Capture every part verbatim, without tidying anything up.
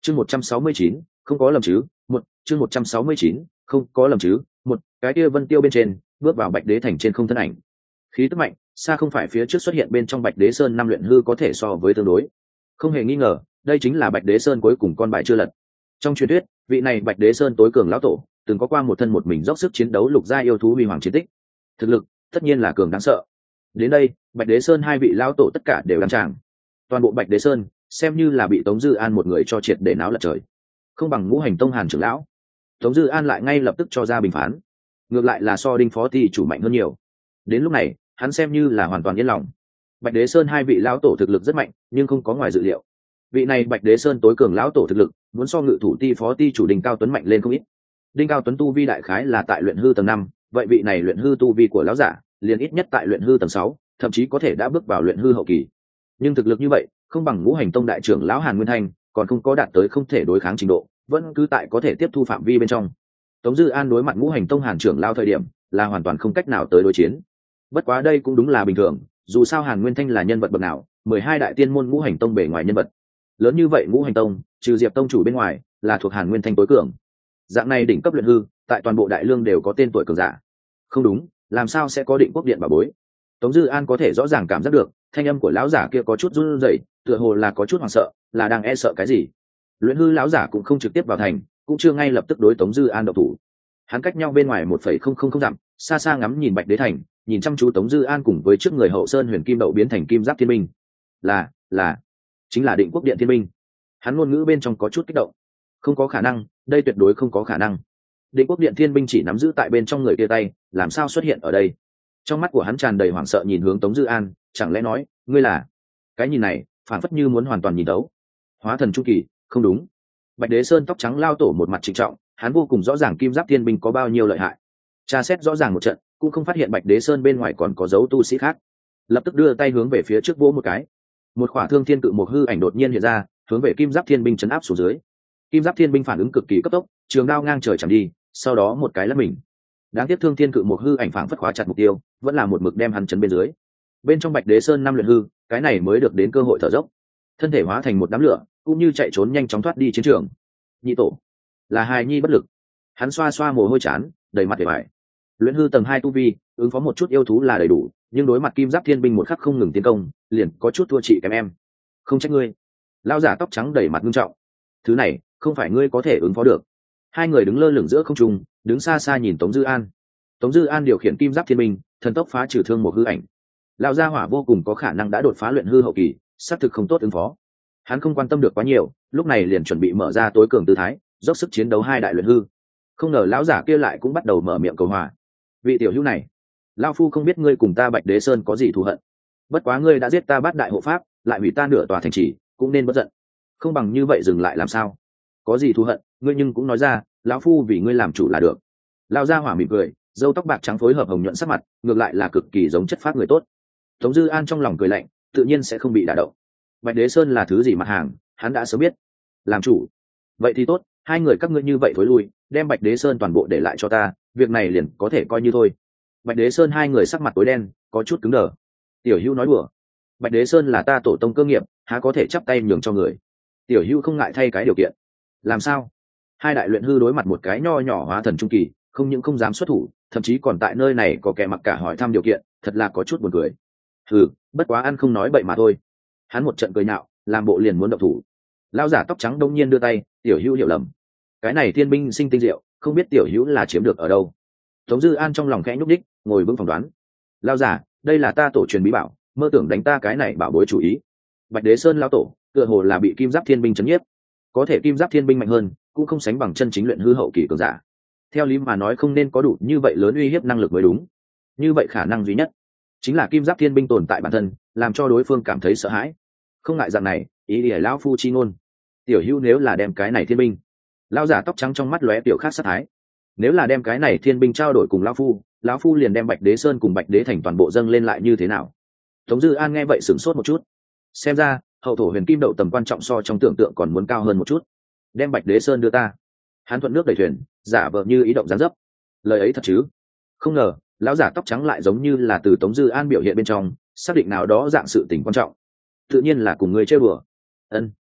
chương một trăm sáu mươi chín không có lầm chứ một chương một trăm sáu mươi chín không có lầm chứ một cái kia vân tiêu bên trên bước vào bạch đế thành trên không thân ảnh khí tức mạnh xa không phải phía trước xuất hiện bên trong bạch đế sơn năm luyện hư có thể so với tương đối. Không hề nghi ngờ đây chính là bạch đế sơn cuối cùng con bài chưa lật. Trong truyền thuyết vị này bạch đế sơn tối cường lão tổ từng có qua một thân một mình dốc sức chiến đấu lục gia yêu thú huy hoàng chiến tích, thực lực tất nhiên là cường đáng sợ. Đến đây bạch đế sơn hai vị lão tổ tất cả đều đăng tràng. Toàn bộ bạch đế sơn xem như là bị Tống Dư An một người cho triệt để náo lật trời. Không bằng Ngũ Hành Tông Hàn trưởng lão. Tống Dư An lại ngay lập tức cho ra bình phán, ngược lại là so Đinh phó ty chủ mạnh hơn nhiều. Đến lúc này hắn xem như là hoàn toàn yên lòng. Bạch đế sơn hai vị lão tổ thực lực rất mạnh, nhưng không có ngoài dự liệu. Vị này bạch đế sơn tối cường lão tổ thực lực muốn so ngự thủ ty phó ty chủ Đinh Cao Tuấn mạnh lên không ít. Đinh Cao Tuấn tu vi đại khái là tại luyện hư tầng năm, vậy vị này luyện hư tu vi của lão giả liền ít nhất tại luyện hư tầng sáu, thậm chí có thể đã bước vào luyện hư hậu kỳ. Nhưng thực lực như vậy không bằng Ngũ Hành Tông đại trưởng lão Hàn Nguyên Thanh, còn không có đạt tới không thể đối kháng trình độ, vẫn cứ tại có thể tiếp thu phạm vi bên trong. Tống Dư An đối mặt Ngũ Hành Tông Hàn trưởng lão thời điểm là hoàn toàn không cách nào tới đối chiến. Bất quá đây cũng đúng là bình thường, dù sao Hàn Nguyên Thanh là nhân vật bậc nào, mười hai đại tiên môn Ngũ Hành Tông bề ngoài nhân vật lớn như vậy, Ngũ Hành Tông trừ Diệp tông chủ bên ngoài là thuộc Hàn Nguyên Thanh tối cường. Dạng này đỉnh cấp luyện hư tại toàn bộ đại lương đều có tên tuổi cường giả. Không đúng, làm sao sẽ có Định Quốc Điện bảo bối? Tống Dư An có thể rõ ràng cảm giác được thanh âm của lão giả kia có chút run rẩy, tựa hồ là có chút hoảng sợ, là đang e sợ cái gì. Luyện hư lão giả cũng không trực tiếp vào thành, cũng chưa ngay lập tức đối Tống Dư An động thủ. Hắn cách nhau bên ngoài một phẩy không không không dặm, xa xa ngắm nhìn bạch đế thành, nhìn chăm chú Tống Dư An cùng với trước người hậu sơn huyền kim đậu biến thành kim giáp thiên binh. Là, là, chính là Định Quốc Điện thiên binh. Hắn ngôn ngữ bên trong có chút kích động. Không có khả năng, đây tuyệt đối không có khả năng. Định Quốc Điện thiên binh chỉ nắm giữ tại bên trong người kia tay, làm sao xuất hiện ở đây? Trong mắt của hắn tràn đầy hoảng sợ nhìn hướng Tống Dư An, chẳng lẽ nói ngươi là? Cái nhìn này phản phất như muốn hoàn toàn nhìn đấu. Hóa thần trung kỳ, không đúng. Bạch đế sơn tóc trắng lao tổ một mặt trịnh trọng, hắn vô cùng rõ ràng kim giáp thiên binh có bao nhiêu lợi hại. Tra xét rõ ràng một trận cũng không phát hiện bạch đế sơn bên ngoài còn có dấu tu sĩ khác, lập tức đưa tay hướng về phía trước vỗ một cái, một khỏa thương thiên cự một hư ảnh đột nhiên hiện ra, hướng về kim giáp thiên binh chấn áp xuống dưới. Kim giáp thiên binh phản ứng cực kỳ cấp tốc, trường đao ngang trời chạm đi, sau đó một cái lắc mình. Đáng tiếc thương thiên cự một hư ảnh phản phất khóa chặt mục tiêu, vẫn là một mực đem hắn chấn bên dưới. Bên trong bạch đế sơn năm luyện hư, cái này mới được đến cơ hội thở dốc, thân thể hóa thành một đám lửa, cũng như chạy trốn nhanh chóng thoát đi chiến trường. Nhị tổ là hài nhi bất lực, hắn xoa xoa mồ hôi chán, đầy mặt vẻ vải. Luyện hư tầng hai tu vi, ứng phó một chút yêu thú là đầy đủ, nhưng đối mặt kim giáp thiên binh một khắc không ngừng tiến công, liền có chút thua chị kém em. Không trách ngươi. Lão giả tóc trắng đầy mặt nghiêm trọng. Thứ này không phải ngươi có thể ứng phó được. Hai người đứng lơ lửng giữa không trung, đứng xa xa nhìn Tống Dư An. Tống Dư An điều khiển kim giáp thiên binh, thần tốc phá trừ thương một hư ảnh. Lão gia hỏa vô cùng có khả năng đã đột phá luyện hư hậu kỳ, xác thực không tốt ứng phó. Hắn không quan tâm được quá nhiều, lúc này liền chuẩn bị mở ra tối cường tư thái, dốc sức chiến đấu hai đại luyện hư. Không ngờ lão giả kia lại cũng bắt đầu mở miệng cầu hòa. Vị tiểu hữu này, lão phu không biết ngươi cùng ta Bạch Đế Sơn có gì thù hận, bất quá ngươi đã giết ta bát đại hộ pháp, lại hủy ta nửa tòa thành trì, cũng nên bất giận. Không bằng như vậy dừng lại làm sao? Có gì thù hận, ngươi nhưng cũng nói ra, lão phu vì ngươi làm chủ là được. Lão gia hỏa mỉm cười, râu tóc bạc trắng phối hợp hồng nhuận sắc mặt, ngược lại là cực kỳ giống chất phát người tốt. Tống Dư An trong lòng cười lạnh, tự nhiên sẽ không bị đả động. Bạch Đế Sơn là thứ gì mặt hàng, hắn đã sớm biết. Làm chủ, vậy thì tốt, hai người các ngươi như vậy thối lui, đem Bạch Đế Sơn toàn bộ để lại cho ta, việc này liền có thể coi như thôi. Bạch Đế Sơn hai người sắc mặt tối đen, có chút cứng đờ. Tiểu Hữu nói đùa, Bạch Đế Sơn là ta tổ tông cơ nghiệp, há có thể chắp tay nhường cho người. Tiểu Hữu không ngại thay cái điều kiện. Làm sao? Hai đại luyện hư đối mặt một cái nho nhỏ hóa thần trung kỳ, không những không dám xuất thủ, thậm chí còn tại nơi này có kẻ mặc cả hỏi thăm điều kiện, thật là có chút buồn cười. Hừ, bất quá ăn không nói bậy mà thôi. Hắn một trận cười nhạo, làm bộ liền muốn động thủ. Lão giả tóc trắng đông nhiên đưa tay, Tiểu Hữu hiểu lầm. Cái này thiên binh sinh tinh diệu, không biết Tiểu Hữu là chiếm được ở đâu. Tống Dư An trong lòng khẽ nhúc đích, ngồi vững phỏng đoán. Lão giả, đây là ta tổ truyền bí bảo, mơ tưởng đánh ta cái này bảo bối chủ ý. Bạch Đế Sơn lão tổ, tựa hồ là bị kim giáp thiên binh chấn nhiếp. Có thể kim giáp thiên binh mạnh hơn, cũng không sánh bằng chân chính luyện hư hậu kỳ cường giả. Theo lý mà nói không nên có đủ như vậy lớn uy hiếp năng lực mới đúng. Như vậy khả năng duy nhất chính là kim giáp thiên binh tồn tại bản thân, làm cho đối phương cảm thấy sợ hãi. Không ngại dạng này, ý ỉa lão phu chi ngôn. Tiểu Hữu nếu là đem cái này thiên binh, lão giả tóc trắng trong mắt lóe tiểu khác sát thái. Nếu là đem cái này thiên binh trao đổi cùng lão phu, lão phu liền đem Bạch Đế Sơn cùng Bạch Đế thành toàn bộ dâng lên lại như thế nào? Tống Dư An nghe vậy sửng sốt một chút. Xem ra hậu thổ huyền kim đậu tầm quan trọng so trong tưởng tượng còn muốn cao hơn một chút. Đem Bạch Đế Sơn đưa ta. Hắn thuận nước đẩy thuyền, giả vờ như ý động giáng dấp. Lời ấy thật chứ? Không ngờ lão giả tóc trắng lại giống như là từ Tống Dư An biểu hiện bên trong xác định nào đó dạng sự tình quan trọng. Tự nhiên là cùng người chơi bừa. Ân.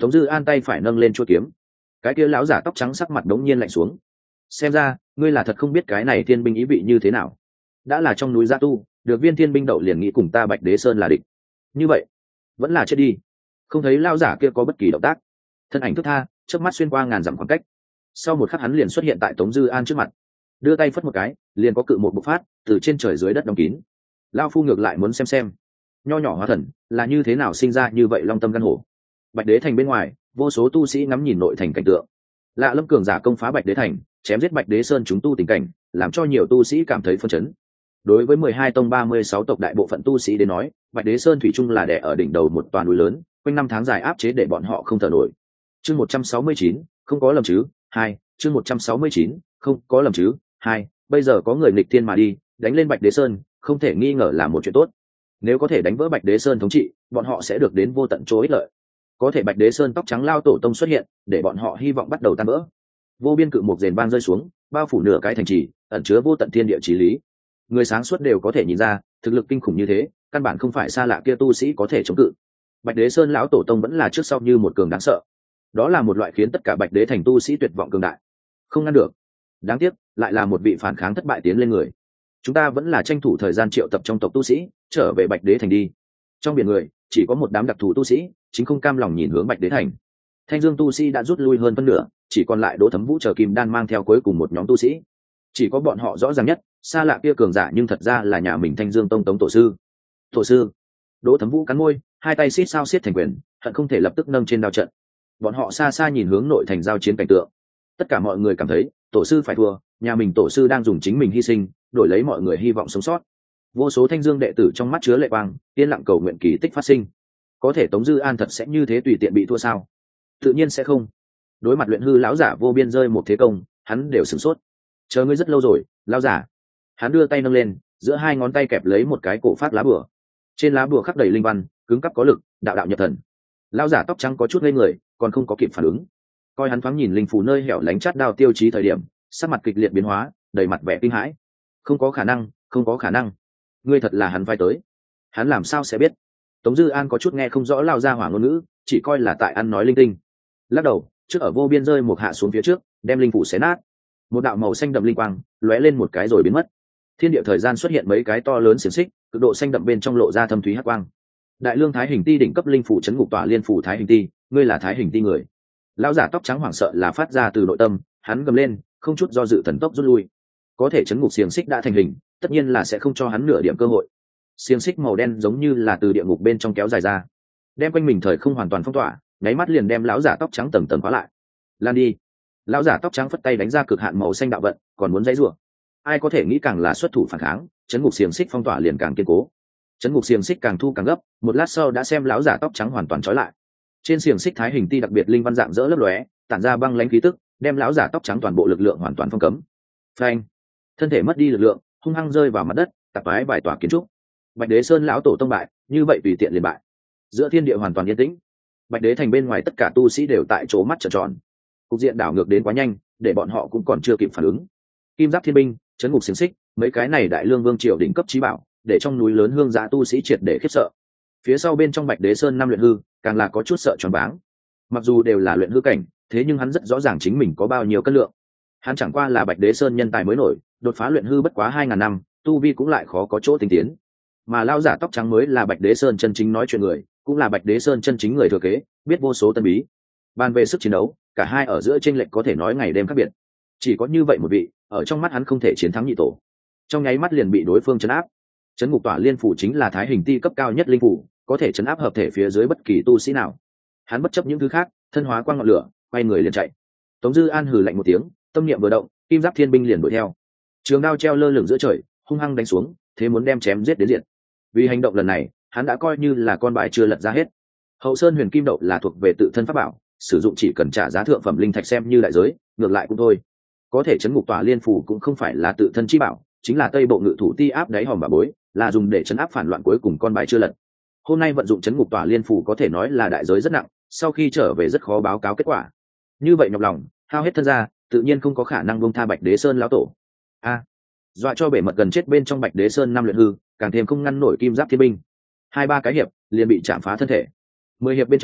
Tống Dư An tay phải nâng lên chuôi kiếm. Cái kia lão giả tóc trắng sắc mặt đống nhiên lạnh xuống. Xem ra ngươi là thật không biết cái này thiên binh ý vị như thế nào. Đã là trong núi Gia Tu, được viên thiên binh đậu liền nghĩ cùng ta Bạch Đế Sơn là địch. Như vậy, vẫn là chết đi. Không thấy lão giả kia có bất kỳ động tác. Thân ảnh thức tha, chớp mắt xuyên qua ngàn dặm khoảng cách. Sau một khắc hắn liền xuất hiện tại Tống Dư An trước mặt, đưa tay phất một cái, liền có cự một bộc phát từ trên trời dưới đất đóng kín. Lão phu ngược lại muốn xem xem, nho nhỏ hóa thần là như thế nào sinh ra như vậy long tâm gan hổ. Bạch Đế thành bên ngoài, vô số tu sĩ ngắm nhìn nội thành cảnh tượng. Lạ Lâm cường giả công phá Bạch Đế thành, chém giết Bạch Đế Sơn chúng tu tình cảnh, làm cho nhiều tu sĩ cảm thấy phân chấn. Đối với mười hai tông ba mươi sáu tộc đại bộ phận tu sĩ đến nói, Bạch Đế Sơn thủy chung là đè ở đỉnh đầu một toàn núi lớn, quanh năm tháng dài áp chế để bọn họ không thở nổi. Chương một trăm sáu mươi chín, không có lầm chứ? Hai, chương một trăm sáu mươi chín, không có lầm chứ? Hai, bây giờ có người nghịch thiên mà đi, đánh lên Bạch Đế Sơn, không thể nghi ngờ là một chuyện tốt. Nếu có thể đánh vỡ Bạch Đế Sơn thống trị, bọn họ sẽ được đến vô tận chỗ ích lợi. Có thể Bạch Đế Sơn tóc trắng lao tổ tông xuất hiện, để bọn họ hy vọng bắt đầu tan vỡ. Vô biên cự mục rền vang rơi xuống, bao phủ nửa cái thành trì, ẩn chứa vô tận thiên địa chí lý. Người sáng suốt đều có thể nhìn ra, thực lực kinh khủng như thế, căn bản không phải xa lạ kia tu sĩ có thể chống cự. Bạch Đế Sơn lão tổ tông vẫn là trước sau như một cường đáng sợ. Đó là một loại khiến tất cả Bạch Đế thành tu sĩ tuyệt vọng cường đại. Không ngăn được. Đáng tiếc, lại là một vị phản kháng thất bại tiến lên người. Chúng ta vẫn là tranh thủ thời gian triệu tập trong tộc tu sĩ, trở về Bạch Đế thành đi. Trong biển người, chỉ có một đám đặc thù tu sĩ, chính không cam lòng nhìn hướng Bạch Đế thành. Thanh Dương tu sĩ đã rút lui hơn phân nửa, chỉ còn lại Đỗ Thấm Vũ chờ Kim Đan mang theo cuối cùng một nhóm tu sĩ. Chỉ có bọn họ rõ ràng nhất, xa lạ kia cường giả nhưng thật ra là nhà mình Thanh Dương tông Tống tổ sư. Tổ sư. Đỗ Thấm Vũ cắn môi, hai tay xít sao xiết thành quyền, hận không thể lập tức nâng trên đao trận. Bọn họ xa xa nhìn hướng nội thành giao chiến cảnh tượng. Tất cả mọi người cảm thấy, tổ sư phải thua, nhà mình tổ sư đang dùng chính mình hy sinh, đổi lấy mọi người hy vọng sống sót. Vô số Thanh Dương đệ tử trong mắt chứa lệ quang, yên lặng cầu nguyện kỳ tích phát sinh. Có thể Tống Dư An thật sẽ như thế tùy tiện bị thua sao? Tự nhiên sẽ không. Đối mặt luyện hư lão giả vô biên rơi một thế công, hắn đều sửng sốt. Chờ ngươi rất lâu rồi, lão giả. Hắn đưa tay nâng lên, giữa hai ngón tay kẹp lấy một cái cổ phát lá bùa. Trên lá bùa khắc đầy linh văn, cứng cắp có lực, đạo đạo nhập thần. Lão giả tóc trắng có chút ngây người, còn không có kịp phản ứng. Coi hắn thoáng nhìn linh phù nơi hẻo lánh chát đao tiêu chí thời điểm, sắc mặt kịch liệt biến hóa, đầy mặt vẻ kinh hãi. Không có khả năng, không có khả năng. Ngươi thật là hắn vai tới. Hắn làm sao sẽ biết? Tống Dư An có chút nghe không rõ lao ra hỏa ngôn ngữ, chỉ coi là tại ăn nói linh tinh. Lắc đầu, trước ở vô biên rơi một hạ xuống phía trước, đem linh phủ xé nát. Một đạo màu xanh đậm linh quang lóe lên một cái rồi biến mất. Thiên địa thời gian xuất hiện mấy cái to lớn xiềng xích, cực độ xanh đậm bên trong lộ ra thâm thúy hắc quang. Đại lương thái hình ti đỉnh cấp linh phủ chấn ngục tỏa liên phủ thái hình ti, ngươi là thái hình ti người. Lão giả tóc trắng hoảng sợ là phát ra từ nội tâm, hắn gầm lên, không chút do dự thần tốc rút lui. Có thể chấn ngục xiềng xích đã thành hình, tất nhiên là sẽ không cho hắn nửa điểm cơ hội. Xiềng xích màu đen giống như là từ địa ngục bên trong kéo dài ra, đem quanh mình thời không hoàn toàn phong tỏa, nháy mắt liền đem lão giả tóc trắng tầng tầng khóa lại. Lan đi. Lão giả tóc trắng phất tay đánh ra cực hạn màu xanh đạo vận, còn muốn dãy rủa. Ai có thể nghĩ càng là xuất thủ phản kháng, chấn ngục xiềng xích phong tỏa liền càng kiên cố. Chấn ngục xiềng xích càng thu càng gấp, một lát sau đã xem lão giả tóc trắng hoàn toàn trói lại. Trên xiềng xích thái hình ti đặc biệt linh văn dạng dỡ lấp lóe, tản ra băng lãnh khí tức, đem lão giả tóc trắng toàn bộ lực lượng hoàn toàn phong cấm. Phanh. Thân thể mất đi lực lượng, hung hăng rơi vào mặt đất, tạp vái vài tòa kiến trúc. Bạch Đế Sơn lão tổ tông bại, như vậy tùy tiện liền bại. Giữa thiên địa hoàn toàn yên tĩnh. Bạch Đế thành bên ngoài tất cả tu sĩ đều tại chỗ mắt trợn tròn. Cục diện đảo ngược đến quá nhanh, để bọn họ cũng còn chưa kịp phản ứng. Kim Giáp Thiên binh, chấn ngục xiềng xích, mấy cái này đại lương vương triều đỉnh cấp chí bảo, để trong núi lớn hương giá tu sĩ triệt để khiếp sợ. Phía sau bên trong Bạch Đế Sơn năm luyện hư, càng là có chút sợ choáng váng. Mặc dù đều là luyện hư cảnh, thế nhưng hắn rất rõ ràng chính mình có bao nhiêu cân lượng. Hắn chẳng qua là Bạch Đế Sơn nhân tài mới nổi, đột phá luyện hư bất quá hai ngàn năm, tu vi cũng lại khó có chỗ tinh tiến. Mà lão giả tóc trắng mới là Bạch Đế Sơn chân chính nói chuyện người, cũng là Bạch Đế Sơn chân chính người thừa kế, biết vô số tân bí. Bàn về sức chiến đấu, cả hai ở giữa chênh lệch có thể nói ngày đêm khác biệt. Chỉ có như vậy một vị, ở trong mắt hắn không thể chiến thắng nhị tổ. Trong nháy mắt liền bị đối phương trấn áp. Trấn ngục tỏa liên phủ chính là thái hình ti cấp cao nhất linh phủ, có thể trấn áp hợp thể phía dưới bất kỳ tu sĩ nào. Hắn bất chấp những thứ khác, thân hóa quang ngọn lửa, quay người liền chạy. Tống Dư An hừ lạnh một tiếng, tâm niệm vừa động, Kim Giáp Thiên binh liền đuổi theo. Trường đao treo lơ lửng giữa trời, hung hăng đánh xuống, thế muốn đem chém giết đến diệt. Vì hành động lần này, hắn đã coi như là con bài chưa lật ra hết. Hậu Sơn Huyền Kim Đậu là thuộc về tự thân pháp bảo, sử dụng chỉ cần trả giá thượng phẩm linh thạch xem như đại giới, ngược lại cũng thôi. Có thể chấn ngục tỏa liên phủ cũng không phải là tự thân chi bảo, chính là Tây Bộ Ngự Thủ Ti áp đáy hòm bà bối, là dùng để chấn áp phản loạn cuối cùng con bài chưa lật. Hôm nay vận dụng chấn ngục tỏa liên phủ có thể nói là đại giới rất nặng, sau khi trở về rất khó báo cáo kết quả. Như vậy nhọc lòng, hao hết thân ra, tự nhiên không có khả năng buông tha Bạch Đế Sơn lão tổ. A, dọa cho bể mật gần chết bên trong Bạch Đế Sơn năm luyện hư, càng thêm không ngăn nổi Kim Giáp Thiên binh. Hai ba cái hiệp liền bị chạm phá thân thể. Mười hiệp bên trong,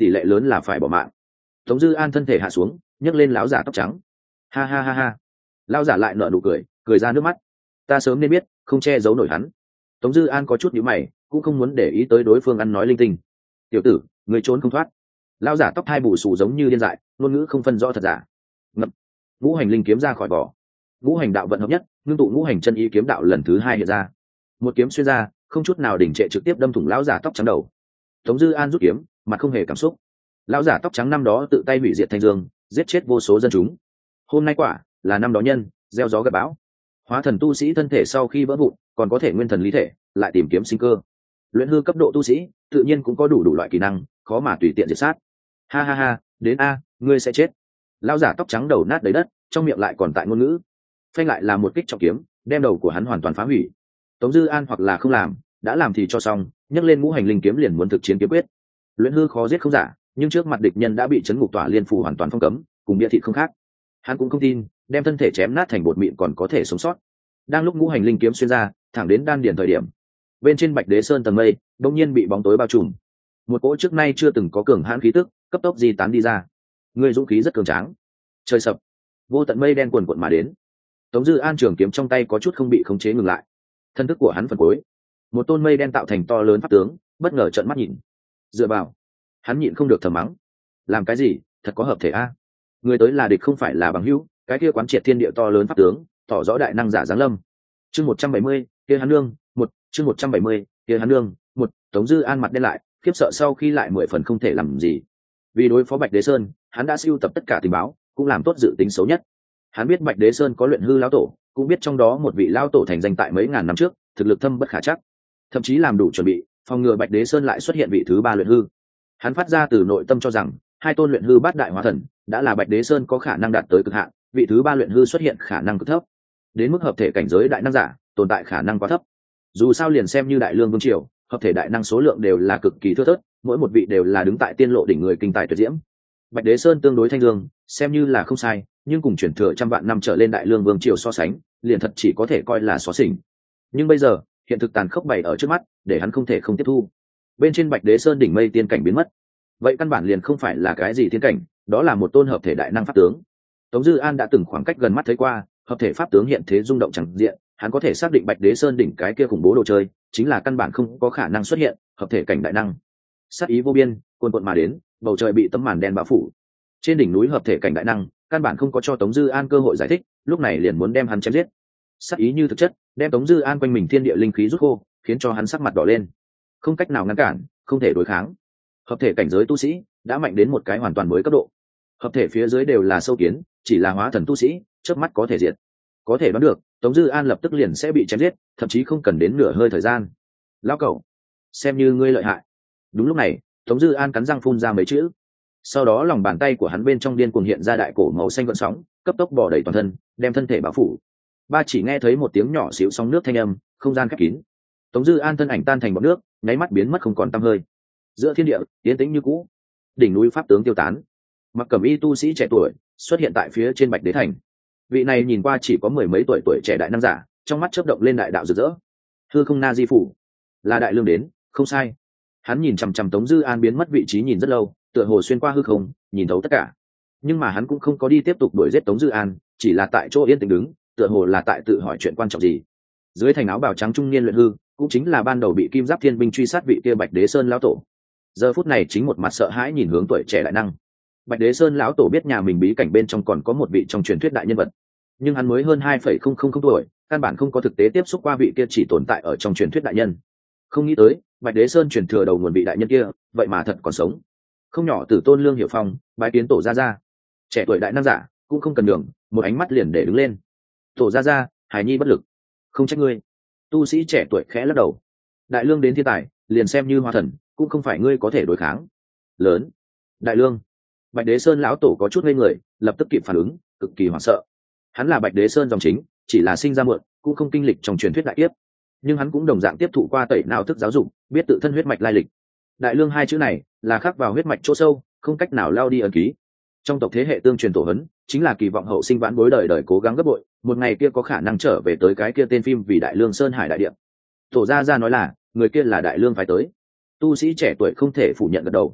tỷ lệ lớn là phải bỏ mạng. Tống Dư An thân thể hạ xuống, nhấc lên lão giả tóc trắng. Ha ha ha ha. Lão giả lại nở nụ cười, cười ra nước mắt. Ta sớm nên biết, không che giấu nổi hắn. Tống Dư An có chút nhíu mày, cũng không muốn để ý tới đối phương ăn nói linh tinh. Tiểu tử, người trốn không thoát. Lão giả tóc hai bù xù giống như điên dại, ngôn ngữ không phân rõ thật giả. Ngập. Ngũ hành linh kiếm ra khỏi vỏ. Ngũ hành đạo vận hợp nhất, ngưng tụ ngũ hành chân ý kiếm đạo lần thứ hai hiện ra. Một kiếm xuyên ra, không chút nào đỉnh trệ trực tiếp đâm thủng lão giả tóc trắng đầu. Tống Dư An rút kiếm, mặt không hề cảm xúc. Lão giả tóc trắng năm đó tự tay hủy diệt Thanh Dương, giết chết vô số dân chúng. Hôm nay quả là năm đó nhân gieo gió gặp bão. Hóa thần tu sĩ thân thể sau khi vỡ vụn, còn có thể nguyên thần lý thể, lại tìm kiếm sinh cơ. Luyện hư cấp độ tu sĩ, tự nhiên cũng có đủ đủ loại kỹ năng, khó mà tùy tiện diệt sát. Ha ha ha, đến a, ngươi sẽ chết. Lão giả tóc trắng đầu nát đầy đất, trong miệng lại còn tại ngôn ngữ. Phanh lại là một kích trọng kiếm, đem đầu của hắn hoàn toàn phá hủy. Tống Dư An hoặc là không làm, đã làm thì cho xong, nhấc lên ngũ hành linh kiếm liền muốn thực chiến kiếm quyết. Luyện hư khó giết không giả, nhưng trước mặt địch nhân đã bị chấn ngục tỏa liên phủ hoàn toàn phong cấm, cùng bia thịt không khác. Hắn cũng không tin, đem thân thể chém nát thành bột mịn còn có thể sống sót. Đang lúc ngũ hành linh kiếm xuyên ra, thẳng đến đan điền thời điểm, bên trên Bạch Đế Sơn tầng mây, đột nhiên bị bóng tối bao trùm. Một cỗ trước nay chưa từng có cường hãn khí tức, cấp tốc di tán đi ra. Người dũng khí rất cường tráng. Trời sập, vô tận mây đen cuồn cuộn mà đến. Tống Dư An trường kiếm trong tay có chút không bị khống chế ngừng lại. Thân thức của hắn phần cuối, một tôn mây đen tạo thành to lớn pháp tướng, bất ngờ trợn mắt nhìn. Dựa vào, hắn nhịn không được thầm mắng. Làm cái gì, thật có hợp thể a. Người tới là địch không phải là bằng hữu, cái kia quán triệt thiên địa to lớn pháp tướng, tỏ rõ đại năng giả giáng lâm. Chương một trăm bảy mươi, kia hắn nương, một, chương một trăm bảy mươi, kia hắn nương, một. Tống Dư An mặt đen lại, khiếp sợ sau khi lại mười phần không thể làm gì. Vì đối phó Bạch Đế Sơn, hắn đã sưu tập tất cả tình báo, cũng làm tốt dự tính xấu nhất. Hắn biết Bạch Đế Sơn có luyện hư lão tổ, cũng biết trong đó một vị lão tổ thành danh tại mấy ngàn năm trước, thực lực thâm bất khả trắc, thậm chí làm đủ chuẩn bị phòng ngừa Bạch Đế Sơn lại xuất hiện vị thứ ba luyện hư. Hắn phát ra từ nội tâm cho rằng hai tôn luyện hư bát đại hóa thần đã là Bạch Đế Sơn có khả năng đạt tới cực hạn, vị thứ ba luyện hư xuất hiện khả năng cực thấp, đến mức hợp thể cảnh giới đại năng giả tồn tại khả năng quá thấp. Dù sao liền xem như Đại Lương Vương triều, hợp thể đại năng số lượng đều là cực kỳ thưa thớt, mỗi một vị đều là đứng tại tiên lộ đỉnh người kinh tài tuyệt diễm. Bạch Đế Sơn tương đối thanh lương, xem như là không sai, nhưng cùng chuyển thừa trăm vạn năm trở lên Đại Lương Vương triều so sánh, liền thật chỉ có thể coi là xóa xỉnh. Nhưng bây giờ, hiện thực tàn khốc bày ở trước mắt, để hắn không thể không tiếp thu. Bên trên Bạch Đế Sơn đỉnh mây tiên cảnh biến mất, vậy căn bản liền không phải là cái gì tiên cảnh, đó là một tôn hợp thể đại năng pháp tướng. Tống Dư An đã từng khoảng cách gần mắt thấy qua hợp thể pháp tướng hiện thế rung động chẳng diện, hắn có thể xác định Bạch Đế Sơn đỉnh cái kia khủng bố đồ chơi chính là căn bản không có khả năng xuất hiện hợp thể cảnh đại năng. Sát ý vô biên cuồn cuộn mà đến, bầu trời bị tấm màn đen bao phủ. Trên đỉnh núi hợp thể cảnh đại năng căn bản không có cho Tống Dư An cơ hội giải thích, lúc này liền muốn đem hắn chém giết. Sát ý như thực chất, đem Tống Dư An quanh mình thiên địa linh khí rút khô, khiến cho hắn sắc mặt đỏ lên. Không cách nào ngăn cản, không thể đối kháng. Hợp thể cảnh giới tu sĩ đã mạnh đến một cái hoàn toàn mới cấp độ. Hợp thể phía dưới đều là sâu kiến, chỉ là hóa thần tu sĩ, chớp mắt có thể diệt. Có thể đoán được, Tống Dư An lập tức liền sẽ bị chém giết, thậm chí không cần đến nửa hơi thời gian. Lão cẩu, xem như ngươi lợi hại. Đúng lúc này, Tống Dư An cắn răng phun ra mấy chữ. Sau đó lòng bàn tay của hắn bên trong điên cuồng hiện ra đại cổ màu xanh gợn sóng, cấp tốc bò đầy toàn thân, đem thân thể bao phủ. Ba chỉ nghe thấy một tiếng nhỏ xíu sóng nước thanh âm, không gian khép kín. Tống Dư An thân ảnh tan thành bọt nước, nháy mắt biến mất không còn tăm hơi. Giữa thiên địa yên tĩnh như cũ, đỉnh núi pháp tướng tiêu tán. Mặc cẩm y tu sĩ trẻ tuổi xuất hiện tại phía trên Bạch Đế thành. Vị này nhìn qua chỉ có mười mấy tuổi tuổi trẻ đại năng giả, trong mắt chớp động lên đại đạo rực rỡ. Hư không na di phủ, là Đại Lương đến, không sai. Hắn nhìn chằm chằm Tống Dư An biến mất vị trí nhìn rất lâu, tựa hồ xuyên qua hư không, nhìn thấu tất cả. Nhưng mà hắn cũng không có đi tiếp tục đuổi giết Tống Dư An, chỉ là tại chỗ yên tĩnh đứng, tựa hồ là tại tự hỏi chuyện quan trọng gì. Dưới thành áo bào trắng trung niên luyện hư, cũng chính là ban đầu bị Kim Giáp Thiên binh truy sát vị kia Bạch Đế Sơn lão tổ. Giờ phút này chính một mặt sợ hãi nhìn hướng tuổi trẻ đại năng. Bạch Đế Sơn lão tổ biết nhà mình bí cảnh bên trong còn có một vị trong truyền thuyết đại nhân vật, nhưng hắn mới hơn hai phẩy không không không tuổi, căn bản không có thực tế tiếp xúc qua vị kia chỉ tồn tại ở trong truyền thuyết đại nhân. Không nghĩ tới, Bạch Đế Sơn truyền thừa đầu nguồn vị đại nhân kia, vậy mà thật còn sống. Không nhỏ Tử Tôn Lương Hiểu Phong, bái kiến tổ gia gia. Trẻ tuổi đại năng giả, cũng không cần đường, một ánh mắt liền để đứng lên. Tổ gia gia, hài nhi bất lực, không trách ngươi. Tu sĩ trẻ tuổi khẽ lắc đầu. Đại Lương đến thiên tài, liền xem như hóa thần, cũng không phải ngươi có thể đối kháng. Lớn, Đại Lương. Bạch Đế Sơn lão tổ có chút ngây người, lập tức kịp phản ứng, cực kỳ hoảng sợ. Hắn là Bạch Đế Sơn dòng chính, chỉ là sinh ra muộn, cũng không kinh lịch trong truyền thuyết đại kiếp, nhưng hắn cũng đồng dạng tiếp thụ qua tẩy não thức giáo dục, biết tự thân huyết mạch lai lịch. Đại Lương hai chữ này là khắc vào huyết mạch chỗ sâu, không cách nào lao đi ấn ký. Trong tộc thế hệ tương truyền tổ hấn, chính là kỳ vọng hậu sinh vãn bối đời đời cố gắng gấp bội, một ngày kia có khả năng trở về tới cái kia tên phim vì Đại Lương Sơn Hải đại địa. Tổ gia gia nói là, người kia là Đại Lương phải tới. Tu sĩ trẻ tuổi không thể phủ nhận gật đầu.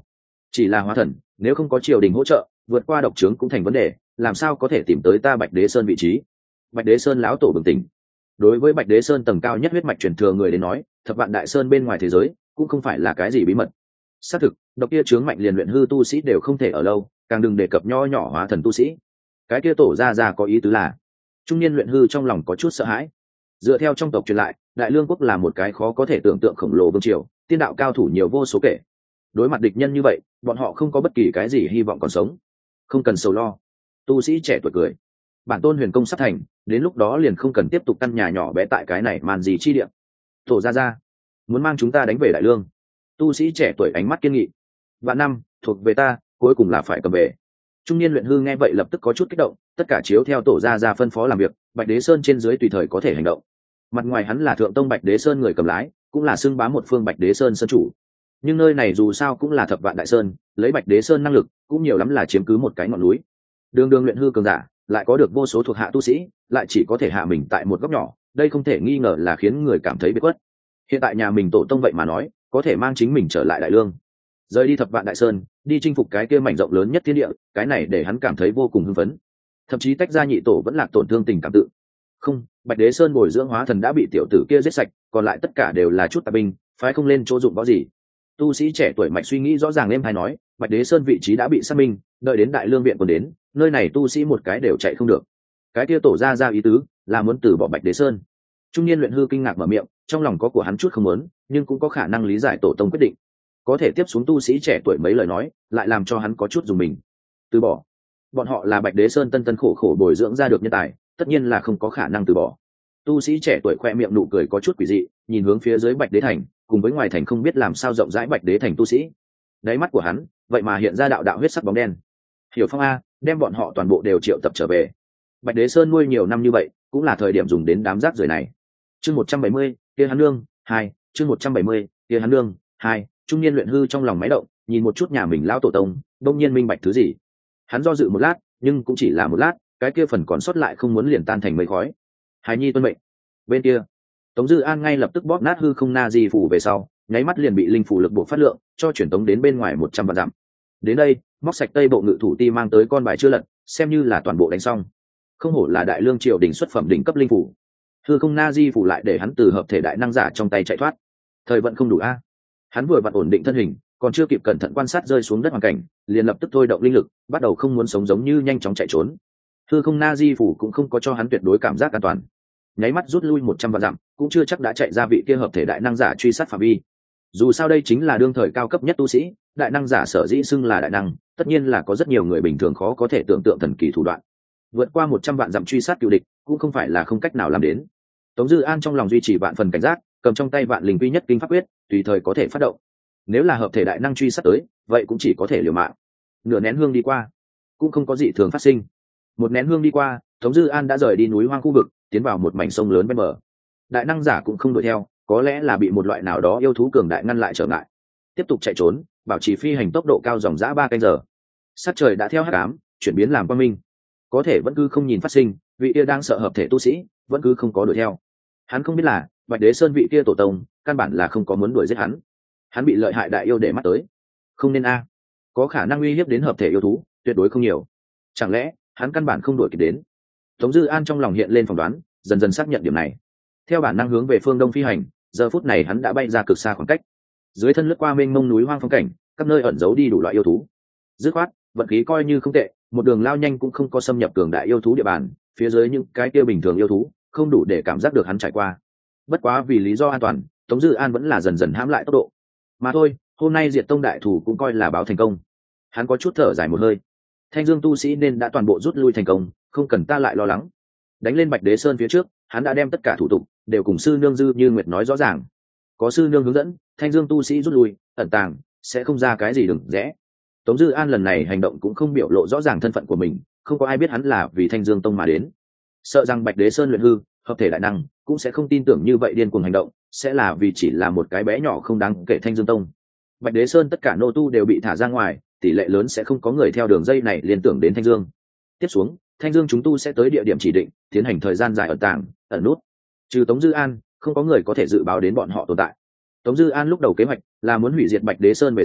chỉ là hóa thần nếu không có triều đình hỗ trợ vượt qua độc trướng cũng thành vấn đề, làm sao có thể tìm tới ta Bạch Đế Sơn vị trí. Bạch Đế Sơn lão tổ bừng tỉnh. Đối với Bạch Đế Sơn tầng cao nhất huyết mạch truyền thừa người đến nói, thập vạn đại sơn bên ngoài thế giới cũng không phải là cái gì bí mật. Xác thực, độc kia chướng mạnh liền luyện hư tu sĩ đều không thể ở lâu, càng đừng đề cập nho nhỏ hóa thần tu sĩ. Cái kia tổ ra ra có ý tứ là, trung niên luyện hư trong lòng có chút sợ hãi. Dựa theo trong tộc truyền lại, Đại Lương quốc là một cái khó có thể tưởng tượng khổng lồ vương triều, tiên đạo cao thủ nhiều vô số kể. Đối mặt địch nhân như vậy, bọn họ không có bất kỳ cái gì hy vọng còn sống. Không cần sầu lo. Tu sĩ trẻ tuổi cười. Bản tôn huyền công sắp thành, đến lúc đó liền không cần tiếp tục căn nhà nhỏ bé tại cái này màn gì chi địa. Tổ ra ra, muốn mang chúng ta đánh về Đại Lương. Tu sĩ trẻ tuổi ánh mắt kiên nghị. Vạn năm, thuộc về ta, cuối cùng là phải cầm về. Trung niên luyện hư nghe vậy lập tức có chút kích động, tất cả chiếu theo tổ ra ra phân phó làm việc, Bạch Đế Sơn trên dưới tùy thời có thể hành động. Mặt ngoài hắn là thượng tông Bạch Đế Sơn người cầm lái, cũng là xưng bá một phương Bạch Đế Sơn sơn chủ. Nhưng nơi này dù sao cũng là thập vạn đại sơn, lấy Bạch Đế Sơn năng lực, cũng nhiều lắm là chiếm cứ một cái ngọn núi. Đường đường luyện hư cường giả, lại có được vô số thuộc hạ tu sĩ, lại chỉ có thể hạ mình tại một góc nhỏ, đây không thể nghi ngờ là khiến người cảm thấy bế quất. Hiện tại nhà mình tổ tông vậy mà nói, có thể mang chính mình trở lại Đại Lương, rời đi thập vạn đại sơn, đi chinh phục cái kia mảnh rộng lớn nhất thiên địa, cái này để hắn cảm thấy vô cùng hưng phấn. Thậm chí tách ra nhị tổ vẫn là tổn thương tình cảm tự. Không, Bạch Đế Sơn bồi dưỡng hóa thần đã bị tiểu tử kia giết sạch, còn lại tất cả đều là chút tà binh, phái không lên chỗ dụng võ gì. Tu sĩ trẻ tuổi mạch suy nghĩ rõ ràng êm hay nói, Bạch Đế Sơn vị trí đã bị xác minh, đợi đến Đại Lương viện còn đến, nơi này tu sĩ một cái đều chạy không được. Cái kia tổ ra ra ý tứ là muốn từ bỏ Bạch Đế Sơn. Trung niên luyện hư kinh ngạc mở miệng, trong lòng có của hắn chút không muốn, nhưng cũng có khả năng lý giải tổ tông quyết định. Có thể tiếp xuống tu sĩ trẻ tuổi mấy lời nói, lại làm cho hắn có chút dùng mình. Từ bỏ? Bọn họ là Bạch Đế Sơn tân tân khổ khổ bồi dưỡng ra được nhân tài, tất nhiên là không có khả năng từ bỏ. Tu sĩ trẻ tuổi khoe miệng nụ cười có chút quỷ dị, nhìn hướng phía dưới Bạch Đế thành, cùng với ngoài thành không biết làm sao rộng rãi Bạch Đế thành tu sĩ. Đáy mắt của hắn, vậy mà hiện ra đạo đạo huyết sắc bóng đen. Hiểu Phong a, đem bọn họ toàn bộ đều triệu tập trở về. Bạch Đế Sơn nuôi nhiều năm như vậy, cũng là thời điểm dùng đến đám rác rưởi này. Chương một trăm bảy mươi, kia hắn nương, hai, chương một trăm bảy mươi, kia hắn nương, hai. Trung niên luyện hư trong lòng máy động, nhìn một chút nhà mình lão tổ tông, đông nhiên minh bạch thứ gì. Hắn do dự một lát, nhưng cũng chỉ là một lát, cái kia phần còn sót lại không muốn liền tan thành mây khói. Hải nhi tuân mệnh. Bên kia, Tống Dư An ngay lập tức bóp nát hư không na di phủ về sau, nháy mắt liền bị linh phủ lực bộ phát lượng, cho chuyển tống đến bên ngoài một trăm vạn dặm. Đến đây, móc sạch tây bộ ngự thủ ti mang tới con bài chưa lật, xem như là toàn bộ đánh xong. Không hổ là Đại Lương triều đỉnh xuất phẩm đỉnh cấp linh phủ. Hư không na di phủ lại để hắn từ hợp thể đại năng giả trong tay chạy thoát. Thời vận không đủ a. Hắn vừa vặn ổn định thân hình, còn chưa kịp cẩn thận quan sát rơi xuống đất hoàn cảnh, liền lập tức thôi động linh lực, bắt đầu không muốn sống giống như nhanh chóng chạy trốn. Hư không na di phủ cũng không có cho hắn tuyệt đối cảm giác an toàn. Nháy mắt rút lui một trăm vạn dặm, cũng chưa chắc đã chạy ra vị kia hợp thể đại năng giả truy sát phạm vi. Dù sao đây chính là đương thời cao cấp nhất tu sĩ, đại năng giả sở dĩ xưng là đại năng, tất nhiên là có rất nhiều người bình thường khó có thể tưởng tượng thần kỳ thủ đoạn. Vượt qua một trăm vạn dặm truy sát cựu địch, cũng không phải là không cách nào làm đến. Tống Dư An trong lòng duy trì vạn phần cảnh giác, cầm trong tay vạn linh quy nhất kinh pháp quyết, tùy thời có thể phát động. Nếu là hợp thể đại năng truy sát tới, vậy cũng chỉ có thể liều mạng. Nửa nén hương đi qua, cũng không có gì thường phát sinh. Một nén hương đi qua, Tống Dư An đã rời đi núi hoang khu vực, tiến vào một mảnh sông lớn bên bờ. Đại năng giả cũng không đuổi theo, có lẽ là bị một loại nào đó yêu thú cường đại ngăn lại trở ngại. Tiếp tục chạy trốn, bảo trì phi hành tốc độ cao dòng dã ba canh giờ. Sắc trời đã theo hắc ám, chuyển biến làm quang minh. Có thể vẫn cứ không nhìn phát sinh, vị kia đang sợ hợp thể tu sĩ, vẫn cứ không có đuổi theo. Hắn không biết là, Bạch Đế Sơn vị kia tổ tông, căn bản là không có muốn đuổi giết hắn. Hắn bị lợi hại đại yêu để mắt tới. Không nên a, có khả năng uy hiếp đến hợp thể yêu thú, tuyệt đối không nhiều. Chẳng lẽ, hắn căn bản không đuổi kịp đến? Tống Dư An trong lòng hiện lên phỏng đoán, dần dần xác nhận điểm này. Theo bản năng hướng về phương đông phi hành, giờ phút này hắn đã bay ra cực xa khoảng cách. Dưới thân lướt qua mênh mông núi hoang phong cảnh, các nơi ẩn giấu đi đủ loại yêu thú. Dứt khoát, vận khí coi như không tệ, một đường lao nhanh cũng không có xâm nhập cường đại yêu thú địa bàn, phía dưới những cái kia bình thường yêu thú, không đủ để cảm giác được hắn trải qua. Bất quá vì lý do an toàn, Tống Dư An vẫn là dần dần hãm lại tốc độ. Mà thôi, hôm nay diệt tông đại thủ cũng coi là báo thành công. Hắn có chút thở dài một hơi. Thanh Dương tu sĩ nên đã toàn bộ rút lui thành công, không cần ta lại lo lắng. Đánh lên Bạch Đế Sơn phía trước, hắn đã đem tất cả thủ tục đều cùng sư nương Dư Như Nguyệt nói rõ ràng. Có sư nương hướng dẫn, Thanh Dương tu sĩ rút lui, ẩn tàng, sẽ không ra cái gì đừng rẽ. Tống Dư An lần này hành động cũng không biểu lộ rõ ràng thân phận của mình, không có ai biết hắn là vì Thanh Dương tông mà đến. Sợ rằng Bạch Đế Sơn luyện hư, hợp thể đại năng, cũng sẽ không tin tưởng như vậy điên cuồng hành động, sẽ là vì chỉ là một cái bé nhỏ không đáng kể Thanh Dương tông. Bạch Đế Sơn tất cả nô tu đều bị thả ra ngoài, tỷ lệ lớn sẽ không có người theo đường dây này liên tưởng đến Thanh Dương. Tiếp xuống, Thanh Dương chúng tu sẽ tới địa điểm chỉ định, tiến hành thời gian dài ẩn tàng, ẩn nút. Trừ Tống Dư An, không có người có thể dự báo đến bọn họ tồn tại. Tống Dư An lúc đầu kế hoạch là muốn hủy diệt Bạch Đế Sơn về sau,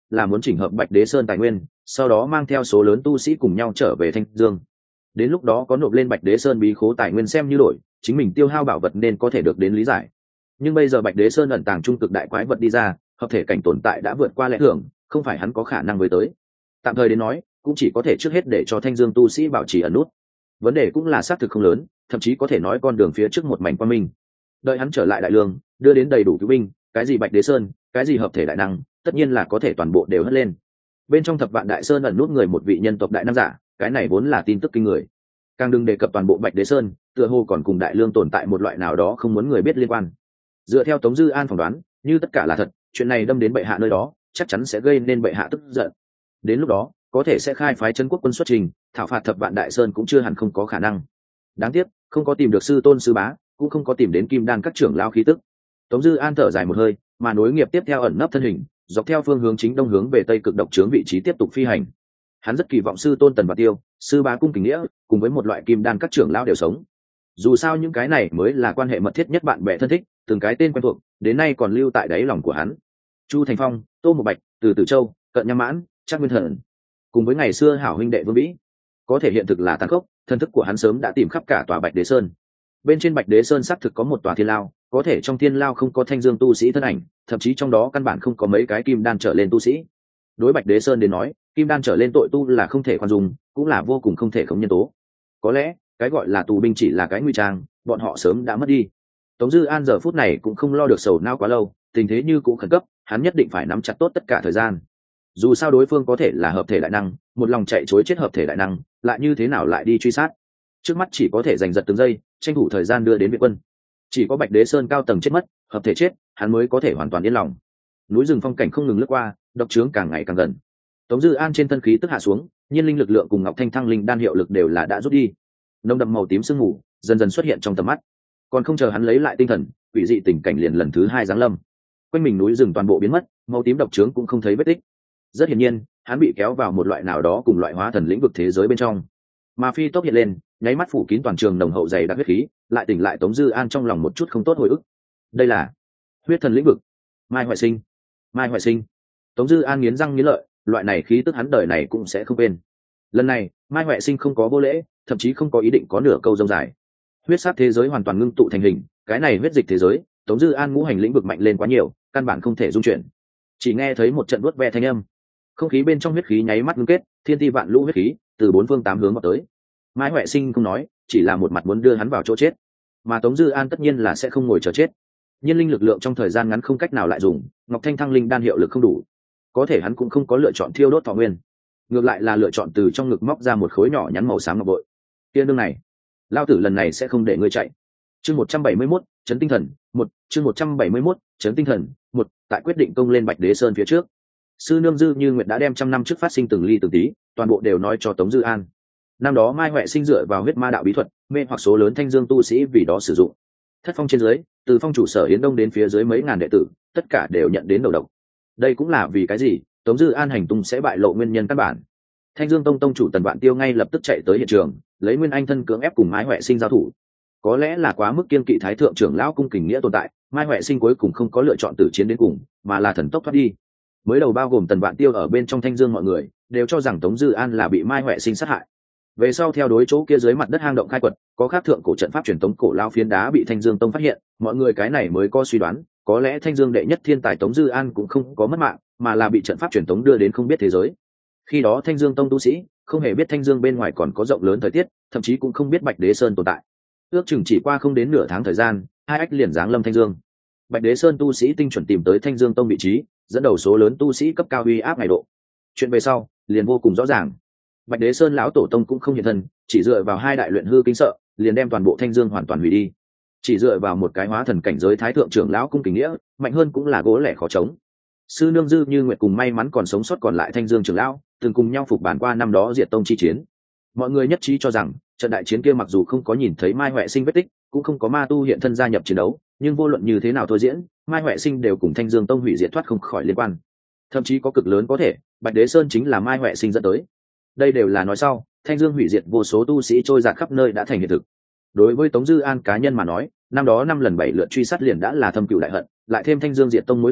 là muốn chỉnh hợp Bạch Đế Sơn tài nguyên, sau đó mang theo số lớn tu sĩ cùng nhau trở về Thanh Dương. Đến lúc đó có nộp lên Bạch Đế Sơn bí khố tài nguyên xem như đổi, chính mình tiêu hao bảo vật nên có thể được đến lý giải. Nhưng bây giờ Bạch Đế Sơn ẩn tàng trung cực đại quái vật đi ra, hợp thể cảnh tồn tại đã vượt qua lẽ thường, không phải hắn có khả năng với tới. Tạm thời đến nói, cũng chỉ có thể trước hết để cho Thanh Dương tu sĩ bảo trì ẩn nút. Vấn đề cũng là xác thực không lớn, thậm chí có thể nói con đường phía trước một mảnh quang minh. Đợi hắn trở lại Đại Lương, đưa đến đầy đủ cứu binh, cái gì Bạch Đế Sơn, cái gì hợp thể đại năng, tất nhiên là có thể toàn bộ đều hất lên. Bên trong Thập Vạn Đại Sơn ẩn nút người một vị nhân tộc đại năng giả, cái này vốn là tin tức kinh người. Càng đừng đề cập toàn bộ Bạch Đế Sơn, tựa hồ còn cùng Đại Lương tồn tại một loại nào đó không muốn người biết liên quan. Dựa theo Tống Dư An phỏng đoán, như tất cả là thật, chuyện này đâm đến bệ hạ nơi đó, chắc chắn sẽ gây nên bệ hạ tức giận. Đến lúc đó, có thể sẽ khai phái trấn quốc quân xuất trình, thảo phạt Thập Vạn Đại Sơn cũng chưa hẳn không có khả năng. Đáng tiếc, không có tìm được sư tôn sư bá, cũng không có tìm đến Kim Đan các trưởng lao khí tức. Tống Dư An thở dài một hơi, mà nối nghiệp tiếp theo ẩn nấp thân hình, dọc theo phương hướng chính đông hướng về tây cực độc trướng vị trí tiếp tục phi hành. Hắn rất kỳ vọng sư tôn Tần Bạt Tiêu, sư bá Cung Kình Nghĩa, cùng với một loại Kim Đan các trưởng lao đều sống. Dù sao những cái này mới là quan hệ mật thiết nhất bạn bè thân thích, từng cái tên quen thuộc, đến nay còn lưu tại đáy lòng của hắn. Chu Thành Phong, Tô Mộ Bạch, Từ Tử Châu, Cận Nham Mãn, Trác Nguyên Thần, cùng với ngày xưa hảo huynh đệ Vương Vĩ. Có thể hiện thực là tàn khốc, thân thức của hắn sớm đã tìm khắp cả tòa Bạch Đế Sơn. Bên trên Bạch Đế Sơn xác thực có một tòa thiên lao, có thể trong thiên lao không có Thanh Dương tu sĩ thân ảnh, thậm chí trong đó căn bản không có mấy cái kim đan trở lên tu sĩ. Đối Bạch Đế Sơn đến nói, kim đan trở lên tội tu là không thể khoan dung, cũng là vô cùng không thể khống nhân tố. Có lẽ cái gọi là tù binh chỉ là cái nguy trang, bọn họ sớm đã mất đi. Tống Dư An giờ phút này cũng không lo được sầu não quá lâu, tình thế như cũng khẩn cấp, hắn nhất định phải nắm chặt tốt tất cả thời gian. Dù sao đối phương có thể là hợp thể đại năng, một lòng chạy chối chết hợp thể đại năng, lại như thế nào lại đi truy sát? Trước mắt chỉ có thể giành giật từng giây, tranh thủ thời gian đưa đến viện quân. Chỉ có Bạch Đế Sơn cao tầng chết mất, hợp thể chết, hắn mới có thể hoàn toàn yên lòng. Núi rừng phong cảnh không ngừng lướt qua, độc trướng càng ngày càng gần. Tống Dư An trên thân khí tức hạ xuống, nhiên linh lực lượng cùng Ngọc Thanh Thăng linh đan hiệu lực đều là đã rút đi. Nồng đậm màu tím sương mù dần dần xuất hiện trong tầm mắt. Còn không chờ hắn lấy lại tinh thần, quỷ dị tình cảnh liền lần thứ hai giáng lâm. Quanh mình núi rừng toàn bộ biến mất, màu tím độc trướng cũng không thấy vết tích. Rất hiển nhiên, hắn bị kéo vào một loại nào đó cùng loại hóa thần lĩnh vực thế giới bên trong. Mà phi tốc hiện lên, nháy mắt phủ kín toàn trường nồng hậu dày đặc huyết khí, lại tỉnh lại Tống Dư An trong lòng một chút không tốt hồi ức. Đây là huyết thần lĩnh vực. Mai Hoại Sinh, Mai Hoại Sinh. Tống Dư An nghiến răng nghiến lợi, loại này khí tức hắn đời này cũng sẽ không quên. Lần này, Mai Hoại Sinh không có vô lễ, thậm chí không có ý định có nửa câu rông dài. Huyết sát thế giới hoàn toàn ngưng tụ thành hình, cái này huyết dịch thế giới, Tống Dư An ngũ hành lĩnh vực mạnh lên quá nhiều, căn bản không thể dung chuyển. Chỉ nghe thấy một trận vuốt ve thanh âm, không khí bên trong huyết khí nháy mắt ngưng kết, thiên ti vạn lũ huyết khí từ bốn phương tám hướng vào tới. Mai Hoại Sinh không nói, chỉ là một mặt muốn đưa hắn vào chỗ chết, mà Tống Dư An tất nhiên là sẽ không ngồi chờ chết. Nhiên linh lực lượng trong thời gian ngắn không cách nào lại dùng, Ngọc Thanh Thăng linh đan hiệu lực không đủ, có thể hắn cũng không có lựa chọn thiêu đốt thọ nguyên, ngược lại là lựa chọn từ trong ngực móc ra một khối nhỏ nhắn màu xám ngọc bội. Tiên đương này, lao tử lần này sẽ không để ngươi chạy. Chương một trăm bảy mươi mốt, chấn tinh thần, một, chương một trăm bảy mươi mốt, chấn tinh thần, một, tại quyết định công lên Bạch Đế Sơn phía trước. Sư nương Dư Như Nguyệt đã đem trăm năm trước phát sinh từng ly từng tí, toàn bộ đều nói cho Tống Dư An. Năm đó Mai Hoại Sinh dựa vào huyết ma đạo bí thuật, mê hoặc số lớn Thanh Dương tu sĩ vì đó sử dụng. Thất phong trên dưới, từ phong chủ sở Yến Đông đến phía dưới mấy ngàn đệ tử, tất cả đều nhận đến đầu độc. Đây cũng là vì cái gì Tống Dư An hành tung sẽ bại lộ nguyên nhân căn bản. Thanh Dương Tông tông chủ Tần Vạn Tiêu ngay lập tức chạy tới hiện trường, lấy Nguyên Anh thân cưỡng ép cùng Mai Hoại Sinh giao thủ. Có lẽ là quá mức kiên kỵ thái thượng trưởng lão Cung Kình Nghĩa tồn tại, Mai Hoại Sinh cuối cùng không có lựa chọn tử chiến đến cùng, mà là thần tốc thoát đi. Mới đầu bao gồm Tần Vạn Tiêu ở bên trong Thanh Dương mọi người đều cho rằng Tống Dư An là bị Mai Hoại Sinh sát hại. Về sau theo đối chỗ kia dưới mặt đất hang động khai quật, có khác thượng cổ trận pháp truyền tống cổ lao phiến đá bị Thanh Dương Tông phát hiện, mọi người cái này mới có suy đoán, có lẽ Thanh Dương đệ nhất thiên tài Tống Dư An cũng không có mất mạng, mà là bị trận pháp truyền tống đưa đến không biết thế giới. Khi đó Thanh Dương Tông tu sĩ không hề biết Thanh Dương bên ngoài còn có rộng lớn thời tiết, thậm chí cũng không biết Bạch Đế Sơn tồn tại. Ước chừng chỉ qua không đến nửa tháng thời gian, hai ách liền giáng lâm Thanh Dương. Bạch Đế Sơn tu sĩ tinh chuẩn tìm tới Thanh Dương Tông vị trí, dẫn đầu số lớn tu sĩ cấp cao uy áp ngày độ. Chuyện về sau liền vô cùng rõ ràng. Bạch Đế Sơn lão tổ tông cũng không hiện thân, chỉ dựa vào hai đại luyện hư kinh sợ, liền đem toàn bộ Thanh Dương hoàn toàn hủy đi. Chỉ dựa vào một cái hóa thần cảnh giới thái thượng trưởng lão Cung Kình Nghĩa, mạnh hơn cũng là gỗ lẻ khó chống. Sư nương Dư Như Nguyệt cùng may mắn còn sống sót còn lại Thanh Dương trưởng lão, từng cùng nhau phục bản qua năm đó diệt tông chi chiến. Mọi người nhất trí cho rằng, trận đại chiến kia mặc dù không có nhìn thấy Mai Hoại Sinh vết tích, cũng không có ma tu hiện thân gia nhập chiến đấu, nhưng vô luận như thế nào thôi diễn, Mai Hoại Sinh đều cùng Thanh Dương Tông hủy diệt thoát không khỏi liên quan. Thậm chí có cực lớn có thể, Bạch Đế Sơn chính là Mai Hoại Sinh dẫn tới. Đây đều là nói sau, Thanh Dương hủy diệt vô số tu sĩ trôi dạt khắp nơi đã thành hiện thực. Đối với Tống Dư An cá nhân mà nói, năm đó năm lần bảy lượt truy sát liền đã là thâm cừu đại hận, lại thêm Thanh Dương diệt tông mối hận,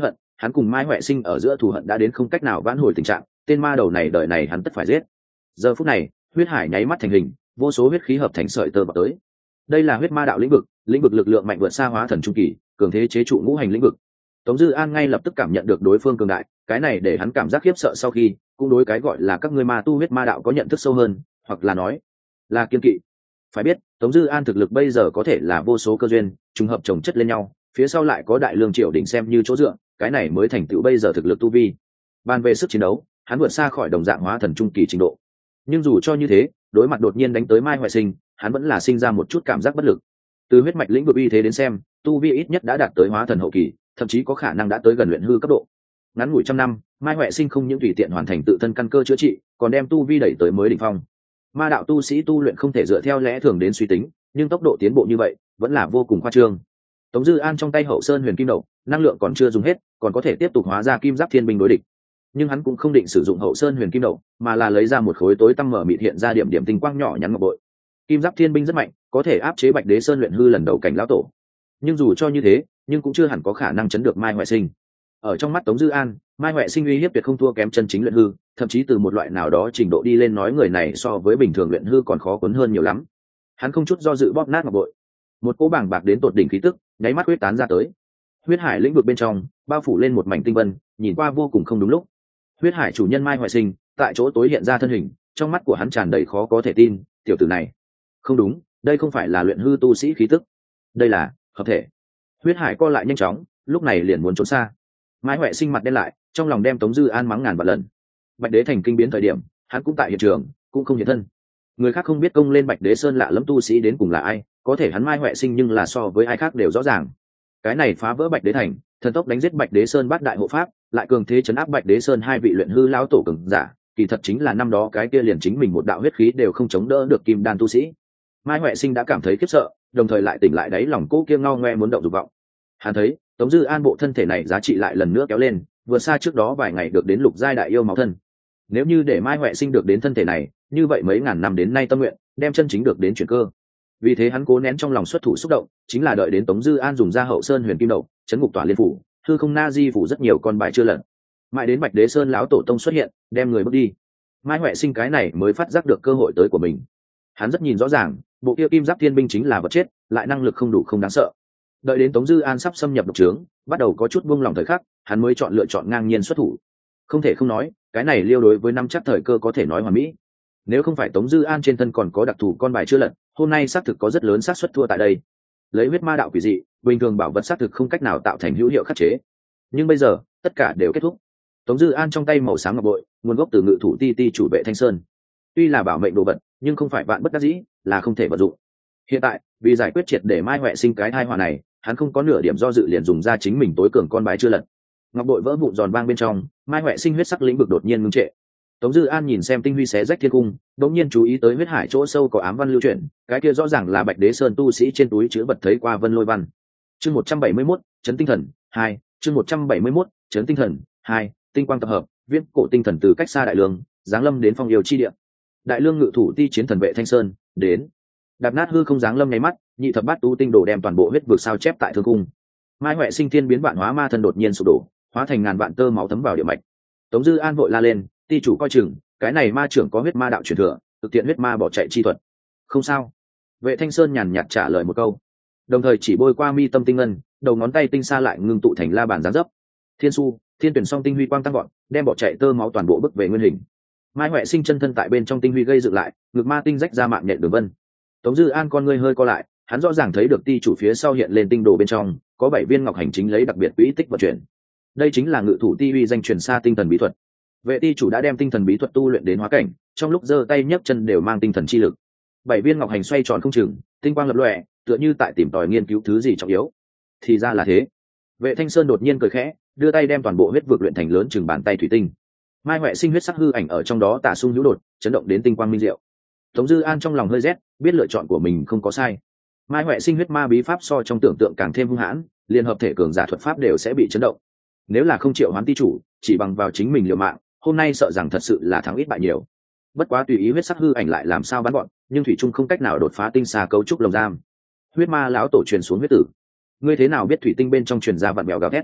hắn cùng Mai Huệ Sinh ở giữa thù hận đã đến không cách nào vãn hồi tình trạng, tên ma đầu này đời này hắn tất phải giết. Giờ phút này, huyết hải nháy mắt thành hình, vô số huyết khí hợp thành sợi tơ vào tới. Đây là huyết ma đạo lĩnh vực, lĩnh vực lực lượng mạnh vượt xa hóa thần trung kỳ, cường thế chế trụ ngũ hành lĩnh vực. Tống Dư An ngay lập tức cảm nhận được đối phương cường đại, cái này để hắn cảm giác khiếp sợ, sau khi cũng đối cái gọi là các ngươi ma tu huyết ma đạo có nhận thức sâu hơn, hoặc là nói là kiên kỵ. Phải biết, Tống Dư An thực lực bây giờ có thể là vô số cơ duyên trùng hợp chồng chất lên nhau, phía sau lại có đại lương triều đỉnh xem như chỗ dựa, cái này mới thành tựu bây giờ thực lực tu vi. Bàn về sức chiến đấu, hắn vượt xa khỏi đồng dạng hóa thần trung kỳ trình độ. Nhưng dù cho như thế, đối mặt đột nhiên đánh tới Mai Hoại Sinh, hắn vẫn là sinh ra một chút cảm giác bất lực. Từ huyết mạch lĩnh vực uy thế đến xem, tu vi ít nhất đã đạt tới hóa thần hậu kỳ, thậm chí có khả năng đã tới gần luyện hư cấp độ. Ngắn ngủi trăm năm, Mai Hoại Sinh không những tùy tiện hoàn thành tự thân căn cơ chữa trị, còn đem tu vi đẩy tới mới đỉnh phong. Ma đạo tu sĩ tu luyện không thể dựa theo lẽ thường đến suy tính, nhưng tốc độ tiến bộ như vậy vẫn là vô cùng khoa trương. Tống Dư An trong tay hậu sơn huyền kim đậu, năng lượng còn chưa dùng hết, còn có thể tiếp tục hóa ra kim giáp thiên binh đối địch. Nhưng hắn cũng không định sử dụng hậu sơn huyền kim đậu, mà là lấy ra một khối tối tăm mở mịt hiện ra điểm điểm tinh quang nhỏ nhắn ngọc bội. Kim giáp thiên binh rất mạnh, có thể áp chế Bạch Đế Sơn luyện hư lần đầu cảnh lão tổ. Nhưng dù cho như thế, nhưng cũng chưa hẳn có khả năng chấn được Mai Hoại Sinh. Ở trong mắt Tống Dư An, Mai Hoại Sinh uy hiếp tuyệt không thua kém chân chính luyện hư, thậm chí từ một loại nào đó trình độ đi lên nói người này so với bình thường luyện hư còn khó cuốn hơn nhiều lắm. Hắn không chút do dự bóp nát ngọc bội, một cỗ bảng bạc đến tột đỉnh khí tức nháy mắt huyết tán ra tới. Huyết hải lĩnh vực bên trong bao phủ lên một mảnh tinh vân, nhìn qua vô cùng không đúng lúc. Huyết hải chủ nhân Mai Hoại Sinh tại chỗ tối hiện ra thân hình, trong mắt của hắn tràn đầy khó có thể tin. Tiểu tử này không đúng, đây không phải là luyện hư tu sĩ khí tức, đây là hợp thể. Huyết hải co lại nhanh chóng, lúc này liền muốn trốn xa. Mai Hoại Sinh mặt đen lại, trong lòng đem Tống Dư An mắng ngàn vạn lần. Bạch Đế thành kinh biến thời điểm, hắn cũng tại hiện trường, cũng không hiện thân. Người khác không biết công lên Bạch Đế Sơn lạ lẫm tu sĩ đến cùng là ai, có thể hắn Mai Hoại Sinh nhưng là so với ai khác đều rõ ràng. Cái này phá vỡ Bạch Đế thành, thần tốc đánh giết Bạch Đế Sơn bát đại hộ pháp, lại cường thế chấn áp Bạch Đế Sơn hai vị luyện hư lão tổ cường giả, kỳ thật chính là năm đó cái kia liền chính mình một đạo huyết khí đều không chống đỡ được kim đan tu sĩ. Mai Hoại Sinh đã cảm thấy khiếp sợ, đồng thời lại tỉnh lại đáy lòng cô kia ngao ngoe muốn động dục vọng. Hắn thấy Tống Dư An bộ thân thể này giá trị lại lần nữa kéo lên, vượt xa trước đó vài ngày được đến lục giai đại yêu máu thân. Nếu như để Mai Hoại Sinh được đến thân thể này, như vậy mấy ngàn năm đến nay tâm nguyện đem chân chính được đến chuyển cơ. Vì thế hắn cố nén trong lòng xuất thủ xúc động, chính là đợi đến Tống Dư An dùng ra hậu sơn huyền kim đậu, chấn ngục tỏa liên phủ, hư không na di phủ rất nhiều con bài chưa lật. Mãi đến Bạch Đế Sơn lão tổ tông xuất hiện, đem người bước đi. Mai Hoại Sinh cái này mới phát giác được cơ hội tới của mình. Hắn rất nhìn rõ ràng, bộ kia kim giáp thiên binh chính là vật chết, lại năng lực không đủ không đáng sợ. Đợi đến Tống Dư An sắp xâm nhập độc trướng, bắt đầu có chút buông lòng thời khắc, hắn mới chọn lựa chọn ngang nhiên xuất thủ. Không thể không nói, cái này liêu đối với năm chắc thời cơ có thể nói hoàn mỹ. Nếu không phải Tống Dư An trên thân còn có đặc thù con bài chưa lật, hôm nay xác thực có rất lớn xác suất thua tại đây. Lấy huyết ma đạo quỷ dị, bình thường bảo vật xác thực không cách nào tạo thành hữu hiệu khắc chế. Nhưng bây giờ, tất cả đều kết thúc. Tống Dư An trong tay màu sáng ngọc bội, nguồn gốc từ ngự thủ ti ti chủ vệ Thanh Sơn. Tuy là bảo mệnh đồ vật, nhưng không phải vạn bất đắc dĩ, là không thể vận dụng. Hiện tại, vì giải quyết triệt để Mai Hoại Sinh cái tai họa này, hắn không có nửa điểm do dự liền dùng ra chính mình tối cường con bài chưa lật. Ngọc bội vỡ vụn giòn vang bên trong, Mai Hoại Sinh huyết sắc lĩnh vực đột nhiên ngưng trệ. Tống Dư An nhìn xem tinh huy xé rách thiên cung, đống nhiên chú ý tới huyết hải chỗ sâu có ám văn lưu chuyển, cái kia rõ ràng là Bạch Đế Sơn tu sĩ trên túi chứa vật thấy qua vân lôi văn. Chương một trăm bảy mươi mốt, chấn tinh thần hai, chương một trăm bảy mươi mốt, chấn tinh thần hai, tinh quang tập hợp, viễn cổ tinh thần từ cách xa đại lương, giáng lâm đến phong yêu chi địa. Đại lương ngự thủ ti chiến thần vệ Thanh Sơn đến. Đạp nát hư không giáng lâm nháy mắt, nhị thập bát tu tinh đồ đem toàn bộ huyết vực sao chép tại thương cung. Mai Hoại Sinh thiên biến vạn hóa ma thân đột nhiên sụp đổ, hóa thành ngàn vạn tơ máu thấm vào địa mạch. Tống Dư An vội la lên, ti chủ coi chừng, cái này ma trưởng có huyết ma đạo truyền thừa, thực tiện huyết ma bỏ chạy chi thuật. Không sao. Vệ Thanh Sơn nhàn nhạt trả lời một câu, đồng thời chỉ bôi qua mi tâm tinh ngân, đầu ngón tay tinh xa lại ngưng tụ thành la bàn giáng dấp. Thiên su, thiên tuyển song tinh huy quang tăng gọn, đem bỏ chạy tơ máu toàn bộ bức về nguyên hình. Mai Hoại Sinh chân thân tại bên trong tinh huy gây dựng lại, ngực ma tinh rách ra mạng nhện đường vân. Tống Dư An con ngươi hơi co lại, hắn rõ ràng thấy được ti chủ phía sau hiện lên tinh đồ bên trong có bảy viên ngọc hành chính lấy đặc biệt quỹ tích vận chuyển. Đây chính là ngự thủ ti uy danh truyền xa tinh thần bí thuật. Vệ ti chủ đã đem tinh thần bí thuật tu luyện đến hóa cảnh, trong lúc giơ tay nhấc chân đều mang tinh thần chi lực. Bảy viên ngọc hành xoay tròn không chừng, tinh quang lập lòe, tựa như tại tìm tòi nghiên cứu thứ gì trọng yếu. Thì ra là thế. Vệ Thanh Sơn đột nhiên cười khẽ, đưa tay đem toàn bộ huyết vực luyện thành lớn chừng bàn tay thủy tinh. Mai Hoại Sinh huyết sắc hư ảnh ở trong đó tả sung hữu đột, chấn động đến tinh quang minh diệu. Tống Dư An trong lòng hơi rét, biết lựa chọn của mình không có sai. Mai Hoại Sinh huyết ma bí pháp so trong tưởng tượng càng thêm hung hãn, liên hợp thể cường giả thuật pháp đều sẽ bị chấn động. Nếu là không triệu hoán ti chủ, chỉ bằng vào chính mình liều mạng, hôm nay sợ rằng thật sự là thắng ít bại nhiều. Bất quá tùy ý huyết sắc hư ảnh lại làm sao bắn gọn, nhưng thủy trung không cách nào đột phá tinh xà cấu trúc lồng giam. Huyết ma lão tổ truyền xuống huyết tử, ngươi thế nào biết thủy tinh bên trong truyền ra vạn mèo gào thét?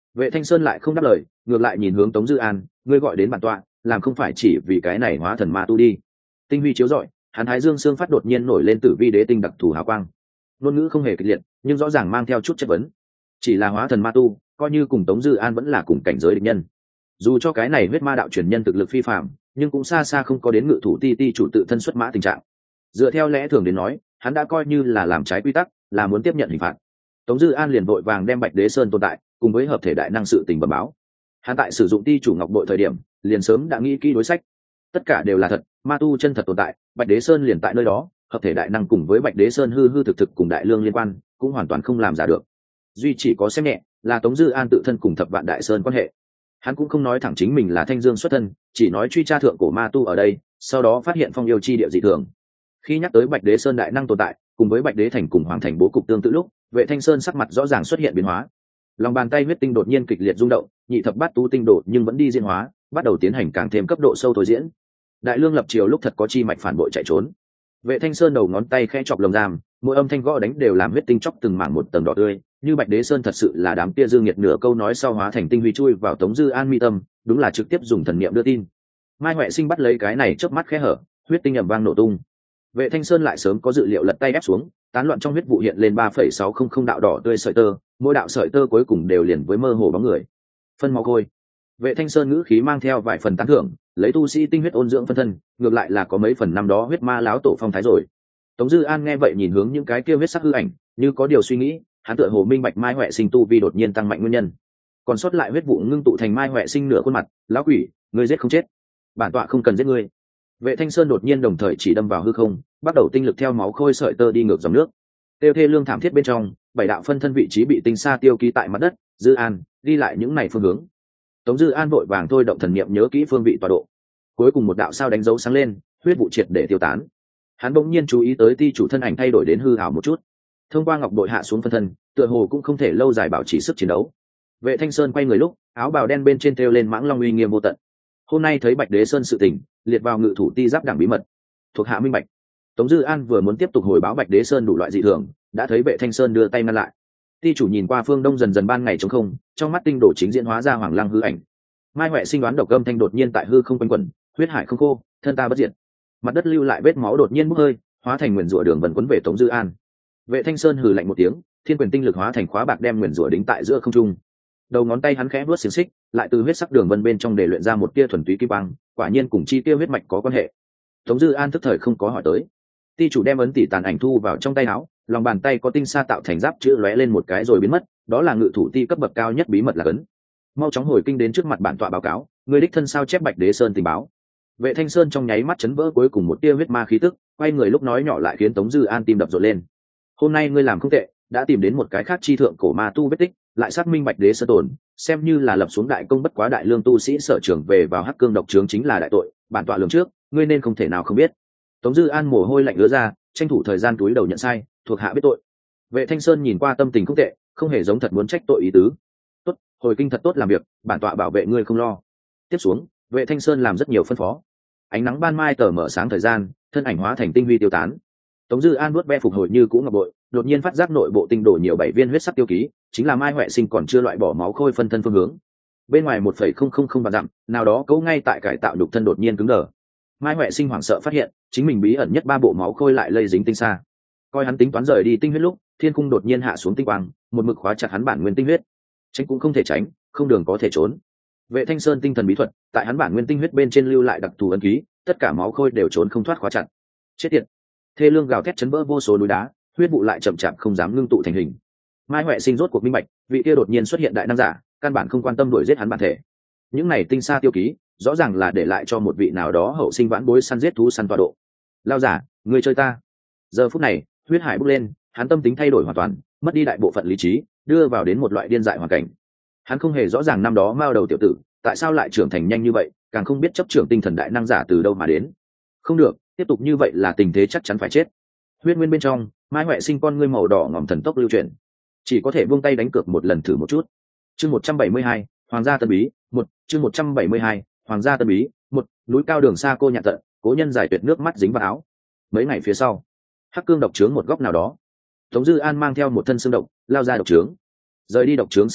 Vệ Thanh Sơn lại không đáp lời, ngược lại nhìn hướng Tống Dư An, ngươi gọi đến bản tọa làm không phải chỉ vì cái này hóa thần ma tu đi. Tinh huy chiếu rọi, hắn thái dương xương phát đột nhiên nổi lên tử vi đế tinh đặc thù hào quang. Ngôn ngữ không hề kịch liệt, nhưng rõ ràng mang theo chút chất vấn. Chỉ là hóa thần ma tu, coi như cùng Tống Dư An vẫn là cùng cảnh giới địch nhân. Dù cho cái này huyết ma đạo truyền nhân thực lực phi phàm, nhưng cũng xa xa không có đến ngự thủ ti ti chủ tự thân xuất mã tình trạng. Dựa theo lẽ thường đến nói, hắn đã coi như là làm trái quy tắc, là muốn tiếp nhận hình phạt. Tống Dư An liền vội vàng đem Bạch Đế Sơn tồn tại cùng với hợp thể đại năng sự tình bẩm báo. Hắn tại sử dụng ti chủ ngọc bội thời điểm, liền sớm đã nghĩ kỹ đối sách. Tất cả đều là thật, ma tu chân thật tồn tại, Bạch Đế Sơn liền tại nơi đó, hợp thể đại năng cùng với Bạch Đế Sơn hư hư thực thực cùng đại lương liên quan, cũng hoàn toàn không làm giả được. Duy chỉ có xem nhẹ, là Tống Dư An tự thân cùng Thập Vạn Đại Sơn quan hệ. Hắn cũng không nói thẳng chính mình là Thanh Dương xuất thân, chỉ nói truy tra thượng cổ ma tu ở đây, sau đó phát hiện phong yêu chi địa dị thường. Khi nhắc tới Bạch Đế Sơn đại năng tồn tại, cùng với Bạch Đế thành cùng Hoàng thành bố cục tương tự lúc, Vệ Thanh Sơn sắc mặt rõ ràng xuất hiện biến hóa. Lòng bàn tay huyết tinh đột nhiên kịch liệt rung động, nhị thập bát tu tinh độ nhưng vẫn đi diễn hóa, bắt đầu tiến hành càng thêm cấp độ sâu tối diễn. Đại lương lập triều lúc thật có chi mạch phản bội chạy trốn. Vệ Thanh Sơn đầu ngón tay khẽ chọc lồng giam, mỗi âm thanh gõ đánh đều làm huyết tinh chóc từng mảng một tầng đỏ tươi, như Bạch Đế Sơn thật sự là đám tia dương nhiệt nửa câu nói sau hóa thành tinh huy chui vào Tống Dư An mi tâm, đúng là trực tiếp dùng thần niệm đưa tin. Mai Huệ Sinh bắt lấy cái này chớp mắt khẽ hở, huyết tinh ầm vang nổ tung. Vệ Thanh Sơn lại sớm có dự liệu lật tay ép xuống, tán loạn trong huyết vụ hiện lên ba phẩy sáu không không đạo đỏ tươi sợi tơ, mỗi đạo sợi tơ cuối cùng đều liền với mơ hồ bóng người. Phân máu khôi. Vệ Thanh Sơn ngữ khí mang theo vài phần tán thưởng, lấy tu sĩ tinh huyết ôn dưỡng phân thân, ngược lại là có mấy phần năm đó huyết ma láo tổ phong thái rồi. Tống Dư An nghe vậy nhìn hướng những cái kia huyết sắc hư ảnh, như có điều suy nghĩ, hắn tựa hồ minh bạch Mai Huệ Sinh tu vi đột nhiên tăng mạnh nguyên nhân. Còn sót lại huyết vụ ngưng tụ thành Mai Huệ Sinh nửa khuôn mặt, lão quỷ, ngươi giết không chết, bản tọa không cần giết ngươi. Vệ Thanh Sơn đột nhiên đồng thời chỉ đâm vào hư không, bắt đầu tinh lực theo máu khôi sợi tơ đi ngược dòng nước. Tiêu thê lương thảm thiết bên trong, bảy đạo phân thân vị trí bị tinh xa tiêu ký tại mặt đất. Dư An đi lại những này phương hướng. Tống Dư An vội vàng thôi động thần niệm nhớ kỹ phương vị tọa độ. Cuối cùng một đạo sao đánh dấu sáng lên, huyết vụ triệt để tiêu tán. Hắn bỗng nhiên chú ý tới ti chủ thân ảnh thay đổi đến hư ảo một chút. Thông qua ngọc bội hạ xuống phân thân, tựa hồ cũng không thể lâu dài bảo trì sức chiến đấu. Vệ Thanh Sơn quay người lúc, áo bào đen bên trên treo lên mãng long uy nghiêm vô tận. Hôm nay thấy Bạch Đế Sơn sự tình, liệt vào ngự thủ ti giáp đảng bí mật. Thuộc hạ minh bạch. Tống Dư An vừa muốn tiếp tục hồi báo Bạch Đế Sơn đủ loại dị thường, đã thấy Vệ Thanh Sơn đưa tay ngăn lại. Ti chủ nhìn qua phương đông dần dần ban ngày trống không, trong mắt tinh đổ chính diễn hóa ra hoàng lăng hư ảnh. Mai Huệ Sinh đoán độc âm thanh đột nhiên tại hư không quanh quẩn, huyết hải không khô, thân ta bất diệt. Mặt đất lưu lại vết máu đột nhiên bốc hơi, hóa thành nguyền rủa đường vần quấn về Tống Dư An. Vệ Thanh Sơn hừ lạnh một tiếng, thiên quyền tinh lực hóa thành khóa bạc đem nguyền rủa đính tại giữa không trung. Đầu ngón tay hắn khẽ vuốt xiềng xích, lại từ huyết sắc đường vân bên trong để luyện ra một tia thuần túy kim băng, quả nhiên cùng chi tiêu huyết mạch có quan hệ. Tống Dư An tức thời không có hỏi tới. Ti chủ đem ấn tỷ tàn ảnh thu vào trong tay áo, lòng bàn tay có tinh sa tạo thành giáp chữ lóe lên một cái rồi biến mất, đó là ngự thủ ti cấp bậc cao nhất bí mật là ấn. Mau chóng hồi kinh đến trước mặt bản tọa báo cáo, người đích thân sao chép Bạch Đế Sơn tình báo. Vệ Thanh Sơn trong nháy mắt chấn vỡ cuối cùng một tia huyết ma khí tức, quay người lúc nói nhỏ lại khiến Tống Dư An tim đập rộn lên. Hôm nay ngươi làm không tệ, đã tìm đến một cái khác chi thượng cổ ma tu vết tích, lại xác minh Bạch Đế Sơn tồn, xem như là lập xuống đại công bất quá đại lương tu sĩ sở trưởng về vào hắc cương độc trướng chính là đại tội, bản tọa lường trước, ngươi nên không thể nào không biết. Tống Dư An mồ hôi lạnh ứa ra, tranh thủ thời gian túi đầu nhận sai, thuộc hạ biết tội. Vệ Thanh Sơn nhìn qua tâm tình không tệ, không hề giống thật muốn trách tội ý tứ. Tốt, hồi kinh thật tốt làm việc, bản tọa bảo vệ ngươi không lo. Tiếp xuống, Vệ Thanh Sơn làm rất nhiều phân phó. Ánh nắng ban mai tờ mở sáng thời gian, thân ảnh hóa thành tinh huy tiêu tán. Tống Dư An vuốt ve phục hồi như cũ ngọc bội, đột nhiên phát giác nội bộ tinh đổ nhiều bảy viên huyết sắc tiêu ký, chính là Mai Huệ Sinh còn chưa loại bỏ máu khôi phân thân phương hướng. Bên ngoài một phẩy không không không vạn dặm, nào đó cấu ngay tại cải tạo đục thân đột nhiên cứng đờ. Mai Huệ Sinh hoảng sợ phát hiện, chính mình bí ẩn nhất ba bộ máu khôi lại lây dính tinh xa. Coi hắn tính toán rời đi tinh huyết lúc, thiên cung đột nhiên hạ xuống tinh quang, một mực khóa chặt hắn bản nguyên tinh huyết. Tránh cũng không thể tránh, không đường có thể trốn. Vệ Thanh Sơn tinh thần bí thuật, tại hắn bản nguyên tinh huyết bên trên lưu lại đặc thù ấn ký, tất cả máu khôi đều trốn không thoát khóa chặt. Chết tiệt! Thê lương gào thét chấn vỡ vô số núi đá, huyết vụ lại chậm chạp không dám ngưng tụ thành hình. Mai Huệ Sinh rốt cuộc minh bạch, vị kia đột nhiên xuất hiện đại năng giả, căn bản không quan tâm đuổi giết hắn bản thể. Những này tinh xa tiêu ký, rõ ràng là để lại cho một vị nào đó hậu sinh vãn bối săn giết thú săn tọa độ. Lao giả, người chơi ta. Giờ phút này, huyết hải bốc lên, hắn tâm tính thay đổi hoàn toàn, mất đi đại bộ phận lý trí, đưa vào đến một loại điên dại hoàn cảnh. Hắn không hề rõ ràng năm đó mao đầu tiểu tử, tại sao lại trưởng thành nhanh như vậy, càng không biết chấp trưởng tinh thần đại năng giả từ đâu mà đến. Không được, tiếp tục như vậy là tình thế chắc chắn phải chết. Huyết nguyên bên trong, Mai Huệ Sinh con ngươi màu đỏ ngòm thần tốc lưu chuyển, chỉ có thể buông tay đánh cược một lần thử một chút. Chương một trăm bảy mươi hai, Hoàng gia tân bí, một, chương một trăm bảy mươi hai, Hoàng gia tân bí, một, núi cao đường xa cô nhạn tận, cố nhân giải tuyệt nước mắt dính vào áo. Mấy ngày phía sau, hắc cương độc trướng một góc nào đó, Tống Dư An mang theo một thân xương độc lao ra độc trướng. Rời đi độc trướng xương độc,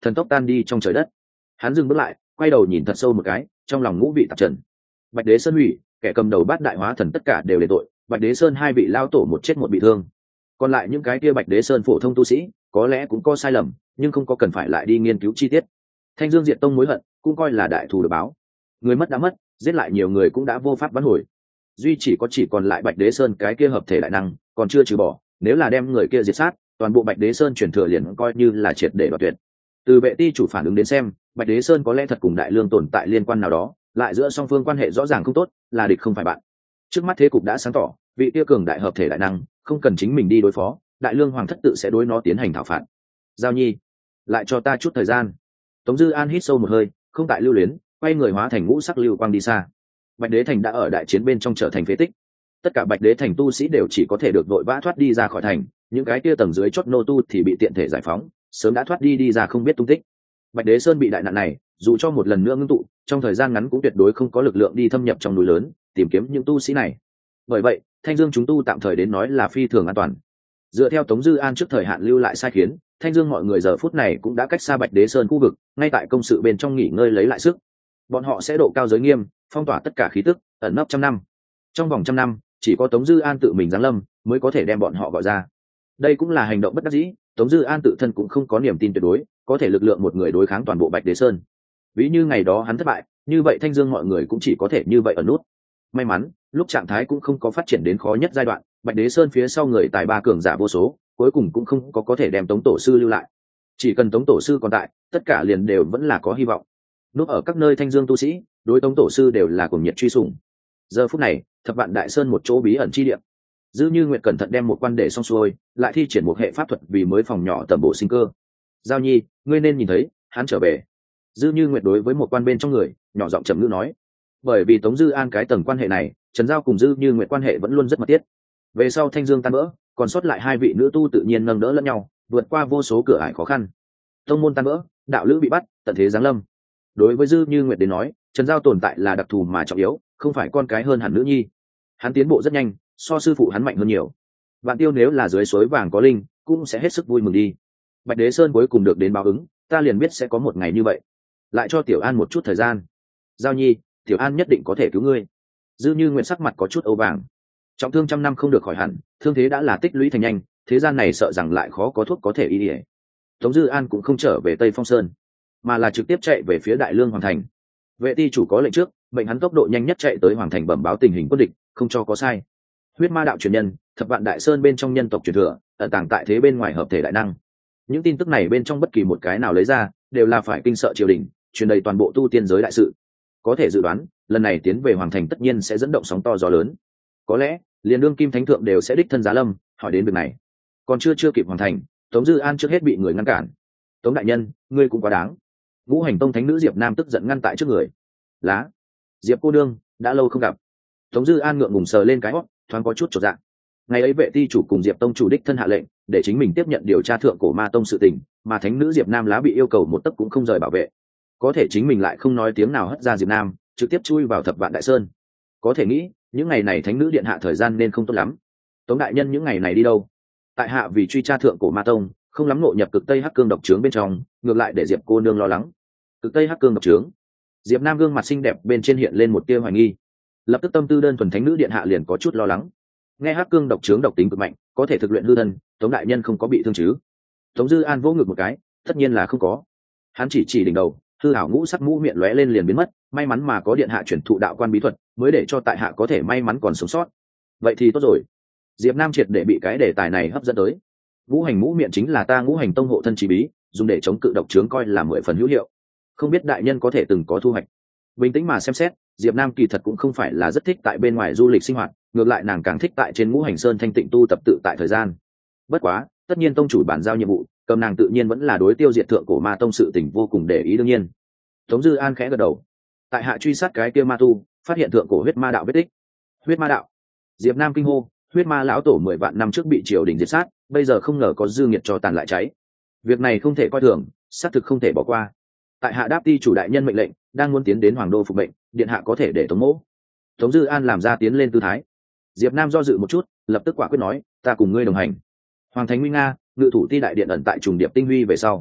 thần tốc tan đi trong trời đất. Hắn dừng bước lại, quay đầu nhìn thật sâu một cái, trong lòng ngũ vị tạp trần. Bạch Đế Sơn hủy, kẻ cầm đầu bát đại hóa thần tất cả đều để tội, Bạch Đế Sơn hai vị lao tổ một chết một bị thương. Còn lại những cái kia Bạch Đế Sơn phổ thông tu sĩ, có lẽ cũng có sai lầm, nhưng không có cần phải lại đi nghiên cứu chi tiết. Thanh Dương Diệt Tông mối hận, cũng coi là đại thù được báo. Người mất đã mất, giết lại nhiều người cũng đã vô pháp vãn hồi. Duy chỉ có chỉ còn lại Bạch Đế Sơn cái kia hợp thể đại năng, còn chưa trừ bỏ, nếu là đem người kia diệt sát, toàn bộ Bạch Đế Sơn truyền thừa liền coi như là triệt để đoạt tuyệt. Từ vệ ti chủ phản ứng đến xem, Bạch Đế Sơn có lẽ thật cùng Đại Lương tồn tại liên quan nào đó, lại giữa song phương quan hệ rõ ràng không tốt, là địch không phải bạn. Trước mắt thế cục đã sáng tỏ, vị kia cường đại hợp thể đại năng, không cần chính mình đi đối phó, Đại Lương hoàng thất tự sẽ đối nó tiến hành thảo phạt. Giao Nhi, lại cho ta chút thời gian. Tống Dư An hít sâu một hơi, không tại lưu luyến, quay người hóa thành ngũ sắc lưu quang đi xa. Bạch Đế thành đã ở đại chiến bên trong trở thành phế tích. Tất cả Bạch Đế thành tu sĩ đều chỉ có thể được vội vã thoát đi ra khỏi thành, những cái kia tầng dưới chót nô tu thì bị tiện thể giải phóng, sớm đã thoát đi đi ra không biết tung tích. Bạch Đế Sơn bị đại nạn này, dù cho một lần nữa ngưng tụ, trong thời gian ngắn cũng tuyệt đối không có lực lượng đi thâm nhập trong núi lớn, tìm kiếm những tu sĩ này. Bởi vậy, Thanh Dương chúng tu tạm thời đến nói là phi thường an toàn. Dựa theo Tống Dư An trước thời hạn lưu lại sai khiến, Thanh Dương mọi người giờ phút này cũng đã cách xa Bạch Đế Sơn khu vực, ngay tại công sự bên trong nghỉ ngơi lấy lại sức. Bọn họ sẽ độ cao giới nghiêm, phong tỏa tất cả khí tức, ẩn nấp trăm năm. Trong vòng trăm năm, chỉ có Tống Dư An tự mình giáng lâm, mới có thể đem bọn họ gọi ra. Đây cũng là hành động bất đắc dĩ, Tống Dư An tự thân cũng không có niềm tin tuyệt đối, có thể lực lượng một người đối kháng toàn bộ Bạch Đế Sơn. Ví như ngày đó hắn thất bại, như vậy Thanh Dương mọi người cũng chỉ có thể như vậy ở nút. May mắn, lúc trạng thái cũng không có phát triển đến khó nhất giai đoạn, Bạch Đế Sơn phía sau người tài ba cường giả vô số, cuối cùng cũng không có có thể đem Tống tổ sư lưu lại. Chỉ cần Tống tổ sư còn tại, tất cả liền đều vẫn là có hy vọng. Núp ở các nơi Thanh Dương tu sĩ, đối Tống tổ sư đều là cuồng nhiệt truy sùng. Giờ phút này, Thập Vạn Đại Sơn một chỗ bí ẩn chi địa. Dư Như Nguyệt cẩn thận đem một quan để xong xuôi, lại thi triển một hệ pháp thuật vì mới phòng nhỏ tầm bổ sinh cơ. Giao Nhi, ngươi nên nhìn thấy, hắn trở về. Dư Như Nguyệt đối với một quan bên trong người, nhỏ giọng trầm ngữ nói. Bởi vì Tống Dư An cái tầng quan hệ này, Trần Giao cùng Dư Như Nguyệt quan hệ vẫn luôn rất mật thiết. Về sau Thanh Dương tan vỡ, còn sót lại hai vị nữ tu tự nhiên nâng đỡ lẫn nhau, vượt qua vô số cửa ải khó khăn. Tông môn tan vỡ, đạo lữ bị bắt, tận thế giáng lâm. Đối với Dư Như Nguyệt đến nói, Trần Giao tồn tại là đặc thù mà trọng yếu, không phải con cái hơn hẳn nữ nhi. Hắn tiến bộ rất nhanh, so sư phụ hắn mạnh hơn nhiều. Vạn Tiêu nếu là dưới suối vàng có linh, cũng sẽ hết sức vui mừng đi. Bạch Đế Sơn cuối cùng được đến báo ứng, ta liền biết sẽ có một ngày như vậy. Lại cho Tiểu An một chút thời gian. Giao Nhi, Tiểu An nhất định có thể cứu ngươi. Dư Như Nguyệt sắc mặt có chút âu vàng. Trọng thương trăm năm không được khỏi hẳn, thương thế đã là tích lũy thành nhanh, thế gian này sợ rằng lại khó có thuốc có thể y ỉa. Tống Dư An cũng không trở về Tây Phong Sơn, mà là trực tiếp chạy về phía Đại Lương Hoàng thành. Vệ ti chủ có lệnh trước, mệnh hắn tốc độ nhanh nhất chạy tới Hoàng thành bẩm báo tình hình quân địch, không cho có sai. Huyết ma đạo truyền nhân, Thập Vạn Đại Sơn bên trong nhân tộc truyền thừa, ẩn tàng tại thế bên ngoài hợp thể đại năng. Những tin tức này bên trong bất kỳ một cái nào lấy ra, đều là phải kinh sợ triều đình, truyền đầy toàn bộ tu tiên giới đại sự. Có thể dự đoán, lần này tiến về Hoàng thành tất nhiên sẽ dẫn động sóng to gió lớn. Có lẽ, liền đương kim thánh thượng đều sẽ đích thân giá lâm, hỏi đến việc này. Còn chưa chưa kịp hoàn thành, Tống Dư An trước hết bị người ngăn cản. Tống đại nhân, ngươi cũng quá đáng. Ngũ Hành Tông thánh nữ Diệp Nam tức giận ngăn tại trước người. Lá, Diệp cô đương, đã lâu không gặp. Tống Dư An ngượng ngùng sờ lên cái hót, thoáng có chút chột dạ. Ngày ấy vệ ti chủ cùng Diệp tông chủ đích thân hạ lệnh, để chính mình tiếp nhận điều tra thượng cổ ma tông sự tình, mà thánh nữ Diệp Nam lá bị yêu cầu một tấc cũng không rời bảo vệ. Có thể chính mình lại không nói tiếng nào hất ra Diệp Nam, trực tiếp chui vào Thập Vạn Đại Sơn. Có thể nghĩ, những ngày này thánh nữ điện hạ thời gian nên không tốt lắm. Tống đại nhân những ngày này đi đâu? Tại hạ vì truy tra thượng cổ ma tông, không lắm nội nhập cực tây hắc cương độc trướng bên trong, ngược lại để Diệp cô nương lo lắng. Cực tây hắc cương độc trướng. Diệp Nam gương mặt xinh đẹp bên trên hiện lên một tia hoài nghi, lập tức tâm tư đơn thuần thánh nữ điện hạ liền có chút lo lắng. Nghe hắc cương độc trướng độc tính cực mạnh, có thể thực luyện hư thân, Tống đại nhân không có bị thương chứ? Tống Dư An vỗ ngực một cái, tất nhiên là không có. Hắn chỉ chỉ đỉnh đầu, hư ảo ngũ sắc mũ miệng lóe lên liền biến mất, may mắn mà có điện hạ chuyển thụ đạo quan bí thuật, mới để cho tại hạ có thể may mắn còn sống sót. Vậy thì tốt rồi. Diệp Nam triệt để bị cái đề tài này hấp dẫn tới. Ngũ hành mũ miệng chính là ta Ngũ Hành Tông hộ thân chí bí, dùng để chống cự độc trướng coi là mười phần hữu hiệu. Không biết đại nhân có thể từng có thu hoạch. Bình tĩnh mà xem xét, Diệp Nam kỳ thật cũng không phải là rất thích tại bên ngoài du lịch sinh hoạt, ngược lại nàng càng thích tại trên Ngũ Hành Sơn thanh tịnh tu tập tự tại thời gian. Bất quá, tất nhiên tông chủ bản giao nhiệm vụ, cầm nàng tự nhiên vẫn là đối tiêu diệt thượng cổ ma tông sự tình vô cùng để ý đương nhiên. Tống Dư An khẽ gật đầu. Tại hạ truy sát cái kia ma tu, phát hiện thượng cổ huyết ma đạo vết tích. Huyết ma đạo? Diệp Nam kinh hô, huyết ma lão tổ mười vạn năm trước bị triều đình diệt sát, bây giờ không ngờ có dư nghiệt cho tàn lại cháy. Việc này không thể coi thường, xác thực không thể bỏ qua. Tại hạ đáp ti chủ đại nhân mệnh lệnh, đang muốn tiến đến hoàng đô phục mệnh, điện hạ có thể để tống mỗ. Tống Dư An làm ra tiến lên tư thái. Diệp Nam do dự một chút, lập tức quả quyết nói, ta cùng ngươi đồng hành. Hoàng thành nguy nga, ngự thủ ti đại điện ẩn tại trùng điệp tinh huy về sau.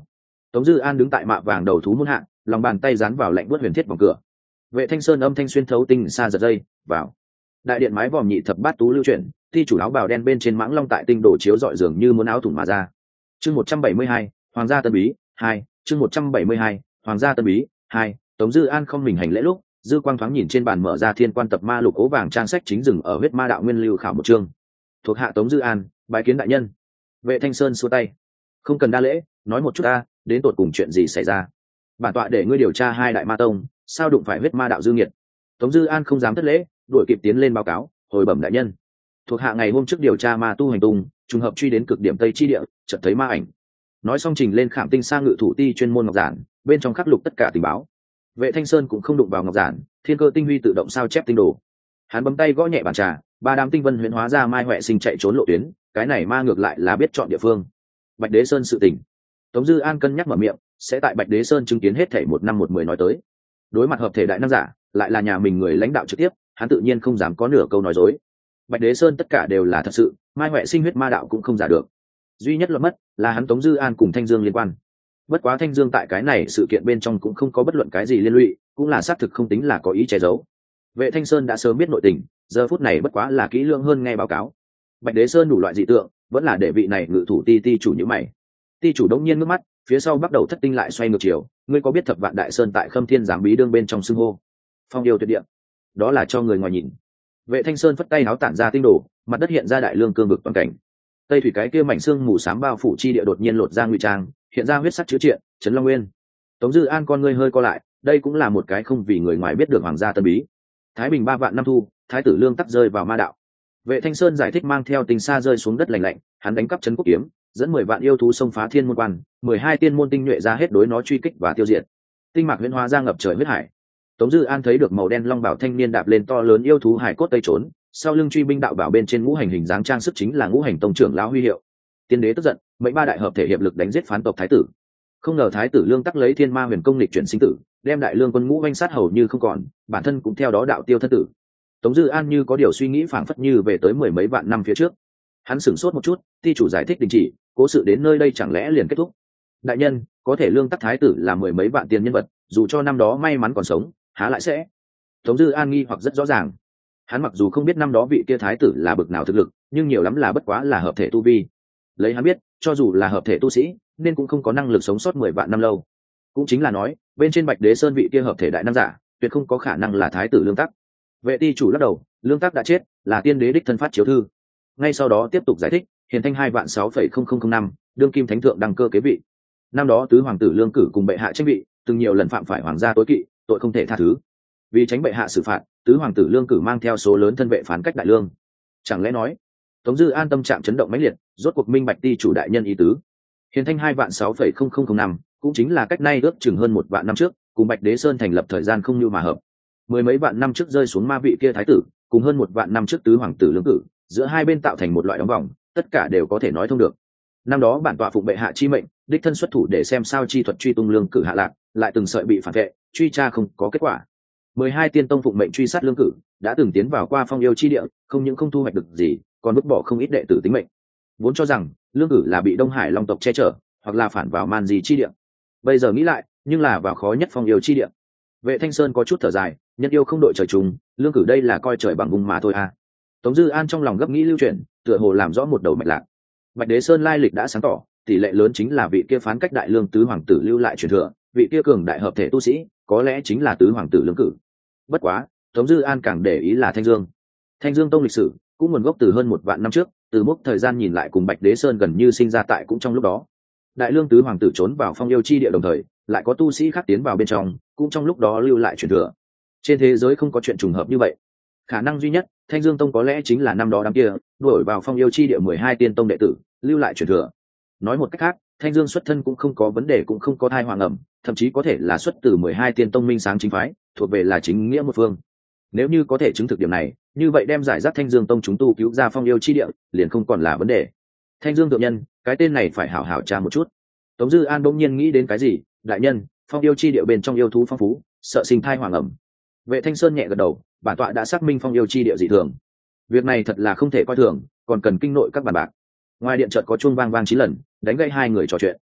Tống Dư An đứng tại mạ vàng đầu thú muôn hạ, lòng bàn tay dán vào lạnh buốt huyền thiết vòng cửa. Vệ Thanh Sơn âm thanh xuyên thấu tinh xa giật dây vào. Đại điện mái vòm nhị thập bát tú lưu chuyển, ti chủ áo bào đen bên trên mãng long tại tinh đồ chiếu dọi dường như muốn áo thủng mà ra. Chương một trăm bảy mươi hai, Hoàng gia tân bí hai. Chương một trăm bảy mươi hai, Hoàng gia tân bí hai. Tống Dư An không mình hành lễ lúc, dư quang thoáng nhìn trên bàn mở ra thiên quan tập ma lục ố vàng trang sách chính dừng ở huyết ma đạo nguyên lưu khảo một chương. Thuộc hạ Tống Dư An, bái kiến đại nhân. Vệ Thanh Sơn xua tay, không cần đa lễ, nói một chút ta, đến tột cùng chuyện gì xảy ra. Bản tọa để ngươi điều tra hai đại ma tông, sao đụng phải huyết ma đạo dư nghiệt. Tống Dư An không dám thất lễ, đuổi kịp tiến lên báo cáo, hồi bẩm đại nhân. Thuộc hạ ngày hôm trước điều tra ma tu hành tung, trùng hợp truy đến cực điểm tây chi địa, chợt thấy ma ảnh. Nói xong trình lên khảm tinh sang ngự thủ ti chuyên môn ngọc giản, bên trong khắc lục tất cả tình báo. Vệ Thanh Sơn cũng không đụng vào ngọc giản, thiên cơ tinh huy tự động sao chép tinh đồ. Hắn bấm tay gõ nhẹ bàn trà, ba đám tinh vân huyễn hóa ra mai huệ sinh chạy trốn lộ tuyến, cái này ma ngược lại là biết chọn địa phương. Bạch Đế Sơn sự tình, Tống Dư An cân nhắc mở miệng, sẽ tại Bạch Đế Sơn chứng kiến hết thảy một năm một mười nói tới. Đối mặt hợp thể đại năng giả, lại là nhà mình người lãnh đạo trực tiếp, hắn tự nhiên không dám có nửa câu nói dối. Bạch Đế Sơn tất cả đều là thật sự, mai huệ sinh huyết ma đạo cũng không giả được. Duy nhất luật mất là hắn Tống Dư An cùng Thanh Dương liên quan. Bất quá Thanh Dương tại cái này sự kiện bên trong cũng không có bất luận cái gì liên lụy, cũng là xác thực không tính là có ý che giấu. Vệ Thanh Sơn đã sớm biết nội tình, giờ phút này bất quá là kỹ lưỡng hơn nghe báo cáo. Bạch Đế Sơn đủ loại dị tượng, vẫn là để vị này ngự thủ ti ti chủ như mày. Ti chủ đống nhiên ngước mắt, phía sau bắt đầu thất tinh lại xoay ngược chiều, ngươi có biết Thập Vạn Đại Sơn tại Khâm Thiên Giám Bí đương bên trong xưng hô phong yêu tuyệt địa, đó là cho người ngoài nhìn. Vệ Thanh Sơn phất tay áo tản ra tinh đồ, mặt đất hiện ra đại lương cương vực toàn cảnh. Tây thủy cái kia mảnh xương mù xám bao phủ chi địa đột nhiên lột ra ngụy trang, hiện ra huyết sắc chứa triện, trấn Long Nguyên. Tống Dư An con ngươi hơi co lại, đây cũng là một cái không vì người ngoài biết được hoàng gia tân bí. Thái Bình ba vạn năm thu, thái tử lương tắc rơi vào ma đạo. Vệ Thanh Sơn giải thích mang theo tình xa rơi xuống đất lạnh lạnh, hắn đánh cắp trấn quốc kiếm, dẫn mười vạn yêu thú xông phá thiên môn quan, mười hai tiên môn tinh nhuệ ra hết đối nó truy kích và tiêu diệt. Tinh mạc huyễn hóa ra ngập trời huyết hải. Tống Dư An thấy được màu đen long bảo thanh niên đạp lên to lớn yêu thú hải cốt tây trốn, sau lưng truy binh đạo bảo bên trên ngũ hành hình dáng trang sức chính là ngũ hành tông trưởng lão huy hiệu. Tiên đế tức giận, mệnh ba đại hợp thể hiệp lực đánh giết phán tộc thái tử. Không ngờ thái tử lương tắc lấy thiên ma huyền công lịch chuyển sinh tử, đem đại lương quân ngũ oanh sát hầu như không còn, bản thân cũng theo đó đạo tiêu thân tử. Tống Dư An như có điều suy nghĩ phảng phất như về tới mười mấy vạn năm phía trước. Hắn sửng sốt một chút, ti chủ giải thích đình chỉ, cố sự đến nơi đây chẳng lẽ liền kết thúc. Đại nhân, có thể lương tắc thái tử là mười mấy vạn tiền nhân vật, dù cho năm đó may mắn còn sống, há lại sẽ. Tống Dư An nghi hoặc rất rõ ràng. Hắn mặc dù không biết năm đó vị kia thái tử là bậc nào thực lực, nhưng nhiều lắm là bất quá là hợp thể tu vi. Lấy hắn biết, cho dù là hợp thể tu sĩ, nên cũng không có năng lực sống sót mười vạn năm lâu. Cũng chính là nói, bên trên Bạch Đế Sơn vị kia hợp thể đại năng giả, tuyệt không có khả năng là thái tử lương tắc. Vệ ti chủ lắc đầu, lương tắc đã chết, là tiên đế đích thân phát chiếu thư. Ngay sau đó tiếp tục giải thích, hiền thanh hai vạn sáu phẩy không không không năm, đương kim thánh thượng đăng cơ kế vị. Năm đó tứ hoàng tử lương cử cùng bệ hạ tranh vị, từng nhiều lần phạm phải hoàng gia tối kỵ, tội không thể tha thứ. Vì tránh bệ hạ xử phạt, tứ hoàng tử lương cử mang theo số lớn thân vệ phán cách đại lương. Chẳng lẽ nói, Tống Dư An tâm trạng chấn động mãnh liệt, rốt cuộc minh bạch ti chủ đại nhân ý tứ. Hiền thanh hai vạn sáu phẩy không không không năm, cũng chính là cách nay ước chừng hơn một vạn năm trước, cùng Bạch Đế Sơn thành lập thời gian không như mà hợp. Mười mấy vạn năm trước rơi xuống ma vị kia thái tử, cùng hơn một vạn năm trước tứ hoàng tử lương cử, giữa hai bên tạo thành một loại đóng vòng, tất cả đều có thể nói thông được. Năm đó bản tọa phụng bệ hạ chi mệnh, đích thân xuất thủ để xem sao chi thuật truy tung lương cử hạ lạc, lại từng sợi bị phản vệ, truy tra không có kết quả. Mười hai tiên tông phụng mệnh truy sát lương cử, đã từng tiến vào qua phong yêu chi địa, không những không thu hoạch được gì, còn vứt bỏ không ít đệ tử tính mệnh. Vốn cho rằng lương cử là bị Đông Hải Long tộc che chở, hoặc là phản vào man gì chi địa. Bây giờ nghĩ lại, nhưng là vào khó nhất phong yêu chi địa. Vệ Thanh Sơn có chút thở dài, nhân yêu không đội trời chung, lương cử đây là coi trời bằng vùng mà thôi à. Tống Dư An trong lòng gấp nghĩ lưu chuyển, tựa hồ làm rõ một đầu mạch lạc. Bạch Đế Sơn lai lịch đã sáng tỏ, tỷ lệ lớn chính là vị kia phán cách đại lương tứ hoàng tử lưu lại truyền thừa, vị kia cường đại hợp thể tu sĩ, có lẽ chính là tứ hoàng tử lương cử. Bất quá, Tống Dư An càng để ý là Thanh Dương. Thanh Dương tông lịch sử cũng nguồn gốc từ hơn một vạn năm trước, từ mốc thời gian nhìn lại cùng Bạch Đế Sơn gần như sinh ra tại cũng trong lúc đó. Đại lương tứ hoàng tử trốn vào phong yêu chi địa đồng thời, lại có tu sĩ khác tiến vào bên trong, cũng trong lúc đó lưu lại truyền thừa. Trên thế giới không có chuyện trùng hợp như vậy. Khả năng duy nhất, Thanh Dương tông có lẽ chính là năm đó đám kia đuổi vào phong yêu chi địa mười hai tiên tông đệ tử, lưu lại truyền thừa. Nói một cách khác, Thanh Dương xuất thân cũng không có vấn đề, cũng không có thai hoàng ẩm, thậm chí có thể là xuất từ mười hai tiên tông minh sáng chính phái, thuộc về là chính nghĩa một phương. Nếu như có thể chứng thực điểm này, như vậy đem giải rác Thanh Dương tông chúng tu cứu ra phong yêu chi địa, liền không còn là vấn đề. Thanh Dương thượng nhân, cái tên này phải hảo hảo tra một chút. Tống Dư An bỗng nhiên nghĩ đến cái gì, đại nhân, phong yêu chi địa bên trong yêu thú phong phú, sợ sinh thai hoàng ẩm. Vệ Thanh Sơn nhẹ gật đầu, bản tọa đã xác minh phong yêu chi địa dị thường. Việc này thật là không thể coi thường, còn cần kinh nội các bản bạc. Ngoài điện chợt có chuông vang vang chín lần, đánh gãy hai người trò chuyện.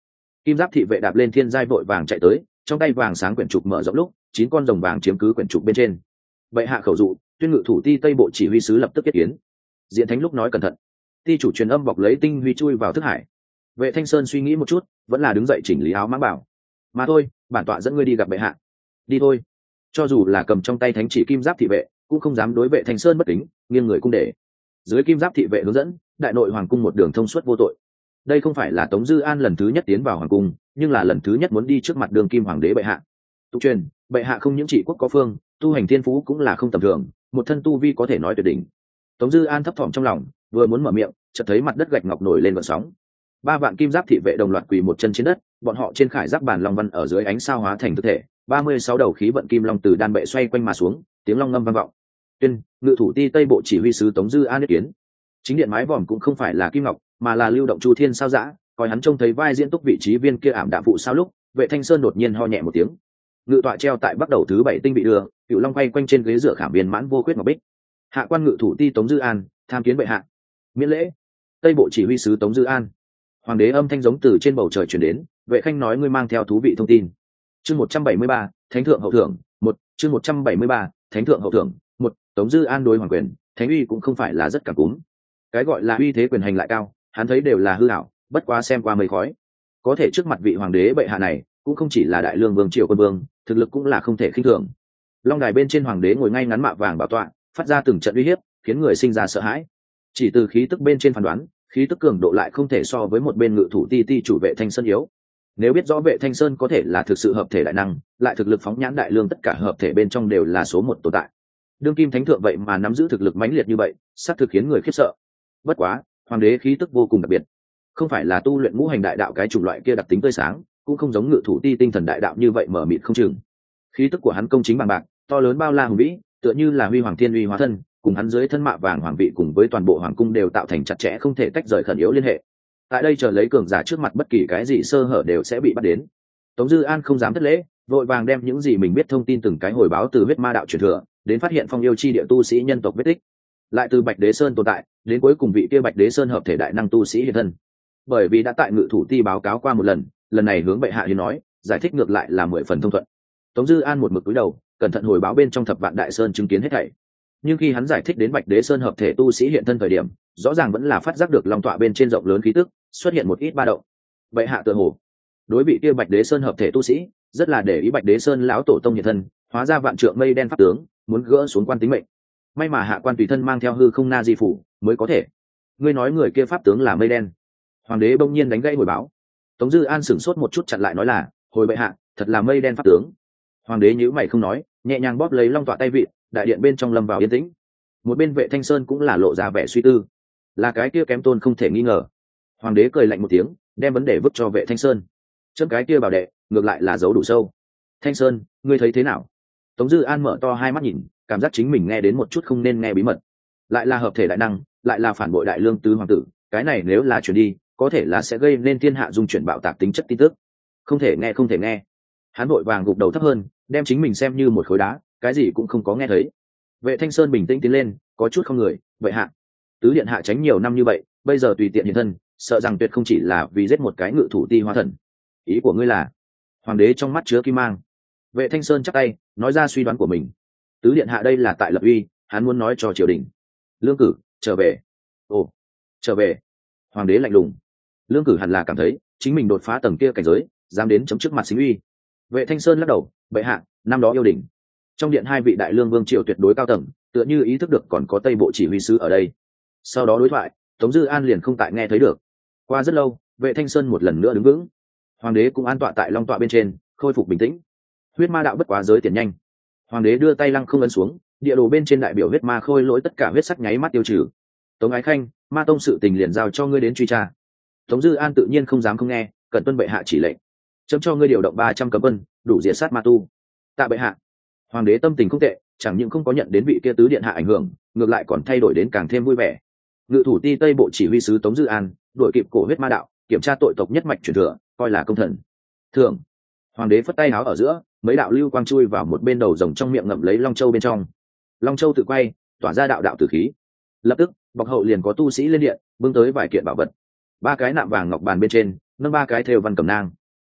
Kim giáp thị vệ đạp lên thiên giai vội vàng chạy tới, trong tay vàng sáng quyển trục mở rộng lúc chín con rồng vàng chiếm cứ quyển trục bên trên. Bệ hạ khẩu dụ, tuyên ngự thủ ti tây bộ chỉ huy sứ lập tức kết kiến. Diện thánh lúc nói cẩn thận, ti chủ truyền âm bọc lấy tinh huy chui vào thức hải. Vệ Thanh Sơn suy nghĩ một chút, vẫn là đứng dậy chỉnh lý áo mãng bảo. Mà thôi, bản tọa dẫn ngươi đi gặp bệ hạ. Đi thôi. Cho dù là cầm trong tay thánh chỉ kim giáp thị vệ, cũng không dám đối Vệ Thanh Sơn bất kính, nghiêng người cung để. Dưới kim giáp thị vệ hướng dẫn, đại nội hoàng cung một đường thông suốt vô tội. Đây không phải là Tống Dư An lần thứ nhất tiến vào hoàng cung, nhưng là lần thứ nhất muốn đi trước mặt đường kim hoàng đế bệ hạ. Tục truyền, bệ hạ không những trị quốc có phương, tu hành thiên phú cũng là không tầm thường, một thân tu vi có thể nói tuyệt đỉnh. Tống Dư An thấp thỏm trong lòng, vừa muốn mở miệng, chợt thấy mặt đất gạch ngọc nổi lên gợn sóng. Ba vạn kim giáp thị vệ đồng loạt quỳ một chân trên đất, bọn họ trên khải giáp bàn long văn ở dưới ánh sao hóa thành thực thể, ba mươi sáu đầu khí vận kim long từ đan bệ xoay quanh mà xuống, tiếng long ngâm vang vọng. Tuyên, ngự thủ ti tây bộ chỉ huy sứ Tống Dư An nhất kiến. Chính điện mái vòm cũng không phải là kim ngọc, mà là lưu động chu thiên sao dã, coi hắn trông thấy vai diễn túc vị trí viên kia ảm đạm phụ sao lúc, Vệ Thanh Sơn đột nhiên ho nhẹ một tiếng. Ngự tọa treo tại bắt đầu thứ bảy tinh vị đưa, cựu long quay quanh trên ghế dựa khảm viên mãn vô khuyết ngọc bích. Hạ quan ngự thủ ti Tống Dư An, tham kiến bệ hạ. Miễn lễ. Tây bộ chỉ huy sứ Tống Dư An. Hoàng đế âm thanh giống từ trên bầu trời truyền đến, Vệ khanh nói ngươi mang theo thú vị thông tin. Chương một trăm bảy mươi ba, thánh thượng hậu thưởng, một, chương một trăm bảy mươi ba, thánh thượng hậu thưởng, một, Tống Dư An đối hoàng quyền, thánh uy cũng không phải là rất cảm cúm. Cái gọi là uy thế quyền hành lại cao, hắn thấy đều là hư ảo, bất quá xem qua mây khói. Có thể trước mặt vị hoàng đế bệ hạ này, cũng không chỉ là đại lương vương triều quân vương, thực lực cũng là không thể khinh thường. Long đài bên trên hoàng đế ngồi ngay ngắn mạ vàng bảo tọa, phát ra từng trận uy hiếp, khiến người sinh ra sợ hãi. Chỉ từ khí tức bên trên phán đoán, khí tức cường độ lại không thể so với một bên ngự thủ ti ti chủ Vệ Thanh Sơn yếu. Nếu biết rõ Vệ Thanh Sơn có thể là thực sự hợp thể đại năng, lại thực lực phóng nhãn đại lương tất cả hợp thể bên trong đều là số một tồn tại. Đương kim thánh thượng vậy mà nắm giữ thực lực mãnh liệt như vậy, xác thực khiến người khiếp sợ. Bất quá, hoàng đế khí tức vô cùng đặc biệt, không phải là tu luyện ngũ hành đại đạo cái chủng loại kia đặc tính tươi sáng, cũng không giống ngự thủ ti tinh thần đại đạo như vậy mở mịt không chừng. Khí tức của hắn công chính bằng bạc, to lớn bao la hùng vĩ, tựa như là huy hoàng thiên uy hóa thân, cùng hắn dưới thân mạ vàng hoàng vị cùng với toàn bộ hoàng cung đều tạo thành chặt chẽ không thể tách rời khẩn yếu liên hệ. Tại đây chờ lấy cường giả trước mặt bất kỳ cái gì sơ hở đều sẽ bị bắt đến. Tống Dư An không dám thất lễ, vội vàng đem những gì mình biết thông tin từng cái hồi báo từ huyết ma đạo truyền thừa, đến phát hiện phong yêu chi địa tu sĩ nhân tộc vết tích, lại từ Bạch Đế Sơn tồn tại, đến cuối cùng vị kia Bạch Đế Sơn hợp thể đại năng tu sĩ hiện thân. Bởi vì đã tại ngự thủ ti báo cáo qua một lần, lần này hướng bệ hạ hiến nói, giải thích ngược lại là mười phần thông thuận. Tống Dư An một mực cúi đầu, cẩn thận hồi báo bên trong thập vạn đại sơn chứng kiến hết thảy. Nhưng khi hắn giải thích đến Bạch Đế Sơn hợp thể tu sĩ hiện thân thời điểm, rõ ràng vẫn là phát giác được long tọa bên trên rộng lớn khí tức xuất hiện một ít ba động. Bệ hạ tựa hồ đối vị kia Bạch Đế Sơn hợp thể tu sĩ rất là để ý Bạch Đế Sơn lão tổ tông hiện thân, hóa ra vạn trượng mây đen pháp tướng, muốn gỡ xuống quan tính mệnh. May mà hạ quan tùy thân mang theo hư không na di phủ mới có thể. Ngươi nói người kia pháp tướng là mây đen? Hoàng đế bỗng nhiên đánh gãy hồi báo. Tống Dư An sửng sốt một chút chặn lại nói là, hồi bệ hạ, thật là mây đen pháp tướng. Hoàng đế nhíu mày không nói, nhẹ nhàng bóp lấy long tọa tay vịn, đại điện bên trong lâm vào yên tĩnh. Một bên Vệ Thanh Sơn cũng là lộ ra vẻ suy tư, là cái kia kém tôn không thể nghi ngờ. Hoàng đế cười lạnh một tiếng, đem vấn đề vứt cho Vệ Thanh Sơn. Chấm cái kia bảo đệ, ngược lại là giấu đủ sâu. Thanh Sơn, ngươi thấy thế nào? Tống Dư An mở to hai mắt nhìn, cảm giác chính mình nghe đến một chút không nên nghe bí mật. Lại là hợp thể đại năng, lại là phản bội đại lương tứ hoàng tử, cái này nếu là chuyển đi, có thể là sẽ gây nên thiên hạ dung chuyển bạo tạc tính chất tin tức. Không thể nghe, không thể nghe. Hắn vội vàng gục đầu thấp hơn, đem chính mình xem như một khối đá, cái gì cũng không có nghe thấy. Vệ Thanh Sơn bình tĩnh tiến lên, có chút không người, vậy hạ, tứ điện hạ tránh nhiều năm như vậy, bây giờ tùy tiện hiện thân, sợ rằng tuyệt không chỉ là vì giết một cái ngự thủ ti hóa thần. Ý của ngươi là? Hoàng đế trong mắt chứa kim mang. Vệ Thanh Sơn chắp tay, nói ra suy đoán của mình. Tứ điện hạ đây là tại lập uy, hắn muốn nói cho triều đình. Lương Cử trở về. Ồ, trở về. Hoàng đế lạnh lùng. Lương Cử hẳn là cảm thấy chính mình đột phá tầng kia cảnh giới, dám đến chấm trước mặt xính uy. Vệ Thanh Sơn lắc đầu, bệ hạ, năm đó yêu đỉnh, trong điện hai vị đại lương vương triều tuyệt đối cao tầng, tựa như ý thức được còn có tây bộ chỉ huy sứ ở đây. Sau đó đối thoại, Tống Dư An liền không tại nghe thấy được. Qua rất lâu, Vệ Thanh Sơn một lần nữa đứng vững. Hoàng đế cũng an tọa tại long tọa bên trên, khôi phục bình tĩnh. Huyết ma đạo bất quá giới tiền nhanh. Hoàng đế đưa tay lăng không ấn xuống, địa đồ bên trên đại biểu huyết ma khôi lỗi tất cả huyết sắc nháy mắt tiêu trừ. Tống Ái Khanh, ma tông sự tình liền giao cho ngươi đến truy tra. Tống Dư An tự nhiên không dám không nghe, cần tuân bệ hạ chỉ lệnh. Chấm cho ngươi điều động ba trăm cấm quân, đủ diệt sát ma tu. Tạ bệ hạ. Hoàng đế tâm tình không tệ, chẳng những không có nhận đến vị kia tứ điện hạ ảnh hưởng, ngược lại còn thay đổi đến càng thêm vui vẻ. Ngự thủ ti tây bộ chỉ huy sứ Tống Dư An đuổi kịp cổ huyết ma đạo, kiểm tra tội tộc nhất mạch truyền thừa, coi là công thần. Thưởng. Hoàng đế phất tay áo ở giữa, mấy đạo lưu quang chui vào một bên đầu rồng trong miệng ngậm lấy long châu bên trong. Long châu tự quay, tỏa ra đạo đạo tử khí. Lập tức, bọc hậu liền có tu sĩ lên điện, bưng tới vài kiện bảo vật. Ba cái nạm vàng ngọc bàn bên trên, nâng ba cái thêu văn cẩm nang.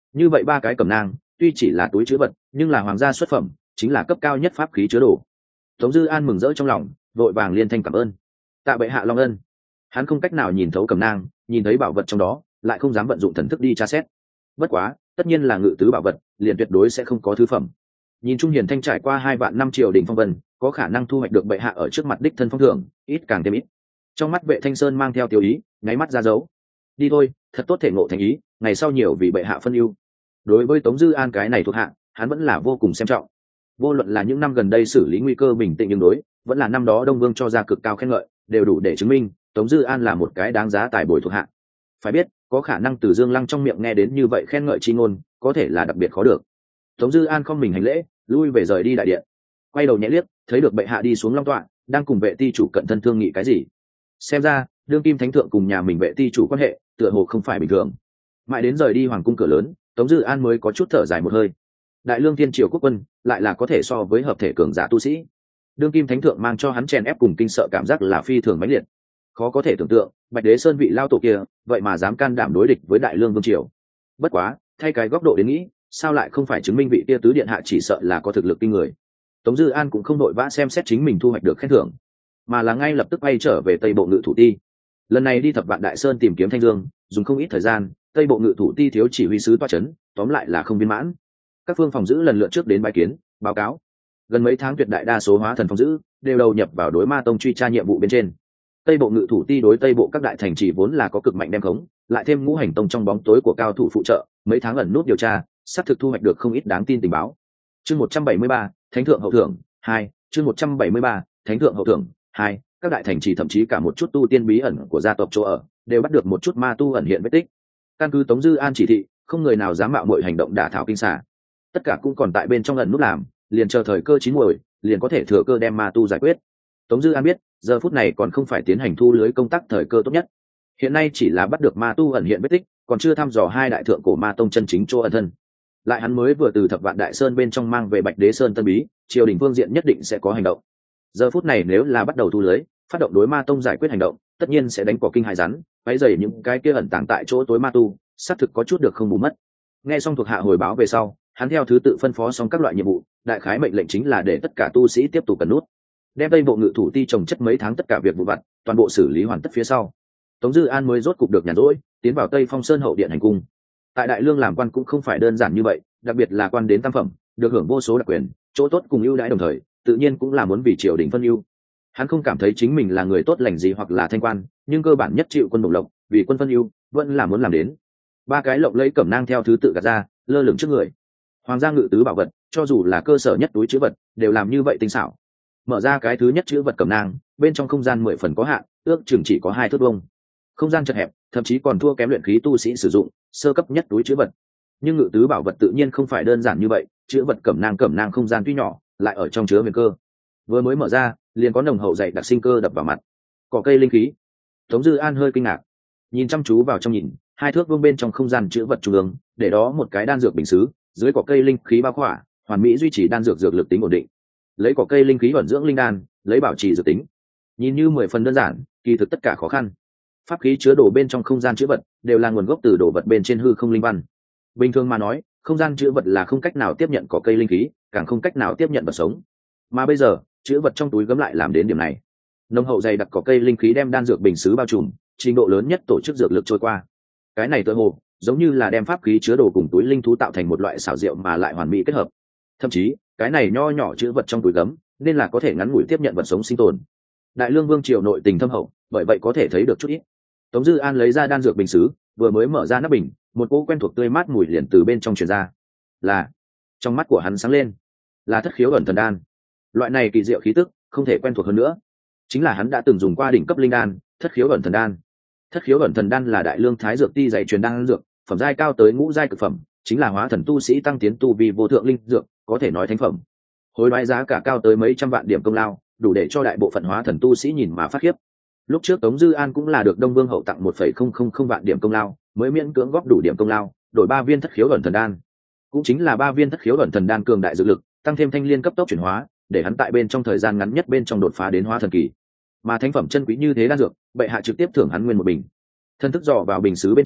Như vậy ba cái cẩm nang tuy chỉ là túi chứa vật nhưng là hoàng gia xuất phẩm, chính là cấp cao nhất pháp khí chứa đồ. Tống Dư An mừng rỡ trong lòng, vội vàng liên thanh cảm ơn. Tạ bệ hạ long ân. Hắn không cách nào nhìn thấu cẩm nang, nhìn thấy bảo vật trong đó lại không dám vận dụng thần thức đi tra xét. Bất quá tất nhiên là ngự tứ bảo vật, liền tuyệt đối sẽ không có thứ phẩm. Nhìn Trung Hiền Thanh trải qua hai vạn năm triều đình phong vân, có khả năng thu hoạch được bệ hạ ở trước mặt đích thân phong thưởng, ít càng thêm ít. Trong mắt Vệ Thanh Sơn mang theo tiêu ý, nháy mắt ra dấu. Đi thôi, thật tốt thể ngộ thành ý, ngày sau nhiều vì bệ hạ phân ưu. Đối với Tống Dư An cái này thuộc hạ, hắn vẫn là vô cùng xem trọng. Vô luận là những năm gần đây xử lý nguy cơ bình tĩnh nhưng đối, vẫn là năm đó Đông Vương cho ra cực cao khen ngợi, đều đủ để chứng minh Tống Dư An là một cái đáng giá tài bồi thuộc hạ. Phải biết, có khả năng từ Dương Lăng trong miệng nghe đến như vậy khen ngợi chi ngôn, có thể là đặc biệt khó được. Tống Dư An không mình hành lễ, lui về rời đi đại điện. Quay đầu nhẹ liếc, thấy được bệ hạ đi xuống long tọa, đang cùng vệ ti chủ cận thân thương nghị cái gì. Xem ra, đương kim thánh thượng cùng nhà mình vệ ti chủ quan hệ, tựa hồ không phải bình thường. Mãi đến rời đi hoàng cung cửa lớn, Tống Dư An mới có chút thở dài một hơi. Đại lương thiên triều quốc quân lại là có thể so với hợp thể cường giả tu sĩ. Đương kim thánh thượng mang cho hắn chèn ép cùng kinh sợ cảm giác là phi thường mãnh liệt. Khó có thể tưởng tượng, Bạch Đế Sơn vị lao tổ kia, vậy mà dám can đảm đối địch với đại lương vương triều. Bất quá, thay cái góc độ đến nghĩ, sao lại không phải chứng minh vị kia tứ điện hạ chỉ sợ là có thực lực kinh người. Tống Dư An cũng không đội vã xem xét chính mình thu hoạch được khen thưởng, mà là ngay lập tức quay trở về Tây Bộ Ngự Thủ Ti. Lần này đi thập vạn đại sơn tìm kiếm Thanh Dương, dùng không ít thời gian, Tây Bộ Ngự Thủ Ti thiếu chỉ huy sứ toa chấn, tóm lại là không viên mãn. Các phương phòng giữ lần lượt trước đến bái kiến, báo cáo. Gần mấy tháng tuyệt đại đa số hóa thần phòng giữ đều đầu nhập vào đối ma tông truy tra nhiệm vụ bên trên. Tây Bộ Ngự Thủ Ti đối Tây Bộ các đại thành trì vốn là có cực mạnh đem khống, lại thêm ngũ hành tông trong bóng tối của cao thủ phụ trợ, mấy tháng ẩn nút điều tra, sắp thực thu hoạch được không ít đáng tin tình báo. Chương một trăm bảy mươi ba, Thánh thượng hậu thưởng hai, chương một trăm bảy mươi ba, Thánh thượng hậu thưởng hai, các đại thành trì thậm chí cả một chút tu tiên bí ẩn của gia tộc chỗ ở, đều bắt được một chút ma tu ẩn hiện vết tích. Căn cứ Tống Dư An chỉ thị, không người nào dám mạo muội hành động đả thảo kinh xà. Tất cả cũng còn tại bên trong ẩn nút làm, liền chờ thời cơ chín muồi, liền có thể thừa cơ đem ma tu giải quyết. Tống Dư An biết, giờ phút này còn không phải tiến hành thu lưới công tác thời cơ tốt nhất. Hiện nay chỉ là bắt được ma tu ẩn hiện vết tích, còn chưa thăm dò hai đại thượng cổ ma tông chân chính chỗ ẩn thân. Lại hắn mới vừa từ thập vạn đại sơn bên trong mang về Bạch Đế Sơn tân bí, triều đình phương diện nhất định sẽ có hành động. Giờ phút này nếu là bắt đầu thu lưới, phát động đối ma tông giải quyết hành động, tất nhiên sẽ đánh cỏ kinh hại rắn, quấy rầy những cái kia ẩn tàng tại chỗ tối ma tu, xác thực có chút được không bù mất. Nghe xong thuộc hạ hồi báo về sau, hắn theo thứ tự phân phó xong các loại nhiệm vụ, đại khái mệnh lệnh chính là để tất cả tu sĩ tiếp tục cần nút, đem Tây Bộ Ngự Thủ Ti trồng chất mấy tháng tất cả việc vụ vặt, toàn bộ xử lý hoàn tất phía sau. Tống Dư An mới rốt cục được nhàn rỗi, tiến vào Tây Phong Sơn hậu điện hành cung. Tại Đại Lương làm quan cũng không phải đơn giản như vậy, đặc biệt là quan đến tam phẩm, được hưởng vô số đặc quyền, chỗ tốt cùng ưu đãi đồng thời, tự nhiên cũng là muốn vì triều đình phân ưu. Hắn không cảm thấy chính mình là người tốt lành gì hoặc là thanh quan, nhưng cơ bản nhất chịu quân đồng lộc, vì quân phân ưu, vẫn là muốn làm đến. Ba cái lộng lẫy cẩm nang theo thứ tự gạt ra, lơ lửng trước người. Hoàng gia ngự tứ bảo vật, cho dù là cơ sở nhất túi chứa vật, đều làm như vậy tinh xảo. Mở ra cái thứ nhất chứa vật cẩm nang, bên trong không gian mười phần có hạn, ước chừng chỉ có hai thước vuông. Không gian chật hẹp, thậm chí còn thua kém luyện khí tu sĩ sử dụng sơ cấp nhất túi chứa vật. Nhưng ngự tứ bảo vật tự nhiên không phải đơn giản như vậy, chứa vật cẩm nang cẩm nang không gian tuy nhỏ, lại ở trong chứa huyền cơ. Vừa mới mở ra, liền có nồng hậu dày đặc sinh cơ đập vào mặt. Cỏ cây linh khí. Tống Dư An hơi kinh ngạc, nhìn chăm chú vào trong nhìn, hai thước vuông bên trong không gian chứa vật trung ương, để đó một cái đan dược bình sứ, dưới cỏ cây linh khí bao khỏa, hoàn mỹ duy trì đan dược dược lực tính ổn định. Lấy cỏ cây linh khí vận dưỡng linh đan, lấy bảo trì dược tính. Nhìn như mười phần đơn giản, kỳ thực tất cả khó khăn. Pháp khí chứa đồ bên trong không gian chứa vật đều là nguồn gốc từ đồ vật bên trên hư không linh văn. Bình thường mà nói, không gian chứa vật là không cách nào tiếp nhận cỏ cây linh khí, càng không cách nào tiếp nhận vật sống. Mà bây giờ, chứa vật trong túi gấm lại làm đến điểm này. Nồng hậu dày đặc cỏ cây linh khí đem đan dược bình sứ bao trùm, trình độ lớn nhất tổ chức dược lực trôi qua. Cái này tựa hồ giống như là đem pháp khí chứa đồ cùng túi linh thú tạo thành một loại xảo diệu mà lại hoàn mỹ kết hợp. Thậm chí, cái này nho nhỏ chứa vật trong túi gấm, nên là có thể ngắn ngủi tiếp nhận vật sống sinh tồn. Đại Lương vương triều nội tình thâm hậu, bởi vậy có thể thấy được chút ít. Tống Dư An lấy ra đan dược bình sứ, vừa mới mở ra nắp bình, một cỗ quen thuộc tươi mát mùi liền từ bên trong truyền ra. Là, trong mắt của hắn sáng lên, là thất khiếu ẩn thần đan. Loại này kỳ diệu khí tức, không thể quen thuộc hơn nữa. Chính là hắn đã từng dùng qua đỉnh cấp linh đan, thất khiếu ẩn thần đan. Thất khiếu ẩn thần đan là Đại Lương Thái Dược Ti dạy truyền đan dược, phẩm giai cao tới ngũ giai cực phẩm, chính là hóa thần tu sĩ tăng tiến tu vi vô thượng linh dược, có thể nói thánh phẩm. Hối đoái giá cả cao tới mấy trăm vạn điểm công lao, đủ để cho đại bộ phận hóa thần tu sĩ nhìn mà phát khiếp. Lúc trước Tống Dư An cũng là được Đông Vương hậu tặng một phẩy không không không vạn điểm công lao, mới miễn cưỡng góp đủ điểm công lao, đổi ba viên thất khiếu ẩn thần đan. Cũng chính là ba viên thất khiếu ẩn thần đan cường đại dược lực, tăng thêm thanh liên cấp tốc chuyển hóa, để hắn tại bên trong thời gian ngắn nhất bên trong đột phá đến hóa thần kỳ. Mà thánh phẩm chân quý như thế đan dược, bệ hạ trực tiếp thưởng hắn nguyên một bình. Thân thức dò vào bình sứ bên trong,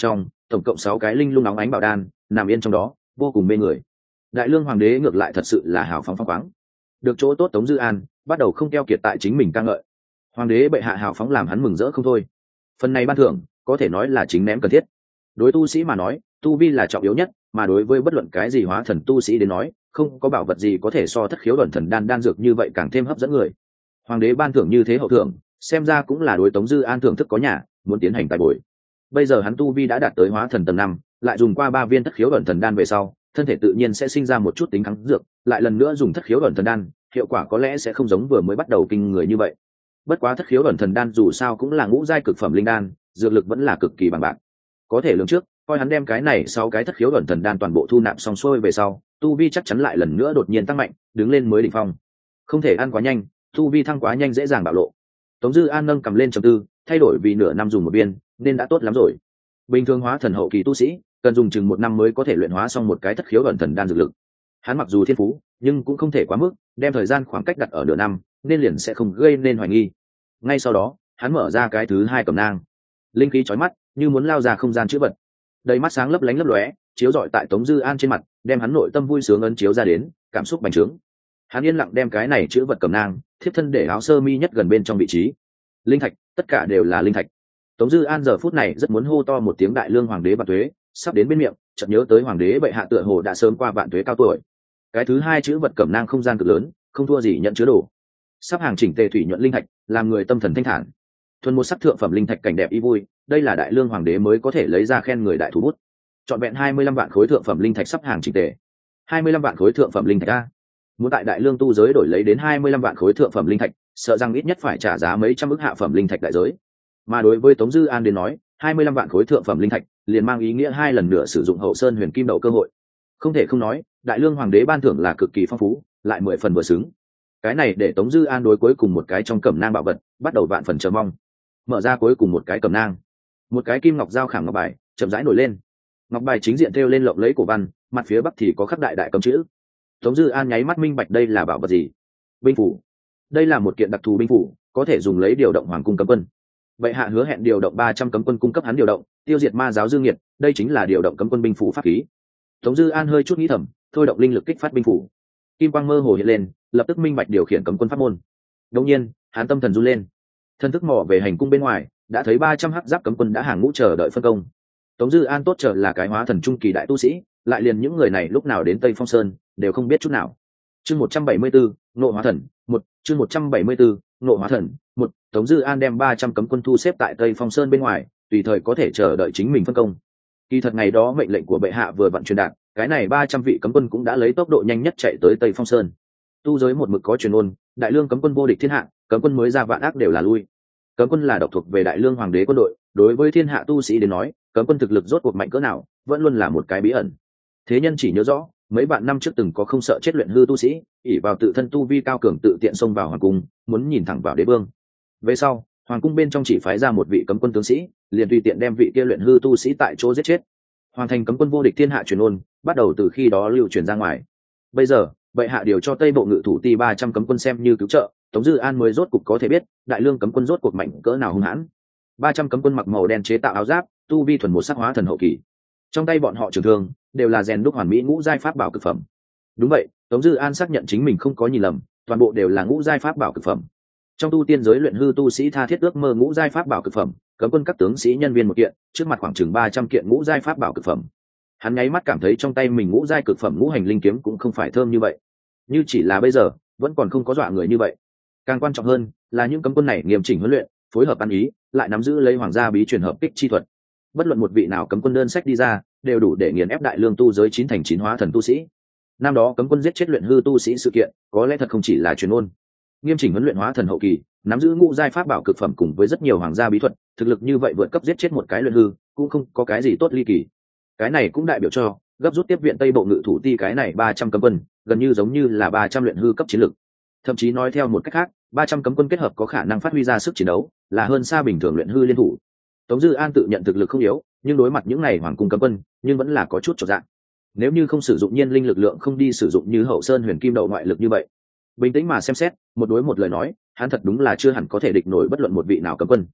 tổng cộng sáu cái linh lung nóng ánh bảo đan nằm yên trong đó, vô cùng mê người. Đại lương hoàng đế ngược lại thật sự là hào phóng phóng khoáng, được chỗ tốt Tống Dư An bắt đầu không keo kiệt tại chính mình ca ngợi. Hoàng đế bệ hạ hào phóng làm hắn mừng rỡ không thôi. Phần này ban thưởng có thể nói là chính ném cần thiết. Đối tu sĩ mà nói, tu vi là trọng yếu nhất, mà đối với bất luận cái gì hóa thần tu sĩ đến nói, không có bảo vật gì có thể so thất khiếu ẩn thần đan đan dược như vậy càng thêm hấp dẫn người. Hoàng đế ban thưởng như thế hậu thưởng, xem ra cũng là đối Tống Dư An thưởng thức có nhà, muốn tiến hành tài bồi. Bây giờ hắn tu vi đã đạt tới hóa thần tầng năm, lại dùng qua ba viên thất khiếu ẩn thần đan về sau, thân thể tự nhiên sẽ sinh ra một chút tính kháng dược, lại lần nữa dùng thất khiếu ẩn thần đan, hiệu quả có lẽ sẽ không giống vừa mới bắt đầu kinh người như vậy. Bất quá thất khiếu ẩn thần đan dù sao cũng là ngũ giai cực phẩm linh đan, dược lực vẫn là cực kỳ bằng bạc. Có thể lường trước, coi hắn đem cái này sau cái thất khiếu ẩn thần đan toàn bộ thu nạp xong xuôi về sau, tu vi chắc chắn lại lần nữa đột nhiên tăng mạnh, đứng lên mới đỉnh phong. Không thể ăn quá nhanh, tu vi thăng quá nhanh dễ dàng bạo lộ. Tống Dư An nâng cầm lên trầm tư, thay đổi vì nửa năm dùng một viên, nên đã tốt lắm rồi. Bình thường hóa thần hậu kỳ tu sĩ, cần dùng chừng một năm mới có thể luyện hóa xong một cái thất khiếu ẩn thần đan dược lực. Hắn mặc dù thiên phú, nhưng cũng không thể quá mức, đem thời gian khoảng cách đặt ở nửa năm, nên liền sẽ không gây nên hoài nghi. Ngay sau đó, hắn mở ra cái thứ hai cẩm nang, linh khí chói mắt, như muốn lao ra không gian chữ vật, đầy mắt sáng lấp lánh lấp lóe, chiếu rọi tại Tống Dư An trên mặt, đem hắn nội tâm vui sướng ấn chiếu ra đến, cảm xúc bành trướng. Hắn yên lặng đem cái này chữ vật cẩm nang thiếp thân để áo sơ mi nhất gần bên trong vị trí. Linh thạch, tất cả đều là linh thạch. Tống Dư An giờ phút này rất muốn hô to một tiếng đại lương hoàng đế vạn tuế, sắp đến bên miệng, chợt nhớ tới hoàng đế bệ hạ tựa hồ đã sớm qua vạn tuế cao tuổi. Cái thứ hai chữ vật cẩm nang không gian cực lớn, không thua gì nhận chứa đồ. Sắp hàng chỉnh tề thủy nhuận linh thạch, làm người tâm thần thanh thản. Thuần một sắc thượng phẩm linh thạch cảnh đẹp y vui, đây là đại lương hoàng đế mới có thể lấy ra khen người đại thủ bút. Chọn vẹn hai mươi lăm vạn khối thượng phẩm linh thạch sắp hàng chỉnh tề. hai mươi lăm vạn khối thượng phẩm linh thạch a. Muốn tại đại lương tu giới đổi lấy đến hai mươi lăm vạn khối thượng phẩm linh thạch, sợ rằng ít nhất phải trả giá mấy trăm ức hạ phẩm linh thạch đại giới. Mà đối với Tống Dư An đến nói, hai mươi lăm vạn khối thượng phẩm linh thạch liền mang ý nghĩa hai lần nữa sử dụng hậu sơn huyền kim đậu cơ hội. Không thể không nói, đại lương hoàng đế ban thưởng là cực kỳ phong phú, lại mười phần vừa xứng. Cái này để Tống Dư An đối cuối cùng một cái trong cẩm nang bảo vật bắt đầu vạn phần chờ mong. Mở ra cuối cùng một cái cẩm nang, một cái kim ngọc giao khảm ngọc bài chậm rãi nổi lên. Ngọc bài chính diện thêu lên lộng lẫy cổ văn, mặt phía bắc thì có khắc đại đại cấm chữ. Tống Dư An nháy mắt minh bạch đây là bảo vật gì. Binh phủ. Đây là một kiện đặc thù binh phủ, có thể dùng lấy điều động hoàng cung cấm quân. Bệ hạ hứa hẹn điều động ba trăm cấm quân cung cấp hắn điều động, tiêu diệt ma giáo dương nghiệt, đây chính là điều động cấm quân binh phủ pháp khí. Tống Dư An hơi chút nghĩ thầm, thôi động linh lực kích phát binh phủ. Kim quang mơ hồ hiện lên, lập tức minh bạch điều khiển cấm quân pháp môn. Đột nhiên, hắn tâm thần run lên. Thân thức mò về hành cung bên ngoài, đã thấy ba trăm hắc giáp cấm quân đã hàng ngũ chờ đợi phân công. Tống Dư An tốt chờ là cái hóa thần trung kỳ đại tu sĩ, lại liền những người này lúc nào đến Tây Phong Sơn đều không biết chút nào. Chương một trăm bảy mươi bốn, Ngộ Hóa Thần, một, chương một trăm bảy mươi bốn, Ngộ Hóa Thần, một. Tống Dư An đem ba trăm cấm quân thu xếp tại Tây Phong Sơn bên ngoài, tùy thời có thể chờ đợi chính mình phân công. Kỳ thật ngày đó mệnh lệnh của bệ hạ vừa vận truyền đạt, cái này ba trăm vị cấm quân cũng đã lấy tốc độ nhanh nhất chạy tới Tây Phong Sơn. Tu giới một mực có truyền ngôn, đại lương cấm quân vô địch thiên hạ, cấm quân mới ra vạn ác đều là lui. Cấm quân là độc thuộc về đại lương hoàng đế quân đội, đối với thiên hạ tu sĩ đến nói, cấm quân thực lực rốt cuộc mạnh cỡ nào, vẫn luôn là một cái bí ẩn. Thế nhân chỉ nhớ rõ, mấy bạn năm trước từng có không sợ chết luyện hư tu sĩ, ỷ vào tự thân tu vi cao cường tự tiện xông vào hoàng cung, muốn nhìn thẳng vào đế vương. Về sau, hoàng cung bên trong chỉ phái ra một vị cấm quân tướng sĩ, liền tùy tiện đem vị kia luyện hư tu sĩ tại chỗ giết chết. Hoàng thành cấm quân vô địch thiên hạ truyền ôn, bắt đầu từ khi đó lưu truyền ra ngoài. Bây giờ, bệ hạ điều cho Tây Bộ Ngự thủ ti ba trăm cấm quân xem như cứu trợ, Tống Dư An mới rốt cục có thể biết, đại lương cấm quân rốt cuộc mạnh cỡ nào hung hãn. ba trăm cấm quân mặc màu đen chế tạo áo giáp, tu vi thuần một sắc hóa thần hậu kỳ. Trong tay bọn họ trường thương đều là rèn đúc hoàn mỹ ngũ giai pháp bảo cực phẩm. Đúng vậy, Tống Dư An xác nhận chính mình không có nhìn lầm, toàn bộ đều là ngũ giai pháp bảo cực phẩm. Trong tu tiên giới luyện hư tu sĩ tha thiết ước mơ ngũ giai pháp bảo cực phẩm, cấm quân các tướng sĩ nhân viên một kiện, trước mặt khoảng chừng ba trăm kiện ngũ giai pháp bảo cực phẩm. Hắn nháy mắt cảm thấy trong tay mình ngũ giai cực phẩm ngũ hành linh kiếm cũng không phải thơm như vậy. Như chỉ là bây giờ, vẫn còn không có dọa người như vậy. Càng quan trọng hơn là những cấm quân này nghiêm chỉnh huấn luyện, phối hợp ăn ý, lại nắm giữ lấy hoàng gia bí truyền hợp kích chi thuật. Bất luận một vị nào cấm quân đơn sách đi ra, đều đủ để nghiền ép đại lương tu giới chín thành chín hóa thần tu sĩ. Năm đó cấm quân giết chết luyện hư tu sĩ sự kiện, có lẽ thật không chỉ là truyền ngôn. Nghiêm chỉnh huấn luyện hóa thần hậu kỳ, nắm giữ ngũ giai pháp bảo cực phẩm cùng với rất nhiều hoàng gia bí thuật, thực lực như vậy vượt cấp giết chết một cái luyện hư, cũng không có cái gì tốt ly kỳ. Cái này cũng đại biểu cho gấp rút tiếp viện Tây Bộ Ngự thủ ti cái này ba trăm cấm quân, gần như giống như là ba trăm luyện hư cấp chiến lực. Thậm chí nói theo một cách khác, ba trăm cấm quân kết hợp có khả năng phát huy ra sức chiến đấu, là hơn xa bình thường luyện hư liên thủ. Tống Dư An tự nhận thực lực không yếu, nhưng đối mặt những này hoàng cung cấm quân, nhưng vẫn là có chút chột dạ. Nếu như không sử dụng nhiên linh lực lượng, không đi sử dụng như hậu sơn huyền kim đậu ngoại lực như vậy, bình tĩnh mà xem xét, một đối một lời nói, hắn thật đúng là chưa hẳn có thể địch nổi bất luận một vị nào cấm quân.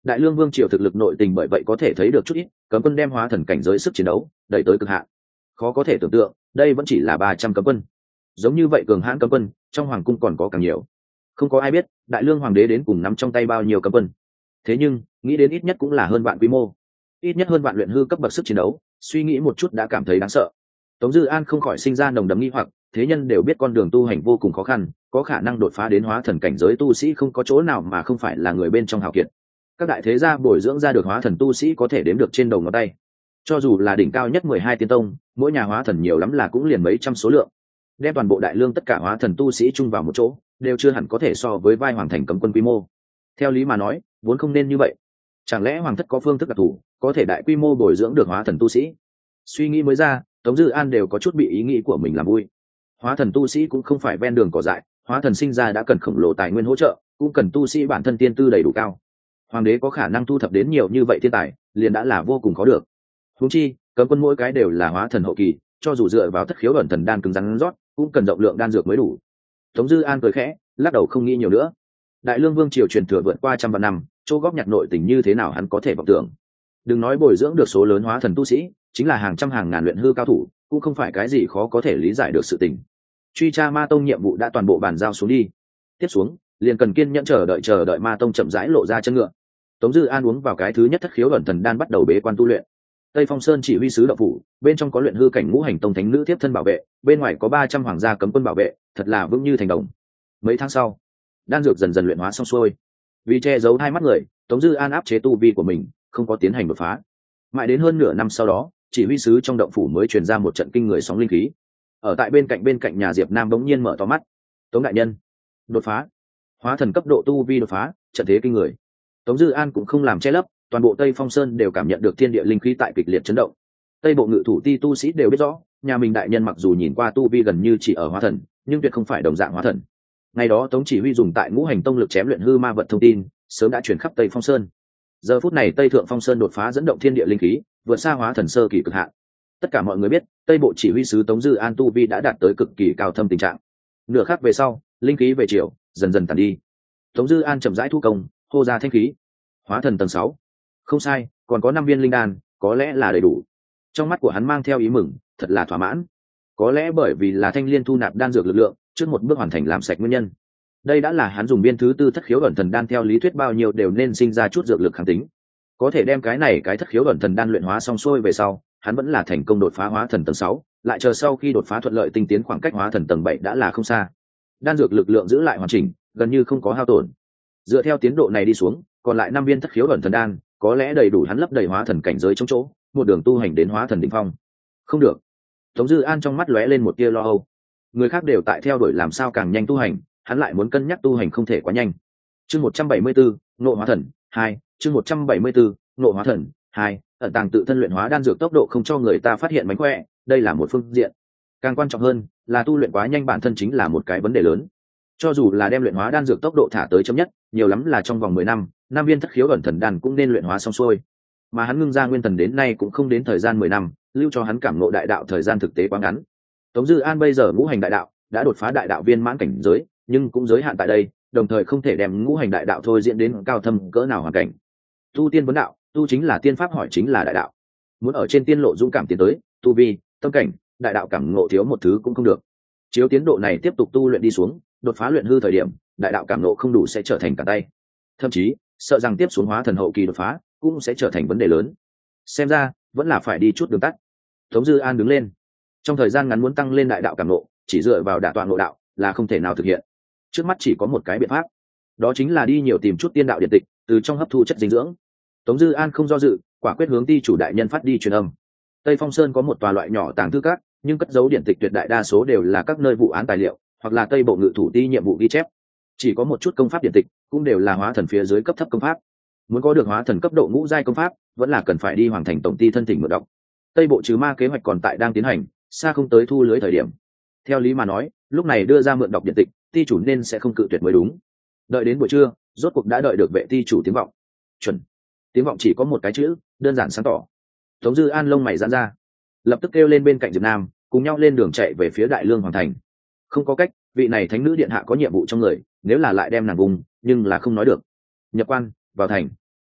Đại Lương Vương triều thực lực nội tình bởi vậy có thể thấy được chút ít, cấm quân đem hóa thần cảnh giới sức chiến đấu đẩy tới cực hạn. Khó có thể tưởng tượng, đây vẫn chỉ là ba trăm cấm quân. Giống như vậy cường hãn cấm quân, trong hoàng cung còn có càng nhiều. Không có ai biết, Đại Lương hoàng đế đến cùng nắm trong tay bao nhiêu cấm quân. Thế nhưng, nghĩ đến ít nhất cũng là hơn vạn quy mô, ít nhất hơn vạn luyện hư cấp bậc sức chiến đấu, suy nghĩ một chút đã cảm thấy đáng sợ. Tống Dư An không khỏi sinh ra nồng đậm nghi hoặc, thế nhân đều biết con đường tu hành vô cùng khó khăn, có khả năng đột phá đến hóa thần cảnh giới tu sĩ không có chỗ nào mà không phải là người bên trong hào kiệt. Các đại thế gia bồi dưỡng ra được hóa thần tu sĩ có thể đếm được trên đầu ngón tay. Cho dù là đỉnh cao nhất mười hai tiên tông, mỗi nhà hóa thần nhiều lắm là cũng liền mấy trăm số lượng. Đem toàn bộ Đại Lương tất cả hóa thần tu sĩ chung vào một chỗ, đều chưa hẳn có thể so với vai hoàng thành cấm quân quy mô. Theo lý mà nói, vốn không nên như vậy. Chẳng lẽ hoàng thất có phương thức đặc thù, có thể đại quy mô bồi dưỡng được hóa thần tu sĩ? Suy nghĩ mới ra, Tống Dư An đều có chút bị ý nghĩ của mình làm vui. Hóa thần tu sĩ cũng không phải ven đường cỏ dại, hóa thần sinh ra đã cần khổng lồ tài nguyên hỗ trợ, cũng cần tu sĩ bản thân tiên tư đầy đủ cao. Hoàng đế có khả năng thu thập đến nhiều như vậy thiên tài, liền đã là vô cùng khó được. Huống chi, cấm quân mỗi cái đều là hóa thần hậu kỳ, cho dù dựa vào thất khiếu ẩn thần đan cứng rắn rót, cũng cần rộng lượng đan dược mới đủ. Tống Dư An cười khẽ, lắc đầu không nghĩ nhiều nữa. Đại Lương Vương triều truyền thừa vượt qua trăm vạn năm, chỗ góp nhặt nội tình như thế nào hắn có thể vọng tưởng. Đừng nói bồi dưỡng được số lớn hóa thần tu sĩ, chính là hàng trăm hàng ngàn luyện hư cao thủ, cũng không phải cái gì khó có thể lý giải được sự tình. Truy tra ma tông nhiệm vụ đã toàn bộ bàn giao xuống đi, tiếp xuống liền cần kiên nhẫn chờ đợi chờ đợi ma tông chậm rãi lộ ra chân ngựa. Tống Dư An uống vào cái thứ nhất thất khiếu ẩn thần đan, bắt đầu bế quan tu luyện. Tây Phong Sơn chỉ huy sứ đậu phủ, bên trong có luyện hư cảnh ngũ hành tông thánh nữ tiếp thân bảo vệ, bên ngoài có ba trăm hoàng gia cấm quân bảo vệ, thật là vững như thành đồng. Mấy tháng sau, đan dược dần dần luyện hóa xong xuôi. Vì che giấu hai mắt người, Tống Dư An áp chế tu vi của mình, không có tiến hành đột phá. Mãi đến hơn nửa năm sau đó, chỉ huy sứ trong động phủ mới truyền ra một trận kinh người sóng linh khí. Ở tại bên cạnh bên cạnh nhà Diệp Nam bỗng nhiên mở to mắt. Tống đại nhân, đột phá, hóa thần cấp độ tu vi đột phá, trận thế kinh người. Tống Dư An cũng không làm che lấp, toàn bộ Tây Phong Sơn đều cảm nhận được thiên địa linh khí tại kịch liệt chấn động. Tây bộ ngự thủ ti tu sĩ đều biết rõ, nhà mình đại nhân mặc dù nhìn qua tu vi gần như chỉ ở hóa thần, nhưng tuyệt không phải đồng dạng hóa thần. Ngày đó Tống chỉ huy dùng tại ngũ hành tông lực chém luyện hư ma vật thông tin, sớm đã truyền khắp Tây Phong Sơn. Giờ phút này Tây Thượng Phong Sơn đột phá dẫn động thiên địa linh khí, vượt xa hóa thần sơ kỳ cực hạn. Tất cả mọi người biết, Tây bộ chỉ huy sứ Tống Dư An tu vi đã đạt tới cực kỳ cao thâm tình trạng. Nửa khắc về sau, linh khí về chiều, dần dần tàn đi. Tống Dư An chậm rãi thu công, hô ra thanh khí. Hóa thần tầng sáu. Không sai, còn có năm viên linh đan, có lẽ là đầy đủ. Trong mắt của hắn mang theo ý mừng, thật là thỏa mãn. Có lẽ bởi vì là thanh liên thu nạp đan dược lực lượng, trước một bước hoàn thành làm sạch nguyên nhân. Đây đã là hắn dùng viên thứ tư thất khiếu ẩn thần đan, theo lý thuyết bao nhiêu đều nên sinh ra chút dược lực kháng tính. Có thể đem cái này cái thất khiếu ẩn thần đan luyện hóa xong xuôi về sau, hắn vẫn là thành công đột phá hóa thần tầng sáu, lại chờ sau khi đột phá thuận lợi tinh tiến, khoảng cách hóa thần tầng bảy đã là không xa. Đan dược lực lượng giữ lại hoàn chỉnh, gần như không có hao tổn. Dựa theo tiến độ này đi xuống, còn lại năm viên thất khiếu ẩn thần đan, có lẽ đầy đủ hắn lấp đầy hóa thần cảnh giới trong chỗ, một đường tu hành đến hóa thần đỉnh phong. Không được. Tống Dư An trong mắt lóe lên một tia lo âu. Người khác đều tại theo đuổi làm sao càng nhanh tu hành, hắn lại muốn cân nhắc tu hành không thể quá nhanh. Chương một trăm bảy mươi bốn, Ngộ Hóa Thần hai, chương một trăm bảy mươi bốn, Ngộ Hóa Thần hai, ẩn tàng tự thân luyện hóa đan dược tốc độ không cho người ta phát hiện mánh khỏe, đây là một phương diện. Càng quan trọng hơn, là tu luyện quá nhanh bản thân chính là một cái vấn đề lớn. Cho dù là đem luyện hóa đan dược tốc độ thả tới chấm nhất, nhiều lắm là trong vòng mười năm, năm viên thất khiếu ẩn thần đan cũng nên luyện hóa xong xuôi. Mà hắn ngưng ra nguyên thần đến nay cũng không đến thời gian mười năm, lưu cho hắn cảm ngộ đại đạo thời gian thực tế quá ngắn. Tống Dư An bây giờ ngũ hành đại đạo đã đột phá đại đạo viên mãn cảnh giới, nhưng cũng giới hạn tại đây, đồng thời không thể đem ngũ hành đại đạo thôi diễn đến cao thâm cỡ nào hoàn cảnh. Tu tiên vấn đạo, tu chính là tiên pháp, hỏi chính là đại đạo. Muốn ở trên tiên lộ dũng cảm tiến tới, tu vi, tâm cảnh, đại đạo cảm ngộ thiếu một thứ cũng không được. Chiếu tiến độ này tiếp tục tu luyện đi xuống, đột phá luyện hư thời điểm, đại đạo cảm ngộ không đủ sẽ trở thành cả tay. Thậm chí, sợ rằng tiếp xuống hóa thần hậu kỳ đột phá cũng sẽ trở thành vấn đề lớn. Xem ra, vẫn là phải đi chút đường tắt. Tống Dư An đứng lên. Trong thời gian ngắn muốn tăng lên đại đạo cảm ngộ, chỉ dựa vào đả tọa ngộ đạo là không thể nào thực hiện. Trước mắt chỉ có một cái biện pháp, đó chính là đi nhiều tìm chút tiên đạo điện tịch, từ trong hấp thu chất dinh dưỡng. Tống Dư An không do dự, quả quyết hướng ti chủ đại nhân phát đi truyền âm. Tây Phong Sơn có một tòa loại nhỏ tàng thư các, nhưng cất giấu điện tịch tuyệt đại đa số đều là các nơi vụ án tài liệu, hoặc là Tây bộ ngự thủ ti nhiệm vụ ghi chép. Chỉ có một chút công pháp điện tịch, cũng đều là hóa thần phía dưới cấp thấp công pháp. Muốn có được hóa thần cấp độ ngũ giai công pháp, vẫn là cần phải đi hoàng thành tổng ty thân thỉnh mượn đọc. Tây bộ trừ ma kế hoạch còn tại đang tiến hành, xa không tới thu lưới thời điểm. Theo lý mà nói, lúc này đưa ra mượn đọc điện tịch, ti chủ nên sẽ không cự tuyệt mới đúng. Đợi đến buổi trưa, rốt cuộc đã đợi được vệ ti chủ tiếng vọng. Chuẩn. Tiếng vọng chỉ có một cái chữ, đơn giản sáng tỏ. Tống Dư An lông mày giãn ra, lập tức kêu lên bên cạnh Diệp Nam, cùng nhau lên đường chạy về phía Đại Lương hoàng thành. Không có cách, vị này thánh nữ điện hạ có nhiệm vụ trong người, nếu là lại đem nàng vùng, nhưng là không nói được. Nhập quan, vào thành.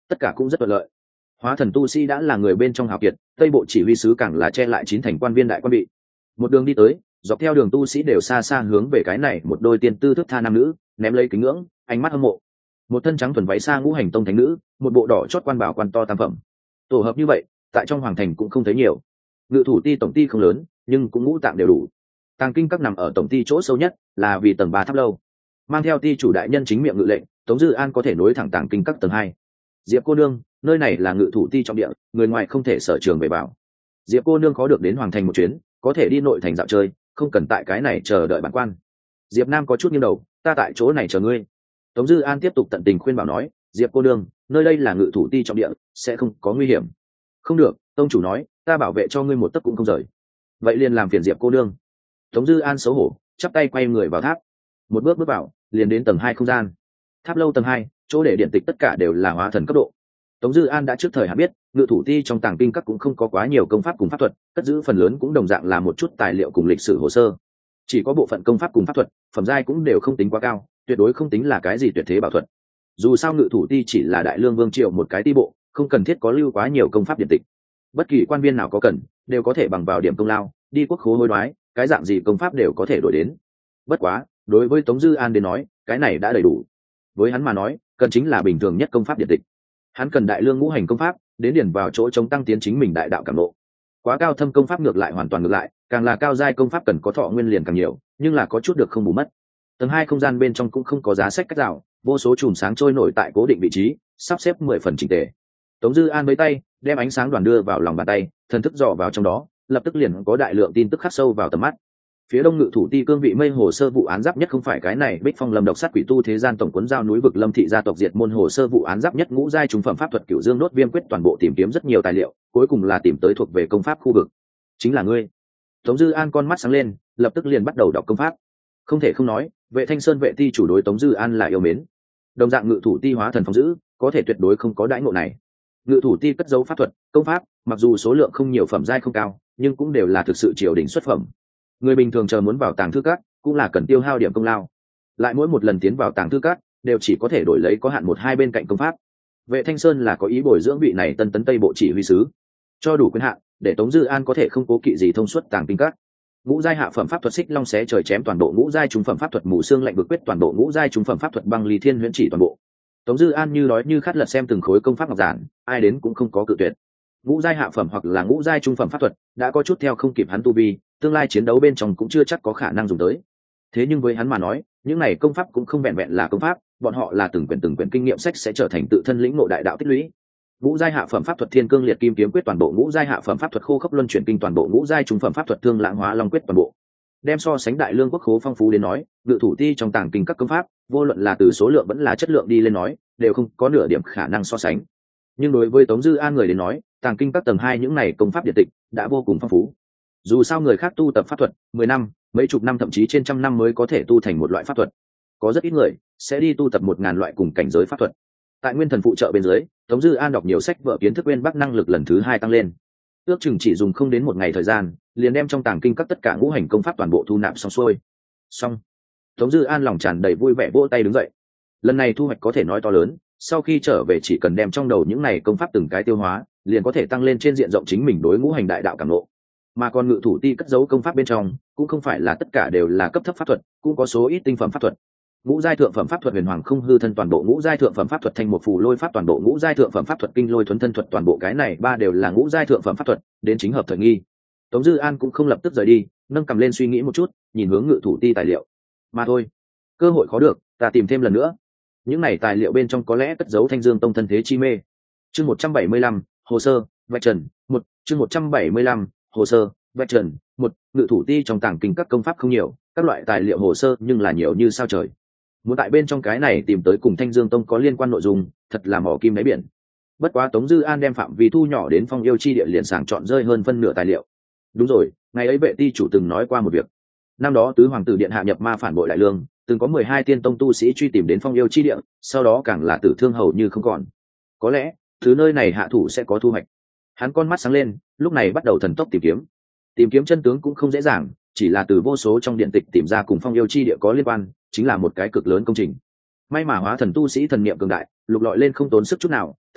tất cả cũng rất thuận lợi. Hóa thần tu sĩ đã là người bên trong hào kiệt, tây bộ chỉ huy sứ càng là che lại chín thành quan viên đại quan bị. Một đường đi tới, dọc theo đường tu sĩ đều xa xa hướng về cái này một đôi tiên tư thức tha nam nữ ném lấy kính ngưỡng ánh mắt hâm mộ. Một thân trắng thuần váy xa ngũ hành tông thánh nữ, một bộ đỏ chót quan bảo quan to tam phẩm, tổ hợp như vậy tại trong hoàng thành cũng không thấy nhiều. Ngự thủ ti tổng ty không lớn, nhưng cũng ngũ tạng đều đủ. Tàng kinh các nằm ở tổng ty chỗ sâu nhất, là vì tầng ba tháp lâu. Mang theo ty chủ đại nhân chính miệng ngự lệnh, Tống Dư An có thể nối thẳng tàng kinh các tầng hai. Diệp cô nương, nơi này là ngự thủ ti trọng địa, người ngoài không thể sở trường về bảo. Diệp cô nương khó được đến hoàng thành một chuyến, có thể đi nội thành dạo chơi, không cần tại cái này chờ đợi bản quan. Diệp Nam có chút nghiêng đầu, ta tại chỗ này chờ ngươi. Tống Dư An tiếp tục tận tình khuyên bảo nói, Diệp cô nương, nơi đây là ngự thủ ti trọng địa, sẽ không có nguy hiểm. Không được, tông chủ nói, ta bảo vệ cho ngươi một tấc cũng không rời. Vậy liền làm phiền Diệp cô nương. Tống Dư An xấu hổ, chắp tay quay người vào tháp. Một bước bước vào, liền đến tầng hai không gian. Tháp lâu tầng hai, chỗ để điện tịch tất cả đều là hóa thần cấp độ. Tống Dư An đã trước thời hạn biết, ngự thủ ti trong tàng kinh các cũng không có quá nhiều công pháp cùng pháp thuật, cất giữ phần lớn cũng đồng dạng là một chút tài liệu cùng lịch sử hồ sơ. Chỉ có bộ phận công pháp cùng pháp thuật, phẩm giai cũng đều không tính quá cao, tuyệt đối không tính là cái gì tuyệt thế bảo thuật. Dù sao ngự thủ ti chỉ là đại lương vương triều một cái ti bộ, không cần thiết có lưu quá nhiều công pháp điện tịch. Bất kỳ quan viên nào có cần, đều có thể bằng vào điểm công lao, đi quốc khố hối đoái, cái dạng gì công pháp đều có thể đổi đến. Bất quá, đối với Tống Dư An đến nói, cái này đã đầy đủ. Với hắn mà nói, cần chính là bình thường nhất công pháp điện tịch. Hắn cần đại lương ngũ hành công pháp, đến điển vào chỗ chống tăng tiến chính mình đại đạo cảm ngộ. Quá cao thâm công pháp ngược lại hoàn toàn ngược lại, càng là cao giai công pháp cần có thọ nguyên liền càng nhiều, nhưng là có chút được không bù mất. Tầng hai không gian bên trong cũng không có giá sách cách rào, vô số chùm sáng trôi nổi tại cố định vị trí, sắp xếp mười phần chỉnh tề. Tống Dư An với tay, đem ánh sáng đoàn đưa vào lòng bàn tay, thần thức dò vào trong đó, lập tức liền có đại lượng tin tức khắc sâu vào tầm mắt. Phía đông ngự thủ ti cương vị mây hồ sơ vụ án giáp nhất không phải cái này Bích Phong Lâm độc sát quỷ tu thế gian tổng cuốn giao núi vực Lâm thị gia tộc diệt môn hồ sơ vụ án giáp nhất ngũ giai trung phẩm pháp thuật cửu dương đốt viêm quyết toàn bộ tìm kiếm rất nhiều tài liệu, cuối cùng là tìm tới thuộc về công pháp khu vực. Chính là ngươi. Tống Dư An con mắt sáng lên, lập tức liền bắt đầu đọc công pháp. Không thể không nói, Vệ Thanh Sơn vệ ti chủ đối Tống Dư An là yêu mến. Đồng dạng ngự thủ ti hóa thần phong giữ, có thể tuyệt đối không có đãi ngộ này. Ngự thủ ti cất giấu pháp thuật, công pháp, mặc dù số lượng không nhiều phẩm giai không cao, nhưng cũng đều là thực sự triều đình xuất phẩm. Người bình thường chờ muốn vào tàng thư các, cũng là cần tiêu hao điểm công lao. Lại mỗi một lần tiến vào tàng thư các, đều chỉ có thể đổi lấy có hạn một hai bên cạnh công pháp. Vệ Thanh Sơn là có ý bồi dưỡng vị này tân tấn tây bộ chỉ huy sứ, cho đủ quyền hạn, để Tống Dư An có thể không cố kỵ gì thông suốt tàng kinh các. Ngũ giai hạ phẩm pháp thuật xích long xé trời chém toàn bộ, ngũ giai trung phẩm pháp thuật mù xương lạnh vực quyết toàn bộ, ngũ giai trung phẩm pháp thuật băng ly thiên huyễn chỉ toàn bộ. Tống Dư An như nói như khát lật xem từng khối công pháp ngọc giản, ai đến cũng không có cự tuyệt. Ngũ giai hạ phẩm hoặc là ngũ giai trung phẩm pháp thuật đã có chút theo không kịp hắn tu vi, tương lai chiến đấu bên trong cũng chưa chắc có khả năng dùng tới. Thế nhưng với hắn mà nói, những này công pháp cũng không vẹn vẹn là công pháp, bọn họ là từng quyển từng quyển kinh nghiệm sách sẽ trở thành tự thân lĩnh ngộ đại đạo tích lũy. Ngũ giai hạ phẩm pháp thuật thiên cương liệt kim kiếm quyết toàn bộ, ngũ giai hạ phẩm pháp thuật khô khốc luân chuyển kinh toàn bộ, ngũ giai trung phẩm pháp thuật thương lãng hóa long quyết toàn bộ. Đem so sánh đại lương quốc khố phong phú đến nói, ngự thủ ti trong tàng kinh các công pháp, vô luận là từ số lượng vẫn là chất lượng đi lên nói, đều không có nửa điểm khả năng so sánh. Nhưng đối với Tống Dư An người đến nói, tàng kinh các tầng hai những này công pháp điện tịch đã vô cùng phong phú. Dù sao người khác tu tập pháp thuật mười năm, mấy chục năm thậm chí trên trăm năm mới có thể tu thành một loại pháp thuật, có rất ít người sẽ đi tu tập một ngàn loại cùng cảnh giới pháp thuật. Tại nguyên thần phụ trợ bên dưới, Tống Dư An đọc nhiều sách vở, kiến thức uyên bác, năng lực lần thứ hai tăng lên. Ước chừng chỉ dùng không đến một ngày thời gian, liền đem trong tàng kinh các tất cả ngũ hành công pháp toàn bộ thu nạp xong xuôi. Xong, Tống Dư An lòng tràn đầy vui vẻ vỗ tay đứng dậy. Lần này thu hoạch có thể nói to lớn, sau khi trở về chỉ cần đem trong đầu những này công pháp từng cái tiêu hóa, liền có thể tăng lên trên diện rộng chính mình đối ngũ hành đại đạo cảm ngộ. Mà còn ngự thủ ti cất giấu công pháp bên trong, cũng không phải là tất cả đều là cấp thấp pháp thuật, cũng có số ít tinh phẩm pháp thuật. Ngũ giai thượng phẩm pháp thuật huyền hoàng không hư thân toàn bộ, ngũ giai thượng phẩm pháp thuật thanh một phù lôi pháp toàn bộ, ngũ giai thượng phẩm pháp thuật kinh lôi thuấn thân thuật toàn bộ, cái này ba đều là ngũ giai thượng phẩm pháp thuật, đến chính hợp thời nghi. Tống Dư An cũng không lập tức rời đi, nâng cầm lên suy nghĩ một chút, nhìn hướng ngự thủ ti tài liệu. Mà thôi, cơ hội khó được, ta tìm thêm lần nữa. Những này tài liệu bên trong có lẽ cất giấu Thanh Dương Tông thân thế chi mê. Chương một trăm bảy mươi lăm, hồ sơ, vạch trần, một, chương một trăm bảy mươi lăm, hồ sơ, vạch trần, một, ngự thủ ti trong tàng kinh các công pháp không nhiều, các loại tài liệu hồ sơ nhưng là nhiều như sao trời. Muốn tại bên trong cái này tìm tới cùng Thanh Dương Tông có liên quan nội dung, thật là mỏ kim đáy biển. Bất quá Tống Dư An đem phạm vi thu nhỏ đến Phong Yêu chi địa liền sàng chọn rơi hơn phân nửa tài liệu. Đúng rồi, ngày ấy vệ ti chủ từng nói qua một việc. Năm đó tứ hoàng tử điện hạ nhập ma phản bội đại lương, từng có mười hai tiên tông tu sĩ truy tìm đến Phong Yêu chi địa, sau đó càng là tử thương hầu như không còn. Có lẽ, thứ nơi này hạ thủ sẽ có thu hoạch. Hắn con mắt sáng lên, lúc này bắt đầu thần tốc tìm kiếm. Tìm kiếm chân tướng cũng không dễ dàng, chỉ là từ vô số trong điện tịch tìm ra cùng Phong Yêu chi địa có liên quan, chính là một cái cực lớn công trình. May mà hóa thần tu sĩ thần niệm cường đại, lục lọi lên không tốn sức chút nào,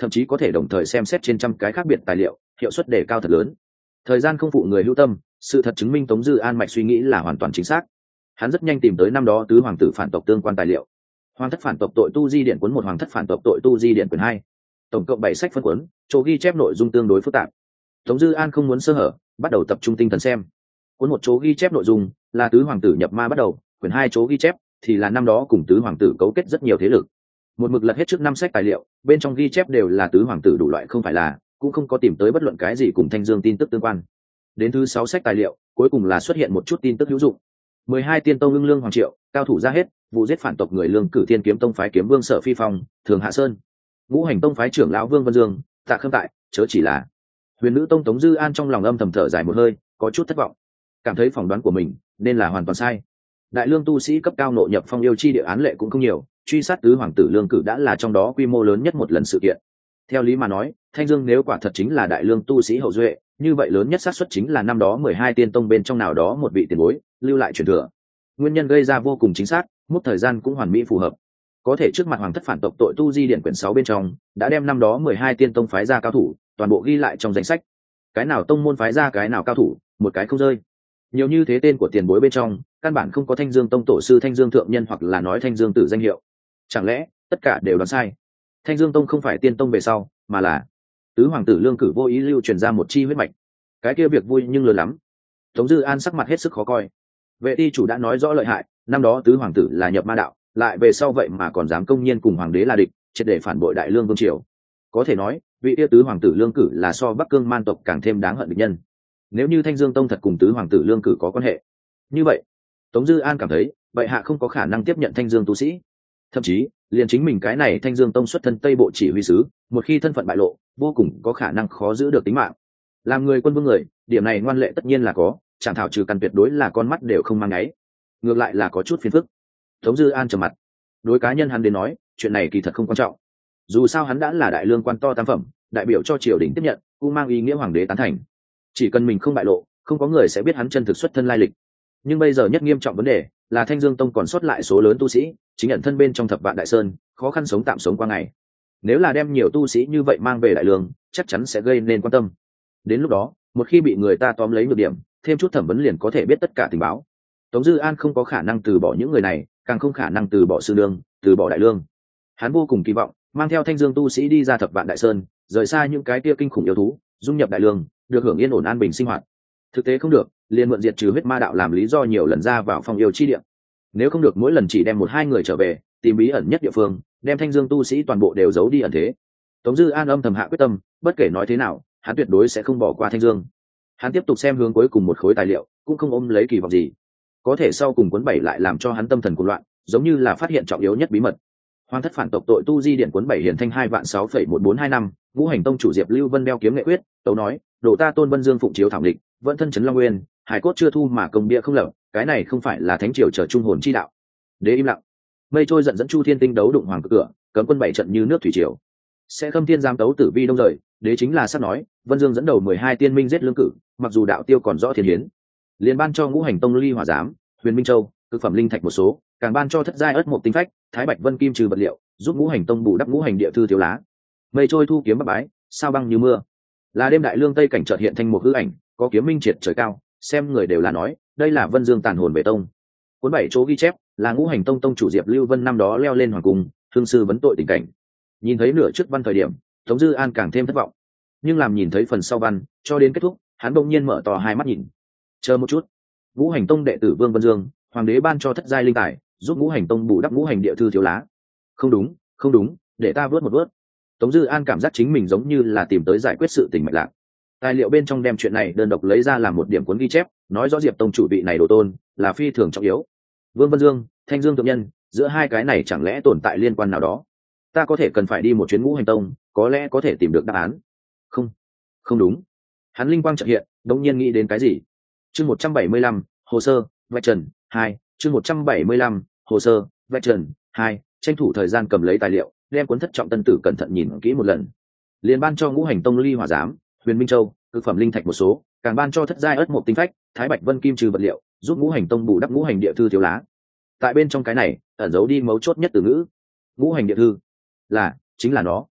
thậm chí có thể đồng thời xem xét trên trăm cái khác biệt tài liệu, hiệu suất đề cao thật lớn. Thời gian không phụ người hữu tâm, sự thật chứng minh Tống Dư An mạch suy nghĩ là hoàn toàn chính xác. Hắn rất nhanh tìm tới năm đó tứ hoàng tử phản tộc tương quan tài liệu. Hoàng thất phản tộc tội tu di điển cuốn một, hoàng thất phản tộc tội tu di điển quyển hai, tổng cộng bảy sách phân cuốn, chỗ ghi chép nội dung tương đối phức tạp. Tống Dư An không muốn sơ hở, bắt đầu tập trung tinh thần xem. Cuốn một chỗ ghi chép nội dung là tứ hoàng tử nhập ma bắt đầu, quyển hai chỗ ghi chép thì là năm đó cùng tứ hoàng tử cấu kết rất nhiều thế lực. Một mực lật hết trước năm sách tài liệu, bên trong ghi chép đều là tứ hoàng tử đủ loại, không phải là, cũng không có tìm tới bất luận cái gì cùng Thanh Dương tin tức tương quan. Đến thứ sáu sách tài liệu, cuối cùng là xuất hiện một chút tin tức hữu dụng. Mười hai tiên tông ưng lương hoàng triệu, cao thủ ra hết, vụ giết phản tộc người lương cử thiên kiếm tông phái kiếm vương Sở Phi Phong, thường hạ sơn, ngũ hành tông phái trưởng lão Vương Vân Dương, tạ khâm tại, chớ chỉ là. Huyền nữ tông Tống Dư An trong lòng âm thầm thở dài một hơi, có chút thất vọng, cảm thấy phỏng đoán của mình nên là hoàn toàn sai. Đại lương tu sĩ cấp cao nội nhập phong yêu chi địa án lệ cũng không nhiều, truy sát tứ hoàng tử lương cử đã là trong đó quy mô lớn nhất một lần sự kiện. Theo lý mà nói, Thanh Dương nếu quả thật chính là đại lương tu sĩ hậu duệ, như vậy lớn nhất xác suất chính là năm đó mười hai tiên tông bên trong nào đó một vị tiền bối lưu lại truyền thừa. Nguyên nhân gây ra vô cùng chính xác, mốc thời gian cũng hoàn mỹ phù hợp. Có thể trước mặt hoàng thất phản tộc tội tu di điển quyển sáu bên trong đã đem năm đó mười hai tiên tông phái ra cao thủ toàn bộ ghi lại trong danh sách. Cái nào tông môn phái ra cái nào cao thủ, một cái không rơi. Nhiều như thế tên của tiền bối bên trong, căn bản không có Thanh Dương tông tổ sư Thanh Dương thượng nhân hoặc là nói Thanh Dương tử danh hiệu. Chẳng lẽ tất cả đều đoán sai? Thanh Dương tông không phải tiên tông về sau, mà là tứ hoàng tử lương cử vô ý lưu truyền ra một chi huyết mạch. Cái kia việc vui nhưng lớn lắm. Tống Dư An sắc mặt hết sức khó coi. Vệ ti chủ đã nói rõ lợi hại, năm đó tứ hoàng tử là nhập ma đạo, lại về sau vậy mà còn dám công nhiên cùng hoàng đế là địch, triệt để phản bội đại lương vương triều. Có thể nói, vị tia tứ hoàng tử lương cử là so Bắc Cương man tộc càng thêm đáng hận địch nhân. Nếu như Thanh Dương tông thật cùng tứ hoàng tử lương cử có quan hệ, như vậy, Tống Dư An cảm thấy, bệ hạ không có khả năng tiếp nhận Thanh Dương tu sĩ. Thậm chí, liền chính mình cái này Thanh Dương tông xuất thân Tây Bộ chỉ huy sứ, một khi thân phận bại lộ, vô cùng có khả năng khó giữ được tính mạng. Làm người quân vương người, điểm này ngoan lệ tất nhiên là có, chẳng thảo trừ căn tuyệt đối là con mắt đều không mang ngáy. Ngược lại là có chút phiền phức. Tống Dư An trầm mặt. Đối cá nhân hắn đến nói, chuyện này kỳ thật không quan trọng. Dù sao hắn đã là đại lương quan to tam phẩm, đại biểu cho triều đình tiếp nhận, cũng mang ý nghĩa hoàng đế tán thành. Chỉ cần mình không bại lộ, không có người sẽ biết hắn chân thực xuất thân lai lịch. Nhưng bây giờ nhất nghiêm trọng vấn đề là Thanh Dương tông còn sót lại số lớn tu sĩ, chính nhận thân bên trong thập vạn đại sơn, khó khăn sống tạm sống qua ngày. Nếu là đem nhiều tu sĩ như vậy mang về đại lương, chắc chắn sẽ gây nên quan tâm. Đến lúc đó, một khi bị người ta tóm lấy nhược điểm, thêm chút thẩm vấn liền có thể biết tất cả tình báo. Tống Dư An không có khả năng từ bỏ những người này, càng không khả năng từ bỏ sư lương, từ bỏ đại lương. Hắn vô cùng kỳ vọng mang theo Thanh Dương tu sĩ đi ra thập vạn đại sơn, rời xa những cái kia kinh khủng yêu thú, dung nhập đại lương, được hưởng yên ổn an bình sinh hoạt. Thực tế không được, liền mượn diệt trừ huyết ma đạo làm lý do nhiều lần ra vào phong yêu chi địa. Nếu không được, mỗi lần chỉ đem một hai người trở về, tìm bí ẩn nhất địa phương, đem Thanh Dương tu sĩ toàn bộ đều giấu đi ẩn thế. Tống Dư An âm thầm hạ quyết tâm, bất kể nói thế nào, hắn tuyệt đối sẽ không bỏ qua Thanh Dương. Hắn tiếp tục xem hướng cuối cùng một khối tài liệu, cũng không ôm lấy kỳ vọng gì. Có thể sau cùng cuốn bảy lại làm cho hắn tâm thần cuồng loạn, giống như là phát hiện trọng yếu nhất bí mật. Hoàng thất phản tộc tội tu di điển cuốn bảy hiển thanh hai vạn sáu phẩy một bốn hai năm, ngũ hành tông chủ Diệp Lưu Vân đeo kiếm nghệ quyết, tấu nói, đổ ta Tôn Vân Dương phụng chiếu thảo định, vẫn thân trấn Long Nguyên, hải cốt chưa thu mà công bia không lập, cái này không phải là thánh triều trở trung hồn chi đạo. Đế im lặng. Mây trôi giận dẫn Chu Thiên Tinh đấu đụng hoàng cửa, cấm quân bảy trận như nước thủy triều. Sẽ khâm thiên giám tấu tử vi đông rời, đế chính là sắp nói, Vân Dương dẫn đầu mười hai tiên minh giết lương cử, mặc dù đạo tiêu còn rõ thiên hiến, liền ban cho ngũ hành tông ly hỏa giám, Huyền Minh Châu, cực phẩm linh thạch một số, càng ban cho thất giai ất một tinh phách, Thái Bạch Vân Kim trừ vật liệu, giúp ngũ hành tông bù đắp ngũ hành địa thư thiếu lá. Mây trôi thu kiếm bắc bái, sao băng như mưa. Là đêm đại lương tây cảnh chợt hiện thành một hư ảnh, có kiếm minh triệt trời cao, xem người đều là nói, đây là Vân Dương tàn hồn về tông. Cuốn bảy chỗ ghi chép, là ngũ hành tông tông chủ Diệp Lưu Vân năm đó leo lên hoàng cung, hương sư vấn tội tình cảnh. Nhìn thấy nửa trước văn thời điểm, Tống Dư An càng thêm thất vọng. Nhưng làm nhìn thấy phần sau văn, cho đến kết thúc, hắn bỗng nhiên mở to hai mắt nhìn. Chờ một chút, ngũ hành tông đệ tử Vương Vân Dương, hoàng đế ban cho thất giai linh tài, giúp ngũ hành tông bù đắp ngũ hành địa thư thiếu lá. Không đúng, không đúng, để ta vớt một vớt. Tống Dư An cảm giác chính mình giống như là tìm tới giải quyết sự tình mạch lạc. Tài liệu bên trong đem chuyện này đơn độc lấy ra làm một điểm cuốn ghi chép, nói rõ Diệp tông chủ vị này đồ tôn là phi thường trọng yếu. Vương Vân Dương, Thanh Dương thượng nhân, giữa hai cái này chẳng lẽ tồn tại liên quan nào đó? Ta có thể cần phải đi một chuyến ngũ hành tông, có lẽ có thể tìm được đáp án. Không, không đúng. Hắn linh quang chợt hiện, đống nhiên nghĩ đến cái gì. Chương một trăm bảy mươi lăm, hồ sơ, vạch trần, hai, chương một trăm bảy mươi lăm, hồ sơ, vạch trần, hai, tranh thủ thời gian cầm lấy tài liệu, đem cuốn thất trọng tân tử cẩn thận nhìn kỹ một lần. Liền ban cho ngũ hành tông ly hỏa giám, Huyền Minh Châu, cực phẩm linh thạch một số, càng ban cho thất giai ất một tinh phách, Thái Bạch Vân Kim trừ vật liệu, giúp ngũ hành tông bù đắp ngũ hành địa thư thiếu lá. Tại bên trong cái này ẩn giấu đi mấu chốt nhất từ ngữ. Ngũ hành địa thư là chính là nó.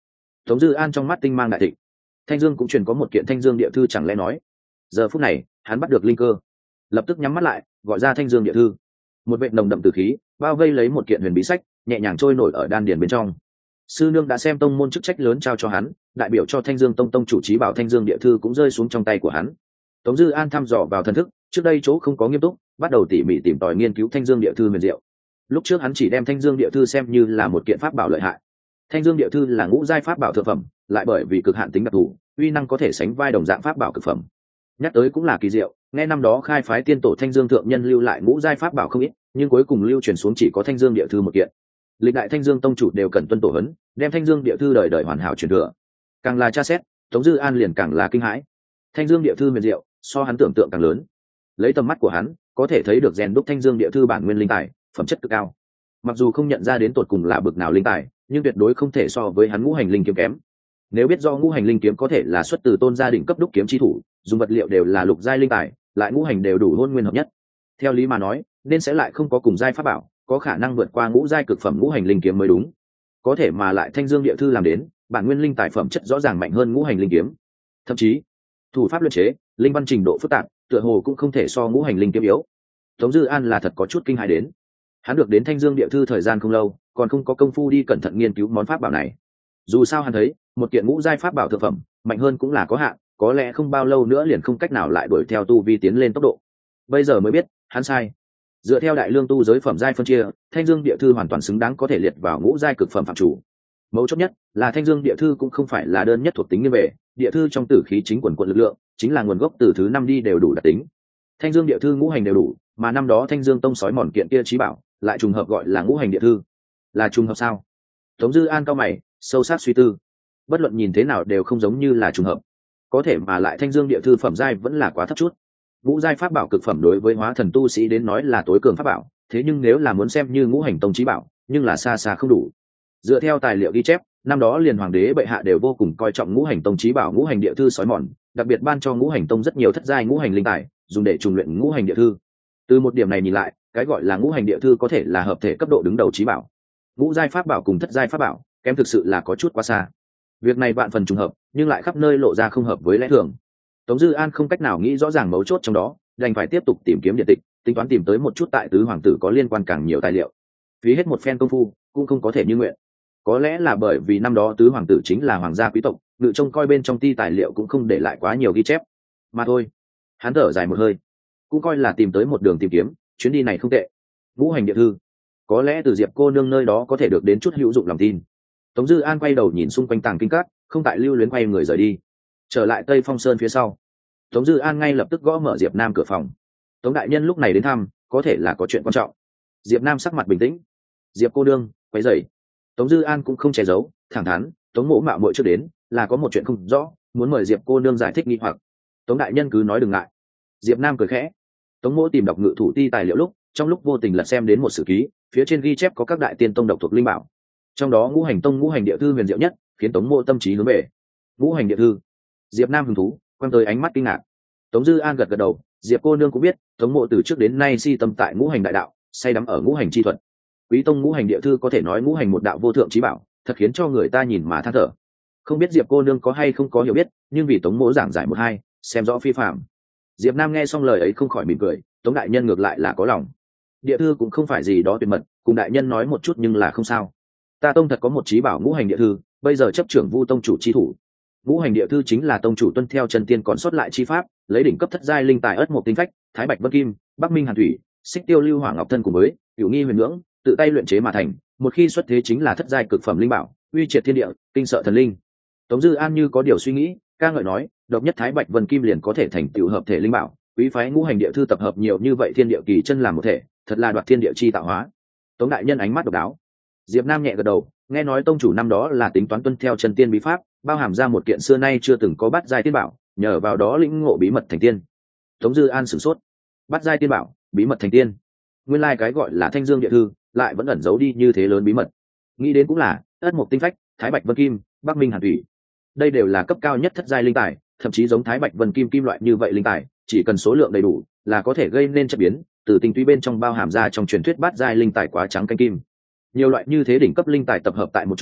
Tống Dư An trong mắt tinh mang đại thịnh. Thanh Dương cũng truyền có một kiện Thanh Dương địa thư, chẳng lẽ nói giờ phút này hắn bắt được linh cơ, lập tức nhắm mắt lại gọi ra Thanh Dương địa thư. Một vệt nồng đậm tử khí bao vây lấy một kiện huyền bí sách, nhẹ nhàng trôi nổi ở đan điền bên trong. Sư nương đã xem tông môn chức trách lớn trao cho hắn, đại biểu cho Thanh Dương tông tông chủ trí bảo Thanh Dương địa thư cũng rơi xuống trong tay của hắn. Tống Dư An thăm dò vào thần thức, trước đây chỗ không có nghiêm túc, bắt đầu tỉ mỉ tìm tòi nghiên cứu Thanh Dương địa thư huyền diệu. Lúc trước hắn chỉ đem Thanh Dương địa thư xem như là một kiện pháp bảo lợi hại. Thanh Dương địa thư là ngũ giai pháp bảo thượng phẩm, lại bởi vì cực hạn tính đặc thù, uy năng có thể sánh vai đồng dạng pháp bảo cực phẩm. Nhắc tới cũng là kỳ diệu, nghe năm đó khai phái tiên tổ Thanh Dương thượng nhân lưu lại ngũ giai pháp bảo không ít, nhưng cuối cùng lưu truyền xuống chỉ có Thanh Dương địa thư một kiện. Lịch đại Thanh Dương tông chủ đều cần tuân tổ huấn, đem Thanh Dương địa thư đời đời hoàn hảo truyền thừa. Càng là tra xét, Tống Dư An liền càng là kinh hãi. Thanh Dương địa thư huyền diệu, so hắn tưởng tượng càng lớn. Lấy tầm mắt của hắn, có thể thấy được rèn đúc Thanh Dương địa thư bản nguyên linh tài, phẩm chất cực cao. Mặc dù không nhận ra đến tột cùng là bực nào linh tài, nhưng tuyệt đối không thể so với hắn ngũ hành linh kiếm kém. Nếu biết do ngũ hành linh kiếm có thể là xuất từ tôn gia đình cấp đúc kiếm chi thủ, dùng vật liệu đều là lục giai linh tài, lại ngũ hành đều đủ hôn nguyên hợp nhất. Theo lý mà nói, nên sẽ lại không có cùng giai pháp bảo, có khả năng vượt qua ngũ giai cực phẩm ngũ hành linh kiếm mới đúng. Có thể mà lại Thanh Dương địa thư làm đến, bản nguyên linh tài phẩm chất rõ ràng mạnh hơn ngũ hành linh kiếm. Thậm chí, thủ pháp luyện chế, linh văn trình độ phức tạp, tựa hồ cũng không thể so ngũ hành linh kiếm yếu. Tống Dư An là thật có chút kinh hãi đến. Hắn được đến Thanh Dương địa thư thời gian không lâu, còn không có công phu đi cẩn thận nghiên cứu món pháp bảo này. Dù sao hắn thấy, một kiện ngũ giai pháp bảo thượng phẩm, mạnh hơn cũng là có hạn, có lẽ không bao lâu nữa liền không cách nào lại đuổi theo tu vi tiến lên tốc độ. Bây giờ mới biết, hắn sai. Dựa theo đại lương tu giới phẩm giai phân chia, Thanh Dương địa thư hoàn toàn xứng đáng có thể liệt vào ngũ giai cực phẩm phạm chủ. Mấu chốt nhất là Thanh Dương địa thư cũng không phải là đơn nhất thuộc tính nghiêng về, địa thư trong tử khí chính quần quận lực lượng, chính là nguồn gốc từ thứ năm đi đều đủ đặc tính. Thanh Dương địa thư ngũ hành đều đủ, mà năm đó Thanh Dương tông sói mòn kiện kia trí bảo, lại trùng hợp gọi là ngũ hành địa thư. Là trùng hợp sao? Tống Dư An cao mày, sâu sắc suy tư. Bất luận nhìn thế nào đều không giống như là trùng hợp. Có thể mà lại Thanh Dương địa thư phẩm giai vẫn là quá thấp chút. Ngũ giai pháp bảo cực phẩm đối với hóa thần tu sĩ đến nói là tối cường pháp bảo, thế nhưng nếu là muốn xem như ngũ hành tông chí bảo, nhưng là xa xa không đủ. Dựa theo tài liệu ghi chép, năm đó liền hoàng đế bệ hạ đều vô cùng coi trọng ngũ hành tông chí bảo ngũ hành địa thư sói mòn, đặc biệt ban cho ngũ hành tông rất nhiều thất giai ngũ hành linh tài, dùng để trùng luyện ngũ hành địa thư. Từ một điểm này nhìn lại, cái gọi là ngũ hành địa thư có thể là hợp thể cấp độ đứng đầu chí bảo. Ngũ giai pháp bảo cùng thất giai pháp bảo, kém thực sự là có chút quá xa. Việc này vạn phần trùng hợp, nhưng lại khắp nơi lộ ra không hợp với lẽ thường. Tống Dư An không cách nào nghĩ rõ ràng mấu chốt trong đó, đành phải tiếp tục tìm kiếm điện tịch, tính toán tìm tới một chút tại tứ hoàng tử có liên quan càng nhiều tài liệu. Phí hết một phen công phu, cũng không có thể như nguyện. Có lẽ là bởi vì năm đó tứ hoàng tử chính là hoàng gia quý tộc, ngự trông coi bên trong ti tài liệu cũng không để lại quá nhiều ghi chép. Mà thôi, hắn thở dài một hơi, cũng coi là tìm tới một đường tìm kiếm, chuyến đi này không tệ. Ngũ hành địa thư, có lẽ từ Diệp cô nương nơi đó có thể được đến chút hữu dụng lòng tin. Tống Dư An quay đầu nhìn xung quanh tàng kinh các, không tại lưu luyến quay người rời đi. Trở lại Tây Phong Sơn phía sau, Tống Dư An ngay lập tức gõ mở Diệp Nam cửa phòng. Tống đại nhân lúc này đến thăm, có thể là có chuyện quan trọng. Diệp Nam sắc mặt bình tĩnh. Diệp cô đương, quấy rầy. Tống Dư An cũng không che giấu, thẳng thắn, Tống mỗ mạo muội trước đến, là có một chuyện không rõ, muốn mời Diệp cô nương giải thích nghi hoặc. Tống đại nhân cứ nói đừng ngại. Diệp Nam cười khẽ. Tống mỗ tìm đọc ngự thủ ti tài liệu lúc, trong lúc vô tình lật xem đến một sử ký, phía trên ghi chép có các đại tiên tông độc thuộc linh bảo. Trong đó ngũ hành tông ngũ hành địa thư huyền diệu nhất, khiến Tống mỗ tâm trí hướng về. Ngũ hành địa thư. Diệp Nam hứng thú, quan tới ánh mắt kinh ngạc. Tống Dư An gật gật đầu, Diệp cô nương cũng biết, Tống mộ từ trước đến nay si tâm tại ngũ hành đại đạo, say đắm ở ngũ hành chi thuật. Quý tông ngũ hành địa thư có thể nói ngũ hành một đạo vô thượng chí bảo, thật khiến cho người ta nhìn mà than thở. Không biết Diệp cô nương có hay không có hiểu biết, nhưng vì Tống mộ giảng giải một hai, xem rõ phi phạm. Diệp Nam nghe xong lời ấy không khỏi mỉm cười, Tống đại nhân ngược lại là có lòng. Địa thư cũng không phải gì đó tuyệt mật, cùng đại nhân nói một chút nhưng là không sao. Ta tông thật có một chí bảo ngũ hành địa thư, bây giờ chấp trưởng Vu tông chủ chi thủ. Ngũ hành địa thư chính là tông chủ tuân theo chân tiên còn sót lại chi pháp, lấy đỉnh cấp thất giai linh tài ất một tinh phách, thái bạch vân kim, bắc minh hàn thủy, xích tiêu lưu hỏa ngọc thân cùng với cửu nghi huyền ngưỡng, tự tay luyện chế mà thành, một khi xuất thế chính là thất giai cực phẩm linh bảo, uy triệt thiên địa, kinh sợ thần linh. Tống Dư An như có điều suy nghĩ, ca ngợi nói, độc nhất thái bạch vân kim liền có thể thành tựu hợp thể linh bảo, quý phái ngũ hành địa thư tập hợp nhiều như vậy thiên địa kỳ chân làm một thể, thật là đoạt thiên địa chi tạo hóa. Tống đại nhân ánh mắt độc đáo. Diệp Nam nhẹ gật đầu, nghe nói tông chủ năm đó là tính toán tuân theo chân tiên bí pháp, bao hàm ra một kiện xưa nay chưa từng có bát giai tiên bảo, nhờ vào đó lĩnh ngộ bí mật thành tiên. Tống Dư An sửng sốt. Bát giai tiên bảo, bí mật thành tiên. Nguyên lai like cái gọi là Thanh Dương địa thư, lại vẫn ẩn giấu đi như thế lớn bí mật. Nghĩ đến cũng là, ất mộc tinh phách, thái bạch vân kim, bắc minh hàn thủy. Đây đều là cấp cao nhất thất giai linh tài, thậm chí giống thái bạch vân kim kim loại như vậy linh tài, chỉ cần số lượng đầy đủ, là có thể gây nên chất biến, từ tinh túy bên trong bao hàm ra trong truyền thuyết bát giai linh tài quá trắng canh kim. Nhiều loại như thế đỉnh cấp linh tài tập hợp tại một chỗ,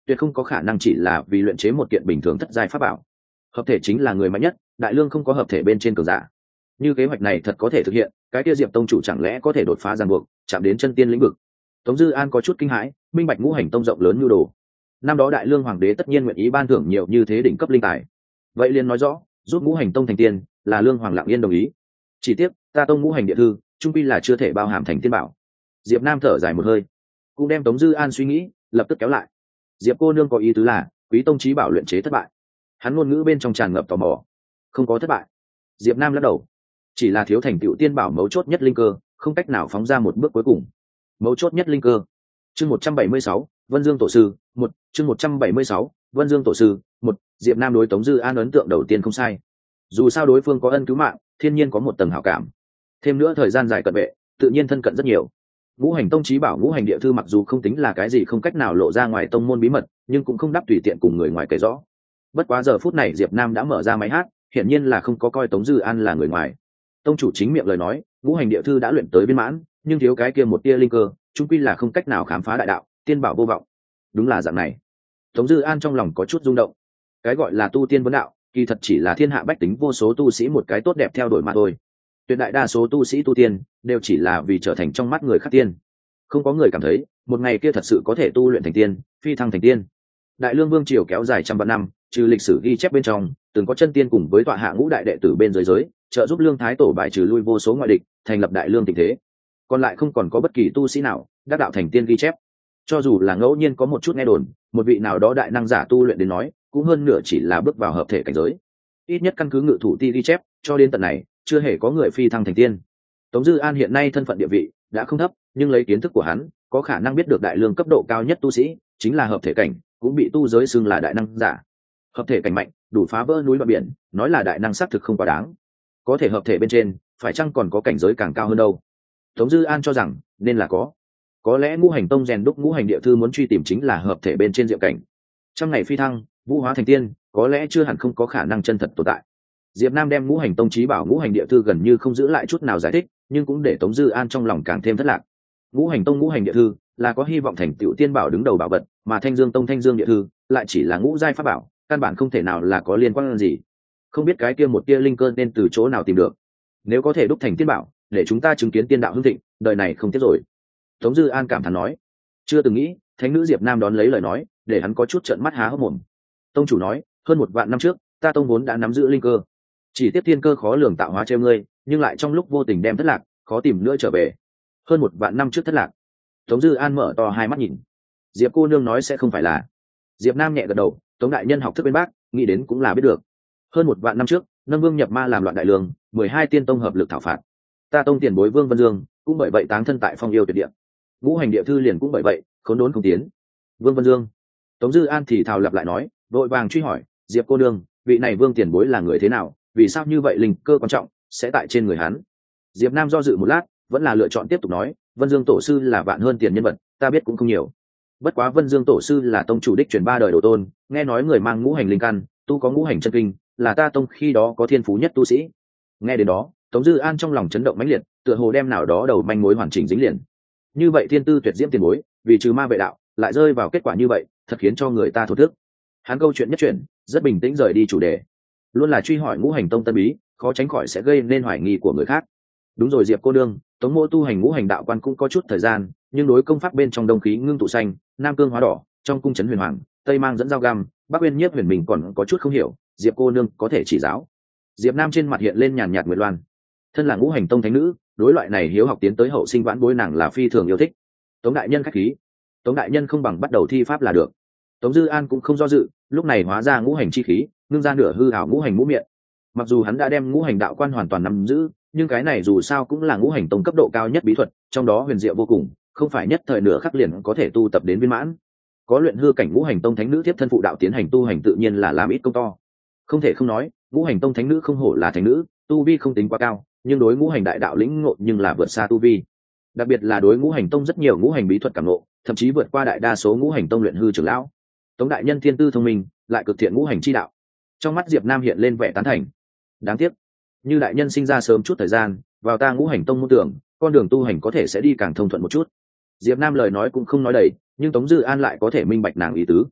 tuyệt không có khả năng chỉ là vì luyện chế một kiện bình thường thất giai pháp bảo. Hợp thể chính là người mạnh nhất, đại lương không có hợp thể bên trên cường giả. Như kế hoạch này thật có thể thực hiện, cái kia Diệp tông chủ chẳng lẽ có thể đột phá ràng buộc, chạm đến chân tiên lĩnh vực. Tống Dư An có chút kinh hãi, minh bạch ngũ hành tông rộng lớn nhu đồ. Năm đó đại lương hoàng đế tất nhiên nguyện ý ban thưởng nhiều như thế đỉnh cấp linh tài, vậy liền nói rõ giúp ngũ hành tông thành tiên là lương hoàng lặng yên đồng ý. Chỉ tiếc ta tông ngũ hành địa thư trung quy là chưa thể bao hàm thành tiên bảo. Diệp Nam thở dài một hơi, cũng đem Tống Dư An suy nghĩ lập tức kéo lại. Diệp cô nương có ý tứ là quý tông chí bảo luyện chế thất bại? Hắn ngôn ngữ bên trong tràn ngập tò mò. Không có thất bại. Diệp Nam lắc đầu, chỉ là thiếu thành tựu tiên bảo mấu chốt nhất linh cơ, không cách nào phóng ra một bước cuối cùng. Mấu chốt nhất linh cơ. Chương một trăm bảy mươi sáu, Vân Dương tổ sư, một, chương một trăm bảy mươi sáu, Vân Dương tổ sư, một. Diệp Nam đối Tống Dư An ấn tượng đầu tiên không sai. Dù sao đối phương có ân cứu mạng, thiên nhiên có một tầng hảo cảm. Thêm nữa thời gian dài cận vệ, tự nhiên thân cận rất nhiều. Ngũ hành tông chí bảo ngũ hành địa thư mặc dù không tính là cái gì không cách nào lộ ra ngoài tông môn bí mật, nhưng cũng không đắp tùy tiện cùng người ngoài kể rõ. Bất quá giờ phút này Diệp Nam đã mở ra máy hát, hiển nhiên là không có coi Tống Dư An là người ngoài. Tông chủ chính miệng lời nói, ngũ hành địa thư đã luyện tới viên mãn, nhưng thiếu cái kia một tia linh cơ, chung quy là không cách nào khám phá đại đạo, tiên bảo vô vọng. Đúng là dạng này. Tống Dư An trong lòng có chút rung động. Cái gọi là tu tiên vấn đạo, kỳ thật chỉ là thiên hạ bách tính vô số tu sĩ một cái tốt đẹp theo đuổi mà thôi. Tuyệt đại đa số tu sĩ tu tiên đều chỉ là vì trở thành trong mắt người khác tiên. Không có người cảm thấy một ngày kia thật sự có thể tu luyện thành tiên, phi thăng thành tiên. Đại Lương Vương triều kéo dài trăm vạn năm, trừ lịch sử ghi chép bên trong, từng có chân tiên cùng với tọa hạ ngũ đại đệ tử bên dưới giới, trợ giúp Lương Thái tổ bài trừ lui vô số ngoại địch, thành lập Đại Lương tình thế. Còn lại không còn có bất kỳ tu sĩ nào đắc đạo thành tiên ghi chép. Cho dù là ngẫu nhiên có một chút nghe đồn, một vị nào đó đại năng giả tu luyện đến nói, cũng hơn nửa chỉ là bước vào hợp thể cảnh giới. Ít nhất căn cứ ngự thủ ti ghi chép, cho đến tận này, chưa hề có người phi thăng thành tiên. Tống Dư An hiện nay thân phận địa vị đã không thấp, nhưng lấy kiến thức của hắn, có khả năng biết được đại lương cấp độ cao nhất tu sĩ chính là hợp thể cảnh, cũng bị tu giới xưng là đại năng giả. Hợp thể cảnh mạnh, đủ phá vỡ núi đoạn biển, nói là đại năng xác thực không quá đáng. Có thể hợp thể bên trên, phải chăng còn có cảnh giới càng cao hơn đâu? Tống Dư An cho rằng nên là có. Có lẽ ngũ hành tông rèn đúc ngũ hành địa thư muốn truy tìm chính là hợp thể bên trên diệu cảnh. Trong ngày phi thăng, vũ hóa thành tiên, có lẽ chưa hẳn không có khả năng chân thật tồn tại. Diệp Nam đem ngũ hành tông chí bảo ngũ hành địa thư gần như không giữ lại chút nào giải thích, nhưng cũng để Tống Dư An trong lòng càng thêm thất lạc. Ngũ hành tông ngũ hành địa thư là có hy vọng thành tựu tiên bảo đứng đầu bảo vật, mà Thanh Dương tông Thanh Dương địa thư lại chỉ là ngũ giai pháp bảo, căn bản không thể nào là có liên quan gì. Không biết cái kia một tia linh cơ nên từ chỗ nào tìm được. Nếu có thể đúc thành tiên bảo, để chúng ta chứng kiến tiên đạo hưng thịnh, đời này không tiếc rồi. Tống Dư An cảm thán nói, chưa từng nghĩ, thánh nữ Diệp Nam đón lấy lời nói, để hắn có chút trợn mắt há hốc mồm. Tông chủ nói, hơn một vạn năm trước, ta tông vốn đã nắm giữ linh cơ, chỉ tiếp tiên cơ khó lường tạo hóa treo ngươi, nhưng lại trong lúc vô tình đem thất lạc, khó tìm nữa trở về. Hơn một vạn năm trước thất lạc. Tống Dư An mở to hai mắt nhìn. Diệp cô nương nói sẽ không phải là. Diệp Nam nhẹ gật đầu, Tống đại nhân học thức bên bác, nghĩ đến cũng là biết được. Hơn một vạn năm trước, Nâm Vương nhập ma làm loạn đại lương, mười hai tiên tông hợp lực thảo phạt. Ta tông tiền bối Vương Vân Dương, cũng bởi vậy táng thân tại Phong Yêu Tuyệt Địa. Ngũ hành địa thư liền cũng bởi vậy, khốn đốn không tiến. Vương Vân Dương. Tống Dư An thì thào lặp lại nói, vội vàng truy hỏi, Diệp cô nương, vị này Vương tiền bối là người thế nào, vì sao như vậy linh cơ quan trọng sẽ tại trên người hắn? Diệp Nam do dự một lát, vẫn là lựa chọn tiếp tục nói, Vân Dương tổ sư là vạn hơn tiền nhân vật, ta biết cũng không nhiều. Bất quá Vân Dương tổ sư là tông chủ đích truyền ba đời đồ tôn, nghe nói người mang ngũ hành linh căn, tu có ngũ hành chân kinh, là ta tông khi đó có thiên phú nhất tu sĩ. Nghe đến đó, Tống Dư An trong lòng chấn động mãnh liệt, tựa hồ đem nào đó đầu manh mối hoàn chỉnh dính liền. Như vậy thiên tư tuyệt diễm tiền bối, vì trừ ma vệ đạo, lại rơi vào kết quả như vậy, thật khiến cho người ta thổ thức. Hắn câu chuyện nhất chuyển, rất bình tĩnh rời đi chủ đề. Luôn là truy hỏi ngũ hành tông tân bí, khó tránh khỏi sẽ gây nên hoài nghi của người khác. Đúng rồi Diệp cô đương, Tống mô tu hành ngũ hành đạo quan cũng có chút thời gian, nhưng đối công pháp bên trong đông khí ngưng tụ xanh, nam cương hóa đỏ, trong cung trấn huyền hoàng, tây mang dẫn dao găm, bắc uyên nhiếp huyền mình còn có chút không hiểu, Diệp cô nương có thể chỉ giáo. Diệp Nam trên mặt hiện lên nhàn nhạt nguyệt loan. Thân là ngũ hành tông thánh nữ, đối loại này hiếu học tiến tới hậu sinh vãn bối nàng là phi thường yêu thích. Tống đại nhân khách khí. Tống đại nhân không bằng bắt đầu thi pháp là được. Tống Dư An cũng không do dự, lúc này hóa ra ngũ hành chi khí, ngưng ra nửa hư ảo ngũ hành ngũ miệng. Mặc dù hắn đã đem ngũ hành đạo quan hoàn toàn nắm giữ, nhưng cái này dù sao cũng là ngũ hành tông cấp độ cao nhất bí thuật, trong đó huyền diệu vô cùng, không phải nhất thời nửa khắc liền có thể tu tập đến viên mãn. Có luyện hư cảnh ngũ hành tông thánh nữ tiếp thân phụ đạo tiến hành tu hành tự nhiên là làm ít công to. Không thể không nói, ngũ hành tông thánh nữ không hổ là thánh nữ, tu vi không tính quá cao, nhưng đối ngũ hành đại đạo lĩnh ngộ nhưng là vượt xa tu vi. Đặc biệt là đối ngũ hành tông rất nhiều ngũ hành bí thuật cảm ngộ, thậm chí vượt qua đại đa số ngũ hành tông luyện hư trưởng lão. Tống đại nhân thiên tư thông minh, lại cực thiện ngũ hành chi đạo. Trong mắt Diệp Nam hiện lên vẻ tán thành. Đáng tiếc, như đại nhân sinh ra sớm chút thời gian, vào ta ngũ hành tông môn tưởng, con đường tu hành có thể sẽ đi càng thông thuận một chút. Diệp Nam lời nói cũng không nói đầy, nhưng Tống Dư An lại có thể minh bạch nàng ý tứ.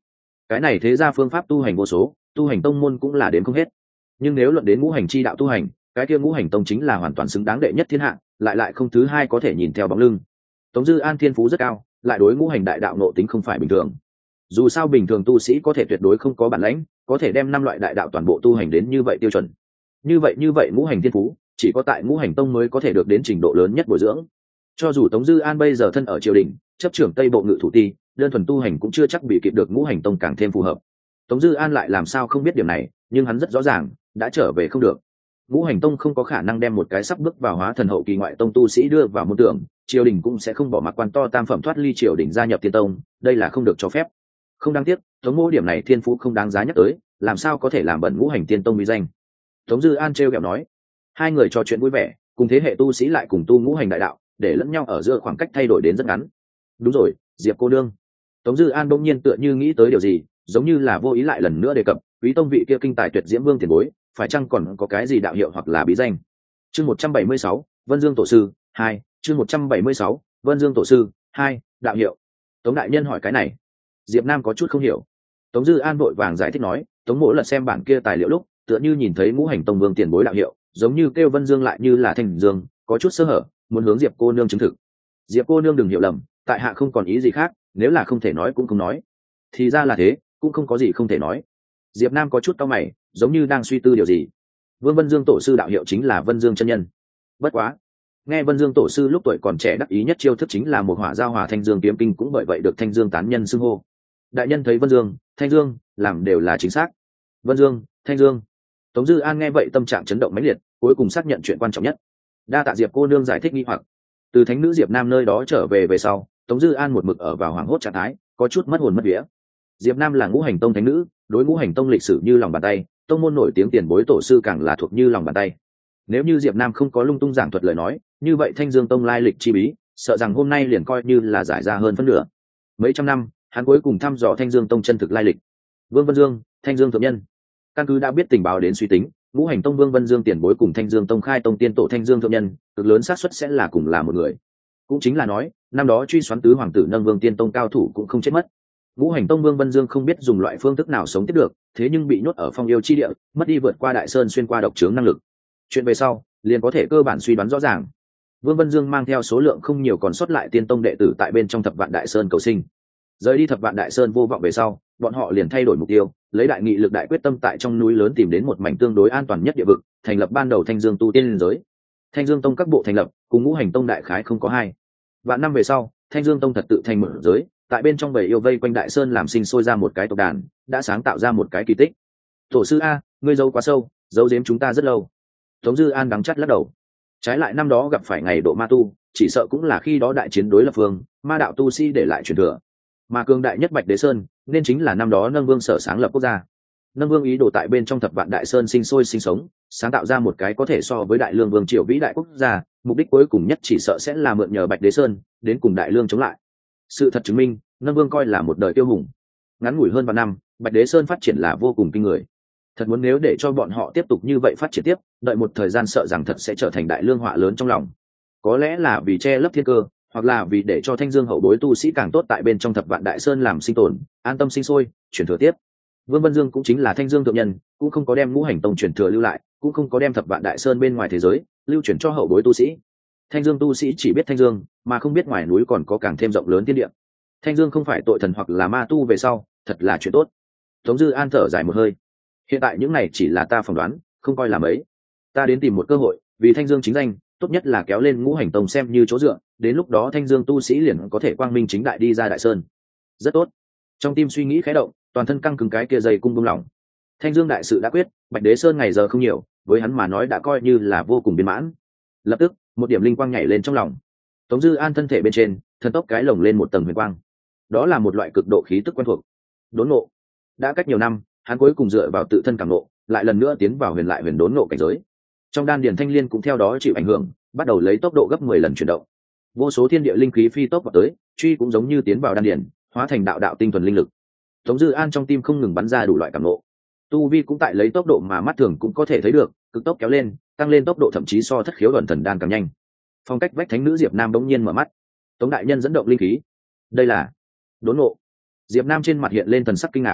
cái này thế ra phương pháp tu hành vô số, tu hành tông môn cũng là đến không hết, nhưng nếu luận đến ngũ hành chi đạo tu hành, cái kia ngũ hành tông chính là hoàn toàn xứng đáng đệ nhất thiên hạ, lại lại không thứ hai có thể nhìn theo bóng lưng. Tống Dư An thiên phú rất cao, lại đối ngũ hành đại đạo nộ tính không phải bình thường. Dù sao bình thường tu sĩ có thể tuyệt đối không có bản lãnh, có thể đem năm loại đại đạo toàn bộ tu hành đến như vậy tiêu chuẩn. Như vậy như vậy ngũ hành thiên phú, chỉ có tại ngũ hành tông mới có thể được đến trình độ lớn nhất bồi dưỡng. Cho dù Tống Dư An bây giờ thân ở triều đình, chấp trưởng Tây Bộ Ngự thủ ti, đơn thuần tu hành cũng chưa chắc bị kịp được ngũ hành tông càng thêm phù hợp. Tống Dư An lại làm sao không biết điểm này, nhưng hắn rất rõ ràng, đã trở về không được. Ngũ hành tông không có khả năng đem một cái sắp bước vào hóa thần hậu kỳ ngoại tông tu sĩ đưa vào môn tưởng, triều đình cũng sẽ không bỏ mặc quan to tam phẩm thoát ly triều đình gia nhập tiên tông, đây là không được cho phép. Không đáng tiếc, Tống Mỗ điểm này thiên phú không đáng giá nhắc tới, làm sao có thể làm bẩn ngũ hành tiên tông uy danh. Tống Dư An trêu ghẹo nói. Hai người trò chuyện vui vẻ, cùng thế hệ tu sĩ lại cùng tu ngũ hành đại đạo, để lẫn nhau ở giữa khoảng cách thay đổi đến rất ngắn. Đúng rồi, Diệp cô nương. Tống Dư An bỗng nhiên tựa như nghĩ tới điều gì, giống như là vô ý lại lần nữa đề cập, quý tông vị kia kinh tài tuyệt diễm vương tiền bối, phải chăng còn có cái gì đạo hiệu hoặc là bí danh. Chương một trăm bảy mươi sáu, Vân Dương tổ sư hai. Chương một trăm bảy mươi sáu, Vân Dương tổ sư hai, đạo hiệu. Tống đại nhân hỏi cái này, Diệp Nam có chút không hiểu. Tống Dư An vội vàng giải thích nói, Tống Mỗ lật xem bản kia tài liệu lúc, tựa như nhìn thấy ngũ hành tông vương tiền bối đạo hiệu, giống như kêu Vân Dương lại như là Thanh Dương, có chút sơ hở, muốn hướng Diệp cô nương chứng thực. Diệp cô nương đừng hiểu lầm, tại hạ không còn ý gì khác, nếu là không thể nói cũng không nói. Thì ra là thế, cũng không có gì không thể nói. Diệp Nam có chút cau mày, giống như đang suy tư điều gì. Vương Vân Dương tổ sư đạo hiệu chính là Vân Dương chân nhân. Bất quá, nghe Vân Dương tổ sư lúc tuổi còn trẻ đắc ý nhất chiêu thức chính là một hỏa giao hỏa thanh dương kiếm kinh, cũng bởi vậy được Thanh Dương tán nhân xưng hô. Đại nhân thấy Vân Dương, Thanh Dương làm đều là chính xác. Vân Dương, Thanh Dương. Tống Dư An nghe vậy tâm trạng chấn động mãnh liệt, cuối cùng xác nhận chuyện quan trọng nhất. Đa tạ Diệp cô nương giải thích nghi hoặc. Từ thánh nữ Diệp Nam nơi đó trở về về sau, Tống Dư An một mực ở vào hoảng hốt trạng thái, có chút mất hồn mất vía. Diệp Nam là ngũ hành tông thánh nữ, đối ngũ hành tông lịch sử như lòng bàn tay, tông môn nổi tiếng tiền bối tổ sư càng là thuộc như lòng bàn tay. Nếu như Diệp Nam không có lung tung giảng thuật lời nói, như vậy Thanh Dương tông lai lịch chi bí, sợ rằng hôm nay liền coi như là giải ra hơn phân nửa. Mấy trăm năm, hắn cuối cùng thăm dò Thanh Dương tông chân thực lai lịch. Vương Vân Dương, Thanh Dương thượng nhân. Căn cứ đã biết tình báo đến suy tính, ngũ hành tông Vương Vân Dương tiền bối cùng Thanh Dương tông khai tông tiên tổ Thanh Dương thượng nhân, cực lớn xác suất sẽ là cùng là một người. Cũng chính là nói, năm đó truy xoán tứ hoàng tử nâng Vương Tiên tông cao thủ cũng không chết mất. Ngũ hành tông Vương Vân Dương không biết dùng loại phương thức nào sống tiếp được, thế nhưng bị nhốt ở phong yêu chi địa, mất đi vượt qua đại sơn xuyên qua độc trướng năng lực. Chuyện về sau, liền có thể cơ bản suy đoán rõ ràng. Vương Vân Dương mang theo số lượng không nhiều còn sót lại tiên tông đệ tử tại bên trong Thập Vạn Đại Sơn cầu sinh. Rời đi Thập Vạn Đại Sơn vô vọng về sau, bọn họ liền thay đổi mục tiêu, lấy đại nghị lực đại quyết tâm tại trong núi lớn tìm đến một mảnh tương đối an toàn nhất địa vực, thành lập ban đầu Thanh Dương tu tiên giới. Thanh Dương tông các bộ thành lập, cùng Ngũ hành tông đại khái không có hai. Vạn năm về sau, Thanh Dương tông thật tự thành mở giới, tại bên trong bầy yêu vây quanh Đại Sơn làm sinh sôi ra một cái tộc đàn, đã sáng tạo ra một cái kỳ tích. Tổ sư a, ngươi giấu quá sâu, giấu giếm chúng ta rất lâu. Tống Dư An đắng chắt lắc đầu. Trái lại năm đó gặp phải ngày độ ma tu, chỉ sợ cũng là khi đó đại chiến đối lập phương, ma đạo tu sĩ để lại truyền thừa. Mà cường đại nhất Bạch Đế Sơn, nên chính là năm đó Nâng Vương sở sáng lập quốc gia. Nâng Vương ý đồ tại bên trong Thập Vạn Đại Sơn sinh sôi sinh sống, sáng tạo ra một cái có thể so với Đại Lương Vương triều vĩ đại quốc gia, mục đích cuối cùng nhất chỉ sợ sẽ là mượn nhờ Bạch Đế Sơn đến cùng Đại Lương chống lại. Sự thật chứng minh, Nâng Vương coi là một đời tiêu hùng. Ngắn ngủi hơn vài năm, Bạch Đế Sơn phát triển là vô cùng kinh người. Thật muốn nếu để cho bọn họ tiếp tục như vậy phát triển tiếp, đợi một thời gian sợ rằng thật sẽ trở thành đại lương họa lớn trong lòng. Có lẽ là vì che lấp thiên cơ, hoặc là vì để cho Thanh Dương hậu bối tu sĩ càng tốt tại bên trong Thập Vạn Đại Sơn làm sinh tồn, an tâm sinh sôi, truyền thừa tiếp. Vương Vân Dương cũng chính là Thanh Dương thượng nhân, cũng không có đem Ngũ hành tông truyền thừa lưu lại, cũng không có đem Thập Vạn Đại Sơn bên ngoài thế giới lưu truyền cho hậu bối tu sĩ. Thanh Dương tu sĩ chỉ biết Thanh Dương, mà không biết ngoài núi còn có càng thêm rộng lớn thiên địa. Thanh Dương không phải tội thần hoặc là ma tu về sau, thật là chuyện tốt. Tống Dư An thở dài một hơi. Hiện tại những này chỉ là ta phỏng đoán, không coi là mấy. Ta đến tìm một cơ hội, vì Thanh Dương chính danh, tốt nhất là kéo lên Ngũ hành tông xem như chỗ dựa, đến lúc đó Thanh Dương tu sĩ liền có thể quang minh chính đại đi ra Đại Sơn. Rất tốt. Trong tim suy nghĩ khẽ động, toàn thân căng cứng cái kia dây cung buông lỏng. Thanh Dương đại sự đã quyết, Bạch Đế Sơn ngày giờ không nhiều, với hắn mà nói đã coi như là vô cùng viên mãn. Lập tức, một điểm linh quang nhảy lên trong lòng. Tống Dư An thân thể bên trên, thần tốc cái lồng lên một tầng huyền quang. Đó là một loại cực độ khí tức quen thuộc. Đốn ngộ. Đã cách nhiều năm, hắn cuối cùng dựa vào tự thân cảm ngộ, lại lần nữa tiến vào huyền lại huyền đốn ngộ cảnh giới. Trong đan điền thanh liên cũng theo đó chịu ảnh hưởng, bắt đầu lấy tốc độ gấp mười lần chuyển động. Vô số thiên địa linh khí phi tốc vào tới, truy cũng giống như tiến vào đan điền, hóa thành đạo đạo tinh thuần linh lực. Tống Dư An trong tim không ngừng bắn ra đủ loại cảm ngộ. Tu vi cũng tại lấy tốc độ mà mắt thường cũng có thể thấy được, cực tốc kéo lên, tăng lên tốc độ thậm chí so thất khiếu ẩn thần đan càng nhanh. Phong cách vách thánh nữ Diệp Nam bỗng nhiên mở mắt. Tống đại nhân dẫn động linh khí. Đây là đốn ngộ. Diệp Nam trên mặt hiện lên thần sắc kinh ngạc,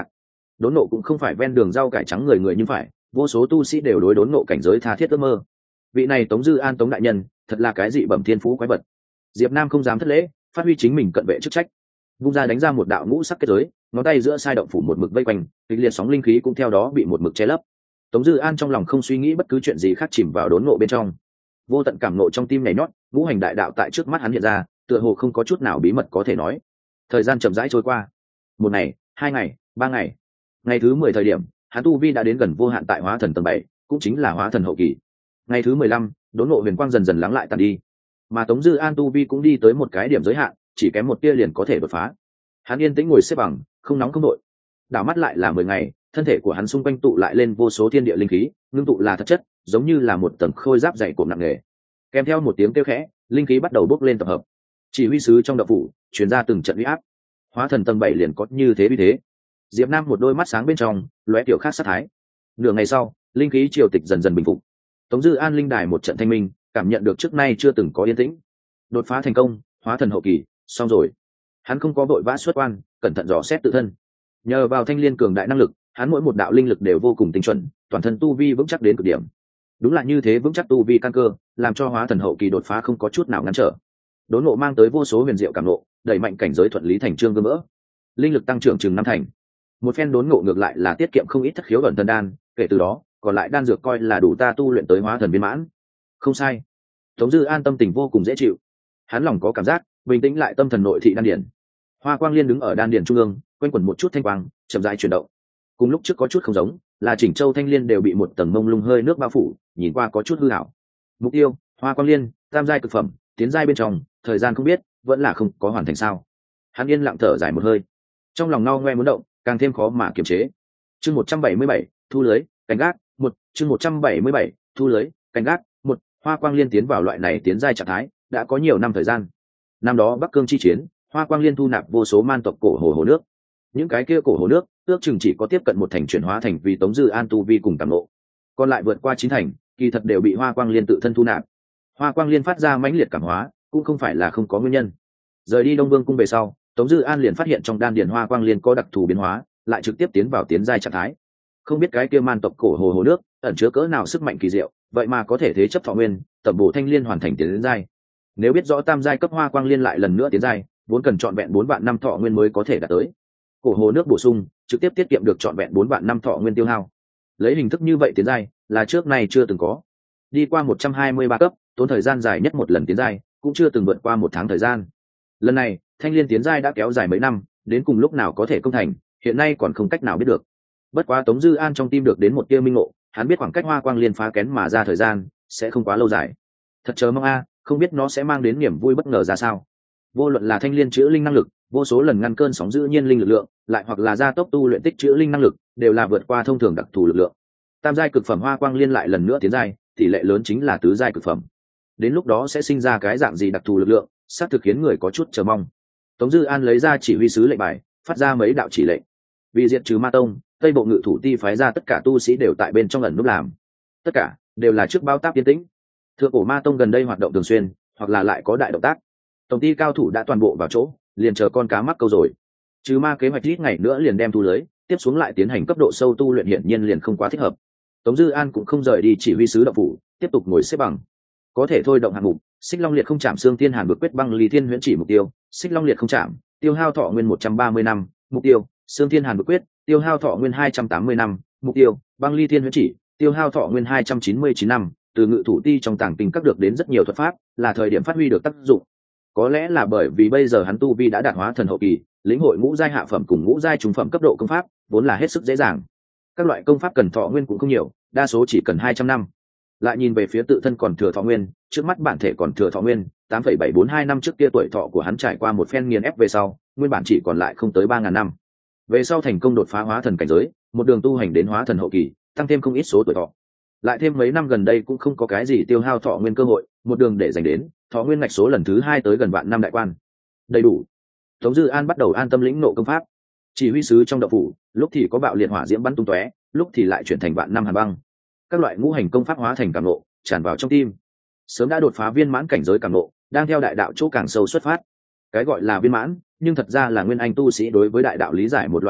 đốn nộ cũng không phải ven đường rau cải trắng người người như phải, vô số tu sĩ đều đối đốn nộ cảnh giới tha thiết ước mơ. Vị này Tống Dư An Tống đại nhân thật là cái dị bẩm thiên phú quái vật. Diệp Nam không dám thất lễ, phát huy chính mình cận vệ chức trách, vung ra đánh ra một đạo ngũ sắc kết giới, ngón tay giữa sai động phủ một mực vây quanh, kịch liệt sóng linh khí cũng theo đó bị một mực che lấp. Tống Dư An trong lòng không suy nghĩ bất cứ chuyện gì khác, chìm vào đốn nộ bên trong, vô tận cảm nộ trong tim nhảy nhót, ngũ hành đại đạo tại trước mắt hắn hiện ra, tựa hồ không có chút nào bí mật có thể nói. Thời gian chậm rãi trôi qua, một ngày, hai ngày, ba ngày, ngày thứ mười thời điểm, hắn tu vi đã đến gần vô hạn tại hóa thần tầng bảy, cũng chính là hóa thần hậu kỳ. Ngày thứ mười lăm, đốn nộ huyền quang dần dần lắng lại tàn đi, mà Tống Dư An tu vi cũng đi tới một cái điểm giới hạn, chỉ kém một tia liền có thể đột phá. Hắn yên tĩnh ngồi xếp bằng, không nóng không nội. Đảo mắt lại là mười ngày, thân thể của hắn xung quanh tụ lại lên vô số thiên địa linh khí, ngưng tụ là thật chất, giống như là một tầng khôi giáp dày cộm nặng nề. Kèm theo một tiếng kêu khẽ, linh khí bắt đầu bốc lên tập hợp. Chỉ huy sứ trong đạo phủ truyền ra từng trận uy áp. Hóa thần tầng bảy liền có như thế uy thế. Diệp Nam một đôi mắt sáng bên trong lóe tiểu khác sát thái. Nửa ngày sau, linh khí triều tịch dần dần bình phục. Tống Dư An linh đài một trận thanh minh, cảm nhận được trước nay chưa từng có yên tĩnh. Đột phá thành công, hóa thần hậu kỳ, xong rồi. Hắn không có vội vã xuất quan, cẩn thận dò xét tự thân. Nhờ vào thanh liên cường đại năng lực, hắn mỗi một đạo linh lực đều vô cùng tinh chuẩn, toàn thân tu vi vững chắc đến cực điểm. Đúng là như thế vững chắc tu vi căn cơ, làm cho hóa thần hậu kỳ đột phá không có chút nào ngăn trở. Đốn ngộ mang tới vô số huyền diệu cảm ngộ, đẩy mạnh cảnh giới thuận lý thành chương gương mỡ. Linh lực tăng trưởng chừng năm thành. Một phen đốn ngộ ngược lại là tiết kiệm không ít thất khiếu ẩn thần đan, kể từ đó, còn lại đan dược coi là đủ ta tu luyện tới hóa thần viên mãn. Không sai. Tống Dư An tâm tình vô cùng dễ chịu. Hắn lòng có cảm giác, bình tĩnh lại tâm thần nội thị đan điển. Hoa quang liên đứng ở đan điển trung ương, quanh quẩn một chút thanh quang, chậm rãi chuyển động. Cùng lúc trước có chút không giống, là chỉnh châu thanh liên đều bị một tầng mông lung hơi nước bao phủ, nhìn qua có chút hư ảo. Mục tiêu, Hoa quang liên, tam giai cực phẩm, tiến giai bên trong, thời gian không biết, vẫn là không có hoàn thành sao? Hắn yên lặng thở dài một hơi, trong lòng ngao ngoe muốn động, càng thêm khó mà kiềm chế. Chương một trăm bảy mươi bảy, thu lưới, canh gác, một, chương một trăm bảy mươi bảy, thu lưới, canh gác, một. Hoa quang liên tiến vào loại này tiến giai trạng thái, đã có nhiều năm thời gian. Năm đó Bắc Cương chi chiến, Hoa quang liên thu nạp vô số man tộc cổ hồ hồ nước. Những cái kia cổ hồ nước, ước chừng chỉ có tiếp cận một thành chuyển hóa thành vì Tống Dư An tu vi cùng cảm nộ, còn lại vượt qua chín thành, kỳ thật đều bị Hoa quang liên tự thân thu nạp. Hoa quang liên phát ra mãnh liệt cảm hóa, cũng không phải là không có nguyên nhân. Rời đi Đông Vương cung về sau, Tống Dư An liền phát hiện trong đan điền Hoa quang liên có đặc thù biến hóa, lại trực tiếp tiến vào tiến giai trạng thái. Không biết cái kia man tộc cổ hồ hồ nước ẩn chứa cỡ nào sức mạnh kỳ diệu, vậy mà có thể thế chấp thọ nguyên, tẩm bổ thanh liên hoàn thành tiến đến giai. Nếu biết rõ tam giai cấp Hoa quang liên lại lần nữa tiến giai, vốn cần trọn vẹn bốn vạn năm thọ nguyên mới có thể đạt tới. Cổ hồ nước bổ sung, trực tiếp tiết kiệm được trọn vẹn bốn vạn năm thọ nguyên tiêu hao. Lấy hình thức như vậy tiến giai, là trước nay chưa từng có. Đi qua một trăm hai mươi ba cấp, tốn thời gian dài nhất một lần tiến giai, cũng chưa từng vượt qua một tháng thời gian. Lần này, thanh liên tiến giai đã kéo dài mấy năm, đến cùng lúc nào có thể công thành, hiện nay còn không cách nào biết được. Bất quá Tống Dư An trong tim được đến một tia minh ngộ, hắn biết khoảng cách Hoa quang liên phá kén mà ra thời gian sẽ không quá lâu dài. Thật chờ mong a, không biết nó sẽ mang đến niềm vui bất ngờ ra sao. Vô luận là thanh liên chữa linh năng lực, vô số lần ngăn cơn sóng dữ nhiên linh lực lượng, lại hoặc là gia tốc tu luyện tích chữa linh năng lực, đều là vượt qua thông thường đặc thù lực lượng. Tam giai cực phẩm Hoa quang liên lại lần nữa tiến giai, tỷ lệ lớn chính là tứ giai cực phẩm. Đến lúc đó sẽ sinh ra cái dạng gì đặc thù lực lượng, xác thực khiến người có chút chờ mong. Tống Dư An lấy ra chỉ huy sứ lệnh bài, phát ra mấy đạo chỉ lệnh. Vì diệt trừ ma tông, Tây Bộ Ngự thủ ti phái ra tất cả tu sĩ đều tại bên trong ẩn núp làm. Tất cả đều là trước báo táp yên tĩnh. Thượng cổ ma tông gần đây hoạt động thường xuyên, hoặc là lại có đại động tác. Tổng ty cao thủ đã toàn bộ vào chỗ, liền chờ con cá mắc câu rồi. Trừ ma kế hoạch ít ngày nữa liền đem thu lưới, tiếp xuống lại tiến hành cấp độ sâu tu luyện hiển nhiên liền không quá thích hợp. Tống Dư An cũng không rời đi chỉ huy sứ động phủ, tiếp tục ngồi xếp bằng. Có thể thôi động hạng mục, Xích Long liệt không chạm xương thiên hàn vực quyết băng ly thiên huyễn chỉ mục tiêu, Xích Long liệt không chạm, tiêu hao thọ nguyên một trăm ba mươi năm, mục tiêu, xương thiên hàn vực quyết, tiêu hao thọ nguyên hai trăm tám mươi năm, mục tiêu, băng ly thiên huyễn chỉ, tiêu hao thọ nguyên hai trăm chín mươi chín năm. Từ Ngự thủ ti trong tàng kinh các được đến rất nhiều thuật pháp, là thời điểm phát huy được tác dụng. Có lẽ là bởi vì bây giờ hắn tu vi đã đạt hóa thần hậu kỳ, lĩnh hội ngũ giai hạ phẩm cùng ngũ giai trung phẩm cấp độ công pháp vốn là hết sức dễ dàng. Các loại công pháp cần thọ nguyên cũng không nhiều, đa số chỉ cần hai trăm năm. Lại nhìn về phía tự thân còn thừa thọ nguyên, trước mắt bản thể còn thừa thọ nguyên tám phẩy bảy bốn hai năm, trước kia tuổi thọ của hắn trải qua một phen nghiền ép về sau, nguyên bản chỉ còn lại không tới ba ngàn năm. Về sau thành công đột phá hóa thần cảnh giới, một đường tu hành đến hóa thần hậu kỳ, tăng thêm không ít số tuổi thọ. Lại thêm mấy năm gần đây cũng không có cái gì tiêu hao thọ nguyên cơ hội, một đường để dành đến thọ nguyên ngạch số lần thứ hai tới gần vạn năm đại quan, đầy đủ. Tống Dư An bắt đầu an tâm lĩnh nộ công pháp. Chỉ huy sứ trong động phủ, lúc thì có bạo liệt hỏa diễm bắn tung tóe, lúc thì lại chuyển thành vạn năm hàn băng. Các loại ngũ hành công pháp hóa thành cảm nộ, tràn vào trong tim. Sớm đã đột phá viên mãn cảnh giới cảm nộ, đang theo đại đạo chỗ càng sâu xuất phát. Cái gọi là viên mãn, nhưng thật ra là nguyên anh tu sĩ đối với đại đạo lý giải một loại cực hạn,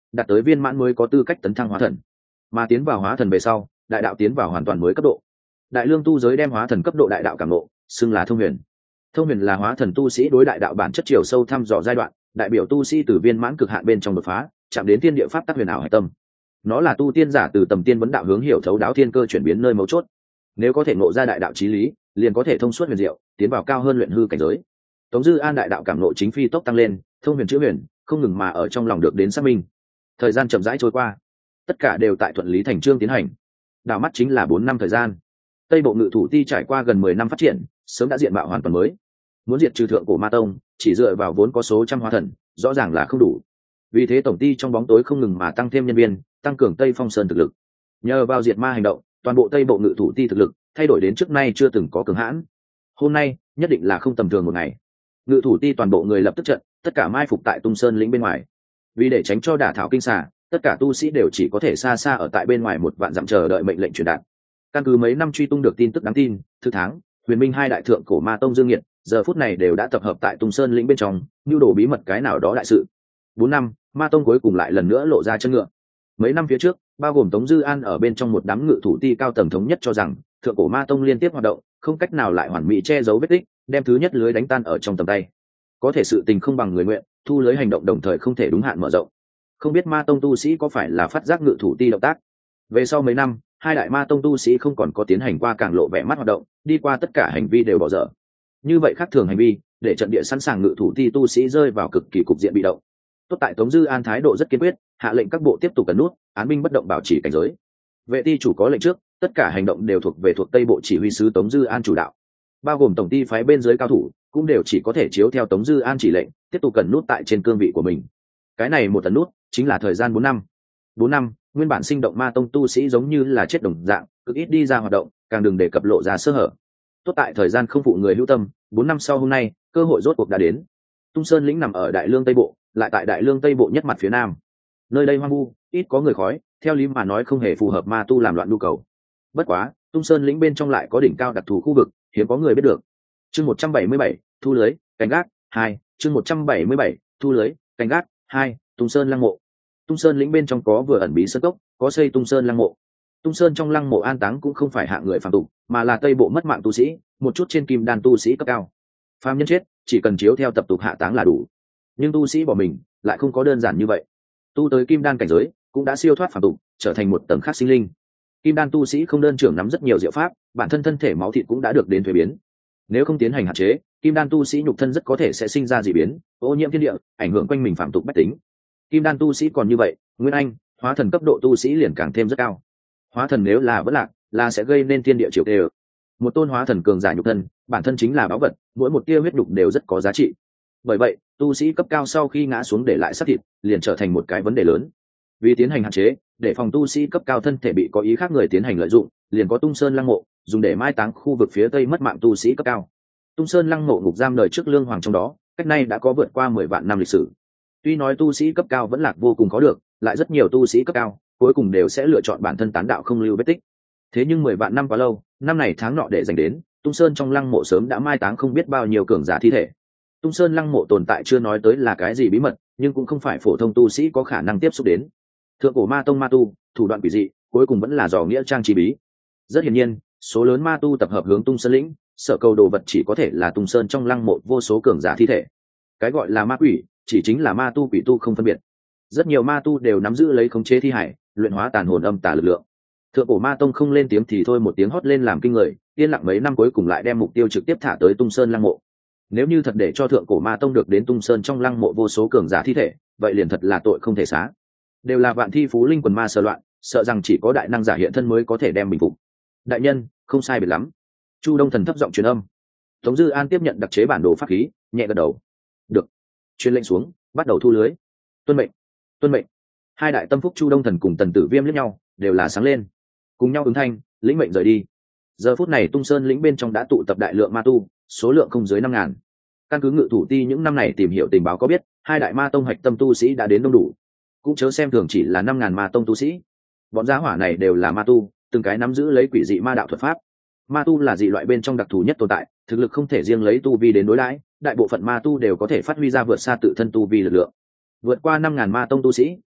đạt tới viên mãn mới có tư cách tấn thăng hóa thần. Mà tiến vào hóa thần về sau, đại đạo tiến vào hoàn toàn mới cấp độ. Đại lương tu giới đem hóa thần cấp độ đại đạo cảm ngộ xưng là thông huyền. Thông huyền là hóa thần tu sĩ đối đại đạo bản chất chiều sâu thăm dò giai đoạn, đại biểu tu sĩ từ viên mãn cực hạn bên trong đột phá, chạm đến thiên địa pháp tắc huyền ảo hải tâm. Nó là tu tiên giả từ tầm tiên vấn đạo hướng hiểu thấu đáo thiên cơ chuyển biến nơi mấu chốt. Nếu có thể ngộ ra đại đạo chí lý, liền có thể thông suốt huyền diệu, tiến vào cao hơn luyện hư cảnh giới. Tống Dư An đại đạo cảm ngộ chính phi tốc tăng lên, thông huyền chữ huyền, không ngừng mà ở trong lòng được đến xác minh. Thời gian chậm rãi trôi qua, tất cả đều tại thuận lý thành chương tiến hành. Đảo mắt chính là bốn năm thời gian. Tây Bộ Ngự Thủ Ti trải qua gần mười năm phát triển, sớm đã diện mạo hoàn toàn mới. Muốn diệt trừ thượng cổ ma tông, chỉ dựa vào vốn có số trăm hóa thần, rõ ràng là không đủ. Vì thế tổng ty trong bóng tối không ngừng mà tăng thêm nhân viên, tăng cường Tây Phong Sơn thực lực. Nhờ vào diệt ma hành động, toàn bộ Tây Bộ Ngự Thủ Ti thực lực thay đổi đến trước nay chưa từng có cường hãn. Hôm nay nhất định là không tầm thường một ngày. Ngự Thủ Ti toàn bộ người lập tức trận, tất cả mai phục tại Tung Sơn lĩnh bên ngoài. Vì để tránh cho đả thảo kinh xà, tất cả tu sĩ đều chỉ có thể xa xa ở tại bên ngoài một vạn dặm chờ đợi mệnh lệnh truyền đạt. Căn cứ mấy năm truy tung được tin tức đáng tin, thứ tháng, Huyền Minh hai đại thượng cổ ma tông Dương Nghiệt, giờ phút này đều đã tập hợp tại Tung Sơn lĩnh bên trong, nưu đồ bí mật cái nào đó đại sự. Bốn năm, ma tông cuối cùng lại lần nữa lộ ra chân ngựa. Mấy năm phía trước, bao gồm Tống Dư An ở bên trong một đám Ngự Thủ Ti cao tầng thống nhất cho rằng, thượng cổ ma tông liên tiếp hoạt động, không cách nào lại hoàn mỹ che giấu vết tích, đem thứ nhất lưới đánh tan ở trong tầm tay. Có thể sự tình không bằng người nguyện, thu lưới hành động đồng thời không thể đúng hạn mở rộng. Không biết ma tông tu sĩ có phải là phát giác Ngự Thủ Ti động tác. Về sau mấy năm, hai đại ma tông tu sĩ không còn có tiến hành qua càng lộ vẻ mắt hoạt động, đi qua tất cả hành vi đều bỏ dở. Như vậy khác thường hành vi, để trận địa sẵn sàng Ngự Thủ Ti tu sĩ rơi vào cực kỳ cục diện bị động. Tốt tại Tống Dư An thái độ rất kiên quyết, hạ lệnh các bộ tiếp tục cẩn nút, án binh bất động bảo trì cảnh giới. Vệ ti chủ có lệnh trước, tất cả hành động đều thuộc về thuộc Tây Bộ chỉ huy sứ Tống Dư An chủ đạo. Bao gồm tổng ty phái bên dưới cao thủ, cũng đều chỉ có thể chiếu theo Tống Dư An chỉ lệnh, tiếp tục cẩn nút tại trên cương vị của mình. Cái này một tần nút, chính là thời gian bốn năm. Bốn năm, nguyên bản sinh động ma tông tu sĩ giống như là chết đồng dạng, cực ít đi ra hoạt động, càng đừng đề cập lộ ra sơ hở. Tốt tại thời gian không phụ người hữu tâm, bốn năm sau hôm nay, cơ hội rốt cuộc đã đến. Tung Sơn lĩnh nằm ở Đại Lương Tây Bộ, lại tại Đại Lương Tây Bộ nhất mặt phía nam. Nơi đây hoang vu, ít có người khói, theo lý mà nói không hề phù hợp ma tu làm loạn nhu cầu. Bất quá, Tung Sơn lĩnh bên trong lại có đỉnh cao đặc thù khu vực, hiếm có người biết được. Chương một trăm bảy mươi bảy, thu lưới, canh gác, hai, chương một trăm bảy mươi bảy, thu lưới, canh gác, hai, Tung Sơn lăng mộ. Tung Sơn lĩnh bên trong có vừa ẩn bí sơn cốc, có xây Tung Sơn lăng mộ. Tung Sơn trong lăng mộ an táng cũng không phải hạng người phàm tục, mà là Tây Bộ mất mạng tu sĩ, một chút trên kim đan tu sĩ cấp cao. Phàm nhân chết, chỉ cần chiếu theo tập tục hạ táng là đủ. Nhưng tu sĩ bỏ mình, lại không có đơn giản như vậy. Tu tới kim đan cảnh giới, cũng đã siêu thoát phàm tục, trở thành một tầng khác sinh linh. Kim đan tu sĩ không đơn trưởng nắm rất nhiều diệu pháp, bản thân thân thể máu thịt cũng đã được đến thuế biến. Nếu không tiến hành hạn chế, kim đan tu sĩ nhục thân rất có thể sẽ sinh ra dị biến, ô nhiễm thiên địa, ảnh hưởng quanh mình phàm tục bách tính. Kim đan tu sĩ còn như vậy, nguyên anh, hóa thần cấp độ tu sĩ liền càng thêm rất cao. Hóa thần nếu là vỡ lạc, là sẽ gây nên thiên địa triều tê. Một tôn hóa thần cường giả nhục thân, bản thân chính là báu vật, mỗi một tia huyết nhục đều rất có giá trị. Bởi vậy, tu sĩ cấp cao sau khi ngã xuống để lại xác thịt, liền trở thành một cái vấn đề lớn. Vì tiến hành hạn chế, để phòng tu sĩ cấp cao thân thể bị có ý khác người tiến hành lợi dụng, liền có Tung Sơn lăng mộ, dùng để mai táng khu vực phía tây mất mạng tu sĩ cấp cao. Tung Sơn lăng mộ ngục giam đời trước lương hoàng trong đó, cách nay đã có vượt qua mười vạn năm lịch sử. Tuy nói tu sĩ cấp cao vẫn lạc vô cùng khó được, lại rất nhiều tu sĩ cấp cao cuối cùng đều sẽ lựa chọn bản thân tán đạo không lưu vết tích. Thế nhưng mười vạn năm quá lâu, năm này tháng nọ để dành đến, Tung Sơn trong lăng mộ sớm đã mai táng không biết bao nhiêu cường giả thi thể. Tung Sơn lăng mộ tồn tại chưa nói tới là cái gì bí mật, nhưng cũng không phải phổ thông tu sĩ có khả năng tiếp xúc đến. Thượng cổ ma tông ma tu, thủ đoạn quỷ dị, cuối cùng vẫn là dò nghĩa trang trí bí. Rất hiển nhiên, số lớn ma tu tập hợp hướng Tung Sơn lĩnh, sở cầu đồ vật chỉ có thể là Tung Sơn trong lăng mộ vô số cường giả thi thể. Cái gọi là ma quỷ, chỉ chính là ma tu quỷ tu không phân biệt. Rất nhiều ma tu đều nắm giữ lấy khống chế thi hải, luyện hóa tàn hồn âm tà lực lượng. Thượng cổ ma tông không lên tiếng thì thôi một tiếng hót lên làm kinh người, yên lặng mấy năm cuối cùng lại đem mục tiêu trực tiếp thả tới Tung Sơn lăng mộ. Nếu như thật để cho thượng cổ ma tông được đến Tung Sơn trong lăng mộ vô số cường giả thi thể, vậy liền thật là tội không thể xá. Đều là vạn thi phú linh quần ma sơ loạn, sợ rằng chỉ có đại năng giả hiện thân mới có thể đem bình phục. Đại nhân, không sai biệt lắm. Chu Đông Thần thấp giọng truyền âm. Tống Dư An tiếp nhận đặc chế bản đồ pháp khí, nhẹ gật đầu. Được. Truyền lệnh xuống, bắt đầu thu lưới. Tuân mệnh. Tuân mệnh. Hai đại tâm phúc Chu Đông Thần cùng Tần Tử Viêm liếc nhau, đều là sáng lên, cùng nhau ứng thanh, lĩnh mệnh rời đi. Giờ phút này Tung Sơn lĩnh bên trong đã tụ tập đại lượng ma tu, số lượng không dưới năm ngàn. Căn cứ Ngự Thủ Ti những năm này tìm hiểu tình báo có biết, hai đại ma tông hạch tâm tu sĩ đã đến đông đủ. Cũng chớ xem thường chỉ là năm ngàn ma tông tu sĩ. Bọn gia hỏa này đều là ma tu, từng cái nắm giữ lấy quỷ dị ma đạo thuật pháp. Ma tu là dị loại bên trong đặc thù nhất tồn tại, thực lực không thể riêng lấy tu vi đến đối đãi, đại bộ phận ma tu đều có thể phát huy ra vượt xa tự thân tu vi lực lượng. Vượt qua năm ngàn ma tông tu sĩ,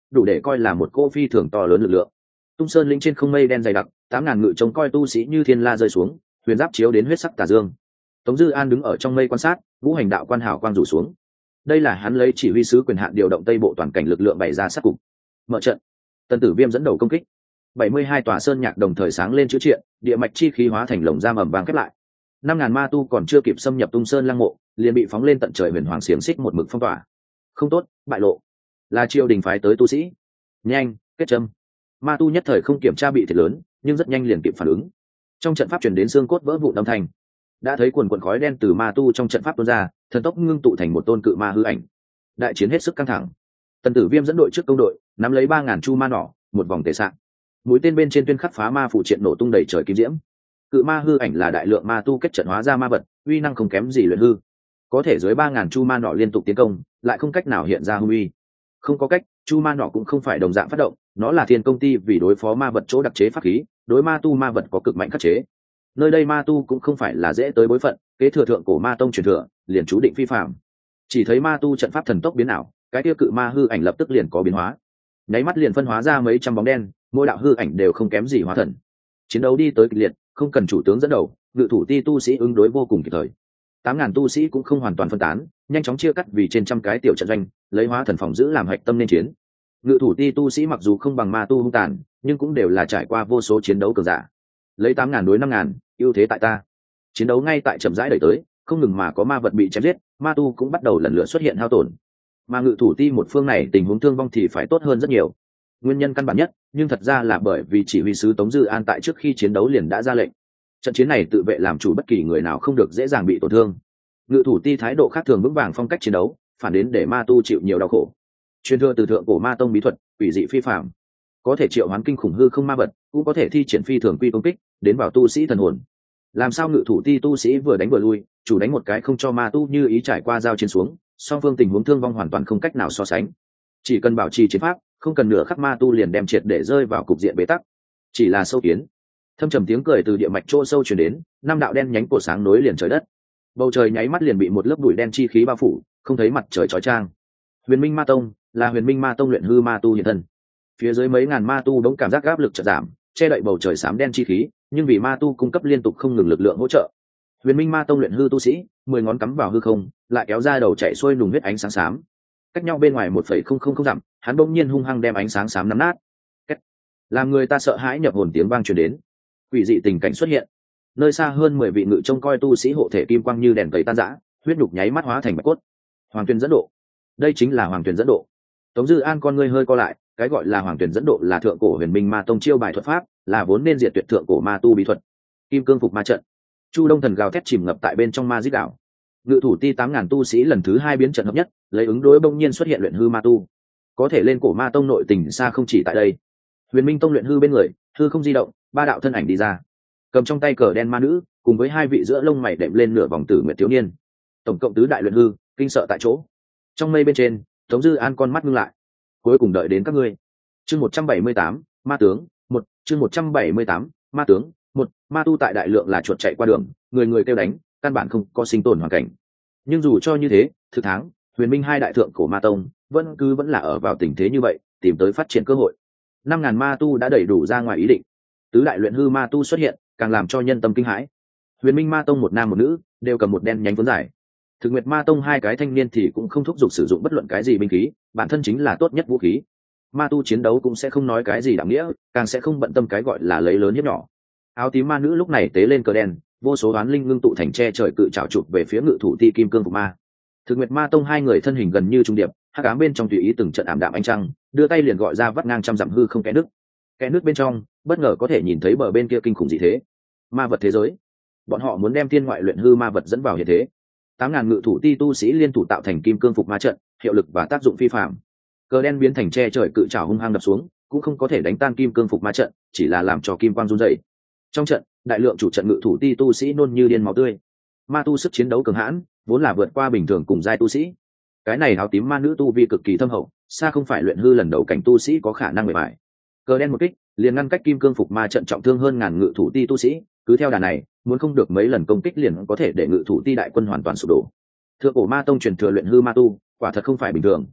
đủ để coi là một cô phi thường to lớn lực lượng. Tung Sơn lĩnh trên không mây đen dày đặc, tám ngàn ngự trông coi tu sĩ như thiên la rơi xuống, huyền giáp chiếu đến huyết sắc tà dương. Tống Dư An đứng ở trong mây quan sát, ngũ hành đạo quan hảo quang rủ xuống. Đây là hắn lấy chỉ huy sứ quyền hạn điều động tây bộ toàn cảnh lực lượng bày ra sát cục. Mở trận. Tần Tử Viêm dẫn đầu công kích. bảy mươi hai tòa sơn nhạc đồng thời sáng lên chữ triện, địa mạch chi khí hóa thành lồng giam ầm vang khép lại. năm ngàn ma tu còn chưa kịp xâm nhập Tung Sơn lăng mộ, liền bị phóng lên tận trời huyền hoàng xiềng xích một mực phong tỏa. Không tốt, bại lộ. Là triều đình phái tới tu sĩ. Nhanh, kết châm. Ma tu nhất thời không kiểm tra bị thiệt lớn, nhưng rất nhanh liền kịp phản ứng. Trong trận pháp truyền đến xương cốt vỡ vụn âm thanh. Đã thấy quần quần khói đen từ ma tu trong trận pháp tuôn ra, thần tốc ngưng tụ thành một tôn cự ma hư ảnh. Đại chiến hết sức căng thẳng. Tần Tử Viêm dẫn đội trước công đội, nắm lấy ba ngàn chu ma nỏ, một vòng tề sạng. Mũi tên bên trên tuyên khắc phá ma phụ triện nổ tung đầy trời kim diễm. Cự ma hư ảnh là đại lượng ma tu kết trận hóa ra ma vật, uy năng không kém gì luyện hư. Có thể dưới ba ngàn chu ma nỏ liên tục tiến công, lại không cách nào hiện ra hung uy. Không có cách, chu ma nỏ cũng không phải đồng dạng phát động, nó là thiên công ty vì đối phó ma vật chỗ đặc chế pháp khí, đối ma tu ma vật có cực mạnh khắc chế. Nơi đây ma tu cũng không phải là dễ tới bối phận, kế thừa thượng cổ ma tông truyền thừa, liền chú định phi phạm. Chỉ thấy ma tu trận pháp thần tốc biến ảo, cái tiêu cự ma hư ảnh lập tức liền có biến hóa, nháy mắt liền phân hóa ra mấy trăm bóng đen, mỗi đạo hư ảnh đều không kém gì hóa thần. Chiến đấu đi tới kịch liệt, không cần chủ tướng dẫn đầu, ngự thủ ti tu sĩ ứng đối vô cùng kịp thời. Tám ngàn tu sĩ cũng không hoàn toàn phân tán, nhanh chóng chia cắt vì trên trăm cái tiểu trận doanh, lấy hóa thần phòng giữ làm hạch tâm nên chiến. Ngự thủ ti tu sĩ mặc dù không bằng ma tu hung tàn, nhưng cũng đều là trải qua vô số chiến đấu cường giả. Lấy tám ngàn đối năm ngàn, ưu thế tại ta. Chiến đấu ngay tại chậm rãi đẩy tới, không ngừng mà có ma vật bị chém giết, ma tu cũng bắt đầu lần lượt xuất hiện hao tổn. Mà ngự thủ ti một phương này tình huống thương vong thì phải tốt hơn rất nhiều. Nguyên nhân căn bản nhất, nhưng thật ra là bởi vì chỉ huy sứ Tống Dư An tại trước khi chiến đấu liền đã ra lệnh. Trận chiến này tự vệ làm chủ, bất kỳ người nào không được dễ dàng bị tổn thương. Ngự thủ ti thái độ khác thường vững vàng phong cách chiến đấu, phản đến để ma tu chịu nhiều đau khổ. Truyền thừa từ thượng cổ ma tông bí thuật, quỷ dị phi phàm, có thể triệu hoán kinh khủng hư không ma vật, cũng có thể thi triển phi thường quy công kích, đến vào tu sĩ thần hồn. Làm sao ngự thủ ti tu sĩ vừa đánh vừa lui, chủ đánh một cái không cho ma tu như ý trải qua giao chiến xuống, song phương tình huống thương vong hoàn toàn không cách nào so sánh. Chỉ cần bảo trì chiến pháp, không cần nửa khắc ma tu liền đem triệt để rơi vào cục diện bế tắc. Chỉ là sâu kiến. Thâm trầm tiếng cười từ địa mạch chỗ sâu truyền đến, năm đạo đen nhánh cổ sáng nối liền trời đất. Bầu trời nháy mắt liền bị một lớp bụi đen chi khí bao phủ, không thấy mặt trời chói chang. Huyền Minh Ma Tông là Huyền Minh Ma Tông luyện hư ma tu hiện thân. Phía dưới mấy ngàn ma tu đống cảm giác áp lực chợt giảm, che đậy bầu trời xám đen chi khí, nhưng vì ma tu cung cấp liên tục không ngừng lực lượng hỗ trợ. Huyền Minh Ma Tông luyện hư tu sĩ, mười ngón cắm vào hư không, lại kéo ra đầu chạy xuôi nùng huyết ánh sáng xám. Cách nhau bên ngoài một phẩy không không không dặm, hắn bỗng nhiên hung hăng đem ánh sáng xám nắm nát. Cách. Làm người ta sợ hãi nhập hồn tiếng vang truyền đến. Quỷ dị tình cảnh xuất hiện. Nơi xa hơn mười vị ngự trông coi tu sĩ hộ thể kim quang như đèn tẩy tan rã, huyết nhục nháy mắt hóa thành bạch cốt. Hoàng Tuyền dẫn độ. Đây chính là Hoàng Tuyền dẫn độ. Tống Dư An con ngươi hơi co lại, cái gọi là Hoàng Tuyền dẫn độ là thượng cổ Huyền Minh Ma Tông chiêu bài thuật pháp, là vốn nên diệt tuyệt thượng cổ ma tu bí thuật. Kim cương phục ma trận. Chu Đông Thần gào thét chìm ngập tại bên trong ma dít đảo. Ngự thủ ti tám ngàn tu sĩ lần thứ hai biến trận hợp nhất, lấy ứng đối bỗng nhiên xuất hiện luyện hư ma tu. Có thể lên cổ ma tông nội tình xa không chỉ tại đây. Huyền Minh Tông luyện hư bên người, hư không di động, ba đạo thân ảnh đi ra, cầm trong tay cờ đen ma nữ, cùng với hai vị giữa lông mày đệm lên nửa vòng tử nguyệt thiếu niên. Tổng cộng tứ đại luyện hư, kinh sợ tại chỗ. Trong mây bên trên, Tống Dư An con mắt ngưng lại. Cuối cùng đợi đến các ngươi. Chương một trăm bảy mươi tám, ma tướng, một, chương một trăm bảy mươi tám, ma tướng, một, ma tu tại đại lượng là chuột chạy qua đường, người người kêu đánh, căn bản không có sinh tồn hoàn cảnh. Nhưng dù cho như thế, thực tháng, Huyền Minh hai đại thượng cổ ma tông vẫn cứ vẫn là ở vào tình thế như vậy, tìm tới phát triển cơ hội. Năm ngàn ma tu đã đầy đủ ra ngoài ý định. Tứ đại luyện hư ma tu xuất hiện, càng làm cho nhân tâm kinh hãi. Huyền Minh ma tông một nam một nữ, đều cầm một đen nhánh cuốn dài. Thực Nguyệt ma tông hai cái thanh niên thì cũng không thúc giục sử dụng bất luận cái gì binh khí, bản thân chính là tốt nhất vũ khí. Ma tu chiến đấu cũng sẽ không nói cái gì đạo nghĩa, càng sẽ không bận tâm cái gọi là lấy lớn hiếp nhỏ. Áo tím ma nữ lúc này tế lên cờ đen, vô số oán linh ngưng tụ thành che trời cự trảo chụp về phía ngự thủ ti kim cương phục ma. Thực Nguyệt ma tông hai người thân hình gần như trung điệp, hắc ám bên trong tùy ý từng trận ảm đạm ánh trăng, đưa tay liền gọi ra vắt ngang trăm dặm hư không kẽ nước. Kẽ nước bên trong, bất ngờ có thể nhìn thấy bờ bên kia kinh khủng dị thế. Ma vật thế giới. Bọn họ muốn đem thiên ngoại luyện hư ma vật dẫn vào hiện thế. Tám ngàn ngự thủ ti tu sĩ liên thủ tạo thành kim cương phục ma trận, hiệu lực và tác dụng phi phàm. Cờ đen biến thành che trời cự trảo hung hăng đập xuống, cũng không có thể đánh tan kim cương phục ma trận, chỉ là làm cho kim quang run rẩy. Trong trận, đại lượng chủ trận ngự thủ ti tu sĩ nôn như điên máu tươi. Ma tu sức chiến đấu cường hãn, vốn là vượt qua bình thường cùng giai tu sĩ. Cái này áo tím ma nữ tu vi cực kỳ thâm hậu, xa không phải luyện hư lần đầu cảnh tu sĩ có khả năng bề bại. Cờ đen một kích, liền ngăn cách kim cương phục ma trận trọng thương hơn ngàn ngự thủ ti tu sĩ, cứ theo đà này, muốn không được mấy lần công kích liền có thể để ngự thủ ti đại quân hoàn toàn sụp đổ. Thượng cổ ma tông truyền thừa luyện hư ma tu, quả thật không phải bình thường.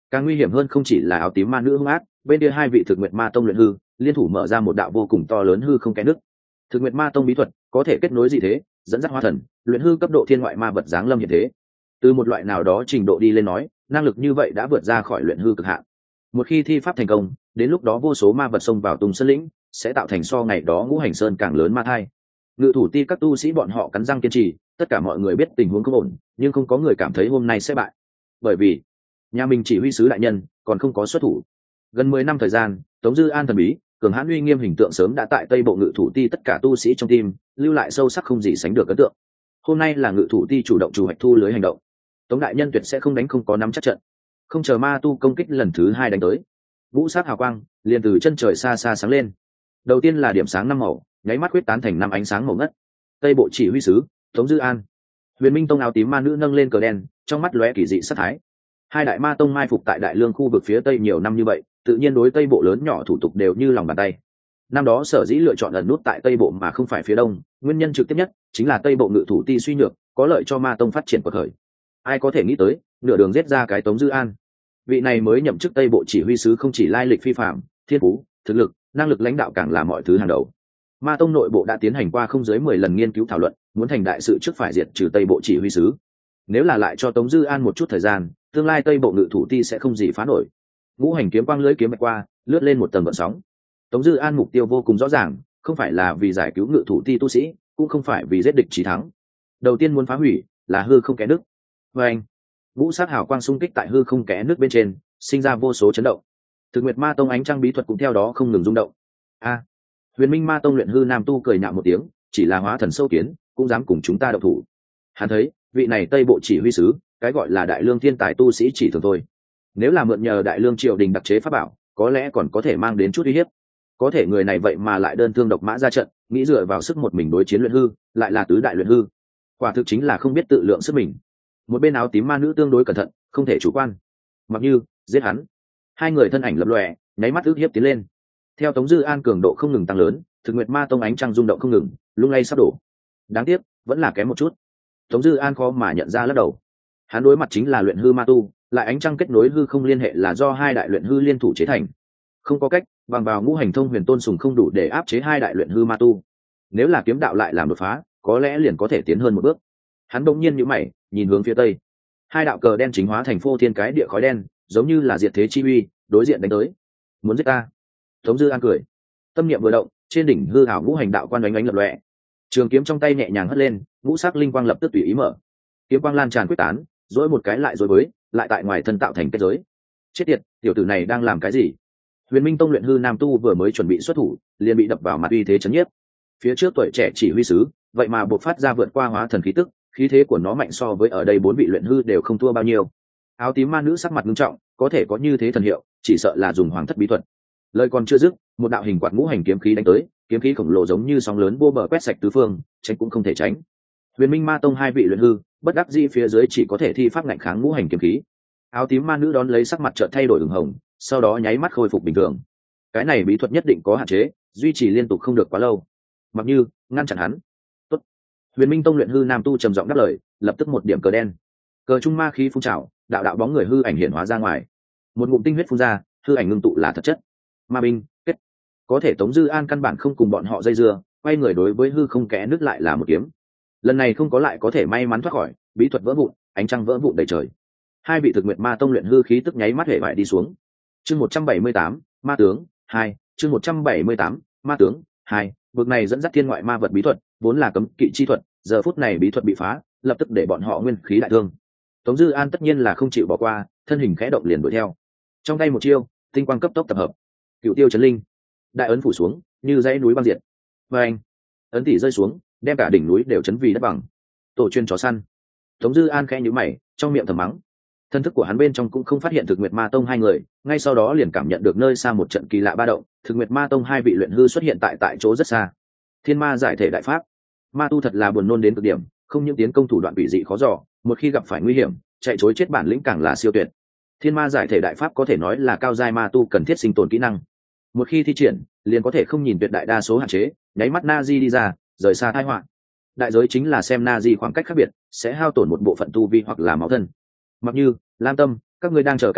Càng nguy hiểm hơn không chỉ là áo tím ma nữ hung ác, bên kia hai vị thực nguyệt ma tông luyện hư liên thủ mở ra một đạo vô cùng to lớn hư không kẽ nứt. Thực nguyệt ma tông bí thuật có thể kết nối dị thế, dẫn dắt hóa thần, luyện hư cấp độ thiên ngoại ma vật giáng lâm hiện thế. Từ một loại nào đó trình độ đi lên nói, năng lực như vậy đã vượt ra khỏi luyện hư cực hạn. Một khi thi pháp thành công, đến lúc đó vô số ma vật xông vào Tùng Sơn lĩnh, sẽ tạo thành so ngày đó Ngũ Hành Sơn càng lớn ma thai. Ngự thủ ti các tu sĩ bọn họ cắn răng kiên trì, tất cả mọi người biết tình huống không ổn, nhưng không có người cảm thấy hôm nay sẽ bại. Bởi vì nhà mình chỉ huy sứ đại nhân còn không có xuất thủ. Gần mười năm thời gian, Tống Dư An thần bí, cường hãn uy nghiêm hình tượng sớm đã tại Tây Bộ Ngự thủ ti tất cả tu sĩ trong tim lưu lại sâu sắc không gì sánh được ấn tượng. Hôm nay là Ngự thủ ti chủ động chủ hoạch thu lưới hành động. Tống đại nhân tuyệt sẽ không đánh không có nắm chắc trận. Không chờ ma tu công kích lần thứ hai đánh tới, ngũ sát hào quang liền từ chân trời xa xa sáng lên. Đầu tiên là điểm sáng năm màu, nháy mắt quyết tán thành năm ánh sáng màu ngất. Tây Bộ chỉ huy sứ Tống Dư An, Huyền Minh tông áo tím ma nữ nâng lên cờ đen, trong mắt lóe kỳ dị sát thái. Hai đại ma tông mai phục tại Đại Lương khu vực phía tây nhiều năm như vậy, tự nhiên đối Tây Bộ lớn nhỏ thủ tục đều như lòng bàn tay. Năm đó sở dĩ lựa chọn ẩn nút tại Tây Bộ mà không phải phía đông, nguyên nhân trực tiếp nhất chính là Tây Bộ Ngự thủ ti suy nhược, có lợi cho ma tông phát triển của thời. Ai có thể nghĩ tới, nửa đường giết ra cái Tống Dư An. Vị này mới nhậm chức Tây Bộ chỉ huy sứ không chỉ lai lịch phi phạm, thiên phú, thực lực, năng lực lãnh đạo càng là mọi thứ hàng đầu. Ma tông nội bộ đã tiến hành qua không dưới mười lần nghiên cứu thảo luận, muốn thành đại sự trước phải diệt trừ Tây Bộ chỉ huy sứ. Nếu là lại cho Tống Dư An một chút thời gian, tương lai Tây Bộ Ngự thủ ti sẽ không gì phá nổi. Ngũ hành kiếm quang lưới kiếm bạch qua, lướt lên một tầng gợn sóng. Tống Dư An mục tiêu vô cùng rõ ràng, không phải là vì giải cứu Ngự thủ ti tu sĩ, cũng không phải vì giết địch chí thắng. Đầu tiên muốn phá hủy là hư không kẽ nước. Và anh, ngũ sát hào quang xung kích tại hư không kẽ nước bên trên, sinh ra vô số chấn động. Thực Nguyệt Ma tông ánh trăng bí thuật cũng theo đó không ngừng rung động. A, Huyền Minh Ma tông luyện hư nam tu cười nhạo một tiếng, chỉ là hóa thần sâu kiến, cũng dám cùng chúng ta động thủ. Hắn thấy, vị này Tây Bộ chỉ huy sứ, cái gọi là Đại Lương thiên tài tu sĩ chỉ thường thôi. Nếu là mượn nhờ Đại Lương triều đình đặc chế pháp bảo, có lẽ còn có thể mang đến chút uy hiếp. Có thể người này vậy mà lại đơn thương độc mã ra trận, nghĩ dựa vào sức một mình đối chiến luyện hư, lại là tứ đại luyện hư. Quả thực chính là không biết tự lượng sức mình. Một bên áo tím ma nữ tương đối cẩn thận, không thể chủ quan. Mặc Như, giết hắn. Hai người thân ảnh lập lòe, nháy mắt ước hiếp tiến lên. Theo Tống Dư An cường độ không ngừng tăng lớn, Thực Nguyệt Ma tông ánh trăng rung động không ngừng, lung lay sắp đổ. Đáng tiếc, vẫn là kém một chút. Tống Dư An khó mà nhận ra lắc đầu. Hắn đối mặt chính là luyện hư ma tu, lại ánh trăng kết nối hư không liên hệ là do hai đại luyện hư liên thủ chế thành. Không có cách, bằng vào ngũ hành thông huyền tôn sùng không đủ để áp chế hai đại luyện hư ma tu. Nếu là kiếm đạo lại làm đột phá, có lẽ liền có thể tiến hơn một bước. Hắn đột nhiên nhíu mày, nhìn hướng phía tây. Hai đạo cờ đen chính hóa thành phô thiên cái địa khói đen, giống như là diệt thế chi uy, đối diện đánh tới. Muốn giết ta? Tống Dư An cười. Tâm niệm vừa động, trên đỉnh hư ảo ngũ hành đạo quan đánh ánh lập lòe. Trường kiếm trong tay nhẹ nhàng hất lên, ngũ sắc linh quang lập tức tùy ý mở. Kiếm quang lan tràn quyết tán, dối một cái lại dối với, lại tại ngoài thân tạo thành kết giới. Chết tiệt, tiểu tử này đang làm cái gì? Huyền Minh tông luyện hư nam tu vừa mới chuẩn bị xuất thủ, liền bị đập vào mặt uy thế chấn nhiếp. Phía trước tuổi trẻ chỉ huy sứ, vậy mà bộc phát ra vượt qua hóa thần khí tức, khí thế của nó mạnh so với ở đây bốn vị luyện hư đều không thua bao nhiêu. Áo tím ma nữ sắc mặt nghiêm trọng, có thể có như thế thần hiệu, chỉ sợ là dùng hoàng thất bí thuật. Lời còn chưa dứt, một đạo hình quạt ngũ hành kiếm khí đánh tới, kiếm khí khổng lồ giống như sóng lớn vô bờ quét sạch tứ phương, tránh cũng không thể tránh. Huyền Minh Ma tông hai vị luyện hư, bất đắc dĩ phía dưới chỉ có thể thi pháp ngạnh kháng ngũ hành kiếm khí. Áo tím ma nữ đón lấy sắc mặt chợt thay đổi ửng hồng, sau đó nháy mắt khôi phục bình thường. Cái này bí thuật nhất định có hạn chế, duy trì liên tục không được quá lâu. Mặc Như, ngăn chặn hắn. Tốt. Huyền Minh tông luyện hư nam tu trầm giọng đáp lời, lập tức một điểm cờ đen. Cờ trung ma khí phun trào, đạo đạo bóng người hư ảnh hiện hóa ra ngoài. Một ngụm tinh huyết phun ra, hư ảnh ngưng tụ là thật chất. Ma binh, kết. Có thể Tống Dư An căn bản không cùng bọn họ dây dưa, quay người đối với hư không kẽ nứt lại là một kiếm. Lần này không có lại có thể may mắn thoát khỏi, bí thuật vỡ vụn, ánh trăng vỡ vụn đầy trời. Hai vị thực nguyệt ma tông luyện hư khí tức nháy mắt hệ bại đi xuống. Chương một trăm bảy mươi tám, ma tướng hai, chương một trăm bảy mươi tám, ma tướng hai. Vực này dẫn dắt thiên ngoại ma vật bí thuật, vốn là cấm kỵ chi thuật, giờ phút này bí thuật bị phá, lập tức để bọn họ nguyên khí đại thương. Tống Dư An tất nhiên là không chịu bỏ qua, thân hình khẽ động liền đuổi theo. Trong tay một chiêu, tinh quang cấp tốc tập hợp. Cựu tiêu chấn linh, đại ấn phủ xuống, như dãy núi băng diệt. Và anh, ấn tỷ rơi xuống, đem cả đỉnh núi đều chấn vì đất bằng. Tổ chuyên chó săn. Tống Dư An khẽ nhíu mày, trong miệng thầm mắng. Thân thức của hắn bên trong cũng không phát hiện thực nguyệt ma tông hai người, ngay sau đó liền cảm nhận được nơi xa một trận kỳ lạ ba động, thực nguyệt ma tông hai vị luyện hư xuất hiện tại tại chỗ rất xa. Thiên ma giải thể đại pháp. Ma tu thật là buồn nôn đến cực điểm, không những tiến công thủ đoạn bị dị khó dò, một khi gặp phải nguy hiểm, chạy chối chết bản lĩnh càng là siêu tuyệt. Thiên ma giải thể đại pháp có thể nói là cao giai ma tu cần thiết sinh tồn kỹ năng. Một khi thi triển, liền có thể không nhìn tuyệt đại đa số hạn chế, nháy mắt na di đi ra, rời xa tai họa. Đại giới chính là xem na di khoảng cách khác biệt, sẽ hao tổn một bộ phận tu vi hoặc là máu thân. Mặc Như, Lam Tâm, các ngươi đang chờ cái gì?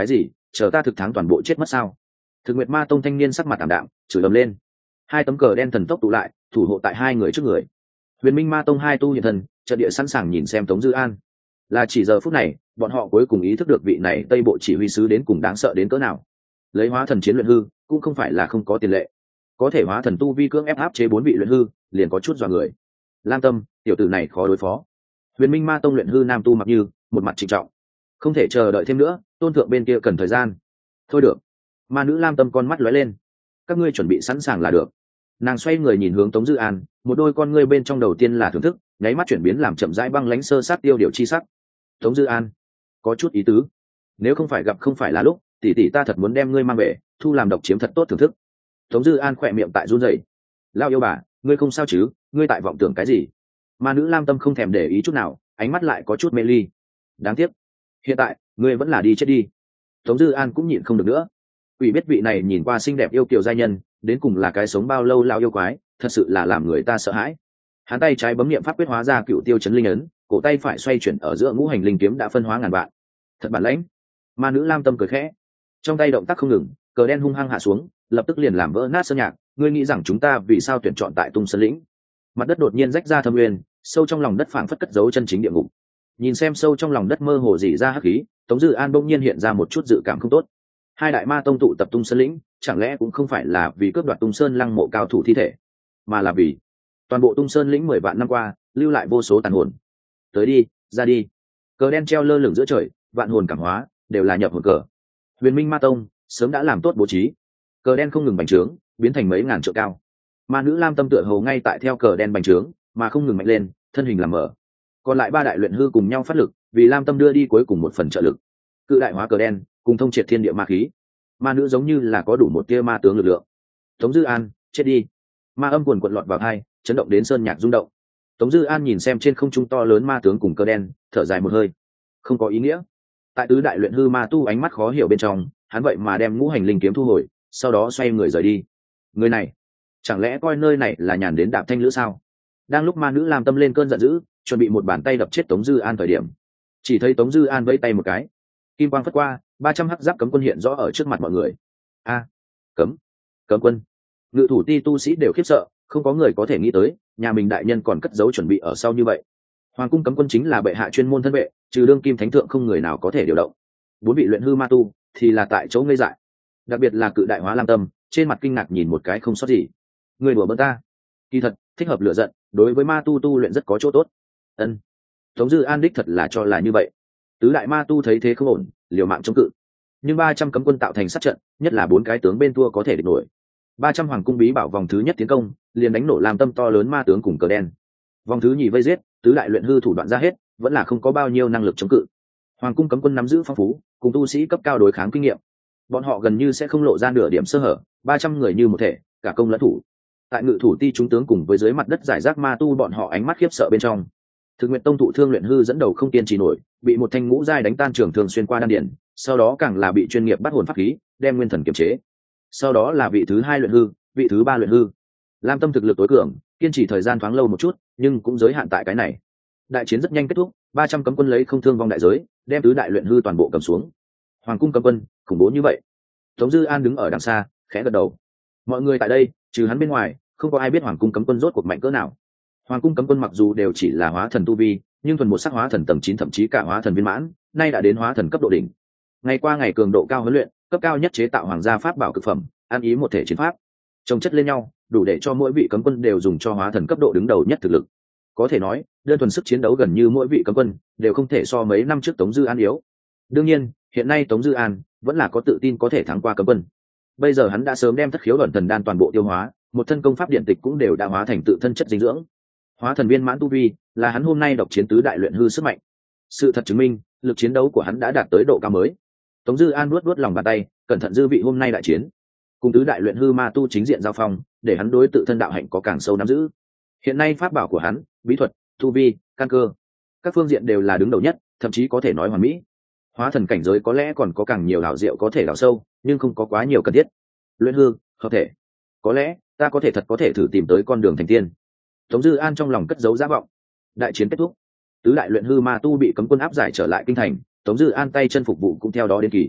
chờ ta thực thắng toàn bộ chết mất sao? Thực Nguyệt Ma Tông thanh niên sắc mặt tạm đạm, chửi ầm lên. Hai tấm cờ đen thần tốc tụ lại, thủ hộ tại hai người trước người. Huyền Minh Ma Tông hai tu hiện thần, trận địa sẵn sàng nhìn xem Tống Dư An. Là chỉ giờ phút này, bọn họ cuối cùng ý thức được vị này Tây Bộ chỉ huy sứ đến cùng đáng sợ đến cỡ nào. Lấy hóa thần chiến luyện hư, cũng không phải là không có tiền lệ. Có thể hóa thần tu vi cưỡng ép áp chế bốn vị luyện hư, liền có chút dọa người. Lam Tâm, tiểu tử này khó đối phó. Huyền Minh Ma Tông luyện hư nam tu mặc như một mặt trịnh trọng, không thể chờ đợi thêm nữa, tôn thượng bên kia cần thời gian. Thôi được. Ma nữ Lam Tâm con mắt lóe lên. Các ngươi chuẩn bị sẵn sàng là được. Nàng xoay người nhìn hướng Tống Dư An, một đôi con ngươi bên trong đầu tiên là thưởng thức, nháy mắt chuyển biến làm chậm rãi băng lãnh sơ sát tiêu điều chi sắc. Tống Dư An, có chút ý tứ. Nếu không phải gặp không phải là lúc, tỷ tỷ ta thật muốn đem ngươi mang về, thu làm độc chiếm thật tốt thưởng thức. Tống Dư An khỏe miệng tại run rẩy. Lao yêu bà, ngươi không sao chứ? Ngươi tại vọng tưởng cái gì? Ma nữ Lam Tâm không thèm để ý chút nào, ánh mắt lại có chút mê ly. Đáng tiếc, hiện tại ngươi vẫn là đi chết đi. Tống Dư An cũng nhịn không được nữa. Ủy biết vị này nhìn qua xinh đẹp yêu kiều giai nhân, đến cùng là cái sống bao lâu lao yêu quái, thật sự là làm người ta sợ hãi. Hắn tay trái bấm niệm pháp quyết hóa ra cựu tiêu chấn linh ấn, cổ tay phải xoay chuyển ở giữa ngũ hành linh kiếm đã phân hóa ngàn vạn. Thật bản lãnh. Ma nữ Lam Tâm cười khẽ, trong tay động tác không ngừng, cờ đen hung hăng hạ xuống, lập tức liền làm vỡ nát sơn nhạc. Ngươi nghĩ rằng chúng ta vì sao tuyển chọn tại Tung Sơn lĩnh? Mặt đất đột nhiên rách ra thâm uyên, sâu trong lòng đất phảng phất cất giấu chân chính địa ngục. Nhìn xem sâu trong lòng đất mơ hồ dỉ ra hắc khí, Tống Dư An bỗng nhiên hiện ra một chút dự cảm không tốt. Hai đại ma tông tụ tập Tung Sơn lĩnh, chẳng lẽ cũng không phải là vì cướp đoạt Tung Sơn lăng mộ cao thủ thi thể, mà là vì toàn bộ Tung Sơn lĩnh mười vạn năm qua lưu lại vô số tàn hồn. Tới đi, ra đi. Cờ đen treo lơ lửng giữa trời, vạn hồn cảm hóa, đều là nhập hồn cờ. Huyền Minh Ma Tông sớm đã làm tốt bố trí, cờ đen không ngừng bành trướng, biến thành mấy ngàn trượng cao. Ma nữ Lam Tâm tựa hồ ngay tại theo cờ đen bành trướng mà không ngừng mạnh lên, thân hình làm mở. Còn lại ba đại luyện hư cùng nhau phát lực, vì Lam Tâm đưa đi cuối cùng một phần trợ lực. Cự đại hóa cờ đen cùng thông triệt thiên địa ma khí. Ma nữ giống như là có đủ một tia ma tướng lực lượng. Tống Dư An, chết đi. Ma âm quần quật lọt vào tai, chấn động đến sơn nhạc rung động. Tống Dư An nhìn xem trên không trung to lớn ma tướng cùng cờ đen, thở dài một hơi. Không có ý nghĩa. Tại tứ đại luyện hư ma tu ánh mắt khó hiểu bên trong, hắn vậy mà đem ngũ hành linh kiếm thu hồi, sau đó xoay người rời đi. Người này, chẳng lẽ coi nơi này là nhàn đến đạp thanh lữ sao? Đang lúc ma nữ Lam Tâm lên cơn giận dữ, chuẩn bị một bàn tay đập chết Tống Dư An thời điểm, chỉ thấy Tống Dư An vẫy tay một cái, kim quang phất qua, ba trăm hắc giáp cấm quân hiện rõ ở trước mặt mọi người. A, cấm, cấm quân. Ngự thủ ti tu sĩ đều khiếp sợ, không có người có thể nghĩ tới, nhà mình đại nhân còn cất giấu chuẩn bị ở sau như vậy. Hoàng cung cấm quân chính là bệ hạ chuyên môn thân vệ, trừ đương kim thánh thượng không người nào có thể điều động. Bốn vị luyện hư ma tu thì là tại chỗ ngây dại, đặc biệt là cự đại hóa Lam Tâm, trên mặt kinh ngạc nhìn một cái không sót gì. Người đùa bỡn ta? Kỳ thật, thích hợp lựa giận, đối với ma tu tu luyện rất có chỗ tốt. Ân. Tống Dư An đích thật là cho là như vậy. Tứ đại ma tu thấy thế không ổn, liều mạng chống cự. Nhưng ba trăm cấm quân tạo thành sát trận, nhất là bốn cái tướng bên thua có thể địch nổi. Ba trăm hoàng cung bí bảo vòng thứ nhất tiến công, liền đánh nổ Lam Tâm to lớn ma tướng cùng cờ đen. Vòng thứ nhì vây giết, tứ đại luyện hư thủ đoạn ra hết, vẫn là không có bao nhiêu năng lực chống cự. Hoàng cung cấm quân nắm giữ phong phú, cùng tu sĩ cấp cao đối kháng kinh nghiệm, bọn họ gần như sẽ không lộ ra nửa điểm sơ hở. Ba trăm người như một thể, cả công lẫn thủ. Tại ngự thủ ti chúng tướng cùng với dưới mặt đất giải rác ma tu bọn họ ánh mắt khiếp sợ bên trong. Thực Nguyện Tông thụ thương luyện hư dẫn đầu không kiên trì nổi, bị một thanh ngũ giai đánh tan trường thường xuyên qua đan điển, sau đó càng là bị chuyên nghiệp bắt hồn pháp khí đem nguyên thần kiềm chế. Sau đó là vị thứ hai luyện hư, vị thứ ba luyện hư. Lam Tâm thực lực tối cường, kiên trì thời gian thoáng lâu một chút, nhưng cũng giới hạn tại cái này. Đại chiến rất nhanh kết thúc, ba trăm cấm quân lấy không thương vong đại giới, đem tứ đại luyện hư toàn bộ cầm xuống. Hoàng cung cấm quân, khủng bố như vậy. Tống Dư An đứng ở đằng xa, khẽ gật đầu. Mọi người tại đây, trừ hắn bên ngoài, không có ai biết Hoàng cung cấm quân rốt cuộc mạnh cỡ nào. Hoàng cung cấm quân mặc dù đều chỉ là hóa thần tu vi, nhưng thuần một sắc hóa thần tầng chín thậm chí cả hóa thần viên mãn, nay đã đến hóa thần cấp độ đỉnh. Ngày qua ngày cường độ cao huấn luyện, cấp cao nhất chế tạo hoàng gia pháp bảo cực phẩm, ăn ý một thể chiến pháp, chồng chất lên nhau, đủ để cho mỗi vị cấm quân đều dùng cho hóa thần cấp độ đứng đầu nhất thực lực. Có thể nói, đơn thuần sức chiến đấu gần như mỗi vị cấm quân đều không thể so mấy năm trước Tống Dư An yếu. Đương nhiên, hiện nay Tống Dư An vẫn là có tự tin có thể thắng qua cấm quân. Bây giờ hắn đã sớm đem thất khiếu ẩn thần đan toàn bộ tiêu hóa, một thân công pháp điện tịch cũng đều đã hóa thành tự thân chất dinh dưỡng. Hóa thần viên mãn tu vi là hắn hôm nay độc chiến tứ đại luyện hư sức mạnh. Sự thật chứng minh, lực chiến đấu của hắn đã đạt tới độ cao mới. Tống Dư An nuốt nuốt lòng bàn tay, cẩn thận dư vị hôm nay đại chiến, cùng tứ đại luyện hư ma tu chính diện giao phong, để hắn đối tự thân đạo hạnh có càng sâu nắm giữ. Hiện nay pháp bảo của hắn, bí thuật, tu vi, căn cơ, các phương diện đều là đứng đầu nhất, thậm chí có thể nói hoàn mỹ. Hóa thần cảnh giới có lẽ còn có càng nhiều đảo diệu có thể đào sâu, nhưng không có quá nhiều cần thiết. Luyện hư, hợp thể, có lẽ ta có thể thật có thể thử tìm tới con đường thành tiên. Tống Dư An trong lòng cất giấu giả vọng. Đại chiến kết thúc, tứ đại luyện hư ma tu bị cấm quân áp giải trở lại kinh thành, Tống Dư An tay chân phục vụ cũng theo đó đến kỳ.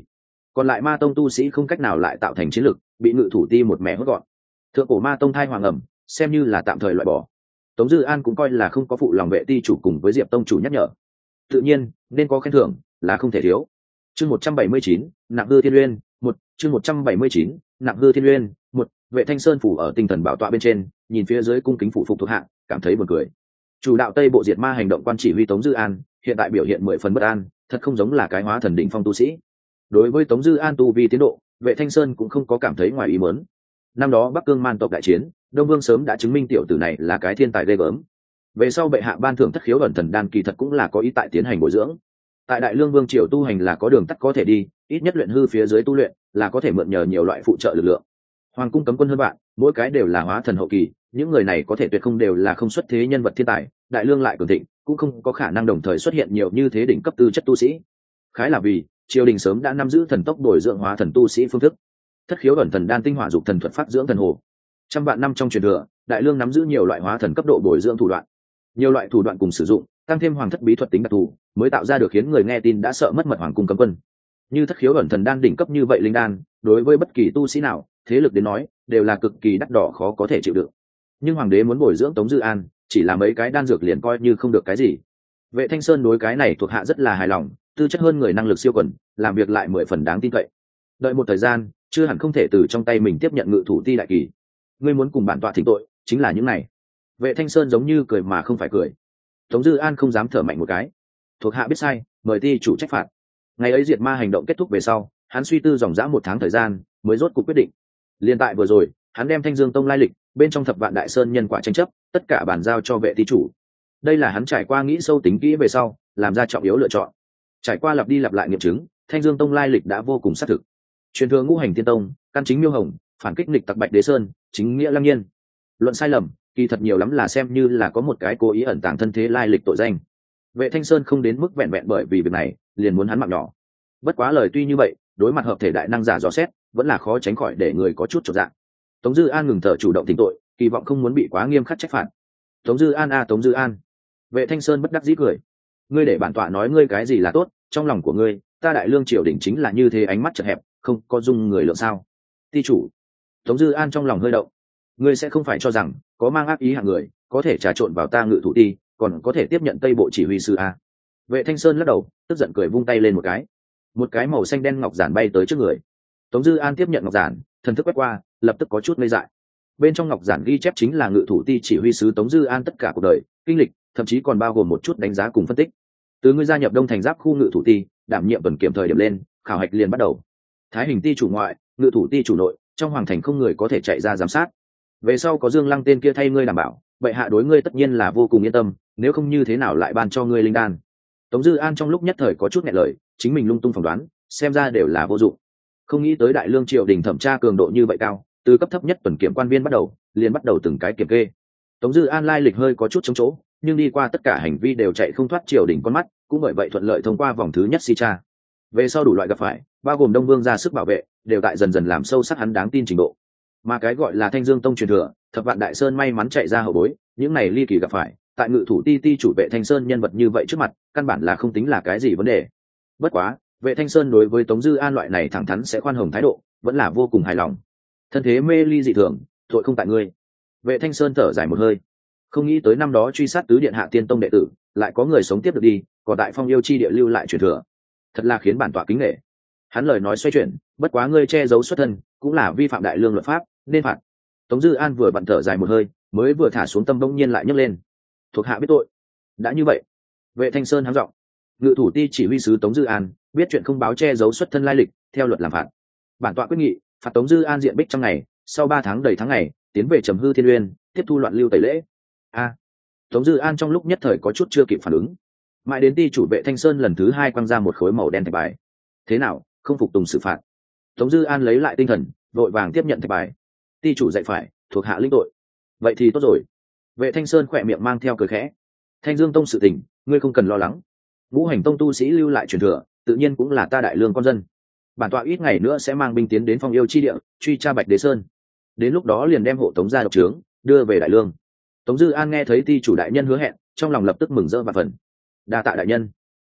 còn lại ma tông tu sĩ không cách nào lại tạo thành chiến lực, bị ngự thủ ti một mẹ hốt gọn. Thượng cổ ma tông thai hoàng ẩm xem như là tạm thời loại bỏ. Tống Dư An cũng coi là không có phụ lòng vệ ti chủ cùng với Diệp tông chủ nhắc nhở, tự nhiên nên có khen thưởng là không thể thiếu. Chương một trăm bảy mươi chín, nặng hư thiên uyên, một chương một trăm bảy mươi chín, nặng hư thiên uyên, một Vệ Thanh Sơn phủ ở tinh thần bảo tọa bên trên, nhìn phía dưới cung kính phủ phục thuộc hạ, cảm thấy buồn cười. Chủ đạo Tây Bộ diệt ma hành động quan chỉ huy Tống Dư An, hiện tại biểu hiện mười phần bất an, thật không giống là cái hóa thần đỉnh phong tu sĩ. Đối với Tống Dư An tu vi tiến độ, Vệ Thanh Sơn cũng không có cảm thấy ngoài ý muốn. Năm đó Bắc Cương man tộc đại chiến, Đông Vương sớm đã chứng minh tiểu tử này là cái thiên tài ghê gớm. Về sau bệ hạ ban thưởng thất khiếu ẩn thần đan kỳ thật cũng là có ý tại tiến hành bồi dưỡng. Tại Đại Lương Vương triều tu hành là có đường tắt có thể đi, ít nhất luyện hư phía dưới tu luyện là có thể mượn nhờ nhiều loại phụ trợ lực lượng. Hoàng cung cấm quân hơn bạn, mỗi cái đều là hóa thần hậu kỳ, những người này có thể tuyệt không đều là không xuất thế nhân vật thiên tài, Đại Lương lại cường thịnh, cũng không có khả năng đồng thời xuất hiện nhiều như thế đỉnh cấp tư chất tu sĩ. Khái là vì triều đình sớm đã nắm giữ thần tốc bồi dưỡng hóa thần tu sĩ phương thức. Thất khiếu ẩn thần đan tinh hỏa dục thần thuật phát dưỡng thần hồ. Trăm vạn năm trong truyền thừa, Đại Lương nắm giữ nhiều loại hóa thần cấp độ bồi dưỡng thủ đoạn. Nhiều loại thủ đoạn cùng sử dụng, tăng thêm hoàng thất bí thuật tính đặc thù, mới tạo ra được khiến người nghe tin đã sợ mất mật hoàng cung cấm quân. Như thất khiếu ẩn thần đan đỉnh cấp như vậy linh đan, đối với bất kỳ tu sĩ nào, thế lực đến nói, đều là cực kỳ đắt đỏ khó có thể chịu đựng. Nhưng hoàng đế muốn bồi dưỡng Tống Dư An, chỉ là mấy cái đan dược liền coi như không được cái gì. Vệ Thanh Sơn đối cái này thuộc hạ rất là hài lòng, tư chất hơn người năng lực siêu quần, làm việc lại mười phần đáng tin cậy. Đợi một thời gian, chưa hẳn không thể từ trong tay mình tiếp nhận ngự thủ ti đại kỳ. Ngươi muốn cùng bản tọa thỉnh tội, chính là những này. Vệ Thanh Sơn giống như cười mà không phải cười. Tống Dư An không dám thở mạnh một cái. Thuộc hạ biết sai, mời ti chủ trách phạt. Ngày ấy diệt ma hành động kết thúc về sau, hắn suy tư dòng dã một tháng thời gian, mới rốt cuộc quyết định. Liên tại vừa rồi, hắn đem Thanh Dương Tông lai lịch, bên trong thập vạn đại sơn nhân quả tranh chấp, tất cả bàn giao cho vệ ti chủ. Đây là hắn trải qua nghĩ sâu tính kỹ về sau, làm ra trọng yếu lựa chọn. Trải qua lặp đi lặp lại nghiệm chứng, Thanh Dương Tông lai lịch đã vô cùng xác thực. Truyền thừa ngũ hành tiên tông, căn chính miêu hồng, phản kích nghịch tặc Bạch Đế Sơn, chính nghĩa lăng nhiên. Luận sai lầm, kỳ thật nhiều lắm là xem như là có một cái cố ý ẩn tàng thân thế lai lịch tội danh. Vệ Thanh Sơn không đến mức vẹn vẹn bởi vì việc này liền muốn hắn mạng nhỏ. Bất quá lời tuy như vậy, đối mặt hợp thể đại năng giả dò xét, vẫn là khó tránh khỏi để người có chút chột dạ. Tống Dư An ngừng thở chủ động thỉnh tội, kỳ vọng không muốn bị quá nghiêm khắc trách phạt. Tống Dư An a à, Tống Dư An. Vệ Thanh Sơn bất đắc dĩ cười. Ngươi để bản tọa nói ngươi cái gì là tốt, trong lòng của ngươi, ta Đại Lương triều đình chính là như thế, ánh mắt chật hẹp, không có dung người lượng sao? Ti chủ. Tống Dư An trong lòng hơi động. Ngươi sẽ không phải cho rằng có mang ác ý hạng người có thể trà trộn vào ta ngự thủ ti, còn có thể tiếp nhận Tây Bộ chỉ huy sư a? Vệ Thanh Sơn lắc đầu, tức giận cười vung tay lên một cái. Một cái màu xanh đen ngọc giản bay tới trước người. Tống Dư An tiếp nhận ngọc giản, thần thức quét qua, lập tức có chút ngây dại. Bên trong ngọc giản ghi chép chính là ngự thủ ti chỉ huy sứ Tống Dư An tất cả cuộc đời, kinh lịch, thậm chí còn bao gồm một chút đánh giá cùng phân tích. Từ ngươi gia nhập Đông Thành Giáp khu ngự thủ ti, đảm nhiệm tuần kiểm thời điểm lên, khảo hạch liền bắt đầu. Thái Hình ti chủ ngoại, ngự thủ ti chủ nội, trong hoàng thành không người có thể chạy ra giám sát. Về sau có Dương Lăng tên kia thay ngươi đảm bảo, bệ hạ đối ngươi tất nhiên là vô cùng yên tâm, nếu không như thế nào lại ban cho ngươi linh đan. Tống Dư An trong lúc nhất thời có chút nghẹn lời, chính mình lung tung phỏng đoán, xem ra đều là vô dụng. Không nghĩ tới Đại Lương triều đình thẩm tra cường độ như vậy cao, từ cấp thấp nhất tuần kiểm quan viên bắt đầu, liền bắt đầu từng cái kiểm kê. Tống Dư An lai lịch hơi có chút chống chỗ, nhưng đi qua tất cả hành vi đều chạy không thoát triều đình con mắt, cũng bởi vậy thuận lợi thông qua vòng thứ nhất si tra. Về sau đủ loại gặp phải, bao gồm Đông Vương ra sức bảo vệ, đều tại dần dần làm sâu sắc hắn đáng tin trình độ. Mà cái gọi là Thanh Dương Tông truyền thừa, thập vạn đại sơn may mắn chạy ra hậu bối, những này ly kỳ gặp phải, tại ngự thủ ti ti chủ Vệ Thanh Sơn nhân vật như vậy trước mặt, căn bản là không tính là cái gì vấn đề. Bất quá, Vệ Thanh Sơn đối với Tống Dư An loại này thẳng thắn sẽ khoan hồng thái độ, vẫn là vô cùng hài lòng. Thân thế mê ly dị thường, tội không tại ngươi. Vệ Thanh Sơn thở dài một hơi, không nghĩ tới năm đó truy sát tứ điện hạ tiên tông đệ tử, lại có người sống tiếp được đi, còn tại Phong Yêu chi địa lưu lại truyền thừa, thật là khiến bản tọa kính nể. Hắn lời nói xoay chuyển, bất quá ngươi che giấu xuất thân, cũng là vi phạm Đại Lương luật pháp, nên phạt. Tống Dư An vừa bận thở dài một hơi, mới vừa thả xuống tâm bỗng nhiên lại nhấc lên. Thuộc hạ biết tội. Đã như vậy, Vệ Thanh Sơn hắng giọng. Ngự thủ ti chỉ huy sứ Tống Dư An biết chuyện không báo che giấu xuất thân lai lịch, theo luật làm phạt. Bản tọa quyết nghị phạt Tống Dư An diện bích trong ngày, sau ba tháng đầy tháng ngày, tiến về Trầm Hư Thiên Uyên, tiếp thu loạn lưu tẩy lễ. A. Tống Dư An trong lúc nhất thời có chút chưa kịp phản ứng. Mãi đến ti chủ Vệ Thanh Sơn lần thứ hai quăng ra một khối màu đen thạch bài. Thế nào, không phục tùng xử phạt? Tống Dư An lấy lại tinh thần, vội vàng tiếp nhận thạch bài. Ti chủ dạy phải, thuộc hạ lĩnh tội. Vậy thì tốt rồi. Vệ Thanh Sơn khỏe miệng mang theo cười khẽ. Thanh Dương Tông sự tình, ngươi không cần lo lắng. Ngũ Hành Tông tu sĩ lưu lại truyền thừa, tự nhiên cũng là ta Đại Lương con dân. Bản tọa ít ngày nữa sẽ mang binh tiến đến Phong Yêu chi địa, truy tra Bạch Đế Sơn. Đến lúc đó liền đem hộ tống ra độc trướng, đưa về Đại Lương. Tống Dư An nghe thấy ti chủ đại nhân hứa hẹn, trong lòng lập tức mừng rỡ và phần. Đa tạ đại nhân.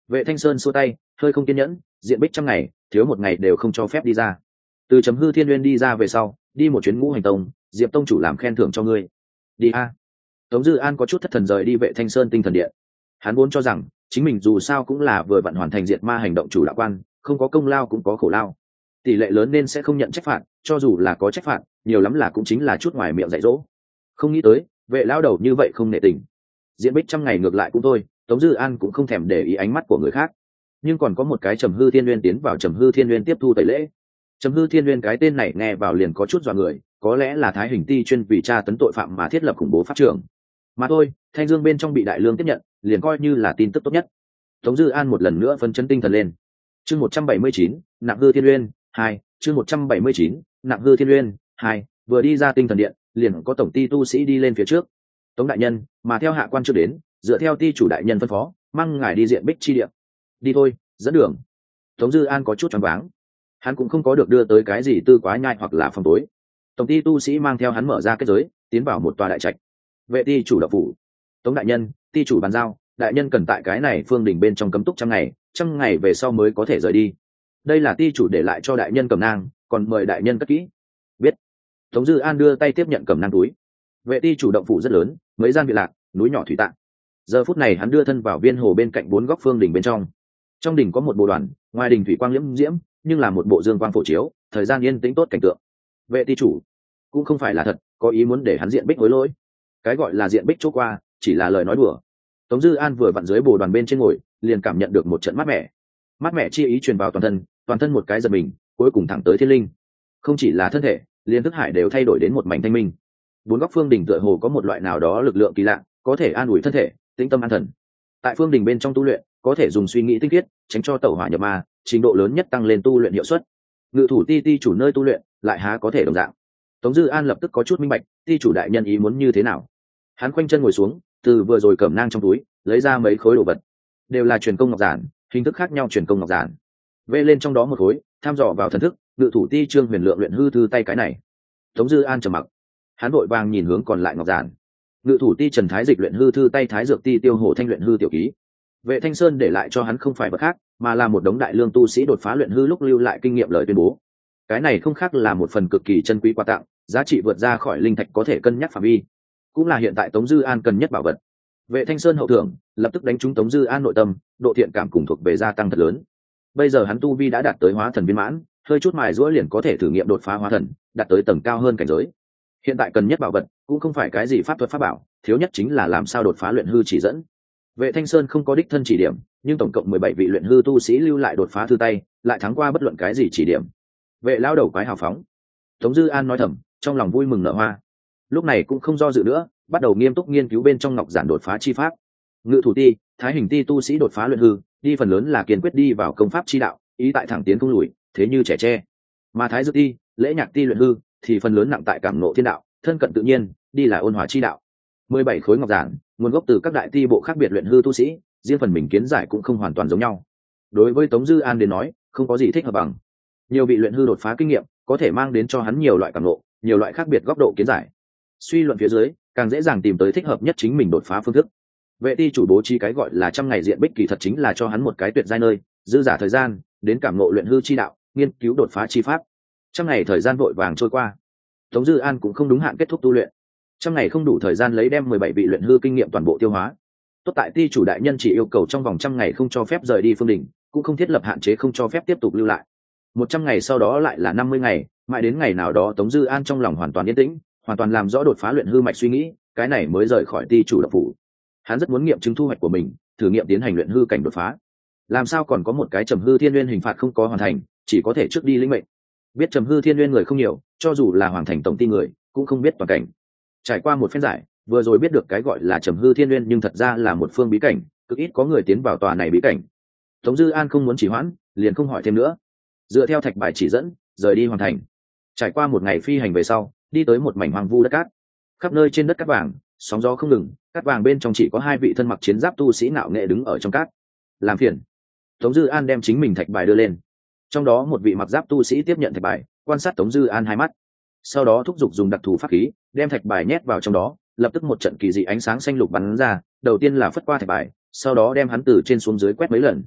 Vệ Thanh Sơn xua tay, hơi không kiên nhẫn, diện bích trăm ngày, thiếu một ngày đều không cho phép đi ra. Từ chấm hư thiên nguyên đi ra về sau, đi một chuyến ngũ hành tông, Diệp tông chủ làm khen thưởng cho ngươi. Đi a. Tống Dư An có chút thất thần rời đi Vệ Thanh Sơn tinh thần điện. Hắn vốn cho rằng chính mình dù sao cũng là vừa vặn hoàn thành diệt ma hành động chủ đạo quan, không có công lao cũng có khổ lao, tỷ lệ lớn nên sẽ không nhận trách phạt, cho dù là có trách phạt, nhiều lắm là cũng chính là chút ngoài miệng dạy dỗ. Không nghĩ tới, Vệ lão đầu như vậy không nể tình. Diễn bích trăm ngày ngược lại cũng thôi, Tống Dư An cũng không thèm để ý ánh mắt của người khác. Nhưng còn có một cái Trầm Hư Thiên Nguyên tiến vào Trầm Hư Thiên Nguyên tiếp thu tẩy lễ. Trầm Hư Thiên Nguyên cái tên này nghe vào liền có chút dọa người, có lẽ là Thái Hình Ti chuyên vì tra tấn tội phạm mà thiết lập khủng bố pháp trường. Mà thôi, Thanh Dương bên trong bị Đại Lương tiếp nhận, liền coi như là tin tức tốt nhất. Tống Dư An một lần nữa phấn chấn tinh thần lên. Chương một trăm bảy mươi chín, Nặng Hư Thiên Nguyên hai, chương một trăm bảy mươi chín, Nặng Hư Thiên Nguyên hai, vừa đi ra tinh thần điện, liền có tổng ty tu sĩ đi lên phía trước. Tống đại nhân, mà theo hạ quan chưa đến, dựa theo ty chủ đại nhân phân phó, mang ngài đi diện bích chi điện. Đi thôi, dẫn đường. Tống Dư An có chút choáng váng. Hắn cũng không có được đưa tới cái gì tư quá nhai hoặc là phòng tối. Tổng ty tu sĩ mang theo hắn mở ra kết giới, tiến vào một tòa đại trạch. Vệ ty chủ độc phủ. Tống đại nhân, ty chủ bàn giao, đại nhân cần tại cái này phương đỉnh bên trong cấm túc trăm ngày, trăm ngày về sau mới có thể rời đi. Đây là ty chủ để lại cho đại nhân cẩm nang, còn mời đại nhân cất kỹ. Biết. Tống Dư An đưa tay tiếp nhận cẩm nang túi. Vệ ty chủ động phủ rất lớn, mấy gian biệt lạc, núi nhỏ thủy tạng. Giờ phút này hắn đưa thân vào viên hồ bên cạnh bốn góc phương đỉnh bên trong. Trong đỉnh có một bộ đoàn, ngoài đỉnh thủy quang liễm diễm, nhưng là một bộ dương quang phổ chiếu, thời gian yên tĩnh tốt cảnh tượng. Vệ ty chủ cũng không phải là thật, có ý muốn để hắn diện bích hối lỗi. Cái gọi là diện bích chỗ qua, chỉ là lời nói đùa. Tống Dư An vừa vặn dưới bồ đoàn bên trên ngồi, liền cảm nhận được một trận mát mẻ. Mát mẻ chi ý truyền vào toàn thân, toàn thân một cái giật mình, cuối cùng thẳng tới thiên linh. Không chỉ là thân thể, liền thức hải đều thay đổi đến một mảnh thanh minh. Bốn góc phương đỉnh tựa hồ có một loại nào đó lực lượng kỳ lạ, có thể an ủi thân thể, tĩnh tâm an thần. Tại phương đỉnh bên trong tu luyện, có thể dùng suy nghĩ tinh khiết, tránh cho tẩu hỏa nhập ma, trình độ lớn nhất tăng lên tu luyện hiệu suất. Ngự thủ ti ti chủ nơi tu luyện, lại há có thể đồng dạng. Tống Dư An lập tức có chút minh bạch, ti chủ đại nhân ý muốn như thế nào. Hắn khoanh chân ngồi xuống, từ vừa rồi cẩm nang trong túi lấy ra mấy khối đồ vật, đều là truyền công ngọc giản, hình thức khác nhau truyền công ngọc giản. Vẽ lên trong đó một khối, tham dò vào thần thức, ngự thủ ti Trương Huyền Lượng luyện hư thư tay cái này. Tống Dư An trầm mặc, hắn vội vàng nhìn hướng còn lại ngọc giản. Ngự thủ ti Trần Thái Dịch luyện hư thư tay Thái Dược ti Tiêu Hổ Thanh luyện hư tiểu ký. Vệ Thanh Sơn để lại cho hắn không phải vật khác, mà là một đống đại lương tu sĩ đột phá luyện hư lúc lưu lại kinh nghiệm lời tuyên bố. Cái này không khác là một phần cực kỳ chân quý quà tặng, giá trị vượt ra khỏi linh thạch có thể cân nhắc phạm vi, cũng là hiện tại Tống Dư An cần nhất bảo vật. Vệ Thanh Sơn hậu thưởng lập tức đánh trúng Tống Dư An nội tâm, độ thiện cảm cùng thuộc về gia tăng thật lớn. Bây giờ hắn tu vi đã đạt tới hóa thần viên mãn, hơi chút mài giũa liền có thể thử nghiệm đột phá hóa thần, đạt tới tầng cao hơn cảnh giới. Hiện tại cần nhất bảo vật cũng không phải cái gì pháp thuật pháp bảo, thiếu nhất chính là làm sao đột phá luyện hư chỉ dẫn. Vệ Thanh Sơn không có đích thân chỉ điểm, nhưng tổng cộng mười bảy vị luyện hư tu sĩ lưu lại đột phá thư tay, lại thắng qua bất luận cái gì chỉ điểm. Vệ lao đầu quái hào phóng. Tống Dư An nói thầm, trong lòng vui mừng nở hoa. Lúc này cũng không do dự nữa, bắt đầu nghiêm túc nghiên cứu bên trong ngọc giản đột phá chi pháp. Ngự thủ ti, Thái Hình ti tu sĩ đột phá luyện hư, đi phần lớn là kiên quyết đi vào công pháp chi đạo, ý tại thẳng tiến không lùi, thế như trẻ tre. Mà Thái Dược ti, Lễ Nhạc ti luyện hư, thì phần lớn nặng tại cảm ngộ thiên đạo, thân cận tự nhiên, đi là ôn hòa chi đạo. Mười bảy khối ngọc giản, nguồn gốc từ các đại ti bộ khác biệt luyện hư tu sĩ, riêng phần mình kiến giải cũng không hoàn toàn giống nhau. Đối với Tống Dư An đến nói, không có gì thích hợp bằng. Nhiều vị luyện hư đột phá kinh nghiệm, có thể mang đến cho hắn nhiều loại cảm ngộ, nhiều loại khác biệt góc độ kiến giải. Suy luận phía dưới, càng dễ dàng tìm tới thích hợp nhất chính mình đột phá phương thức. Vệ ti chủ bố trí cái gọi là trăm ngày diện bích kỳ thật chính là cho hắn một cái tuyệt giai nơi, dư giả thời gian đến cảm ngộ luyện hư chi đạo, nghiên cứu đột phá chi pháp. Trăm ngày thời gian vội vàng trôi qua, Tống Dư An cũng không đúng hạn kết thúc tu luyện. Trăm ngày không đủ thời gian lấy đem mười bảy vị luyện hư kinh nghiệm toàn bộ tiêu hóa. Tốt tại ti chủ đại nhân chỉ yêu cầu trong vòng trăm ngày không cho phép rời đi phương đỉnh, cũng không thiết lập hạn chế không cho phép tiếp tục lưu lại. Một trăm ngày sau đó lại là năm mươi ngày, mãi đến ngày nào đó Tống Dư An trong lòng hoàn toàn yên tĩnh, hoàn toàn làm rõ đột phá luyện hư mạch suy nghĩ, cái này mới rời khỏi ti chủ độc phủ. Hắn rất muốn nghiệm chứng thu hoạch của mình, thử nghiệm tiến hành luyện hư cảnh đột phá. Làm sao còn có một cái Trầm Hư Thiên Nguyên hình phạt không có hoàn thành, chỉ có thể trước đi lĩnh mệnh. Biết Trầm Hư Thiên Nguyên người không nhiều, cho dù là hoàng thành tổng ty người, cũng không biết toàn cảnh. Trải qua một phen giải, vừa rồi biết được cái gọi là Trầm Hư Thiên Nguyên nhưng thật ra là một phương bí cảnh, cực ít có người tiến vào tòa này bí cảnh. Tống Dư An không muốn trì hoãn, liền không hỏi thêm nữa. Dựa theo thạch bài chỉ dẫn, rời đi hoàn thành. Trải qua một ngày phi hành về sau, đi tới một mảnh hoang vu đất cát. Khắp nơi trên đất cát vàng, sóng gió không ngừng, cát vàng bên trong chỉ có hai vị thân mặc chiến giáp tu sĩ nạo nghệ đứng ở trong cát. Làm phiền. Tống Dư An đem chính mình thạch bài đưa lên. Trong đó một vị mặc giáp tu sĩ tiếp nhận thạch bài, quan sát Tống Dư An hai mắt. Sau đó thúc giục dùng đặc thù pháp khí, đem thạch bài nhét vào trong đó, lập tức một trận kỳ dị ánh sáng xanh lục bắn ra, đầu tiên là phất qua thạch bài, sau đó đem hắn từ trên xuống dưới quét mấy lần,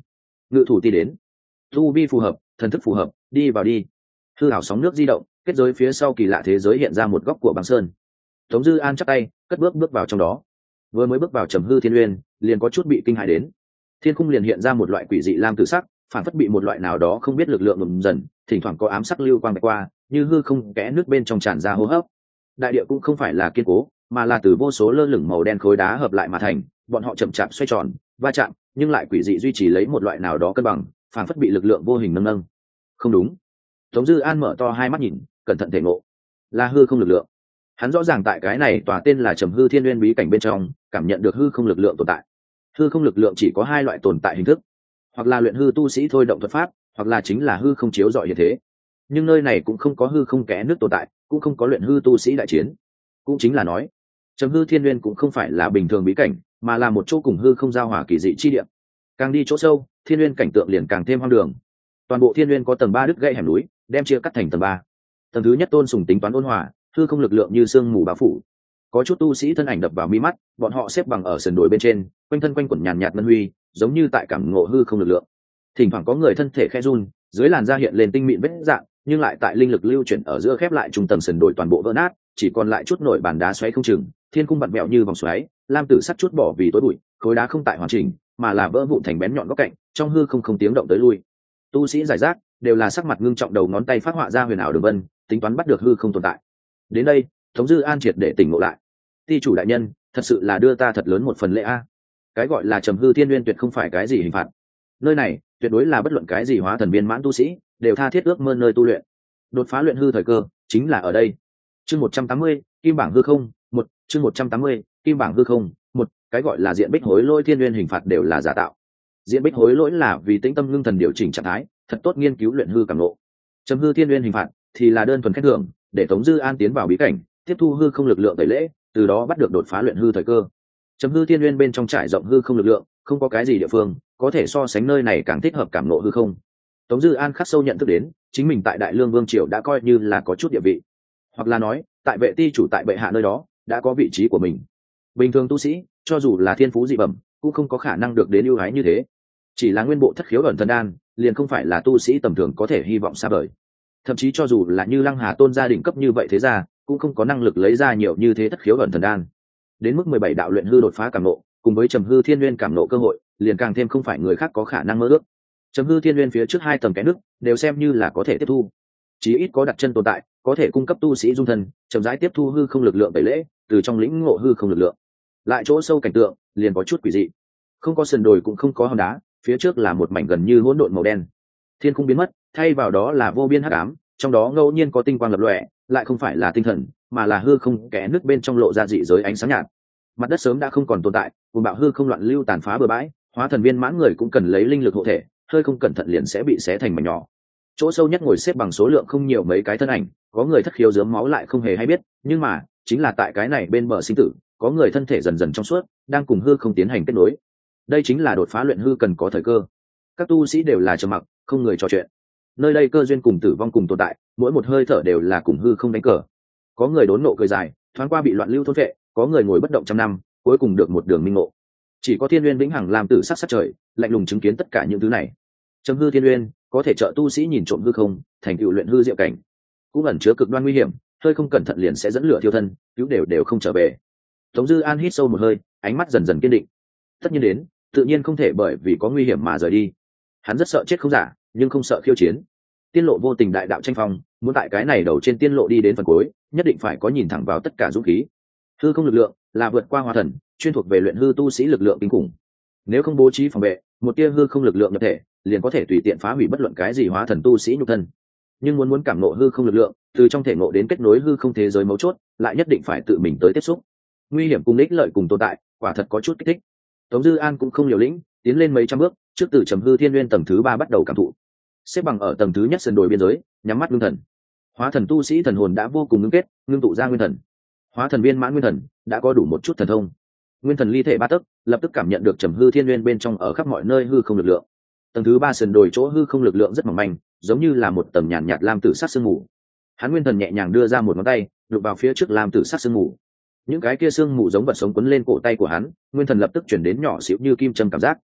ngự thủ ti đến, tu vi phù hợp, thần thức phù hợp, đi vào đi. Hư ảo sóng nước di động, kết giới phía sau kỳ lạ thế giới hiện ra một góc của băng sơn. Tống Dư An chắp tay, cất bước bước vào trong đó. Vừa mới bước vào Trầm Hư Thiên Uyên, liền có chút bị kinh hãi đến. Thiên khung liền hiện ra một loại quỷ dị lam tử sắc, phản phất bị một loại nào đó không biết lực lượng ngầm dần, thỉnh thoảng có ám sắc lưu quang bạch qua, như hư không kẽ nước bên trong tràn ra hô hấp. Đại địa cũng không phải là kiên cố, mà là từ vô số lơ lửng màu đen khối đá hợp lại mà thành, bọn họ chậm chạp xoay tròn, va chạm, nhưng lại quỷ dị duy trì lấy một loại nào đó cân bằng, phản phất bị lực lượng vô hình nâng nâng. Không đúng. Tống Dư An mở to hai mắt nhìn, cẩn thận thể ngộ, là hư không lực lượng. Hắn rõ ràng tại cái này tòa tên là Trầm Hư Thiên Uyên bí cảnh bên trong, cảm nhận được hư không lực lượng tồn tại. Hư không lực lượng chỉ có hai loại tồn tại hình thức, hoặc là luyện hư tu sĩ thôi động thuật pháp, hoặc là chính là hư không chiếu rọi hiện thế. Nhưng nơi này cũng không có hư không kẽ nước tồn tại, cũng không có luyện hư tu sĩ đại chiến. Cũng chính là nói, Trầm Hư Thiên Uyên cũng không phải là bình thường bí cảnh, mà là một chỗ cùng hư không giao hòa kỳ dị chi địa. Càng đi chỗ sâu, Thiên Uyên cảnh tượng liền càng thêm hoang đường. Toàn bộ Thiên Uyên có tầng ba đứt gãy hẻm núi, đem chia cắt thành tầng ba. Tầng thứ nhất tôn sùng tính toán ôn hòa, hư không lực lượng như sương mù bao phủ. Có chút tu sĩ thân ảnh đập vào mi mắt, bọn họ xếp bằng ở sườn đồi bên trên, quanh thân quanh quẩn nhàn nhạt ngân huy, giống như tại cảm ngộ hư không lực lượng. Thỉnh thoảng có người thân thể khẽ run, dưới làn da hiện lên tinh mịn vết dạng, nhưng lại tại linh lực lưu chuyển ở giữa khép lại trung tầng sườn đồi toàn bộ vỡ nát, chỉ còn lại chút nổi bàn đá xoáy không chừng, thiên cung vặn vẹo như vòng xoáy, lam tử sắt chút bỏ vì tối bụi, khối đá không tại hoàn chỉnh, mà là vỡ vụn thành bén nhọn góc cạnh, trong hư không không tiếng động tới lui. Tu sĩ giải rác, đều là sắc mặt ngưng trọng, đầu ngón tay phát họa ra huyền ảo đường vân, tính toán bắt được hư không tồn tại. Đến đây, Tống Dư An triệt để tỉnh ngộ lại. Ti chủ đại nhân, thật sự là đưa ta thật lớn một phần lễ a. Cái gọi là Trầm Hư Thiên Uyên tuyệt không phải cái gì hình phạt. Nơi này, tuyệt đối là bất luận cái gì hóa thần viên mãn tu sĩ, đều tha thiết ước mơ nơi tu luyện. Đột phá luyện hư thời cơ, chính là ở đây. Chương một trăm tám mươi, Kim bảng hư không, một, chương một trăm tám mươi, Kim bảng hư không, một, cái gọi là diện bích hối lỗi thiên uyên hình phạt đều là giả tạo. Diện bích hối lỗi là vì tĩnh tâm ngưng thần điều chỉnh trạng thái, thật tốt nghiên cứu luyện hư cảm ngộ. Trầm Hư Thiên Uyên hình phạt thì là đơn thuần khen thưởng, để Tống Dư An tiến vào bí cảnh, tiếp thu hư không lực lượng tẩy lễ, từ đó bắt được đột phá luyện hư thời cơ. Trầm Hư Thiên Uyên bên trong trải rộng hư không lực lượng, không có cái gì địa phương có thể so sánh nơi này càng thích hợp cảm ngộ hư không. Tống Dư An khắc sâu nhận thức đến, chính mình tại Đại Lương Vương triều đã coi như là có chút địa vị, hoặc là nói, tại vệ ti chủ tại bệ hạ nơi đó đã có vị trí của mình. Bình thường tu sĩ, cho dù là thiên phú dị bẩm, cũng không có khả năng được đến ưu ái như thế. Chỉ là nguyên bộ thất khiếu ẩn thần đan, liền không phải là tu sĩ tầm thường có thể hy vọng xa vời. Thậm chí cho dù là như Lăng Hà Tôn gia đình cấp như vậy thế ra, cũng không có năng lực lấy ra nhiều như thế thất khiếu ẩn thần đan. Đến mức mười bảy đạo luyện hư đột phá cảm nộ, cùng với Trầm Hư Thiên Nguyên cảm nộ cơ hội, liền càng thêm không phải người khác có khả năng mơ ước. Trầm Hư Thiên Nguyên phía trước hai tầng cái nước đều xem như là có thể tiếp thu, chí ít có đặt chân tồn tại, có thể cung cấp tu sĩ dung thân, chậm rãi tiếp thu hư không lực lượng tẩy lễ, từ trong lĩnh ngộ hư không lực lượng. Lại chỗ sâu cảnh tượng, liền có chút quỷ dị. Không có sườn đồi cũng không có hòn đá, phía trước là một mảnh gần như hỗn độn màu đen. Thiên không biến mất, thay vào đó là vô biên hắc ám, trong đó ngẫu nhiên có tinh quang lập lòe, lại không phải là tinh thần, mà là hư không kẽ nước bên trong lộ ra dị giới ánh sáng nhạt. Mặt đất sớm đã không còn tồn tại, cùng bạo hư không loạn lưu tàn phá bừa bãi, hóa thần viên mãn người cũng cần lấy linh lực hộ thể, hơi không cẩn thận liền sẽ bị xé thành mảnh nhỏ. Chỗ sâu nhất ngồi xếp bằng số lượng không nhiều mấy cái thân ảnh, có người thất khiếu rớm máu lại không hề hay biết, nhưng mà chính là tại cái này bên bờ sinh tử, có người thân thể dần dần trong suốt, đang cùng hư không tiến hành kết nối. Đây chính là đột phá luyện hư cần có thời cơ. Các tu sĩ đều là trầm mặc, không người trò chuyện. Nơi đây cơ duyên cùng tử vong cùng tồn tại, mỗi một hơi thở đều là cùng hư không đánh cờ. Có người đốn nộ cười dài, thoáng qua bị loạn lưu thôn vệ, có người ngồi bất động trăm năm, cuối cùng được một đường minh ngộ. Chỉ có Thiên Uyên vĩnh hằng làm tử sắc sắc trời, lạnh lùng chứng kiến tất cả những thứ này. Trầm Hư Thiên Uyên có thể trợ tu sĩ nhìn trộm hư không, thành tựu luyện hư diệu cảnh, cũng ẩn chứa cực đoan nguy hiểm, hơi không cẩn thận liền sẽ dẫn lửa thiêu thân, cứu đều đều không trở về. Tống Dư An hít sâu một hơi, ánh mắt dần dần kiên định. Tất nhiên đến, tự nhiên không thể bởi vì có nguy hiểm mà rời đi. Hắn rất sợ chết không giả, nhưng không sợ khiêu chiến. Tiên lộ vô tình đại đạo tranh phong, muốn tại cái này đầu trên tiên lộ đi đến phần cuối, nhất định phải có nhìn thẳng vào tất cả dũng khí. Hư không lực lượng là vượt qua hóa thần, chuyên thuộc về luyện hư tu sĩ lực lượng kinh khủng. Nếu không bố trí phòng vệ, một tia hư không lực lượng nhập thể, liền có thể tùy tiện phá hủy bất luận cái gì hóa thần tu sĩ nhục thân. Nhưng muốn muốn cảm ngộ hư không lực lượng, từ trong thể ngộ đến kết nối hư không thế giới mấu chốt, lại nhất định phải tự mình tới tiếp xúc. Nguy hiểm cùng ích lợi cùng tồn tại, quả thật có chút kích thích. Tống Dư An cũng không liều lĩnh, tiến lên mấy trăm bước, trước từ Trầm Hư Thiên Nguyên tầng thứ ba bắt đầu cảm thụ. Xếp bằng ở tầng thứ nhất sườn đồi biên giới, nhắm mắt ngưng thần. Hóa thần tu sĩ thần hồn đã vô cùng ngưng kết, ngưng tụ ra nguyên thần. Hóa thần viên mãn nguyên thần đã có đủ một chút thần thông. Nguyên thần ly thể ba tấc, lập tức cảm nhận được Trầm Hư Thiên Nguyên bên trong ở khắp mọi nơi hư không lực lượng. Tầng thứ ba sườn đồi chỗ hư không lực lượng rất mỏng manh, giống như là một tầng nhàn nhạt, nhạt lam tử sắc sương mù. Hắn nguyên thần nhẹ nhàng đưa ra một ngón tay, đụng vào phía trước lam tử sắc sương mù. Những cái kia sương mù giống vật sống quấn lên cổ tay của hắn, nguyên thần lập tức chuyển đến nhỏ xíu như kim châm cảm giác.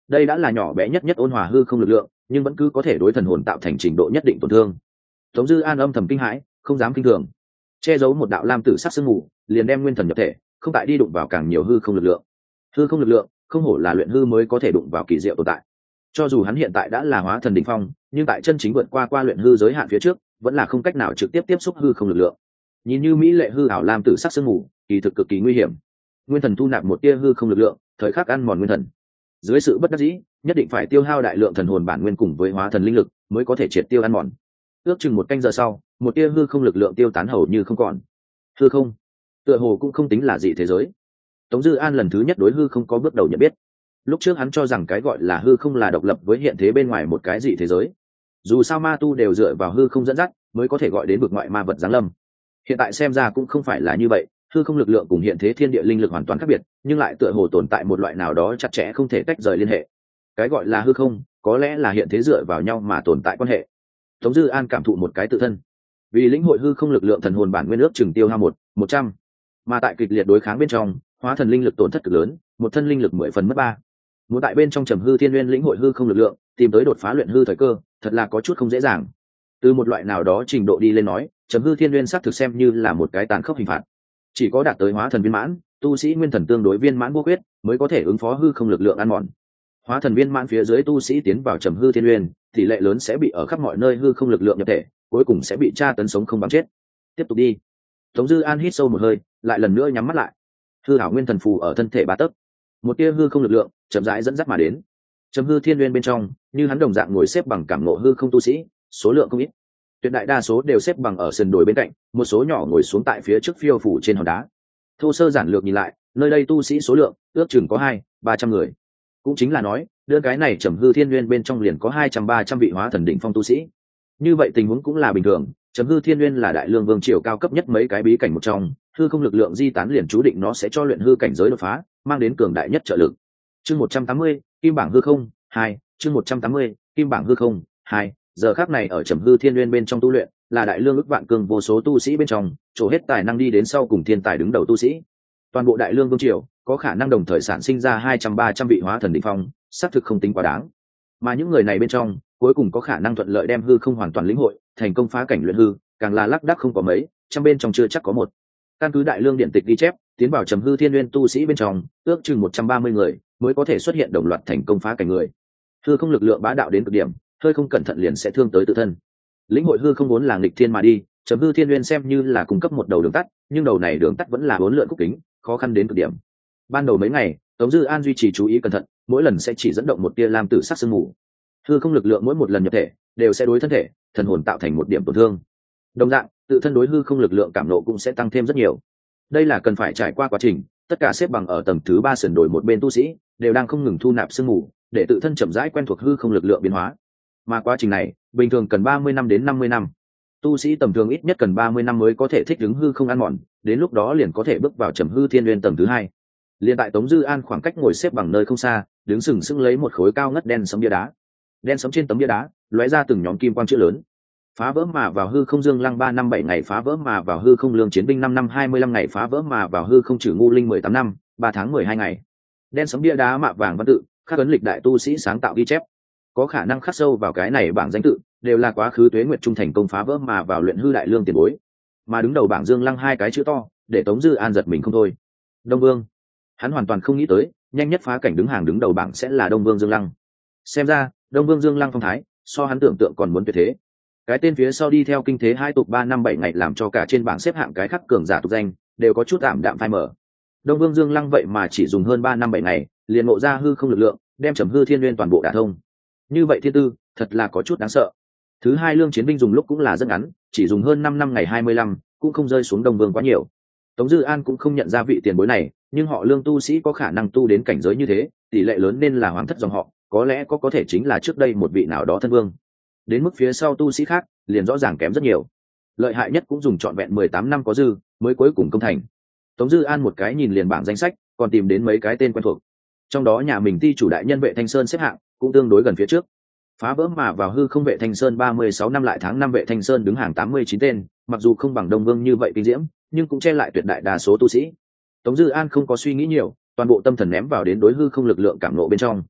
đây đã là nhỏ bé nhất nhất ôn hòa hư không lực lượng, nhưng vẫn cứ có thể đối thần hồn tạo thành trình độ nhất định tổn thương. Tống Dư An âm thầm kinh hãi, không dám kinh thường, che giấu một đạo lam tử sắc sương mù, liền đem nguyên thần nhập thể, không tại đi đụng vào càng nhiều hư không lực lượng. Hư không lực lượng không hổ là luyện hư mới có thể đụng vào kỳ diệu tồn tại. Cho dù hắn hiện tại đã là hóa thần đỉnh phong, nhưng tại chân chính vượt qua qua luyện hư giới hạn phía trước, vẫn là không cách nào trực tiếp tiếp xúc hư không lực lượng. Nhìn như mỹ lệ hư ảo lam tử sắc sương mù, kỳ thực cực kỳ nguy hiểm. Nguyên thần thu nạp một tia hư không lực lượng, thời khắc ăn mòn nguyên thần. Dưới sự bất đắc dĩ, nhất định phải tiêu hao đại lượng thần hồn bản nguyên cùng với hóa thần linh lực mới có thể triệt tiêu ăn mòn. Ước chừng một canh giờ sau, một tia hư không lực lượng tiêu tán hầu như không còn. Hư không, tựa hồ cũng không tính là gì thế giới. Tống Dư An lần thứ nhất đối hư không có bước đầu nhận biết. Lúc trước hắn cho rằng cái gọi là hư không là độc lập với hiện thế bên ngoài một cái dị thế giới. Dù sao ma tu đều dựa vào hư không dẫn dắt, mới có thể gọi đến vực ngoại ma vật giáng lâm. Hiện tại xem ra cũng không phải là như vậy, hư không lực lượng cùng hiện thế thiên địa linh lực hoàn toàn khác biệt, nhưng lại tựa hồ tồn tại một loại nào đó chặt chẽ không thể tách rời liên hệ. Cái gọi là hư không, có lẽ là hiện thế dựa vào nhau mà tồn tại quan hệ. Tống Dư An cảm thụ một cái tự thân, vì lĩnh hội hư không lực lượng thần hồn bản nguyên ước chừng tiêu hao một một trăm, mà tại kịch liệt đối kháng bên trong, hóa thần linh lực tổn thất cực lớn, một thân linh lực mười phần mất ba. Muốn tại bên trong trầm hư thiên nguyên lĩnh hội hư không lực lượng, tìm tới đột phá luyện hư thời cơ, thật là có chút không dễ dàng. Từ một loại nào đó trình độ đi lên nói, trầm hư thiên nguyên xác thực xem như là một cái tàn khốc hình phạt. Chỉ có đạt tới hóa thần viên mãn, tu sĩ nguyên thần tương đối viên mãn vô quyết, mới có thể ứng phó hư không lực lượng ăn mòn. Hóa thần viên mãn phía dưới tu sĩ tiến vào trầm hư thiên nguyên, tỷ lệ lớn sẽ bị ở khắp mọi nơi hư không lực lượng nhập thể, cuối cùng sẽ bị tra tấn sống không bằng chết. Tiếp tục đi. Tống Dư An hít sâu một hơi, lại lần nữa nhắm mắt lại. Hư ảo nguyên thần phù ở thân thể ba tấc, một tia hư không lực lượng chậm rãi dẫn dắt mà đến. Trầm hư thiên nguyên bên trong, như hắn đồng dạng ngồi xếp bằng cảm ngộ hư không tu sĩ, số lượng không ít. Tuyệt đại đa số đều xếp bằng ở sườn đồi bên cạnh, một số nhỏ ngồi xuống tại phía trước phiêu phủ trên hòn đá. Thô sơ giản lược nhìn lại, nơi đây tu sĩ số lượng ước chừng có hai ba trăm người. Cũng chính là nói, đưa cái này trầm hư thiên nguyên bên trong liền có hai trăm ba trăm vị hóa thần đỉnh phong tu sĩ. Như vậy tình huống cũng là bình thường, trầm hư thiên nguyên là đại lương vương triều cao cấp nhất mấy cái bí cảnh một trong, hư không lực lượng di tán liền chú định nó sẽ cho luyện hư cảnh giới đột phá, mang đến cường đại nhất trợ lực. Chương một trăm tám mươi, kim bảng hư không hai, chương một trăm tám mươi, kim bảng hư không hai. Giờ khắc này ở trầm hư thiên nguyên bên trong tu luyện, là đại lương ức vạn cường vô số tu sĩ bên trong, trổ hết tài năng đi đến sau cùng thiên tài đứng đầu tu sĩ. Toàn bộ đại lương vương triều có khả năng đồng thời sản sinh ra hai trăm ba trăm vị hóa thần đỉnh phong, xác thực không tính quá đáng. Mà những người này bên trong, cuối cùng có khả năng thuận lợi đem hư không hoàn toàn lĩnh hội, thành công phá cảnh luyện hư, càng là lác đác không có mấy, trăm bên trong chưa chắc có một. Căn cứ đại lương điện tịch ghi chép, tiến vào trầm hư thiên nguyên tu sĩ bên trong, ước chừng một trăm ba mươi người mới có thể xuất hiện đồng loạt thành công phá cảnh người. Hư không lực lượng bá đạo đến cực điểm, hơi không cẩn thận liền sẽ thương tới tự thân. Lĩnh hội hư không muốn là nghịch thiên mà đi, trầm hư thiên nguyên xem như là cung cấp một đầu đường tắt, nhưng đầu này đường tắt vẫn là uốn lượn khúc kính, khó khăn đến cực điểm. Ban đầu mấy ngày, Tống Dư An duy trì chú ý cẩn thận, mỗi lần sẽ chỉ dẫn động một tia lam tử sắc sương mù. Hư không lực lượng mỗi một lần nhập thể, đều sẽ đối thân thể, thần hồn tạo thành một điểm tổn thương. Đồng dạng, tự thân đối hư không lực lượng cảm nộ cũng sẽ tăng thêm rất nhiều. Đây là cần phải trải qua quá trình, tất cả xếp bằng ở tầng thứ ba sườn đồi một bên tu sĩ, đều đang không ngừng thu nạp sương mù, để tự thân chậm rãi quen thuộc hư không lực lượng biến hóa. Mà quá trình này, bình thường cần ba mươi năm đến năm mươi năm. Tu sĩ tầm thường ít nhất cần ba mươi năm mới có thể thích ứng hư không ăn mòn, đến lúc đó liền có thể bước vào trầm hư thiên nguyên tầng thứ hai. Liên tại Tống Dư An khoảng cách ngồi xếp bằng nơi không xa, đứng sừng sững lấy một khối cao ngất đen sấm bia đá. Đen sấm trên tấm bia đá, lóe ra từng nhóm kim quang chữ lớn. Phá vỡ mà vào hư không dương lăng ba năm bảy ngày, phá vỡ mà vào hư không lương chiến binh năm năm hai mươi lăm ngày, phá vỡ mà vào hư không trừ ngu linh mười tám năm, ba tháng mười hai ngày. Đen sấm bia đá mạ vàng văn tự, khắc ấn lịch đại tu sĩ sáng tạo ghi chép. Có khả năng khắc sâu vào cái này bảng danh tự, đều là quá khứ tuế nguyệt trung thành công phá vỡ mà vào luyện hư đại lương tiền bối. Mà đứng đầu bảng dương lăng hai cái chữ to, để Tống Dư An giật mình không thôi. Đông Vương. Hắn hoàn toàn không nghĩ tới, nhanh nhất phá cảnh đứng hàng đứng đầu bảng sẽ là Đông Vương Dương Lăng. Xem ra, Đông Vương Dương Lăng phong thái, so hắn tưởng tượng còn muốn tuyệt thế. Cái tên phía sau đi theo kinh thế hai tục ba năm bảy ngày, làm cho cả trên bảng xếp hạng cái khắc cường giả tục danh đều có chút ảm đạm phai mờ. Đông Vương Dương Lăng vậy mà chỉ dùng hơn ba năm bảy ngày, liền ngộ ra hư không lực lượng, đem trầm hư thiên nguyên toàn bộ đả thông. Như vậy thiên tư, thật là có chút đáng sợ. Thứ hai lương chiến binh dùng lúc cũng là rất ngắn, chỉ dùng hơn năm năm ngày hai mươi lăm, cũng không rơi xuống Đông Vương quá nhiều. Tống Dư An cũng không nhận ra vị tiền bối này, nhưng họ lương tu sĩ có khả năng tu đến cảnh giới như thế, tỷ lệ lớn nên là hoàng thất dòng họ, có lẽ có có thể chính là trước đây một vị nào đó thân vương. Đến mức phía sau tu sĩ khác, liền rõ ràng kém rất nhiều. Lợi hại nhất cũng dùng trọn vẹn mười tám năm có dư, mới cuối cùng công thành. Tống Dư An một cái nhìn liền bảng danh sách, còn tìm đến mấy cái tên quen thuộc. Trong đó nhà mình ti chủ đại nhân Vệ Thanh Sơn xếp hạng, cũng tương đối gần phía trước. Phá vỡ mà vào hư không Vệ Thanh Sơn ba mươi sáu năm lại tháng năm Vệ Thanh Sơn đứng hàng tám mươi chín tên, mặc dù không bằng Đông Vương như vậy kinh diễm, nhưng cũng che lại tuyệt đại đa số tu sĩ. Tống Dư An không có suy nghĩ nhiều, toàn bộ tâm thần ném vào đến đối hư không lực lượng cảm nộ bên trong.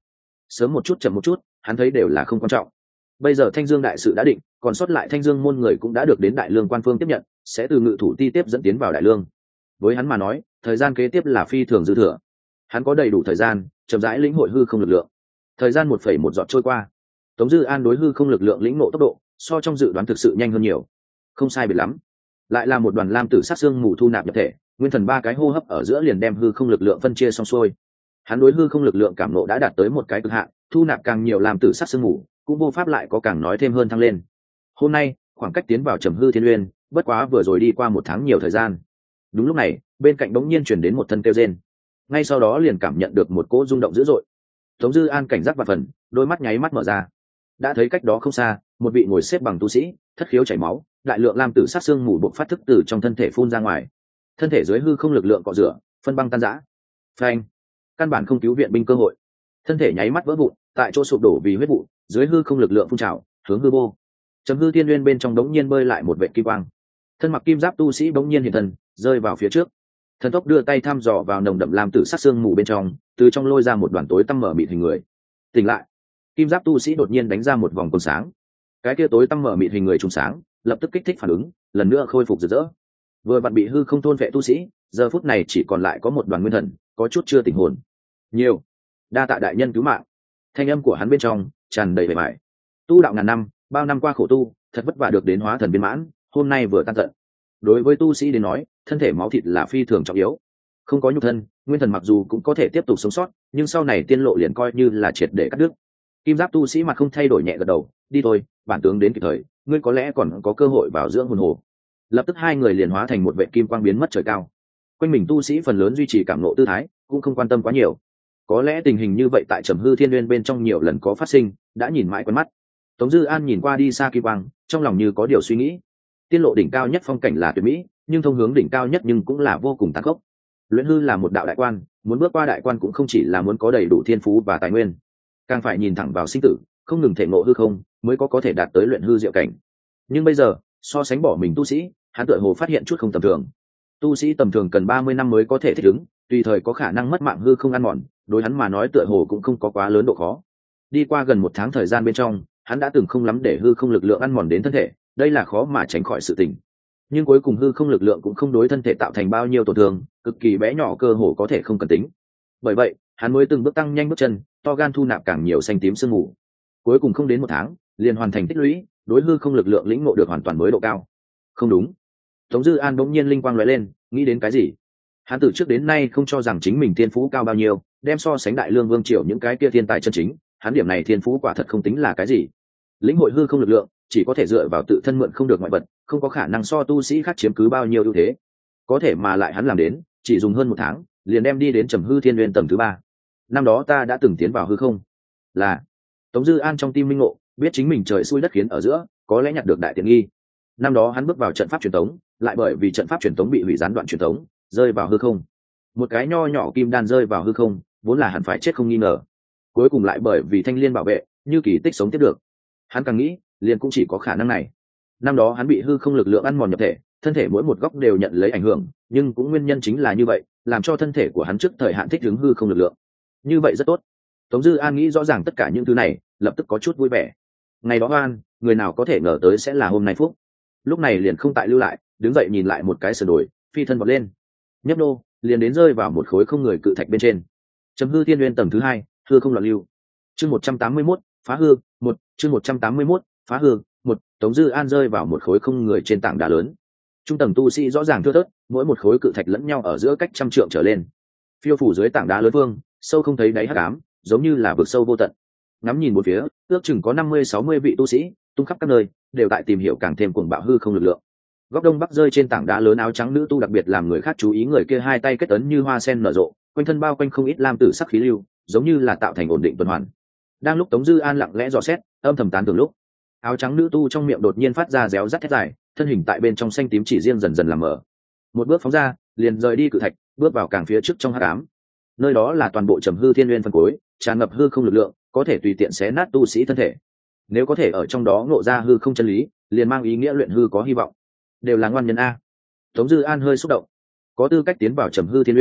sớm một chút chậm một chút hắn thấy đều là không quan trọng. Bây giờ Thanh Dương đại sự đã định, còn sót lại Thanh Dương môn người cũng đã được đến Đại Lương quan phương tiếp nhận, sẽ từ Ngự Thủ Ti tiếp dẫn tiến vào Đại Lương. Với hắn mà nói, thời gian kế tiếp là phi thường dư thừa. Hắn có đầy đủ thời gian chậm rãi lĩnh hội hư không lực lượng. Thời gian một phẩy một giọt trôi qua, Tống Dư An đối hư không lực lượng lĩnh ngộ tốc độ so trong dự đoán thực sự nhanh hơn nhiều. Không sai biệt lắm, lại là một đoàn lam tử sát xương mù thu nạp nhập thể, nguyên thần ba cái hô hấp ở giữa liền đem hư không lực lượng phân chia xong xuôi. Hắn đối hư không lực lượng cảm nộ đã đạt tới một cái cực hạn, thu nạp càng nhiều lam tử sát xương mù, cũng vô pháp lại có càng nói thêm hơn thăng lên. Hôm nay khoảng cách tiến vào trầm hư thiên uyên bất quá vừa rồi đi qua một tháng nhiều thời gian. Đúng lúc này bên cạnh bỗng nhiên chuyển đến một thân kêu rên, ngay sau đó liền cảm nhận được một cỗ rung động dữ dội. Tống Dư An cảnh giác và phần, đôi mắt nháy mắt mở ra, đã thấy cách đó không xa một vị ngồi xếp bằng tu sĩ, thất khiếu chảy máu, đại lượng lam tử sát xương mù bộc phát thức từ trong thân thể phun ra ngoài, thân thể dưới hư không lực lượng cọ rửa, phân băng tan rã. Phanh, căn bản không cứu viện binh cơ hội, thân thể nháy mắt vỡ vụn, tại chỗ sụp đổ vì huyết vụ, dưới hư không lực lượng phun trào hướng hư vô. Trầm hư thiên nguyên bên trong đống nhiên bơi lại một vệ kim quang, thân mặc kim giáp tu sĩ bỗng nhiên hiện thân, rơi vào phía trước, thần tốc đưa tay thăm dò vào nồng đậm lam tử sát xương mù bên trong, từ trong lôi ra một đoàn tối tăm mở mịt hình người. Tỉnh lại, kim giáp tu sĩ đột nhiên đánh ra một vòng cồn sáng, cái kia tối tăm mở mịt hình người trùng sáng lập tức kích thích phản ứng, lần nữa khôi phục rực rỡ. Vừa vặn bị hư không thôn vệ tu sĩ giờ phút này chỉ còn lại có một đoàn nguyên thần, có chút chưa tỉnh hồn. Nhiều đa tạ đại nhân cứu mạng, thanh âm của hắn bên trong tràn đầy vẻ vải. Tu đạo ngàn năm, bao năm qua khổ tu, thật vất vả được đến hóa thần viên mãn, hôm nay vừa tan tận. Đối với tu sĩ đến nói, thân thể máu thịt là phi thường trọng yếu, không có nhục thân, nguyên thần mặc dù cũng có thể tiếp tục sống sót, nhưng sau này tiên lộ liền coi như là triệt để cắt đứt. Kim giáp tu sĩ mặt không thay đổi nhẹ gật đầu, đi thôi, bản tướng đến kịp thời, ngươi có lẽ còn có cơ hội vào dưỡng hồn hồ. Lập tức hai người liền hóa thành một vệ kim quang biến mất trời cao. Quanh mình tu sĩ phần lớn duy trì cảm nộ tư thái, cũng không quan tâm quá nhiều. Có lẽ tình hình như vậy tại trầm hư thiên nguyên bên trong nhiều lần có phát sinh, đã nhìn mãi quen mắt. Tống Dư An nhìn qua đi xa kim quang, trong lòng như có điều suy nghĩ. Tiên lộ đỉnh cao nhất phong cảnh là tuyệt mỹ, nhưng thông hướng đỉnh cao nhất nhưng cũng là vô cùng tàn khốc. Luyện hư là một đạo đại quan, muốn bước qua đại quan cũng không chỉ là muốn có đầy đủ thiên phú và tài nguyên, càng phải nhìn thẳng vào sinh tử, không ngừng thể ngộ hư không, mới có có thể đạt tới luyện hư diệu cảnh. Nhưng bây giờ so sánh bỏ mình tu sĩ, hắn tựa hồ phát hiện chút không tầm thường. Tu sĩ tầm thường cần ba mươi năm mới có thể thích ứng, tùy thời có khả năng mất mạng hư không ăn mòn, đối hắn mà nói tựa hồ cũng không có quá lớn độ khó. Đi qua gần một tháng thời gian bên trong, hắn đã từng không lắm để hư không lực lượng ăn mòn đến thân thể, đây là khó mà tránh khỏi sự tình. Nhưng cuối cùng hư không lực lượng cũng không đối thân thể tạo thành bao nhiêu tổn thương, cực kỳ bé nhỏ, cơ hồ có thể không cần tính. Bởi vậy hắn mới từng bước tăng nhanh bước chân, to gan thu nạp càng nhiều xanh tím sương mù. Cuối cùng không đến một tháng liền hoàn thành tích lũy, đối hư không lực lượng lĩnh ngộ được hoàn toàn mới độ cao. Không đúng. Tống Dư An bỗng nhiên linh quang lóe lên, nghĩ đến cái gì. Hắn từ trước đến nay không cho rằng chính mình thiên phú cao bao nhiêu, đem so sánh đại lương vương triều những cái kia thiên tài chân chính, hắn điểm này thiên phú quả thật không tính là cái gì. Lĩnh hội hư không lực lượng chỉ có thể dựa vào tự thân mượn không được ngoại vật, không có khả năng so tu sĩ khác chiếm cứ bao nhiêu ưu thế. Có thể mà lại hắn làm đến, chỉ dùng hơn một tháng liền đem đi đến trầm hư thiên nguyên tầng thứ ba. Năm đó ta đã từng tiến vào hư không. Là Tống Dư An trong tim minh ngộ, biết chính mình trời xui đất khiến ở giữa, có lẽ nhặt được đại tiện nghi. Năm đó hắn bước vào trận pháp truyền tống, lại bởi vì trận pháp truyền tống bị hủy, gián đoạn truyền tống, rơi vào hư không. Một cái nho nhỏ kim đan rơi vào hư không, vốn là hẳn phải chết không nghi ngờ. Cuối cùng lại bởi vì thanh liên bảo vệ, như kỳ tích sống tiếp được. Hắn càng nghĩ, liền cũng chỉ có khả năng này. Năm đó hắn bị hư không lực lượng ăn mòn nhập thể, thân thể mỗi một góc đều nhận lấy ảnh hưởng, nhưng cũng nguyên nhân chính là như vậy, làm cho thân thể của hắn trước thời hạn thích ứng hư không lực lượng. Như vậy rất tốt. Tống Dư An nghĩ rõ ràng tất cả những thứ này, lập tức có chút vui vẻ. Ngày đó An, người nào có thể ngờ tới sẽ là hôm nay phúc. Lúc này liền không tại lưu lại, đứng dậy nhìn lại một cái sườn đồi, phi thân vọt lên, nhấp nô, liền đến rơi vào một khối không người cự thạch bên trên. Trầm hư thiên nguyên tầng thứ hai, hư không loạn lưu. Chương một trăm tám mươi mốt, phá hư, một, chương một trăm tám mươi mốt, phá hư, một. Tống Dư An rơi vào một khối không người trên tảng đá lớn. Trung tầng tu sĩ rõ ràng thưa thớt, mỗi một khối cự thạch lẫn nhau ở giữa cách trăm trượng trở lên. Phiêu phủ dưới tảng đá lớn vương, sâu không thấy đáy hắc ám, giống như là vực sâu vô tận. Ngắm nhìn một phía, ước chừng có năm mươi sáu mươi vị tu sĩ, tung khắp các nơi, đều tại tìm hiểu càng thêm cuồng bạo hư không lực lượng. Góc đông bắc rơi trên tảng đá lớn áo trắng nữ tu đặc biệt làm người khác chú ý, người kia hai tay kết ấn như hoa sen nở rộ, quanh thân bao quanh không ít lam tử sắc khí lưu, giống như là tạo thành ổn định tuần hoàn. Đang lúc Tống Dư An lặng lẽ dò xét, âm thầm tán tưởng lúc, áo trắng nữ tu trong miệng đột nhiên phát ra réo rắt thét dài, thân hình tại bên trong xanh tím chỉ riêng dần dần làm mờ. Một bước phóng ra, liền rời đi cự thạch, bước vào càng phía trước trong hắc ám. Nơi đó là toàn bộ trầm hư thiên nguyên phân cối, tràn ngập hư không lực lượng, có thể tùy tiện xé nát tu sĩ thân thể. Nếu có thể ở trong đó ngộ ra hư không chân lý, liền mang ý nghĩa luyện hư có hy vọng. Đều là ngoan nhân a. Tống Dư An hơi xúc động. Có tư cách tiến vào trầm hư thiên nguyên,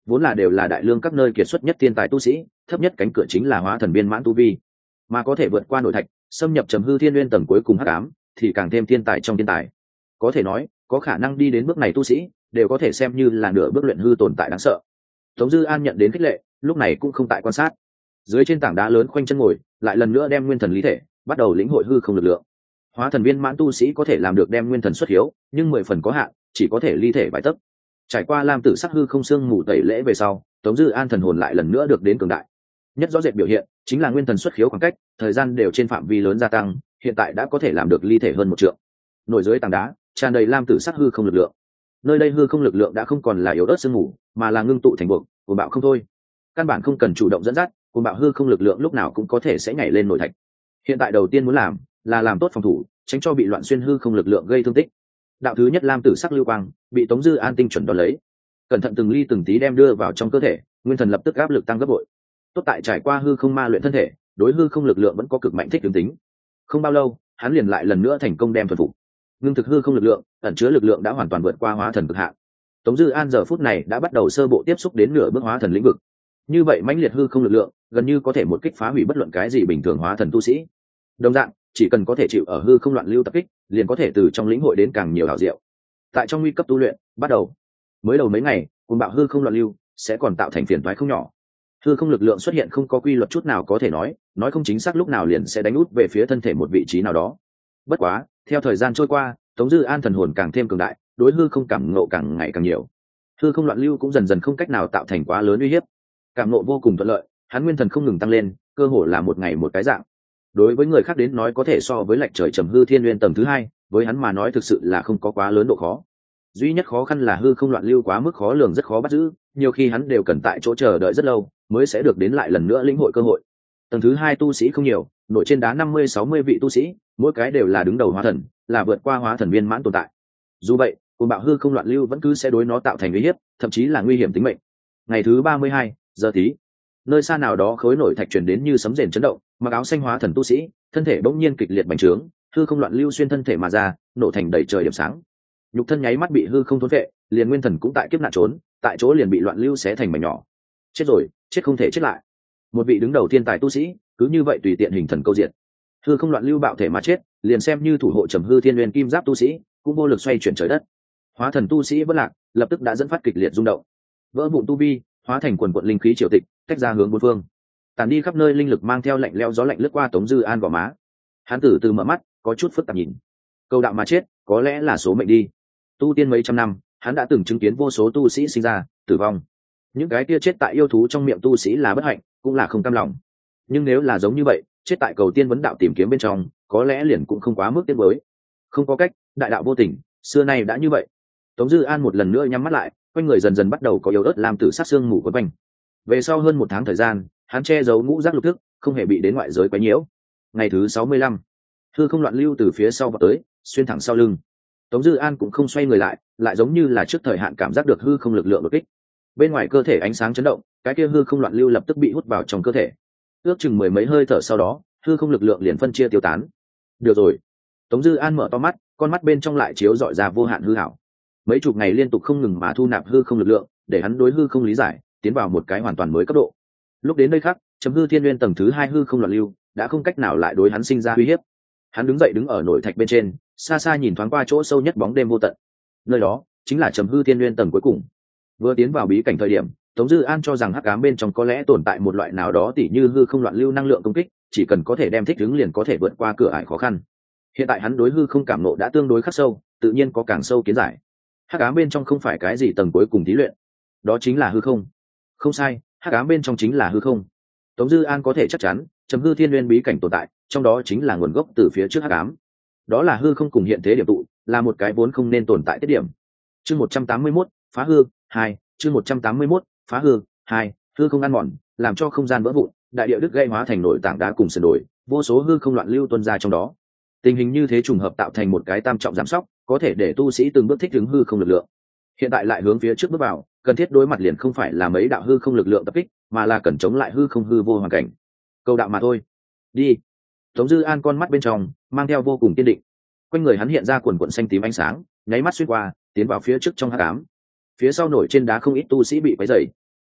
vốn là đều là đại lương các nơi kiệt xuất nhất thiên tài tu sĩ, thấp nhất cánh cửa chính là hóa thần viên mãn tu vi, mà có thể vượt qua nội thạch, xâm nhập trầm hư thiên nguyên tầng cuối cùng hắc ám, thì càng thêm thiên tài trong thiên tài. Có thể nói, có khả năng đi đến bước này tu sĩ, đều có thể xem như là nửa bước luyện hư tồn tại đáng sợ. Tống Dư An nhận đến khích lệ, lúc này cũng không tại quan sát. Dưới trên tảng đá lớn khoanh chân ngồi, lại lần nữa đem nguyên thần lý thể, bắt đầu lĩnh hội hư không lực lượng. Hóa thần viên mãn tu sĩ có thể làm được đem nguyên thần xuất hiếu, nhưng mười phần có hạn, chỉ có thể ly thể vài tấc. Trải qua lam tử sắc hư không xương mù tẩy lễ về sau, Tống Dư An thần hồn lại lần nữa được đến cường đại. Nhất rõ rệt biểu hiện chính là nguyên thần xuất khiếu khoảng cách, thời gian đều trên phạm vi lớn gia tăng, hiện tại đã có thể làm được ly thể hơn một trượng. Nổi dưới tảng đá, tràn đầy lam tử sắc hư không lực lượng. Nơi đây hư không lực lượng đã không còn là yếu ớt sương mù, mà là ngưng tụ thành buộc, cuồng bạo không thôi. Căn bản không cần chủ động dẫn dắt, cuồng bạo hư không lực lượng lúc nào cũng có thể sẽ nhảy lên nội thạch. Hiện tại đầu tiên muốn làm là làm tốt phòng thủ, tránh cho bị loạn xuyên hư không lực lượng gây thương tích. Đạo thứ nhất lam tử sắc lưu quang bị Tống Dư An tinh chuẩn đón lấy, cẩn thận từng ly từng tí đem đưa vào trong cơ thể, nguyên thần lập tức áp lực tăng gấp bội. Tốt tại trải qua hư không ma luyện thân thể, đối hư không lực lượng vẫn có cực mạnh thích ứng tính. Không bao lâu, hắn liền lại lần nữa thành công đem thuần phục. Ngưng thực hư không lực lượng, ẩn chứa lực lượng đã hoàn toàn vượt qua hóa thần cực hạn. Tống Dư An giờ phút này đã bắt đầu sơ bộ tiếp xúc đến nửa bước hóa thần lĩnh vực. Như vậy mãnh liệt hư không lực lượng, gần như có thể một kích phá hủy bất luận cái gì bình thường hóa thần tu sĩ. Đồng dạng, chỉ cần có thể chịu ở hư không loạn lưu tập kích, liền có thể từ trong lĩnh hội đến càng nhiều hảo diệu. Tại trong nguy cấp tu luyện, bắt đầu. Mới đầu mấy ngày, cuồng bạo hư không loạn lưu sẽ còn tạo thành phiền toái không nhỏ. Hư không lực lượng xuất hiện không có quy luật chút nào có thể nói, nói không chính xác lúc nào liền sẽ đánh út về phía thân thể một vị trí nào đó. Bất quá, theo thời gian trôi qua, Tống Dư An thần hồn càng thêm cường đại, đối hư không cảm ngộ càng ngày càng nhiều. Hư không loạn lưu cũng dần dần không cách nào tạo thành quá lớn uy hiếp. Cảm ngộ vô cùng thuận lợi, hắn nguyên thần không ngừng tăng lên, cơ hồ là một ngày một cái dạng. Đối với người khác đến nói có thể so với lệch trời trầm hư thiên nguyên tầng thứ hai, với hắn mà nói thực sự là không có quá lớn độ khó. Duy nhất khó khăn là hư không loạn lưu quá mức khó lường, rất khó bắt giữ, nhiều khi hắn đều cần tại chỗ chờ đợi rất lâu mới sẽ được đến lại lần nữa lĩnh hội cơ hội. Tầng thứ hai tu sĩ không nhiều, nổi trên đá năm mươi sáu mươi vị tu sĩ, mỗi cái đều là đứng đầu hóa thần, là vượt qua hóa thần viên mãn tồn tại. Dù vậy, cuồng bạo hư không loạn lưu vẫn cứ sẽ đối nó tạo thành uy hiếp, thậm chí là nguy hiểm tính mệnh. Ngày thứ ba mươi hai, giờ tí, nơi xa nào đó khối nổi thạch truyền đến như sấm rền chấn động, mặc áo xanh hóa thần tu sĩ, thân thể bỗng nhiên kịch liệt bành trướng, hư không loạn lưu xuyên thân thể mà ra, nổ thành đầy trời điểm sáng. Nhục thân nháy mắt bị hư không thốn vệ, liền nguyên thần cũng tại kiếp nạn trốn, tại chỗ liền bị loạn lưu xé thành mảnh nhỏ. Chết rồi, chết không thể chết lại. Một vị đứng đầu thiên tài tu sĩ, cứ như vậy tùy tiện hình thần câu diện. Hư không loạn lưu bạo thể mà chết, liền xem như thủ hộ trầm hư thiên nguyên kim giáp tu sĩ, cũng vô lực xoay chuyển trời đất. Hóa thần tu sĩ bất lạc, lập tức đã dẫn phát kịch liệt rung động. Vỡ vụn tu vi, hóa thành quần quần linh khí triều tịch, tách ra hướng bốn phương. Tàn đi khắp nơi linh lực mang theo lạnh lẽo gió lạnh lướt qua Tống Dư An gò má. Hắn từ từ mở mắt, có chút phức tạp nhìn. Câu đạo mà chết, có lẽ là số mệnh đi. Tu tiên mấy trăm năm, hắn đã từng chứng kiến vô số tu sĩ sinh ra, tử vong. Những cái kia chết tại yêu thú trong miệng tu sĩ là bất hạnh, cũng là không cam lòng. Nhưng nếu là giống như vậy, chết tại cầu tiên vấn đạo tìm kiếm bên trong, có lẽ liền cũng không quá mức tiếc nuối. Không có cách, đại đạo vô tình, xưa nay đã như vậy. Tống Dư An một lần nữa nhắm mắt lại, quanh người dần dần bắt đầu có yếu ớt làm tử sát xương mù quấn quanh. Về sau hơn một tháng thời gian, hắn che giấu ngũ giác lục thức, không hề bị đến ngoại giới quấy nhiễu. Ngày thứ sáu mươi lăm, hư không loạn lưu từ phía sau vào tới, xuyên thẳng sau lưng. Tống Dư An cũng không xoay người lại, lại giống như là trước thời hạn cảm giác được hư không lực lượng đột kích. Bên ngoài cơ thể ánh sáng chấn động, cái kia hư không loạn lưu lập tức bị hút vào trong cơ thể. Ước chừng mười mấy hơi thở sau đó, hư không lực lượng liền phân chia tiêu tán. Được rồi. Tống Dư An mở to mắt, con mắt bên trong lại chiếu rọi ra vô hạn hư ảo. Mấy chục ngày liên tục không ngừng mà thu nạp hư không lực lượng, để hắn đối hư không lý giải, tiến vào một cái hoàn toàn mới cấp độ. Lúc đến nơi khác, chấm hư thiên nguyên tầng thứ hai hư không loạn lưu đã không cách nào lại đối hắn sinh ra uy hiếp. Hắn đứng dậy đứng ở nội thạch bên trên, xa xa nhìn thoáng qua chỗ sâu nhất bóng đêm vô tận. Nơi đó chính là chấm hư thiên nguyên tầng cuối cùng. Vừa tiến vào bí cảnh thời điểm, Tống Dư An cho rằng hắc ám bên trong có lẽ tồn tại một loại nào đó tỉ như hư không loạn lưu năng lượng công kích, chỉ cần có thể đem thích ứng liền có thể vượt qua cửa ải khó khăn. Hiện tại hắn đối hư không cảm nộ đã tương đối khắc sâu, tự nhiên có càng sâu kiến giải. Hắc ám bên trong không phải cái gì tầng cuối cùng thí luyện, đó chính là hư không. Không sai, hắc ám bên trong chính là hư không. Tống Dư An có thể chắc chắn, chấm hư thiên nguyên bí cảnh tồn tại, trong đó chính là nguồn gốc từ phía trước hắc ám. Đó là hư không cùng hiện thế điểm tụ, là một cái vốn không nên tồn tại tiết điểm. Chương một trăm tám mươi mốt, phá hư hai, chương một trăm tám mươi mốt, phá hư hai, hư không ăn mòn, làm cho không gian vỡ vụn, đại địa đứt gãy hóa thành nội tảng đá cùng sườn đồi, vô số hư không loạn lưu tuôn ra trong đó. Tình hình như thế trùng hợp tạo thành một cái tam trọng giảm sóc, có thể để tu sĩ từng bước thích ứng hư không lực lượng. Hiện tại lại hướng phía trước bước vào, cần thiết đối mặt liền không phải là mấy đạo hư không lực lượng tập kích, mà là cần chống lại hư không hư vô hoàn cảnh. Câu đạo mà thôi. Đi. Tống Dư An con mắt bên trong mang theo vô cùng kiên định. Quanh người hắn hiện ra quần quần xanh tím ánh sáng, nháy mắt xuyên qua, tiến vào phía trước trong hắc ám. Phía sau nổi trên đá không ít tu sĩ bị quấy rầy.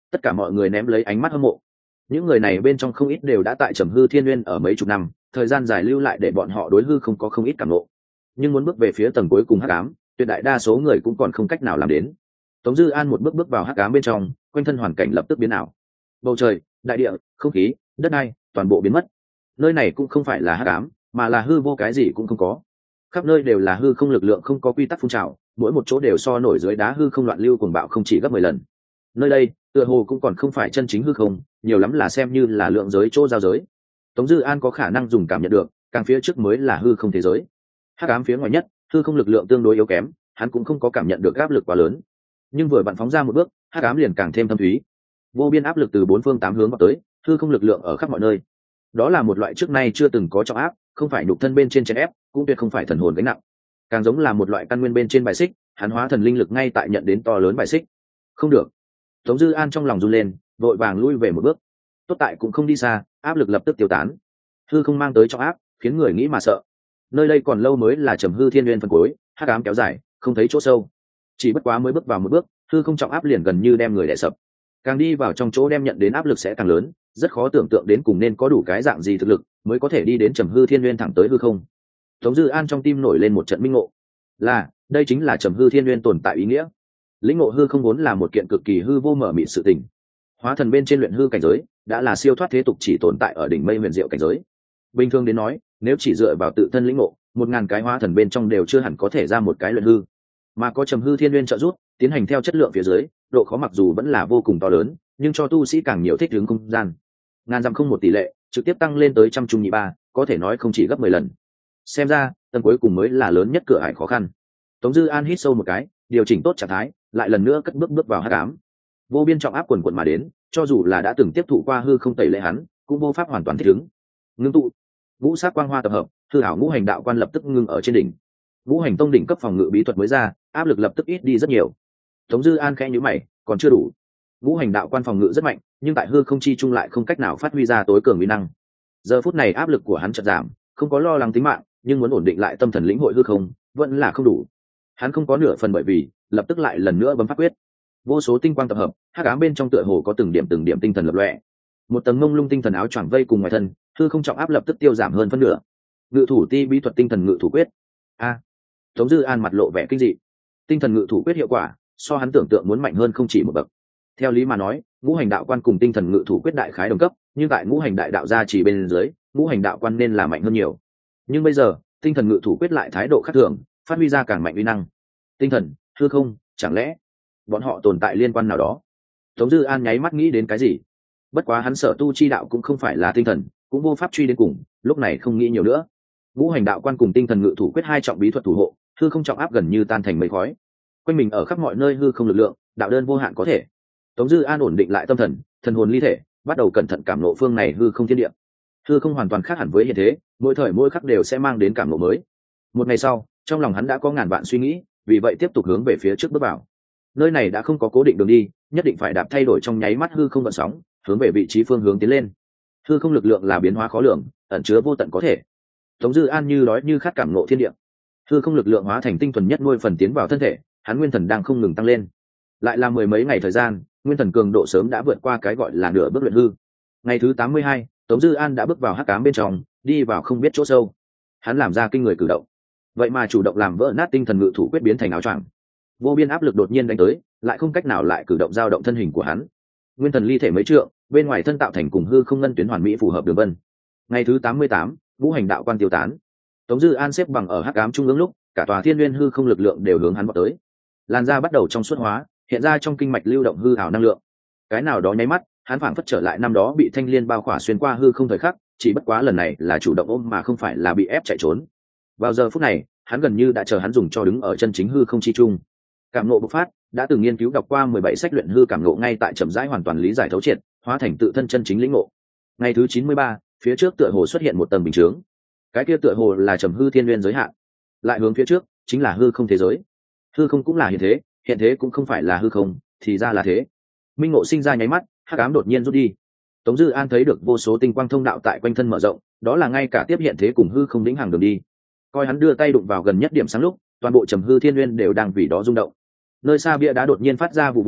Tất cả mọi người ném lấy ánh mắt hâm mộ. Những người này bên trong không ít đều đã tại trầm hư thiên nguyên ở mấy chục năm, thời gian dài lưu lại để bọn họ đối hư không có không ít cảm ngộ. Nhưng muốn bước về phía tầng cuối cùng hắc ám, tuyệt đại đa số người cũng còn không cách nào làm đến. Tống Dư An một bước bước vào hắc ám bên trong, quanh thân hoàn cảnh lập tức biến ảo. Bầu trời, đại địa, không khí, đất đai, toàn bộ biến mất. Nơi này cũng không phải là hắc ám, mà là hư vô, cái gì cũng không có. Khắp nơi đều là hư không lực lượng không có quy tắc phun trào, mỗi một chỗ đều so nổi dưới đá hư không loạn lưu cuồng bạo không chỉ gấp mười lần. Nơi đây, tựa hồ cũng còn không phải chân chính hư không, nhiều lắm là xem như là lượng giới chỗ giao giới. Tống Dư An có khả năng dùng cảm nhận được, càng phía trước mới là hư không thế giới. Hắc ám phía ngoài nhất, hư không lực lượng tương đối yếu kém, hắn cũng không có cảm nhận được áp lực quá lớn. Nhưng vừa bạn phóng ra một bước, hắc ám liền càng thêm thâm thúy. Vô biên áp lực từ bốn phương tám hướng vào tới, hư không lực lượng ở khắp mọi nơi. Đó là một loại trước nay chưa từng có trọng áp, không phải nhục thân bên trên chèn ép, cũng tuyệt không phải thần hồn gánh nặng, càng giống là một loại căn nguyên bên trên bài xích, hắn hóa thần linh lực ngay tại nhận đến to lớn bài xích. Không được. Tống Dư An trong lòng run lên, vội vàng lui về một bước. Tốt tại cũng không đi xa, áp lực lập tức tiêu tán. Hư không mang tới trọng áp, khiến người nghĩ mà sợ. Nơi đây còn lâu mới là trầm hư thiên nguyên phần cuối, hắc ám kéo dài, không thấy chỗ sâu. Chỉ bất quá mới bước vào một bước, hư không trọng áp liền gần như đem người đè sập. Càng đi vào trong chỗ đem nhận đến áp lực sẽ càng lớn, rất khó tưởng tượng đến cùng nên có đủ cái dạng gì thực lực mới có thể đi đến trầm hư thiên nguyên thẳng tới hư không. Tống Dư An trong tim nổi lên một trận minh ngộ, là đây chính là trầm hư thiên nguyên tồn tại ý nghĩa. Lĩnh ngộ hư không vốn là một kiện cực kỳ hư vô mở mịt sự tình. Hóa thần bên trên luyện hư cảnh giới đã là siêu thoát thế tục, chỉ tồn tại ở đỉnh mây huyền diệu cảnh giới. Bình thường đến nói, nếu chỉ dựa vào tự thân lĩnh ngộ, một ngàn cái hóa thần bên trong đều chưa hẳn có thể ra một cái luyện hư. Mà có trầm hư thiên nguyên trợ giúp, tiến hành theo chất lượng phía dưới, độ khó mặc dù vẫn là vô cùng to lớn, nhưng cho tu sĩ càng nhiều thích ứng không gian. Ngàn dặm không một tỷ lệ, trực tiếp tăng lên tới trăm trung nhị ba, có thể nói không chỉ gấp mười lần. Xem ra, tầng cuối cùng mới là lớn nhất cửa ải khó khăn. Tống Dư An hít sâu một cái, điều chỉnh tốt trạng thái, lại lần nữa cất bước bước vào hắc ám. Vô biên trọng áp quần quần mà đến, cho dù là đã từng tiếp thụ qua hư không tẩy lệ hắn, cũng vô pháp hoàn toàn thích ứng. Ngưng tụ, ngũ sắc quang hoa tập hợp, hư ảo ngũ hành đạo quan lập tức ngưng ở trên đỉnh. Ngũ hành tông đỉnh cấp phòng ngự bí thuật mới ra, áp lực lập tức ít đi rất nhiều. Tống Dư An khẽ nhíu mày, còn chưa đủ. Ngũ hành đạo quan phòng ngự rất mạnh, nhưng tại hư không chi trung lại không cách nào phát huy ra tối cường uy năng. Giờ phút này áp lực của hắn chợt giảm, không có lo lắng tính mạng, nhưng muốn ổn định lại tâm thần lĩnh hội hư không, vẫn là không đủ. Hắn không có nửa phần bởi vì, lập tức lại lần nữa bấm pháp quyết. Vô số tinh quang tập hợp, hắc ám bên trong tựa hồ có từng điểm từng điểm tinh thần lập lòe. Một tầng mông lung tinh thần áo choàng vây cùng ngoài thân, hư không trọng áp lập tức tiêu giảm hơn phân nửa. Ngự thủ ti bí thuật tinh thần ngự thủ quyết. A. Tống Dư An mặt lộ vẻ kinh dị. Tinh thần ngự thủ quyết hiệu quả, so hắn tưởng tượng muốn mạnh hơn không chỉ một bậc. Theo lý mà nói, ngũ hành đạo quan cùng tinh thần ngự thủ quyết đại khái đồng cấp, nhưng tại ngũ hành đại đạo gia chỉ bên dưới, ngũ hành đạo quan nên là mạnh hơn nhiều. Nhưng bây giờ, tinh thần ngự thủ quyết lại thái độ khác thường, phát huy ra càng mạnh uy năng. Tinh thần, hư không, chẳng lẽ bọn họ tồn tại liên quan nào đó? Tống Dư An nháy mắt nghĩ đến cái gì. Bất quá hắn sở tu chi đạo cũng không phải là tinh thần, cũng vô pháp truy đến cùng, lúc này không nghĩ nhiều nữa. Ngũ hành đạo quan cùng tinh thần ngự thủ quyết hai trọng bí thuật thủ hộ, hư không trọng áp gần như tan thành mây khói. Quanh mình ở khắp mọi nơi hư không lực lượng, đạo đơn vô hạn có thể. Tống Dư An ổn định lại tâm thần, thần hồn ly thể, bắt đầu cẩn thận cảm ngộ phương này hư không thiên địa. Hư không hoàn toàn khác hẳn với hiện thế, mỗi thời mỗi khắc đều sẽ mang đến cảm ngộ mới. Một ngày sau, trong lòng hắn đã có ngàn vạn suy nghĩ, vì vậy tiếp tục hướng về phía trước bước vào. Nơi này đã không có cố định đường đi, nhất định phải đạp thay đổi trong nháy mắt hư không gợn sóng, hướng về vị trí phương hướng tiến lên. Hư không lực lượng là biến hóa khó lường, ẩn chứa vô tận có thể. Tống Dư An như đói như khát cảm ngộ thiên địa. Hư không lực lượng hóa thành tinh thuần nhất nuôi phần tiến vào thân thể, hắn nguyên thần đang không ngừng tăng lên. Lại là mười mấy ngày thời gian, nguyên thần cường độ sớm đã vượt qua cái gọi là nửa bước luyện hư. Ngày thứ tám mươi hai, Tống Dư An đã bước vào hắc ám bên trong, đi vào không biết chỗ sâu. Hắn làm ra kinh người cử động, vậy mà chủ động làm vỡ nát tinh thần ngự thủ quyết biến thành áo choàng. Vô biên áp lực đột nhiên đánh tới, lại không cách nào lại cử động dao động thân hình của hắn. Nguyên thần ly thể mấy trượng, bên ngoài thân tạo thành cùng hư không ngân tuyến hoàn mỹ phù hợp đường vân. Ngày thứ tám mươi tám, ngũ hành đạo quan tiêu tán. Tống Dư An xếp bằng ở hắc ám trung ương lúc, cả tòa thiên nguyên hư không lực lượng đều hướng hắn vọt tới. Làn da bắt đầu trong suốt hóa, hiện ra trong kinh mạch lưu động hư ảo năng lượng. Cái nào đó nháy mắt, hắn phảng phất trở lại năm đó bị thanh liên bao khỏa xuyên qua hư không thời khắc, chỉ bất quá lần này là chủ động ôm mà không phải là bị ép chạy trốn. Vào giờ phút này, hắn gần như đã chờ hắn dùng cho đứng ở chân chính hư không chi trung. Cảm ngộ bộc phát, đã từng nghiên cứu đọc qua mười bảy sách luyện hư cảm ngộ ngay tại chậm rãi hoàn toàn lý giải thấu triệt, hóa thành tự thân chân chính lĩnh ngộ. Ngày thứ chín mươi ba, phía trước tựa hồ xuất hiện một tầng bình chướng. Cái kia tựa hồ là trầm hư thiên nguyên giới hạn. Lại hướng phía trước, chính là hư không thế giới. Hư không cũng là hiện thế, hiện thế cũng không phải là hư không, thì ra là thế. Minh ngộ sinh ra nháy mắt, hắc ám đột nhiên rút đi. Tống Dư An thấy được vô số tinh quang thông đạo tại quanh thân mở rộng, đó là ngay cả tiếp hiện thế cùng hư không lĩnh hàng đường đi. Coi hắn đưa tay đụng vào gần nhất điểm sáng lúc, toàn bộ trầm hư thiên nguyên đều đang vì đó rung động. Nơi xa bia đá đột nhiên phát ra vụ vụ,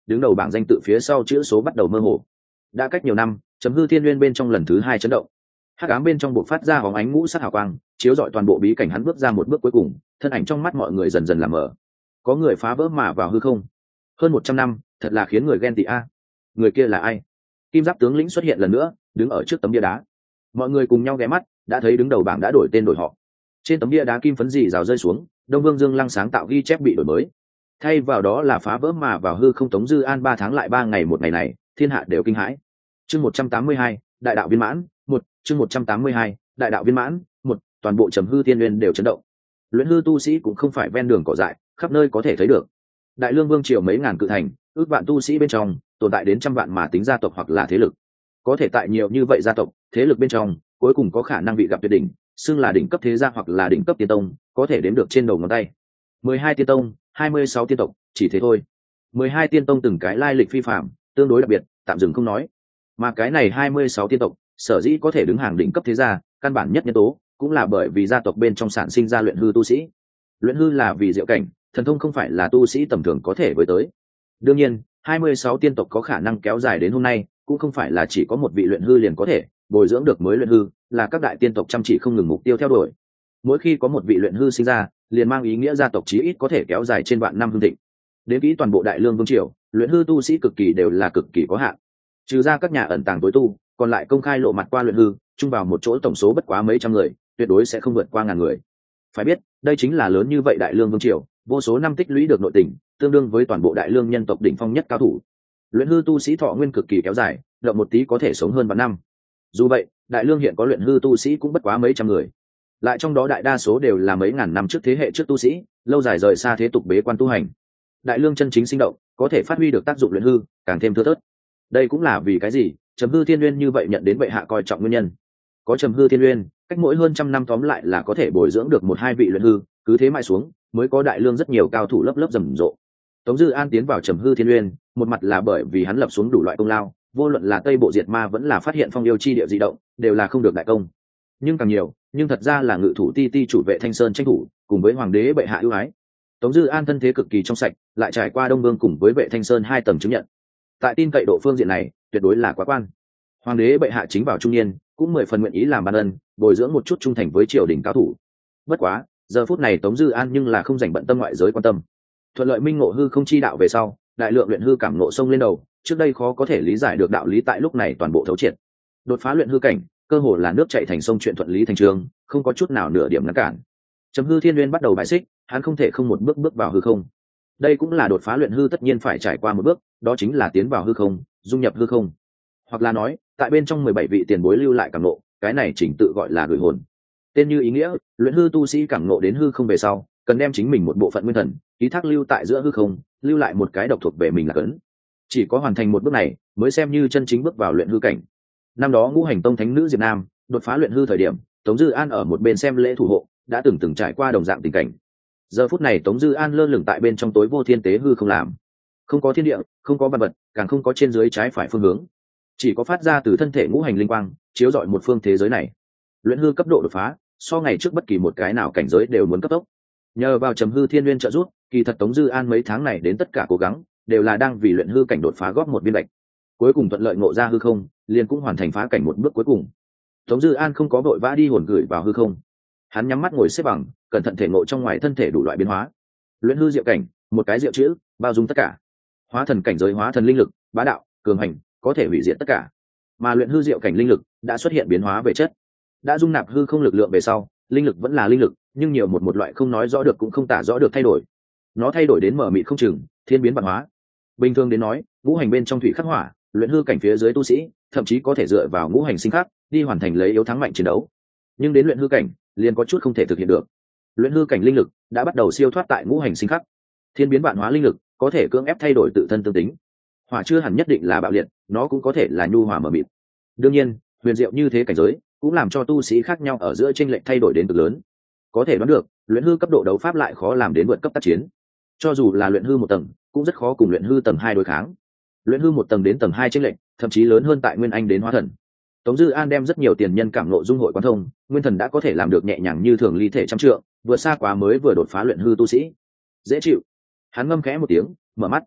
đứng đầu bảng danh tự phía sau chữ số bắt đầu mơ hồ. Đã cách nhiều năm, Trầm Hư Thiên Nguyên bên trong lần thứ hai chấn động. Hắc ám bên trong bộc phát ra hóng ánh ngũ sắc hào quang, chiếu rọi toàn bộ bí cảnh. Hắn bước ra một bước cuối cùng, thân ảnh trong mắt mọi người dần dần làm mờ. Có người phá vỡ mà vào hư không. Hơn một trăm năm, thật là khiến người ghen tị a. Người kia là ai? Kim Giáp tướng lĩnh xuất hiện lần nữa, đứng ở trước tấm bia đá. Mọi người cùng nhau ghé mắt, đã thấy đứng đầu bảng đã đổi tên đổi họ. Trên tấm bia đá kim phấn dì rào rơi xuống, Đông Vương Dương Lăng sáng tạo ghi chép bị đổi mới. Thay vào đó là phá vỡ mà vào hư không Tống Dư An ba tháng lại ba ngày một ngày này, thiên hạ đều kinh hãi. Chương một trăm tám mươi hai, đại đạo viên mãn, một, chương một trăm tám mươi hai, đại đạo viên mãn, một, toàn bộ Trầm Hư Thiên Nguyên đều chấn động. Luyện hư tu sĩ cũng không phải ven đường cỏ dại, khắp nơi có thể thấy được. Đại Lương Vương triều mấy ngàn cự thành, ước vạn tu sĩ bên trong, tồn tại đến trăm vạn mà tính gia tộc hoặc là thế lực. Có thể tại nhiều như vậy gia tộc, thế lực bên trong, cuối cùng có khả năng bị gặp tuyệt đỉnh, xưng là đỉnh cấp thế gia hoặc là đỉnh cấp tiên tông, có thể đếm được trên đầu ngón tay. Mười hai tiên tông, hai mươi sáu tiên tộc, chỉ thế thôi. Mười hai tiên tông từng cái lai lịch phi phàm, tương đối đặc biệt, tạm dừng không nói. Mà cái này hai mươi sáu tiên tộc, sở dĩ có thể đứng hàng đỉnh cấp thế gia, căn bản nhất nhân tố cũng là bởi vì gia tộc bên trong sản sinh ra luyện hư tu sĩ. Luyện hư là vì diệu cảnh, thần thông không phải là tu sĩ tầm thường có thể với tới. Đương nhiên, hai mươi sáu tiên tộc có khả năng kéo dài đến hôm nay, cũng không phải là chỉ có một vị luyện hư liền có thể bồi dưỡng được mới luyện hư, là các đại tiên tộc chăm chỉ không ngừng mục tiêu theo đuổi. Mỗi khi có một vị luyện hư sinh ra, liền mang ý nghĩa gia tộc chí ít có thể kéo dài trên vạn năm hưng thịnh. Đến kỹ toàn bộ Đại Lương Vương triều, luyện hư tu sĩ cực kỳ đều là cực kỳ có hạn. Trừ ra các nhà ẩn tàng tối tu, còn lại công khai lộ mặt qua luyện hư, chung vào một chỗ tổng số bất quá mấy trăm người, tuyệt đối sẽ không vượt qua ngàn người. Phải biết, đây chính là lớn như vậy Đại Lương Vương triều, vô số năm tích lũy được nội tình, tương đương với toàn bộ Đại Lương nhân tộc đỉnh phong nhất cao thủ. Luyện hư tu sĩ thọ nguyên cực kỳ kéo dài, động một tí có thể sống hơn vạn năm. Dù vậy, Đại Lương hiện có luyện hư tu sĩ cũng bất quá mấy trăm người, lại trong đó đại đa số đều là mấy ngàn năm trước thế hệ trước tu sĩ, lâu dài rời xa thế tục bế quan tu hành. Đại Lương chân chính sinh động, có thể phát huy được tác dụng luyện hư, càng thêm thưa thớt. Đây cũng là vì cái gì Trầm Hư Thiên Nguyên như vậy nhận đến bệ hạ coi trọng nguyên nhân. Có Trầm Hư Thiên Nguyên, cách mỗi hơn trăm năm tóm lại là có thể bồi dưỡng được một hai vị luyện hư, cứ thế mãi xuống, mới có Đại Lương rất nhiều cao thủ lớp lớp rầm rộ. Tống Dư An tiến vào Trầm Hư Thiên Nguyên, một mặt là bởi vì hắn lập xuống đủ loại công lao, vô luận là Tây Bộ Diệt Ma vẫn là phát hiện phong yêu chi địa di động, đều là không được đại công. Nhưng càng nhiều, nhưng thật ra là ngự thủ ti ti chủ vệ Thanh Sơn tranh thủ, cùng với hoàng đế bệ hạ ưu ái. Tống Dư An thân thế cực kỳ trong sạch, lại trải qua Đông Vương cùng với vệ Thanh Sơn hai tầng chứng nhận. Tại tin cậy độ phương diện này, tuyệt đối là quá quan. Hoàng đế bệ hạ chính vào trung niên, cũng mười phần nguyện ý làm ban ân, bồi dưỡng một chút trung thành với triều đình cao thủ. Bất quá, giờ phút này Tống Dư An nhưng là không dành bận tâm ngoại giới quan tâm. Thuận lợi minh ngộ hư không chi đạo về sau, đại lượng luyện hư cảm ngộ sông lên đầu, trước đây khó có thể lý giải được đạo lý tại lúc này toàn bộ thấu triệt. Đột phá luyện hư cảnh, cơ hồ là nước chảy thành sông, chuyện thuận lý thành trường, không có chút nào nửa điểm ngăn cản. Trầm Hư Thiên Nguyên bắt đầu bài xích, hắn không thể không một bước bước vào hư không. Đây cũng là đột phá luyện hư tất nhiên phải trải qua một bước, đó chính là tiến vào hư không, dung nhập hư không. Hoặc là nói, tại bên trong mười bảy vị tiền bối lưu lại cảm ngộ, cái này chỉnh tự gọi là gửi hồn. Tên như ý nghĩa, luyện hư tu sĩ cảm ngộ đến hư không về sau, cần đem chính mình một bộ phận nguyên thần ký thác lưu tại giữa hư không, lưu lại một cái độc thuộc về mình là cấn. Chỉ có hoàn thành một bước này, mới xem như chân chính bước vào luyện hư cảnh. Năm đó Ngũ Hành Tông thánh nữ Diệp Nam đột phá luyện hư thời điểm, Tống Dư An ở một bên xem lễ thủ hộ, đã từng từng trải qua đồng dạng tình cảnh. Giờ phút này Tống Dư An lơ lửng tại bên trong tối vô thiên tế hư không làm, không có thiên địa, không có vật vật, càng không có trên dưới trái phải phương hướng, chỉ có phát ra từ thân thể ngũ hành linh quang, chiếu rọi một phương thế giới này. Luyện hư cấp độ đột phá, so ngày trước bất kỳ một cái nào cảnh giới đều muốn cấp tốc. Nhờ vào Trầm Hư Thiên Nguyên trợ giúp, kỳ thật Tống Dư An mấy tháng này đến tất cả cố gắng đều là đang vì luyện hư cảnh đột phá góp một viên lệch. Cuối cùng thuận lợi ngộ ra hư không, liền cũng hoàn thành phá cảnh một bước cuối cùng. Tống Dư An không có vội vã đi hồn gửi vào hư không, hắn nhắm mắt ngồi xếp bằng, cẩn thận thể ngộ trong ngoài thân thể đủ loại biến hóa. Luyện hư diệu cảnh, một cái diệu chữ, bao dung tất cả. Hóa thần cảnh giới hóa thần linh lực, bá đạo, cường hành, có thể hủy diệt tất cả. Mà luyện hư diệu cảnh linh lực đã xuất hiện biến hóa về chất, đã dung nạp hư không lực lượng về sau, linh lực vẫn là linh lực, nhưng nhiều một một loại không nói rõ được cũng không tả rõ được thay đổi. Nó thay đổi đến mở mịt không chừng, thiên biến vạn hóa. Bình thường đến nói, ngũ hành bên trong thủy khắc hỏa, luyện hư cảnh phía dưới tu sĩ, thậm chí có thể dựa vào ngũ hành sinh khắc, đi hoàn thành lấy yếu thắng mạnh chiến đấu. Nhưng đến luyện hư cảnh, liền có chút không thể thực hiện được. Luyện hư cảnh linh lực đã bắt đầu siêu thoát tại ngũ hành sinh khắc, thiên biến vạn hóa linh lực có thể cưỡng ép thay đổi tự thân tương tính. Hỏa chưa hẳn nhất định là bạo liệt, nó cũng có thể là nhu hòa mở mịt. Đương nhiên, huyền diệu như thế cảnh giới cũng làm cho tu sĩ khác nhau ở giữa chênh lệch thay đổi đến cực lớn. Có thể đoán được, luyện hư cấp độ đấu pháp lại khó làm đến vượt cấp tác chiến. Cho dù là luyện hư một tầng, cũng rất khó cùng luyện hư tầng hai đối kháng. Luyện hư một tầng đến tầng hai chênh lệch, thậm chí lớn hơn tại nguyên anh đến hóa thần. Tống Dư An đem rất nhiều tiền nhân cảm ngộ dung hội quán thông, nguyên thần đã có thể làm được nhẹ nhàng như thường ly thể trăm trượng, vượt xa quá mới vừa đột phá luyện hư tu sĩ. Dễ chịu. Hắn ngâm khẽ một tiếng, mở mắt.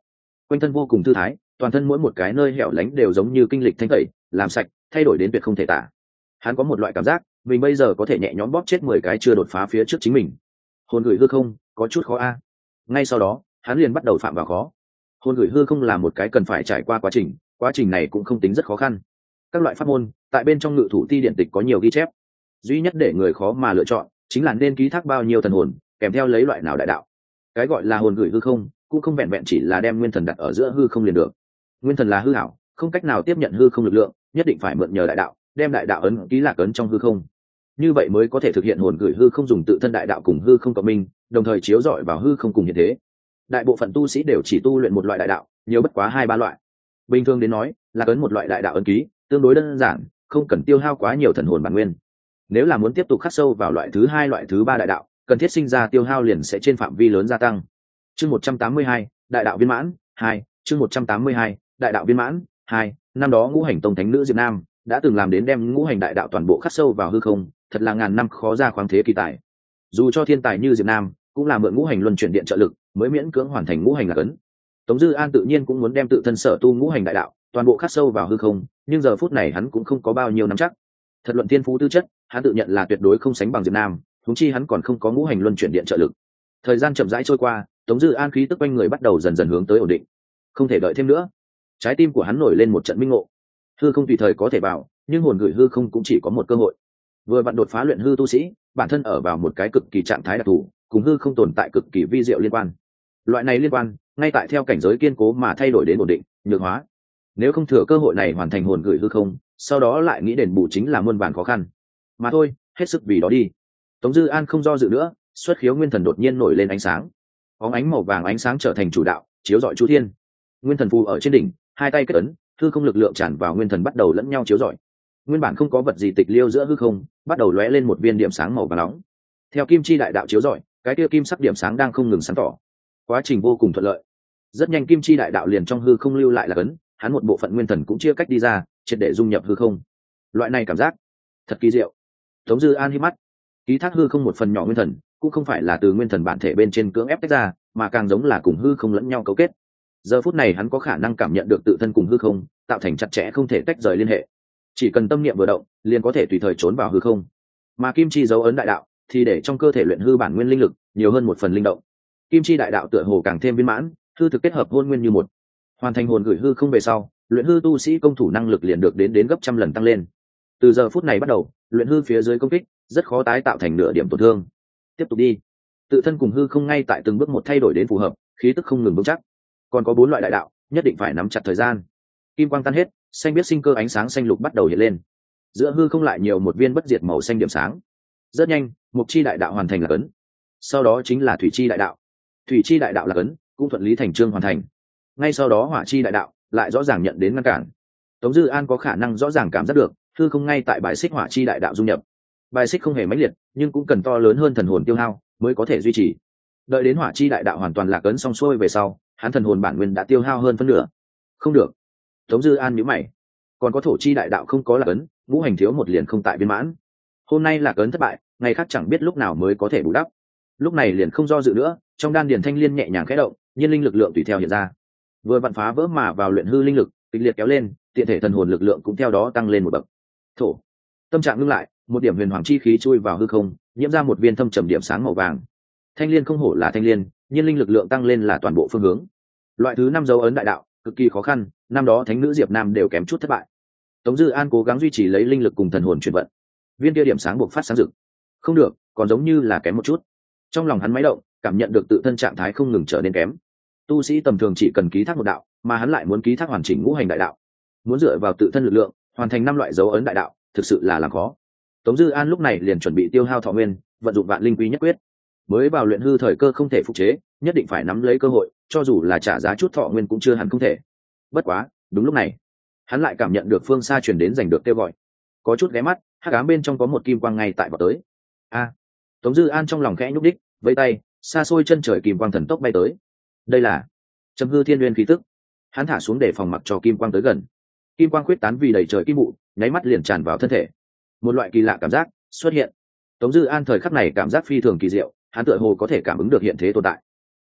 quanh thân vô cùng thư thái, toàn thân mỗi một cái nơi hẻo lánh đều giống như kinh lịch thanh tẩy, làm sạch, thay đổi đến tuyệt không thể tả. Hắn có một loại cảm giác mình bây giờ có thể nhẹ nhõm bóp chết mười cái chưa đột phá phía trước chính mình. Hồn gửi hư không có chút khó a. Ngay sau đó hắn liền bắt đầu phạm vào khó. Hồn gửi hư không là một cái cần phải trải qua quá trình, quá trình này cũng không tính rất khó khăn. Các loại pháp môn tại bên trong ngự thủ ti điện tịch có nhiều ghi chép, duy nhất để người khó mà lựa chọn chính là nên ký thác bao nhiêu thần hồn, kèm theo lấy loại nào đại đạo. Cái gọi là hồn gửi hư không cũng không vẹn vẹn chỉ là đem nguyên thần đặt ở giữa hư không liền được. Nguyên thần là hư ảo, không cách nào tiếp nhận hư không lực lượng, nhất định phải mượn nhờ đại đạo, đem đại đạo ấn ký lạc ấn trong hư không, như vậy mới có thể thực hiện hồn gửi hư không, dùng tự thân đại đạo cùng hư không cộng minh, đồng thời chiếu rọi vào hư không cùng hiện thế. Đại bộ phận tu sĩ đều chỉ tu luyện một loại đại đạo, nhiều bất quá hai ba loại. Bình thường đến nói là ấn một loại đại đạo ấn ký tương đối đơn giản, không cần tiêu hao quá nhiều thần hồn bản nguyên. Nếu là muốn tiếp tục khắc sâu vào loại thứ hai, loại thứ ba đại đạo, cần thiết sinh ra tiêu hao liền sẽ trên phạm vi lớn gia tăng. Chương một trăm tám mươi hai, đại đạo viên mãn hai. Chương một trăm tám mươi hai, đại đạo viên mãn hai. Năm đó ngũ hành tông thánh nữ Diệp Nam đã từng làm đến đem ngũ hành đại đạo toàn bộ khắc sâu vào hư không, thật là ngàn năm khó ra khoáng thế kỳ tài. Dù cho thiên tài như Diệp Nam cũng là mượn ngũ hành luân chuyển điện trợ lực mới miễn cưỡng hoàn thành ngũ hành là cấn. Tống Dư An tự nhiên cũng muốn đem tự thân sở tu ngũ hành đại đạo toàn bộ khắc sâu vào hư không, nhưng giờ phút này hắn cũng không có bao nhiêu nắm chắc. Thật luận thiên phú tư chất, hắn tự nhận là tuyệt đối không sánh bằng Diệp Nam, huống chi hắn còn không có ngũ hành luân chuyển điện trợ lực. Thời gian chậm rãi trôi qua, Tống Dư An khí tức quanh người bắt đầu dần dần hướng tới ổn định. Không thể đợi thêm nữa. Trái tim của hắn nổi lên một trận minh ngộ. Hư không tùy thời có thể vào, nhưng hồn gửi hư không cũng chỉ có một cơ hội. Vừa vặn đột phá luyện hư tu sĩ, bản thân ở vào một cái cực kỳ trạng thái đặc thù, cùng hư không tồn tại cực kỳ vi diệu liên quan. Loại này liên quan, ngay tại theo cảnh giới kiên cố mà thay đổi đến ổn định, nhược hóa. Nếu không thừa cơ hội này hoàn thành hồn gửi hư không, sau đó lại nghĩ đền bù chính là muôn vàn khó khăn. Mà thôi, hết sức vì đó đi. Tống Dư An không do dự nữa, xuất khiếu nguyên thần đột nhiên nổi lên ánh sáng. Bóng ánh màu vàng ánh sáng trở thành chủ đạo, chiếu rọi chu thiên. Nguyên thần phù ở trên đỉnh, hai tay kết ấn, hư không lực lượng tràn vào nguyên thần bắt đầu lẫn nhau chiếu rọi. Nguyên bản không có vật gì tịch liêu giữa hư không, bắt đầu lóe lên một viên điểm sáng màu vàng nóng. Theo kim chi đại đạo chiếu rọi, cái kia kim sắc điểm sáng đang không ngừng sáng tỏ. Quá trình vô cùng thuận lợi. Rất nhanh kim chi đại đạo liền trong hư không lưu lại là cấn, hắn một bộ phận nguyên thần cũng chia cách đi ra, triệt để dung nhập hư không. Loại này cảm giác thật kỳ diệu. Tống Dư An hí mắt, ký thác hư không một phần nhỏ nguyên thần, cũng không phải là từ nguyên thần bản thể bên trên cưỡng ép tách ra, mà càng giống là cùng hư không lẫn nhau cấu kết. Giờ phút này hắn có khả năng cảm nhận được tự thân cùng hư không tạo thành chặt chẽ không thể tách rời liên hệ, chỉ cần tâm niệm vừa động liền có thể tùy thời trốn vào hư không. Mà kim chi dấu ấn đại đạo thì để trong cơ thể luyện hư bản nguyên linh lực nhiều hơn một phần linh động. Kim chi đại đạo tựa hồ càng thêm viên mãn, hư thực kết hợp hôn nguyên như một. Hoàn thành hồn gửi hư không về sau, luyện hư tu sĩ công thủ năng lực liền được đến đến gấp trăm lần tăng lên. Từ giờ phút này bắt đầu, luyện hư phía dưới công kích rất khó tái tạo thành nửa điểm tổn thương. Tiếp tục đi. Tự thân cùng hư không ngay tại từng bước một thay đổi đến phù hợp, khí tức không ngừng vững chắc. Còn có bốn loại đại đạo, nhất định phải nắm chặt thời gian. Kim quang tan hết, xanh biết sinh cơ ánh sáng xanh lục bắt đầu hiện lên. Giữa hư không lại nhiều một viên bất diệt màu xanh điểm sáng. Rất nhanh, mục chi đại đạo hoàn thành là cấn. Sau đó chính là thủy chi đại đạo. Thủy chi đại đạo là cấn, cũng thuận lý thành chương hoàn thành. Ngay sau đó hỏa chi đại đạo lại rõ ràng nhận đến ngăn cản. Tống Dư An có khả năng rõ ràng cảm giác được hư không ngay tại bài xích hỏa chi đại đạo dung nhập. Bài xích không hề mãnh liệt, nhưng cũng cần to lớn hơn thần hồn tiêu hao mới có thể duy trì. Đợi đến hỏa chi đại đạo hoàn toàn lạc ấn xong xuôi về sau, hắn thần hồn bản nguyên đã tiêu hao hơn phân nửa. Không được. Tống Dư An nhíu mày. Còn có thổ chi đại đạo không có lạc ấn, ngũ hành thiếu một liền không tại viên mãn. Hôm nay lạc ấn thất bại, ngày khác chẳng biết lúc nào mới có thể bù đắp. Lúc này liền không do dự nữa, trong đan điền thanh liên nhẹ nhàng khẽ động, nhiên linh lực lượng tùy theo hiện ra. Vừa vặn phá vỡ mà vào luyện hư linh lực, kịch liệt kéo lên, tiện thể thần hồn lực lượng cũng theo đó tăng lên một bậc. Thổ. Tâm trạng ngưng lại, một điểm huyền hoàng chi khí chui vào hư không, nhiễm ra một viên thâm trầm điểm sáng màu vàng. Thanh liên không hổ là thanh liên, nhiên linh lực lượng tăng lên là toàn bộ phương hướng. Loại thứ năm dấu ấn đại đạo cực kỳ khó khăn, năm đó thánh nữ Diệp Nam đều kém chút thất bại. Tống Dư An cố gắng duy trì lấy linh lực cùng thần hồn chuyển vận. Viên kia điểm sáng buộc phát sáng rực. Không được, còn giống như là kém một chút. Trong lòng hắn máy động, cảm nhận được tự thân trạng thái không ngừng trở nên kém. Tu sĩ tầm thường chỉ cần ký thác một đạo, mà hắn lại muốn ký thác hoàn chỉnh ngũ hành đại đạo. Muốn dựa vào tự thân lực lượng, hoàn thành năm loại dấu ấn đại đạo, thực sự là làm khó. Tống Dư An lúc này liền chuẩn bị tiêu hao thọ nguyên, vận dụng vạn linh quy nhất quyết. Mới vào luyện hư thời cơ không thể phục chế, nhất định phải nắm lấy cơ hội, cho dù là trả giá chút thọ nguyên cũng chưa hẳn không thể. Bất quá, đúng lúc này, hắn lại cảm nhận được phương xa truyền đến giành được kêu gọi. Có chút ghé mắt, hắc ám bên trong có một kim quang ngay tại vào tới. A! Tống Dư An trong lòng khẽ nhúc đích, vẫy tay, xa xôi chân trời kim quang thần tốc bay tới. Đây là Trầm Hư Thiên Nguyên khí tức. Hắn thả xuống để phòng mặc cho kim quang tới gần. Kim quang khuyết tán vì đầy trời kim vụ, nháy mắt liền tràn vào thân thể. Một loại kỳ lạ cảm giác xuất hiện. Tống Dư An thời khắc này cảm giác phi thường kỳ diệu, hắn tựa hồ có thể cảm ứng được hiện thế tồn tại.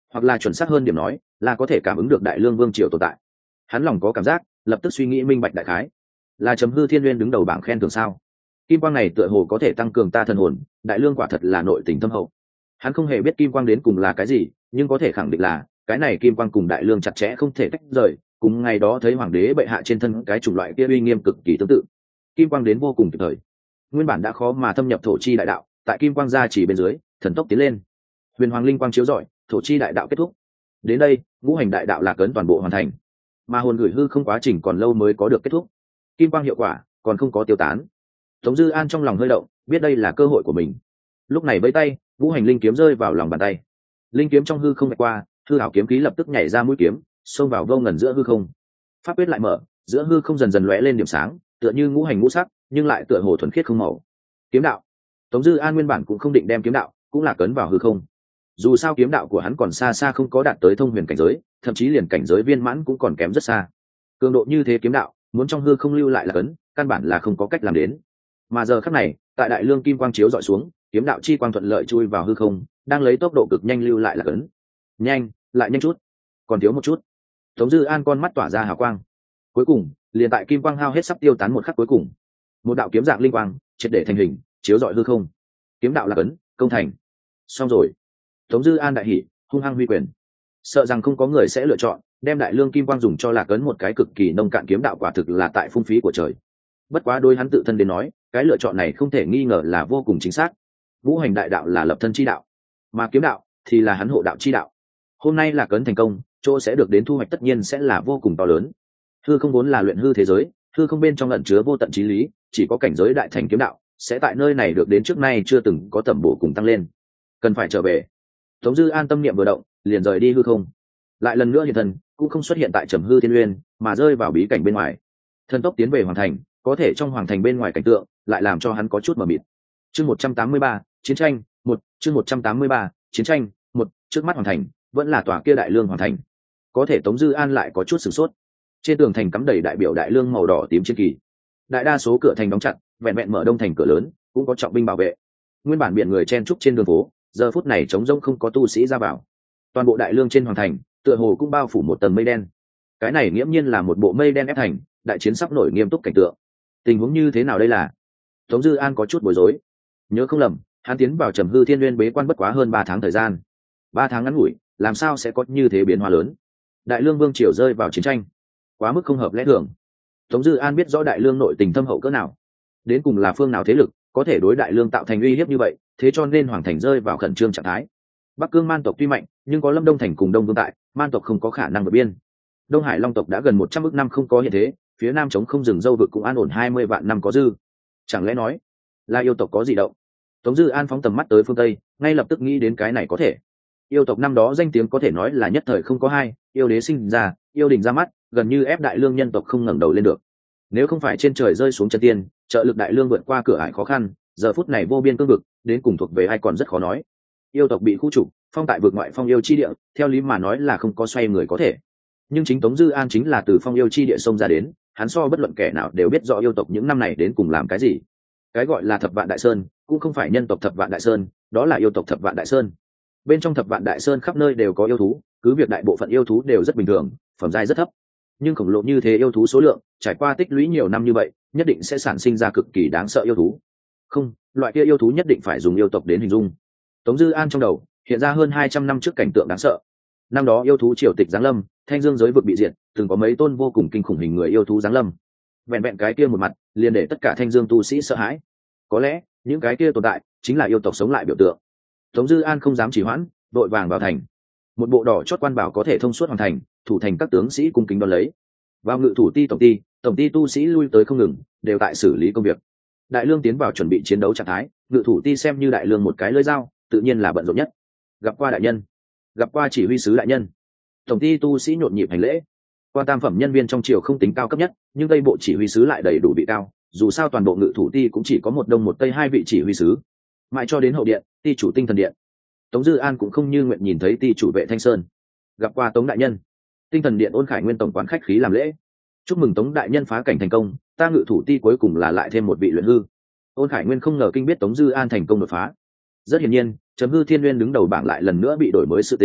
hoặc là chuẩn xác hơn điểm nói là có thể cảm ứng được đại lương vương triều tồn tại. Hắn lòng có cảm giác, lập tức suy nghĩ minh bạch đại khái. Là chấm hư thiên nguyên đứng đầu bảng khen thưởng sao? Kim quang này tựa hồ có thể tăng cường ta thần hồn, đại lương quả thật là nội tình thâm hậu. Hắn không hề biết kim quang đến cùng là cái gì, nhưng có thể khẳng định là cái này kim quang cùng đại lương chặt chẽ không thể tách rời, cùng ngày đó thấy hoàng đế bệ hạ trên thân cái chủng loại kia uy nghiêm cực kỳ tương tự. Kim quang đến vô cùng kịp thời. Nguyên bản đã khó mà thâm nhập thổ chi đại đạo, tại kim quang gia chỉ bên dưới, thần tốc tiến lên. Huyền hoàng linh quang chiếu rọi, thổ chi đại đạo kết thúc. Đến đây, ngũ hành đại đạo là cấn toàn bộ hoàn thành. Mà hồn gửi hư không quá trình còn lâu mới có được kết thúc. Kim quang hiệu quả còn không có tiêu tán. Tống Dư An trong lòng hơi động, biết đây là cơ hội của mình. Lúc này vẫy tay, ngũ hành linh kiếm rơi vào lòng bàn tay. Linh kiếm trong hư không vạch qua, hư ảo kiếm khí lập tức nhảy ra mũi kiếm, xông vào vô ngần giữa hư không. Pháp quyết lại mở, giữa hư không dần dần lóe lên điểm sáng, tựa như ngũ hành ngũ sắc, nhưng lại tựa hồ thuần khiết không màu. Kiếm đạo. Tống Dư An nguyên bản cũng không định đem kiếm đạo, cũng là cấn vào hư không. Dù sao kiếm đạo của hắn còn xa xa không có đạt tới thông huyền cảnh giới, thậm chí liền cảnh giới viên mãn cũng còn kém rất xa. Cường độ như thế kiếm đạo, muốn trong hư không lưu lại là cấn, căn bản là không có cách làm đến. Mà giờ khắc này, tại đại lương kim quang chiếu dọi xuống, kiếm đạo chi quang thuận lợi chui vào hư không, đang lấy tốc độ cực nhanh lưu lại là cấn. Nhanh, lại nhanh chút, còn thiếu một chút. Tống Dư An con mắt tỏa ra hào quang. Cuối cùng, liền tại kim quang hao hết sắp tiêu tán một khắc cuối cùng, một đạo kiếm dạng linh quang triệt để thành hình, chiếu dọi hư không. Kiếm đạo là cấn, công thành. Xong rồi. Tống Dư An đại hỉ, hung hăng huy quyền. Sợ rằng không có người sẽ lựa chọn đem đại lương kim quang dùng cho lạc ấn một cái cực kỳ nông cạn kiếm đạo, quả thực là tại phung phí của trời. Bất quá đôi hắn tự thân đến nói, cái lựa chọn này không thể nghi ngờ là vô cùng chính xác. Ngũ hành đại đạo là lập thân chi đạo, mà kiếm đạo thì là hắn hộ đạo chi đạo. Hôm nay lạc ấn thành công, chỗ sẽ được đến thu hoạch tất nhiên sẽ là vô cùng to lớn. Hư không vốn là luyện hư thế giới, hư không bên trong ẩn chứa vô tận trí lý, chỉ có cảnh giới đại thành kiếm đạo sẽ tại nơi này được đến trước nay chưa từng có tầm bổ cùng tăng lên. Cần phải trở về. Tống Dư An tâm niệm vừa động, liền rời đi hư không. Lại lần nữa hiện thân, cũng không xuất hiện tại Trầm Hư Thiên Uyên, mà rơi vào bí cảnh bên ngoài. Thần tốc tiến về hoàng thành, có thể trong hoàng thành bên ngoài cảnh tượng lại làm cho hắn có chút mờ mịt. Chương một trăm tám mươi ba, chiến tranh, một, chương một trăm tám mươi ba, chiến tranh, một, trước mắt hoàng thành, vẫn là tòa kia đại lương hoàng thành. Có thể Tống Dư An lại có chút sửng sốt. Trên tường thành cắm đầy đại biểu đại lương màu đỏ tím chiến kỳ. Đại đa số cửa thành đóng chặt, vẹn vẹn mở đông thành cửa lớn, cũng có trọng binh bảo vệ. Nguyên bản biển người chen trúc trên đường phố, giờ phút này trống rỗng không có tu sĩ ra vào. Toàn bộ đại lương trên hoàng thành tựa hồ cũng bao phủ một tầng mây đen. Cái này nghiễm nhiên là một bộ mây đen ép thành, đại chiến sắp nổi nghiêm túc cảnh tượng. Tình huống như thế nào đây là? Tống Dư An có chút bối rối. Nhớ không lầm, hắn tiến vào Trầm Hư Thiên Nguyên bế quan bất quá hơn ba tháng thời gian. Ba tháng ngắn ngủi, làm sao sẽ có như thế biến hóa lớn? Đại lương vương triều rơi vào chiến tranh, quá mức không hợp lẽ thường. Tống Dư An biết rõ đại lương nội tình thâm hậu cỡ nào, đến cùng là phương nào thế lực có thể đối đại lương tạo thành uy hiếp như vậy, thế cho nên hoàng thành rơi vào khẩn trương trạng thái. Bắc Cương man tộc tuy mạnh, nhưng có Lâm Đông thành cùng Đông Vương tại, man tộc không có khả năng vượt biên. Đông Hải Long tộc đã gần một trăm ức năm không có hiện thế, phía nam chống không rừng dâu vực cũng an ổn hai mươi vạn năm có dư. Chẳng lẽ nói là yêu tộc có gì động? Tống Dư An phóng tầm mắt tới phương tây, ngay lập tức nghĩ đến cái này có thể. Yêu tộc năm đó danh tiếng có thể nói là nhất thời không có hai, yêu đế sinh ra, yêu đình ra mắt, gần như ép đại lương nhân tộc không ngẩng đầu lên được. Nếu không phải trên trời rơi xuống chân tiên, trợ lực đại lương vượt qua cửa ải khó khăn, giờ phút này vô biên cương vực, đến cùng thuộc về ai còn rất khó nói. Yêu tộc bị khu trục, phong tại vực ngoại phong yêu chi địa, theo lý mà nói là không có xoay người có thể. Nhưng chính Tống Dư An chính là từ phong yêu chi địa xông ra đến, hắn so bất luận kẻ nào đều biết rõ yêu tộc những năm này đến cùng làm cái gì. Cái gọi là thập vạn đại sơn, cũng không phải nhân tộc thập vạn đại sơn, đó là yêu tộc thập vạn đại sơn. Bên trong thập vạn đại sơn khắp nơi đều có yêu thú, cứ việc đại bộ phận yêu thú đều rất bình thường, phẩm giai rất thấp, nhưng khổng lồ như thế yêu thú số lượng, trải qua tích lũy nhiều năm như vậy, nhất định sẽ sản sinh ra cực kỳ đáng sợ yêu thú. Không, loại kia yêu thú nhất định phải dùng yêu tộc đến hình dung. Tống Dư An trong đầu hiện ra hơn hai trăm năm trước cảnh tượng đáng sợ. Năm đó yêu thú triều tịch giáng lâm, thanh dương giới vực bị diệt, từng có mấy tôn vô cùng kinh khủng hình người yêu thú giáng lâm. Vẹn vẹn cái kia một mặt, liền để tất cả thanh dương tu sĩ sợ hãi. Có lẽ, những cái kia tồn tại chính là yêu tộc sống lại biểu tượng. Tống Dư An không dám trì hoãn, vội vàng vào thành. Một bộ đỏ chót quan bảo có thể thông suốt hoàn thành, thủ thành các tướng sĩ cung kính đón lấy. Vào ngự thủ ti tổng ti, tổng ti tu sĩ lui tới không ngừng, đều tại xử lý công việc. Đại lương tiến vào chuẩn bị chiến đấu trạng thái, ngự thủ ti xem như đại lương một cái lưỡi dao, tự nhiên là bận rộn nhất. Gặp qua đại nhân, gặp qua chỉ huy sứ đại nhân. Tổng ti tu sĩ nhộn nhịp hành lễ. Quan tam phẩm nhân viên trong triều không tính cao cấp nhất, nhưng tây bộ chỉ huy sứ lại đầy đủ vị cao, dù sao toàn bộ ngự thủ ti cũng chỉ có một đông một tây hai vị chỉ huy sứ. Mãi cho đến hậu điện, ti chủ tinh thần điện, Tống Dư An cũng không như nguyện nhìn thấy ti chủ Vệ Thanh Sơn. Gặp qua Tống đại nhân. Tinh thần điện Ôn Khải Nguyên tổng quán khách khí làm lễ. Chúc mừng Tống đại nhân phá cảnh thành công, ta ngự thủ ti cuối cùng là lại thêm một vị luyện hư. Ôn Khải Nguyên không ngờ kinh biết Tống Dư An thành công đột phá. Rất hiển nhiên, Trầm Hư Thiên Nguyên đứng đầu bảng lại lần nữa bị đổi mới sự tình,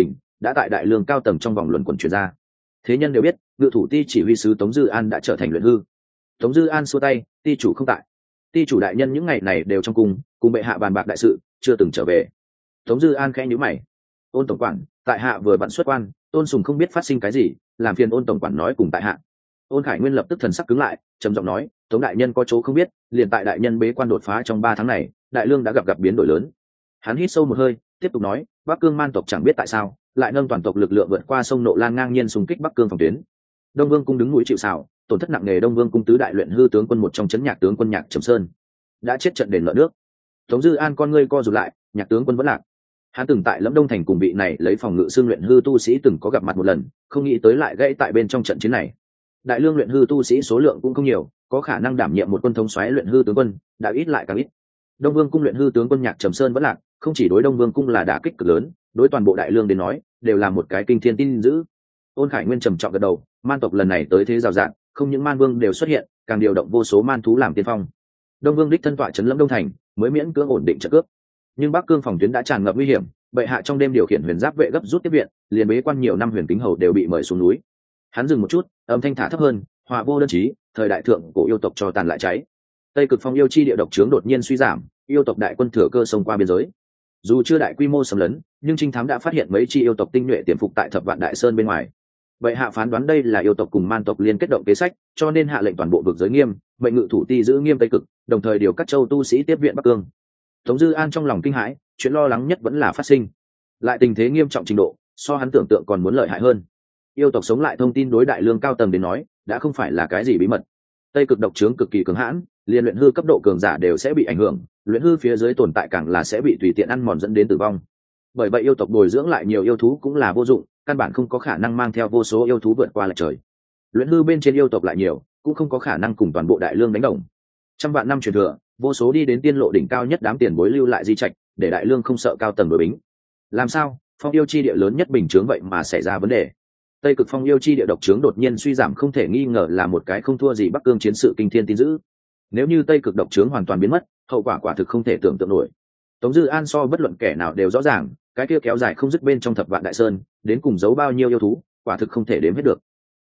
đã tại đại lương cao tầng trong vòng luận quần chuyển ra. Thế nhân đều biết ngự thủ ti chỉ huy sứ Tống Dư An đã trở thành luyện hư. Tống Dư An xua tay, ti chủ không tại. Ti chủ đại nhân những ngày này đều trong cung cùng bệ hạ bàn bạc đại sự, chưa từng trở về. Tống Dư An khẽ nhíu mày. Ôn tổng quản, tại hạ vừa bận xuất quan, Ôn Sùng không biết phát sinh cái gì, làm phiền Ôn tổng quản nói cùng tại hạ. Ôn Khải Nguyên lập tức thần sắc cứng lại, trầm giọng nói, Tống đại nhân có chỗ không biết, liền tại đại nhân bế quan đột phá trong ba tháng này, đại lương đã gặp gặp biến đổi lớn. Hắn hít sâu một hơi, tiếp tục nói, Bắc Cương man tộc chẳng biết tại sao lại nâng toàn tộc lực lượng vượt qua sông Nộ Lan ngang nhiên xung kích Bắc Cương phòng tuyến. Đông Vương cung đứng núi chịu sào, tổn thất nặng nề. Đông Vương cung tứ đại luyện hư tướng quân một trong chấn Nhạc tướng quân Nhạc Trầm Sơn đã chết trận đền nợ nước. Tống Dư An con ngươi co rụt lại, Nhạc tướng quân vẫn lạc. Hắn từng tại Lâm Đông thành cùng vị này lấy phòng ngự xương luyện hư tu sĩ từng có gặp mặt một lần, không nghĩ tới lại gãy tại bên trong trận chiến này. Đại lương luyện hư tu sĩ số lượng cũng không nhiều, có khả năng đảm nhiệm một quân thống soái luyện hư tướng quân đã ít lại càng ít. Đông Vương cung luyện hư tướng quân Nhạc Trầm Sơn vẫn lạc, không chỉ đối Đông Vương cung là đả kích cực lớn, đối toàn bộ đại lương đến nói đều là một cái kinh thiên tin dữ. Ôn Khải Nguyên trầm trọng gật đầu, man tộc lần này tới thế rào rạt, không những man vương đều xuất hiện, càng điều động vô số man thú làm tiên phong. Đông Vương đích thân tọa trấn Lâm Đông thành, mới miễn cưỡng ổn định trận cướp. Nhưng Bắc Cương phòng tuyến đã tràn ngập nguy hiểm, bệ hạ trong đêm điều khiển huyền giáp vệ gấp rút tiếp viện, liền bế quan nhiều năm huyền kính hầu đều bị mời xuống núi. Hắn dừng một chút, âm thanh thả thấp hơn, họa vô đơn chí, thời đại thượng cổ yêu tộc cho tàn lại cháy. Tây Cực Phong yêu chi địa độc trướng đột nhiên suy giảm, yêu tộc đại quân thừa cơ xông qua biên giới. Dù chưa đại quy mô xâm lấn, nhưng trinh thám đã phát hiện mấy chi yêu tộc tinh nhuệ tiềm phục tại Thập Vạn Đại Sơn bên ngoài. Bệ hạ phán đoán đây là yêu tộc cùng man tộc liên kết động kế sách, cho nên hạ lệnh toàn bộ vực giới nghiêm, mệnh ngự thủ ti giữ nghiêm Tây Cực, đồng thời điều các châu tu sĩ tiếp viện Bắc Cương. Tống Dư An trong lòng kinh hãi, chuyện lo lắng nhất vẫn là phát sinh, lại tình thế nghiêm trọng trình độ, so hắn tưởng tượng còn muốn lợi hại hơn. Yêu tộc sống lại thông tin đối đại lương cao tầng đến nói, đã không phải là cái gì bí mật. Tây Cực độc trướng cực kỳ cường hãn, liên luyện hư cấp độ cường giả đều sẽ bị ảnh hưởng, luyện hư phía dưới tồn tại càng là sẽ bị tùy tiện ăn mòn dẫn đến tử vong. Bởi vậy yêu tộc bồi dưỡng lại nhiều yêu thú cũng là vô dụng, căn bản không có khả năng mang theo vô số yêu thú vượt qua lệch trời. Luyện hư bên trên yêu tộc lại nhiều, cũng không có khả năng cùng toàn bộ đại lương đánh đồng. Trăm vạn năm truyền thừa, vô số đi đến tiên lộ đỉnh cao nhất đám tiền bối lưu lại di trạch, để đại lương không sợ cao tầng đối bính. Làm sao phong yêu chi địa lớn nhất bình chướng vậy mà xảy ra vấn đề? Tây Cực Phong yêu chi địa độc trướng đột nhiên suy giảm, không thể nghi ngờ là một cái không thua gì Bắc Cương chiến sự kinh thiên tin dữ. Nếu như Tây Cực độc trướng hoàn toàn biến mất, hậu quả quả thực không thể tưởng tượng nổi. Tống Dư An so bất luận kẻ nào đều rõ ràng, cái kia kéo dài không dứt bên trong Thập Vạn Đại Sơn, đến cùng giấu bao nhiêu yêu thú, quả thực không thể đếm hết được.